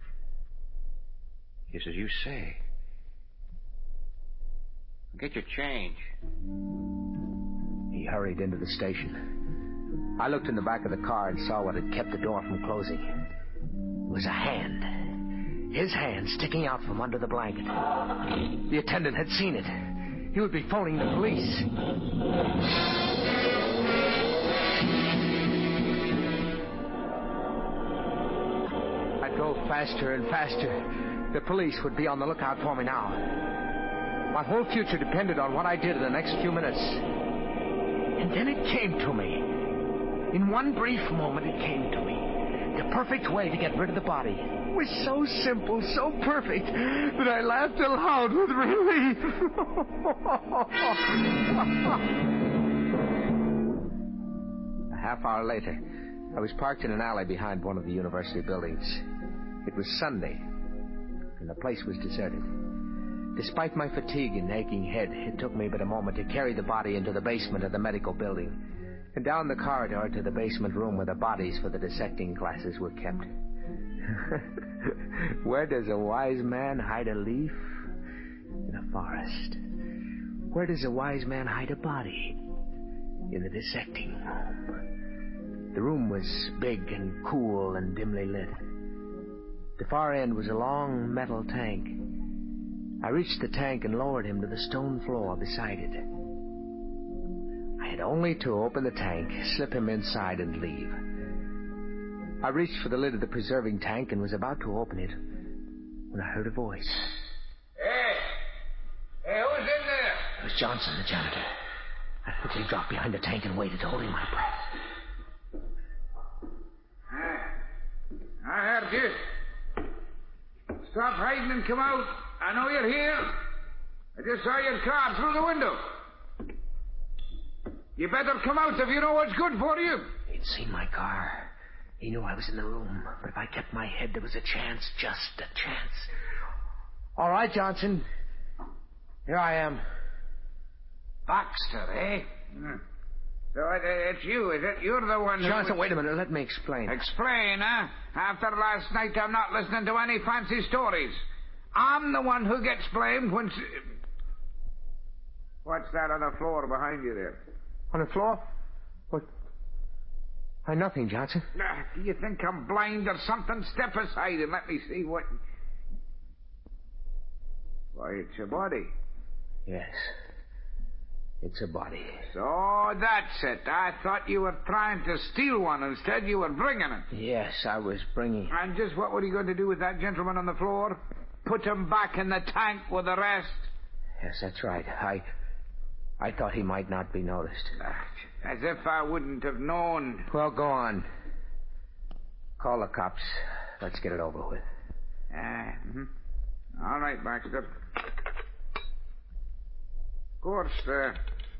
Just as you say. Get your change. He hurried into the station. I looked in the back of the car and saw what had kept the door from closing. It was a hand. His hand sticking out from under the blanket. The attendant had seen it. He would be phoning the police. I drove faster and faster. The police would be on the lookout for me now. My whole future depended on what I did in the next few minutes. And then it came to me. In one brief moment, it came to me. The perfect way to get rid of the body. It was so simple, so perfect, that I laughed aloud with relief. A half hour later, I was parked in an alley behind one of the university buildings. It was Sunday, and the place was deserted. Despite my fatigue and aching head, it took me but a moment to carry the body into the basement of the medical building and down the corridor to the basement room where the bodies for the dissecting classes were kept. Where does a wise man hide a leaf? In a forest. Where does a wise man hide a body? In the dissecting room. The room was big and cool and dimly lit. The far end was a long metal tank. I reached the tank and lowered him to the stone floor beside it. I had only to open the tank, slip him inside, and leave. I reached for the lid of the preserving tank and was about to open it when I heard a voice. Hey! Hey, who's in there? It was Johnson, the janitor. I quickly dropped behind the tank and waited, holding my breath. I heard you. Stop hiding and come out. I know you're here. I just saw your car through the window. You better come out if you know what's good for you. He'd seen my car. He knew I was in the room. But if I kept my head, there was a chance, just a chance. All right, Johnson. Here I am. Baxter, eh? Hmm. So it, it's you, is it? You're the one who... Johnson, wait a minute. Let me explain. Explain, huh? After last night, I'm not listening to any fancy stories. I'm the one who gets blamed when... What's that on the floor behind you there? On the floor? What? Why, nothing, Johnson. Uh, do you think I'm blind or something? Step aside and let me see what... Why, it's a body. Yes. It's a body. So that's it. I thought you were trying to steal one. Instead, you were bringing it. Yes, I was bringing it. And just what were you going to do with that gentleman on the floor? Put him back in the tank with the rest? Yes, that's right. I... I thought he might not be noticed. As if I wouldn't have known. Well, go on. Call the cops. Let's get it over with. Ah, uh, mm-hmm. All right, Baxter. Of course, uh,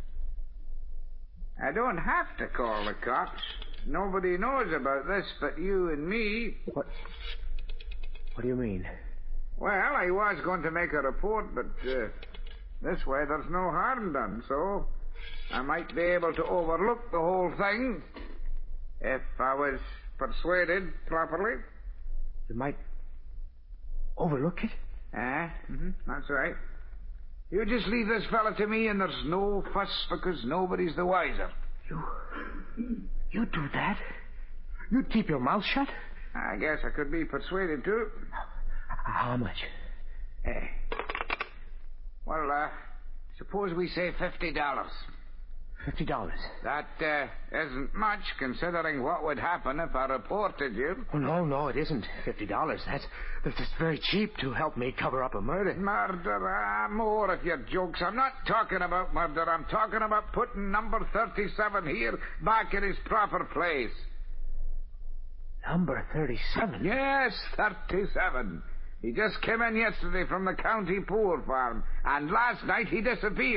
I don't have to call the cops. Nobody knows about this but you and me. What? What do you mean? Well, I was going to make a report, but uh, this way there's no harm done, so I might be able to overlook the whole thing if I was persuaded properly. You might overlook it? Ah, mm-hmm, that's right. You just leave this fella to me and there's no fuss because nobody's the wiser. You... You do that? You'd keep your mouth shut? I guess I could be persuaded to. How much? Eh. Well, uh, suppose we say fifty dollars. Fifty dollars? That, uh, isn't much, considering what would happen if I reported you. Oh, no, no, it isn't fifty dollars. That's, that's very cheap to help me cover up a murder. Murder? Ah, more of your jokes. I'm not talking about murder. I'm talking about putting number thirty-seven here back in his proper place. Number thirty-seven? Yes, thirty-seven. He just came in yesterday from the county poor farm, and last night he disappeared.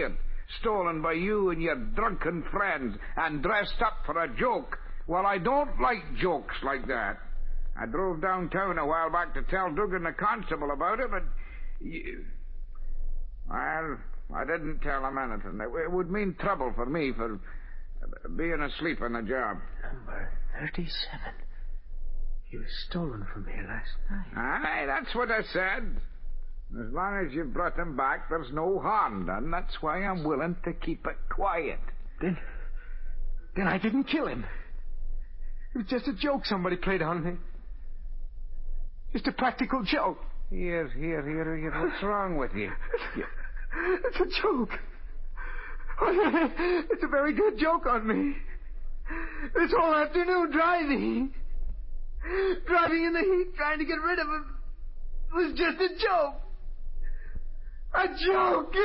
stolen by you and your drunken friends and dressed up for a joke. Well, I don't like jokes like that. I drove downtown a while back to tell Dugan the constable about it, but... You... Well, I didn't tell him anything. It would mean trouble for me for being asleep on the job. Number thirty-seven. He was stolen from here last night. Aye, that's what I said. As long as you've brought him back, there's no harm done. That's why I'm willing to keep it quiet. Then... Then I didn't kill him. It was just a joke somebody played on me. Just a practical joke. Here, here, here, here. What's wrong with you? It's a joke. It's a very good joke on me. This whole afternoon driving. Driving in the heat, trying to get rid of him. It was just a joke. A joke.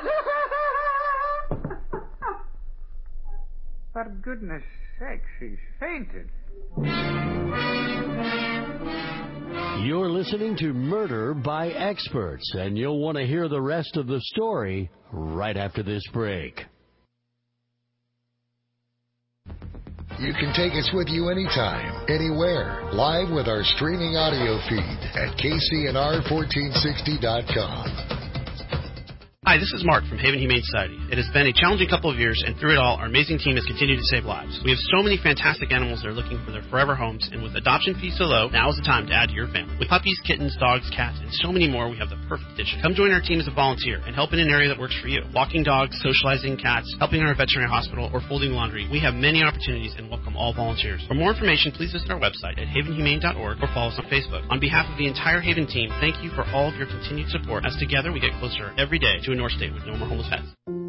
For goodness sakes, he's fainted. You're listening to Murder by Experts, and you'll want to hear the rest of the story right after this break. You can take us with you anytime, anywhere, live with our streaming audio feed at K C N R fourteen sixty dot com. Hi, this is Mark from Haven Humane Society. It has been a challenging couple of years, and through it all, our amazing team has continued to save lives. We have so many fantastic animals that are looking for their forever homes, and with adoption fees so low, now is the time to add to your family. With puppies, kittens, dogs, cats, and so many more, we have the perfect addition. Come join our team as a volunteer and help in an area that works for you. Walking dogs, socializing cats, helping in our veterinary hospital, or folding laundry. We have many opportunities and welcome all volunteers. For more information, please visit our website at haven humane dot org or follow us on Facebook. On behalf of the entire Haven team, thank you for all of your continued support, as together we get closer every day to a North State with no more homeless pets.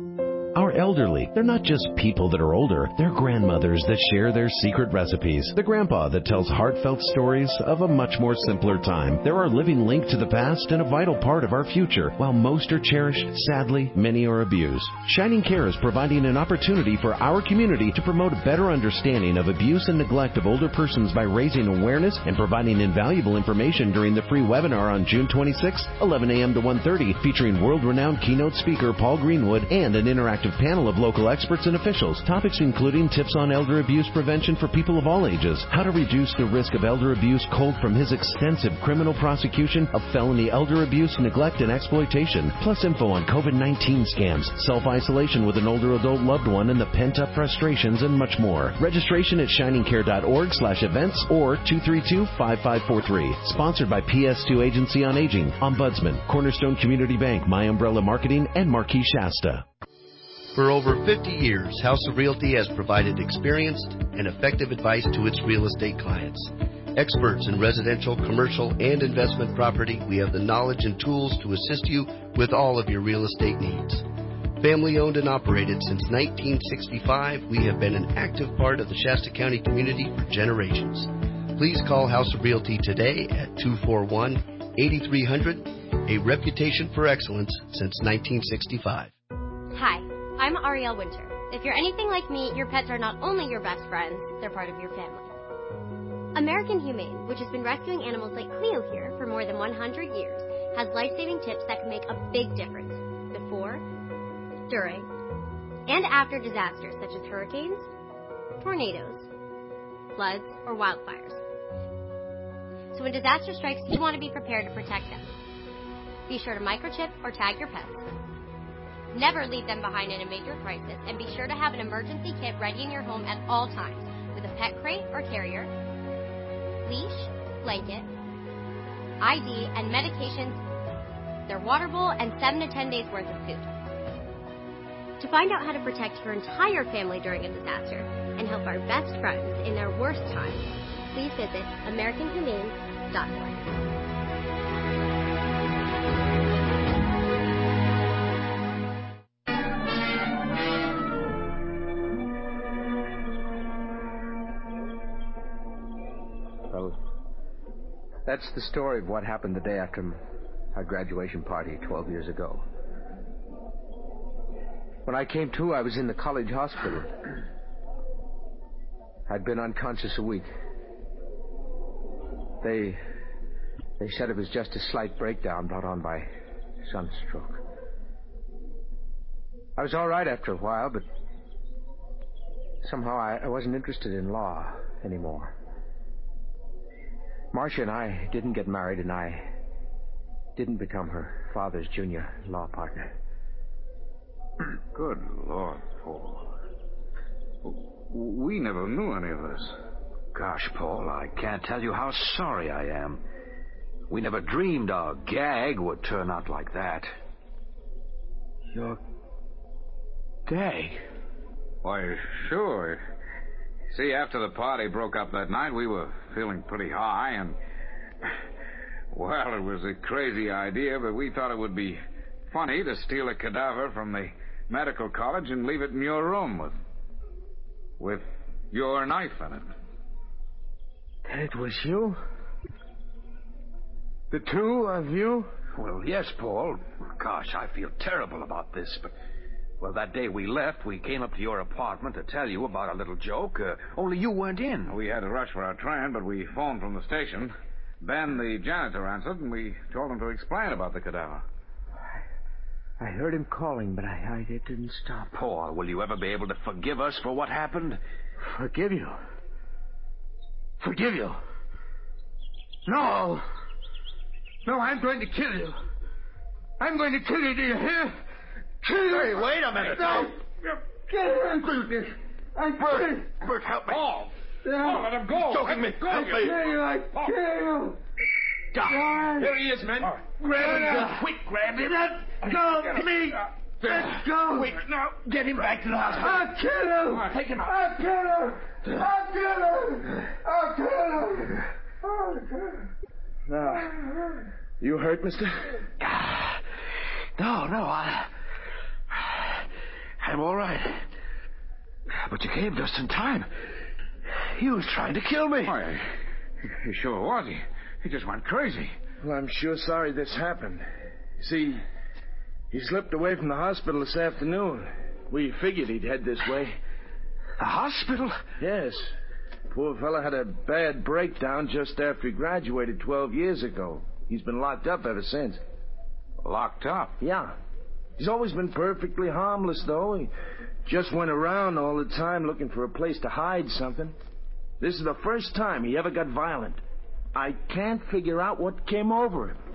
Our elderly, they're not just people that are older, they're grandmothers that share their secret recipes. The grandpa that tells heartfelt stories of a much more simpler time. They're our living link to the past and a vital part of our future. While most are cherished, sadly, many are abused. Shining Care is providing an opportunity for our community to promote a better understanding of abuse and neglect of older persons by raising awareness and providing invaluable information during the free webinar on June twenty-sixth, eleven a.m. to one thirty, featuring world-renowned keynote speaker Paul Greenwood and an interactive panel of local experts and officials. Topics including tips on elder abuse prevention for people of all ages, how to reduce the risk of elder abuse culled from his extensive criminal prosecution of felony elder abuse, neglect, and exploitation, plus info on COVID nineteen scams, self-isolation with an older adult loved one, and the pent-up frustrations, and much more. Registration at shining care dot org slash events or two three two, five five four three. Sponsored by P S two Agency on Aging, Ombudsman, Cornerstone Community Bank, My Umbrella Marketing, and Marquis Shasta. For over fifty years, House of Realty has provided experienced and effective advice to its real estate clients. Experts in residential, commercial, and investment property, we have the knowledge and tools to assist you with all of your real estate needs. Family owned and operated since nineteen sixty-five, we have been an active part of the Shasta County community for generations. Please call House of Realty today at two four one, eight three zero zero, a reputation for excellence since nineteen sixty-five. Hi, I'm Ariel Winter. If you're anything like me, your pets are not only your best friends, they're part of your family. American Humane, which has been rescuing animals like Cleo here for more than one hundred years, has life-saving tips that can make a big difference before, during, and after disasters such as hurricanes, tornadoes, floods, or wildfires. So when disaster strikes, you want to be prepared to protect them. Be sure to microchip or tag your pets. Never leave them behind in a major crisis, and be sure to have an emergency kit ready in your home at all times with a pet crate or carrier, leash, blanket, I D, and medications, their water bowl, and seven to ten days worth of food. To find out how to protect your entire family during a disaster and help our best friends in their worst times, please visit american humane dot org. Well, that's the story of what happened the day after our graduation party twelve years ago. When I came to, I was in the college hospital. I'd been unconscious a week. They they said it was just a slight breakdown brought on by sunstroke. I was all right after a while, but somehow I, I wasn't interested in law anymore. Marcia and I didn't get married, and I didn't become her father's junior law partner. Good Lord, Paul. We never knew any of this. Gosh, Paul, I can't tell you how sorry I am. We never dreamed our gag would turn out like that. Your gag? Why, sure. See, after the party broke up that night, we were feeling pretty high, and... Well, it was a crazy idea, but we thought it would be funny to steal a cadaver from the medical college and leave it in your room with... with your knife in it. It was you? The two of you? Well, yes, Paul. Gosh, I feel terrible about this, but... Well, that day we left, we came up to your apartment to tell you about our little joke, uh, only you weren't in. We had to rush for our train, but we phoned from the station. Ben, the janitor, answered, and we told him to explain about the cadaver. I, I heard him calling, but I, I didn't stop. Paul, will you ever be able to forgive us for what happened? Forgive you? Forgive you? No! No, I'm going to kill you. I'm going to kill you, do you hear? Kill you! Hey, wait a minute. No! Get him! I'm Bert! Bert, help me. Paul! No. Paul, let him go! He's choking me. Go, Help you. me. Kill you! I Paul. kill you! God. Here he is, men. Right. Grab him! Uh, quick, grab him. Let go! Me! Let go! Quick, now, get him back to the hospital. I'll kill him! Right. Take him out. I'll kill him! I'll kill him! I'll kill him! I'll kill him! Now, you hurt, mister? No, no, I... I'm all right. But you came just in time. He was trying to kill me. Why, he sure was. He, he just went crazy. Well, I'm sure sorry this happened. See, he slipped away from the hospital this afternoon. We figured he'd head this way. The hospital? Yes. Poor fella had a bad breakdown just after he graduated twelve years ago. He's been locked up ever since. Locked up? Yeah. He's always been perfectly harmless, though. He just went around all the time looking for a place to hide something. This is the first time he ever got violent. I can't figure out what came over him.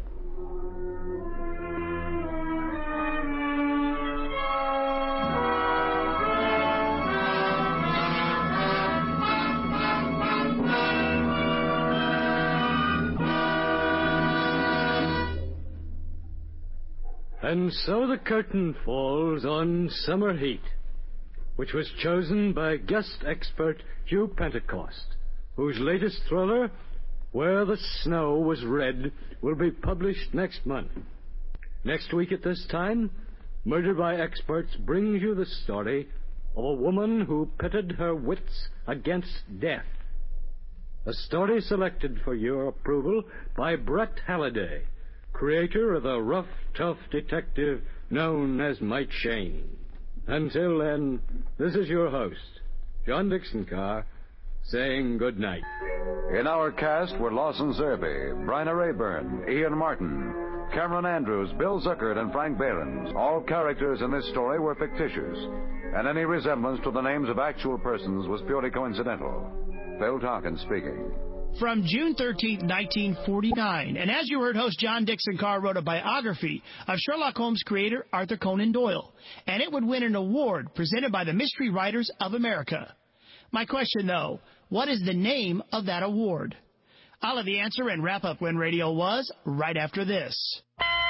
And so the curtain falls on Summer Heat, which was chosen by guest expert Hugh Pentecost, whose latest thriller, Where the Snow Was Red, will be published next month. Next week at this time, Murder by Experts brings you the story of a woman who pitted her wits against death. A story selected for your approval by Brett Halliday, creator of the rough, tough detective known as Mike Shane. Until then, this is your host, John Dixon Carr, saying good night. In our cast were Lawson Zerby, Bryna Rayburn, Ian Martin, Cameron Andrews, Bill Zuckert, and Frank Behrens. All characters in this story were fictitious, and any resemblance to the names of actual persons was purely coincidental. Phil Tarkin speaking. From June thirteenth, nineteen forty-nine, and as you heard, host John Dixon Carr wrote a biography of Sherlock Holmes creator Arthur Conan Doyle, and it would win an award presented by the Mystery Writers of America. My question, though, what is the name of that award? I'll have the answer and wrap up When Radio Was right after this.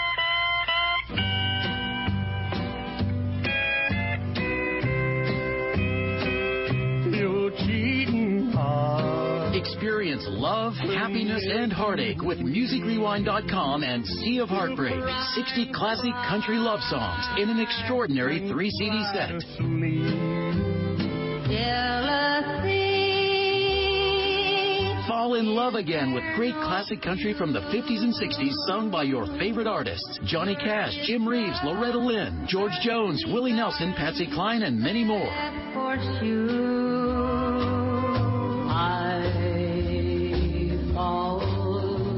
You're cheating hard. Experience love, happiness, and heartache with Music Rewind dot com and Sea of Heartbreak. sixty classic country love songs in an extraordinary three C D set. Fall in love again with great classic country from the fifties and sixties sung by your favorite artists. Johnny Cash, Jim Reeves, Loretta Lynn, George Jones, Willie Nelson, Patsy Cline, and many more.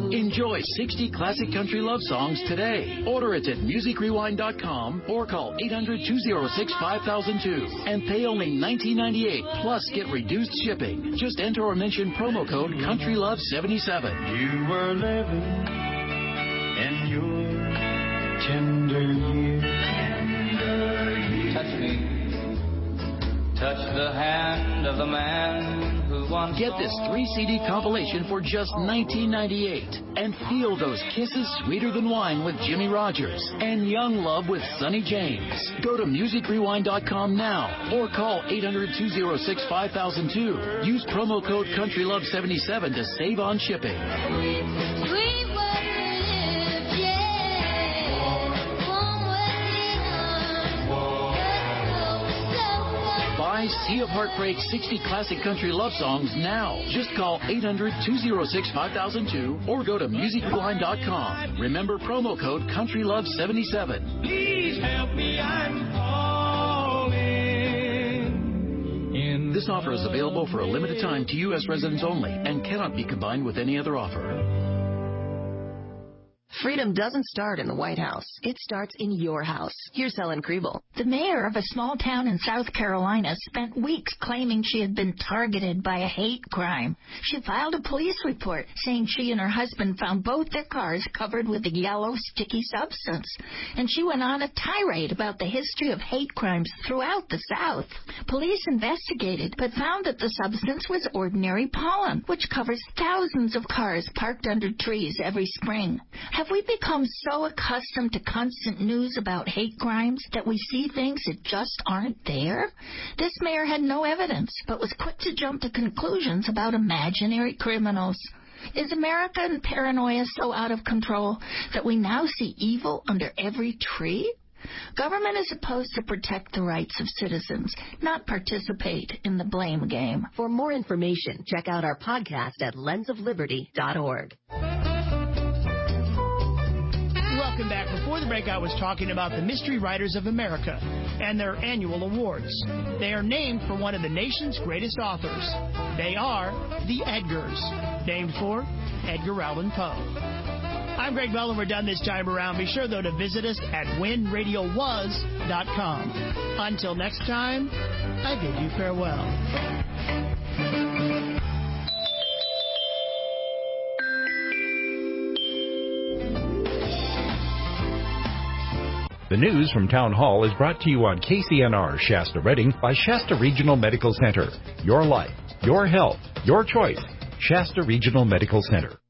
Enjoy sixty classic country love songs today. Order it at music rewind dot com or call eight hundred, two oh six, five thousand two and pay only nineteen ninety-eight plus get reduced shipping. Just enter or mention promo code country love seventy-seven. You were living in your tender years. Touch me. Touch the hand of the man who once. Get this three C D compilation for just nineteen ninety-eight and feel those kisses sweeter than wine with Jimmy Rogers and Young Love with Sonny James. Go to music rewind dot com now or call eight hundred, two oh six, five thousand two. Use promo code country love seventy-seven to save on shipping. Sweet Buy Sea of Heartbreak sixty classic country love songs now. Just call eight hundred, two oh six, five thousand two or go to music rewind dot com. Remember promo code country love seventy-seven. Please help me, I'm falling. In this offer is available for a limited time to U S residents only and cannot be combined with any other offer. Freedom doesn't start in the White House. It starts in your house. Here's Helen Kriebel. The mayor of a small town in South Carolina spent weeks claiming she had been targeted by a hate crime. She filed a police report saying she and her husband found both their cars covered with a yellow, sticky substance. And she went on a tirade about the history of hate crimes throughout the South. Police investigated, but found that the substance was ordinary pollen, which covers thousands of cars parked under trees every spring. Have we become so accustomed to constant news about hate crimes that we see things that just aren't there? This mayor had no evidence, but was quick to jump to conclusions about imaginary criminals. Is American paranoia so out of control that we now see evil under every tree? Government is supposed to protect the rights of citizens, not participate in the blame game. For more information, check out our podcast at lens of liberty dot org. Welcome back. Before the break, I was talking about the Mystery Writers of America and their annual awards. They are named for one of the nation's greatest authors. They are the Edgars, named for Edgar Allan Poe. I'm Greg Bell, and we're done this time around. Be sure, though, to visit us at when radio was dot com. Until next time, I bid you farewell. The news from Town Hall is brought to you on K C N R Shasta Redding by Shasta Regional Medical Center. Your life, your health, your choice. Shasta Regional Medical Center.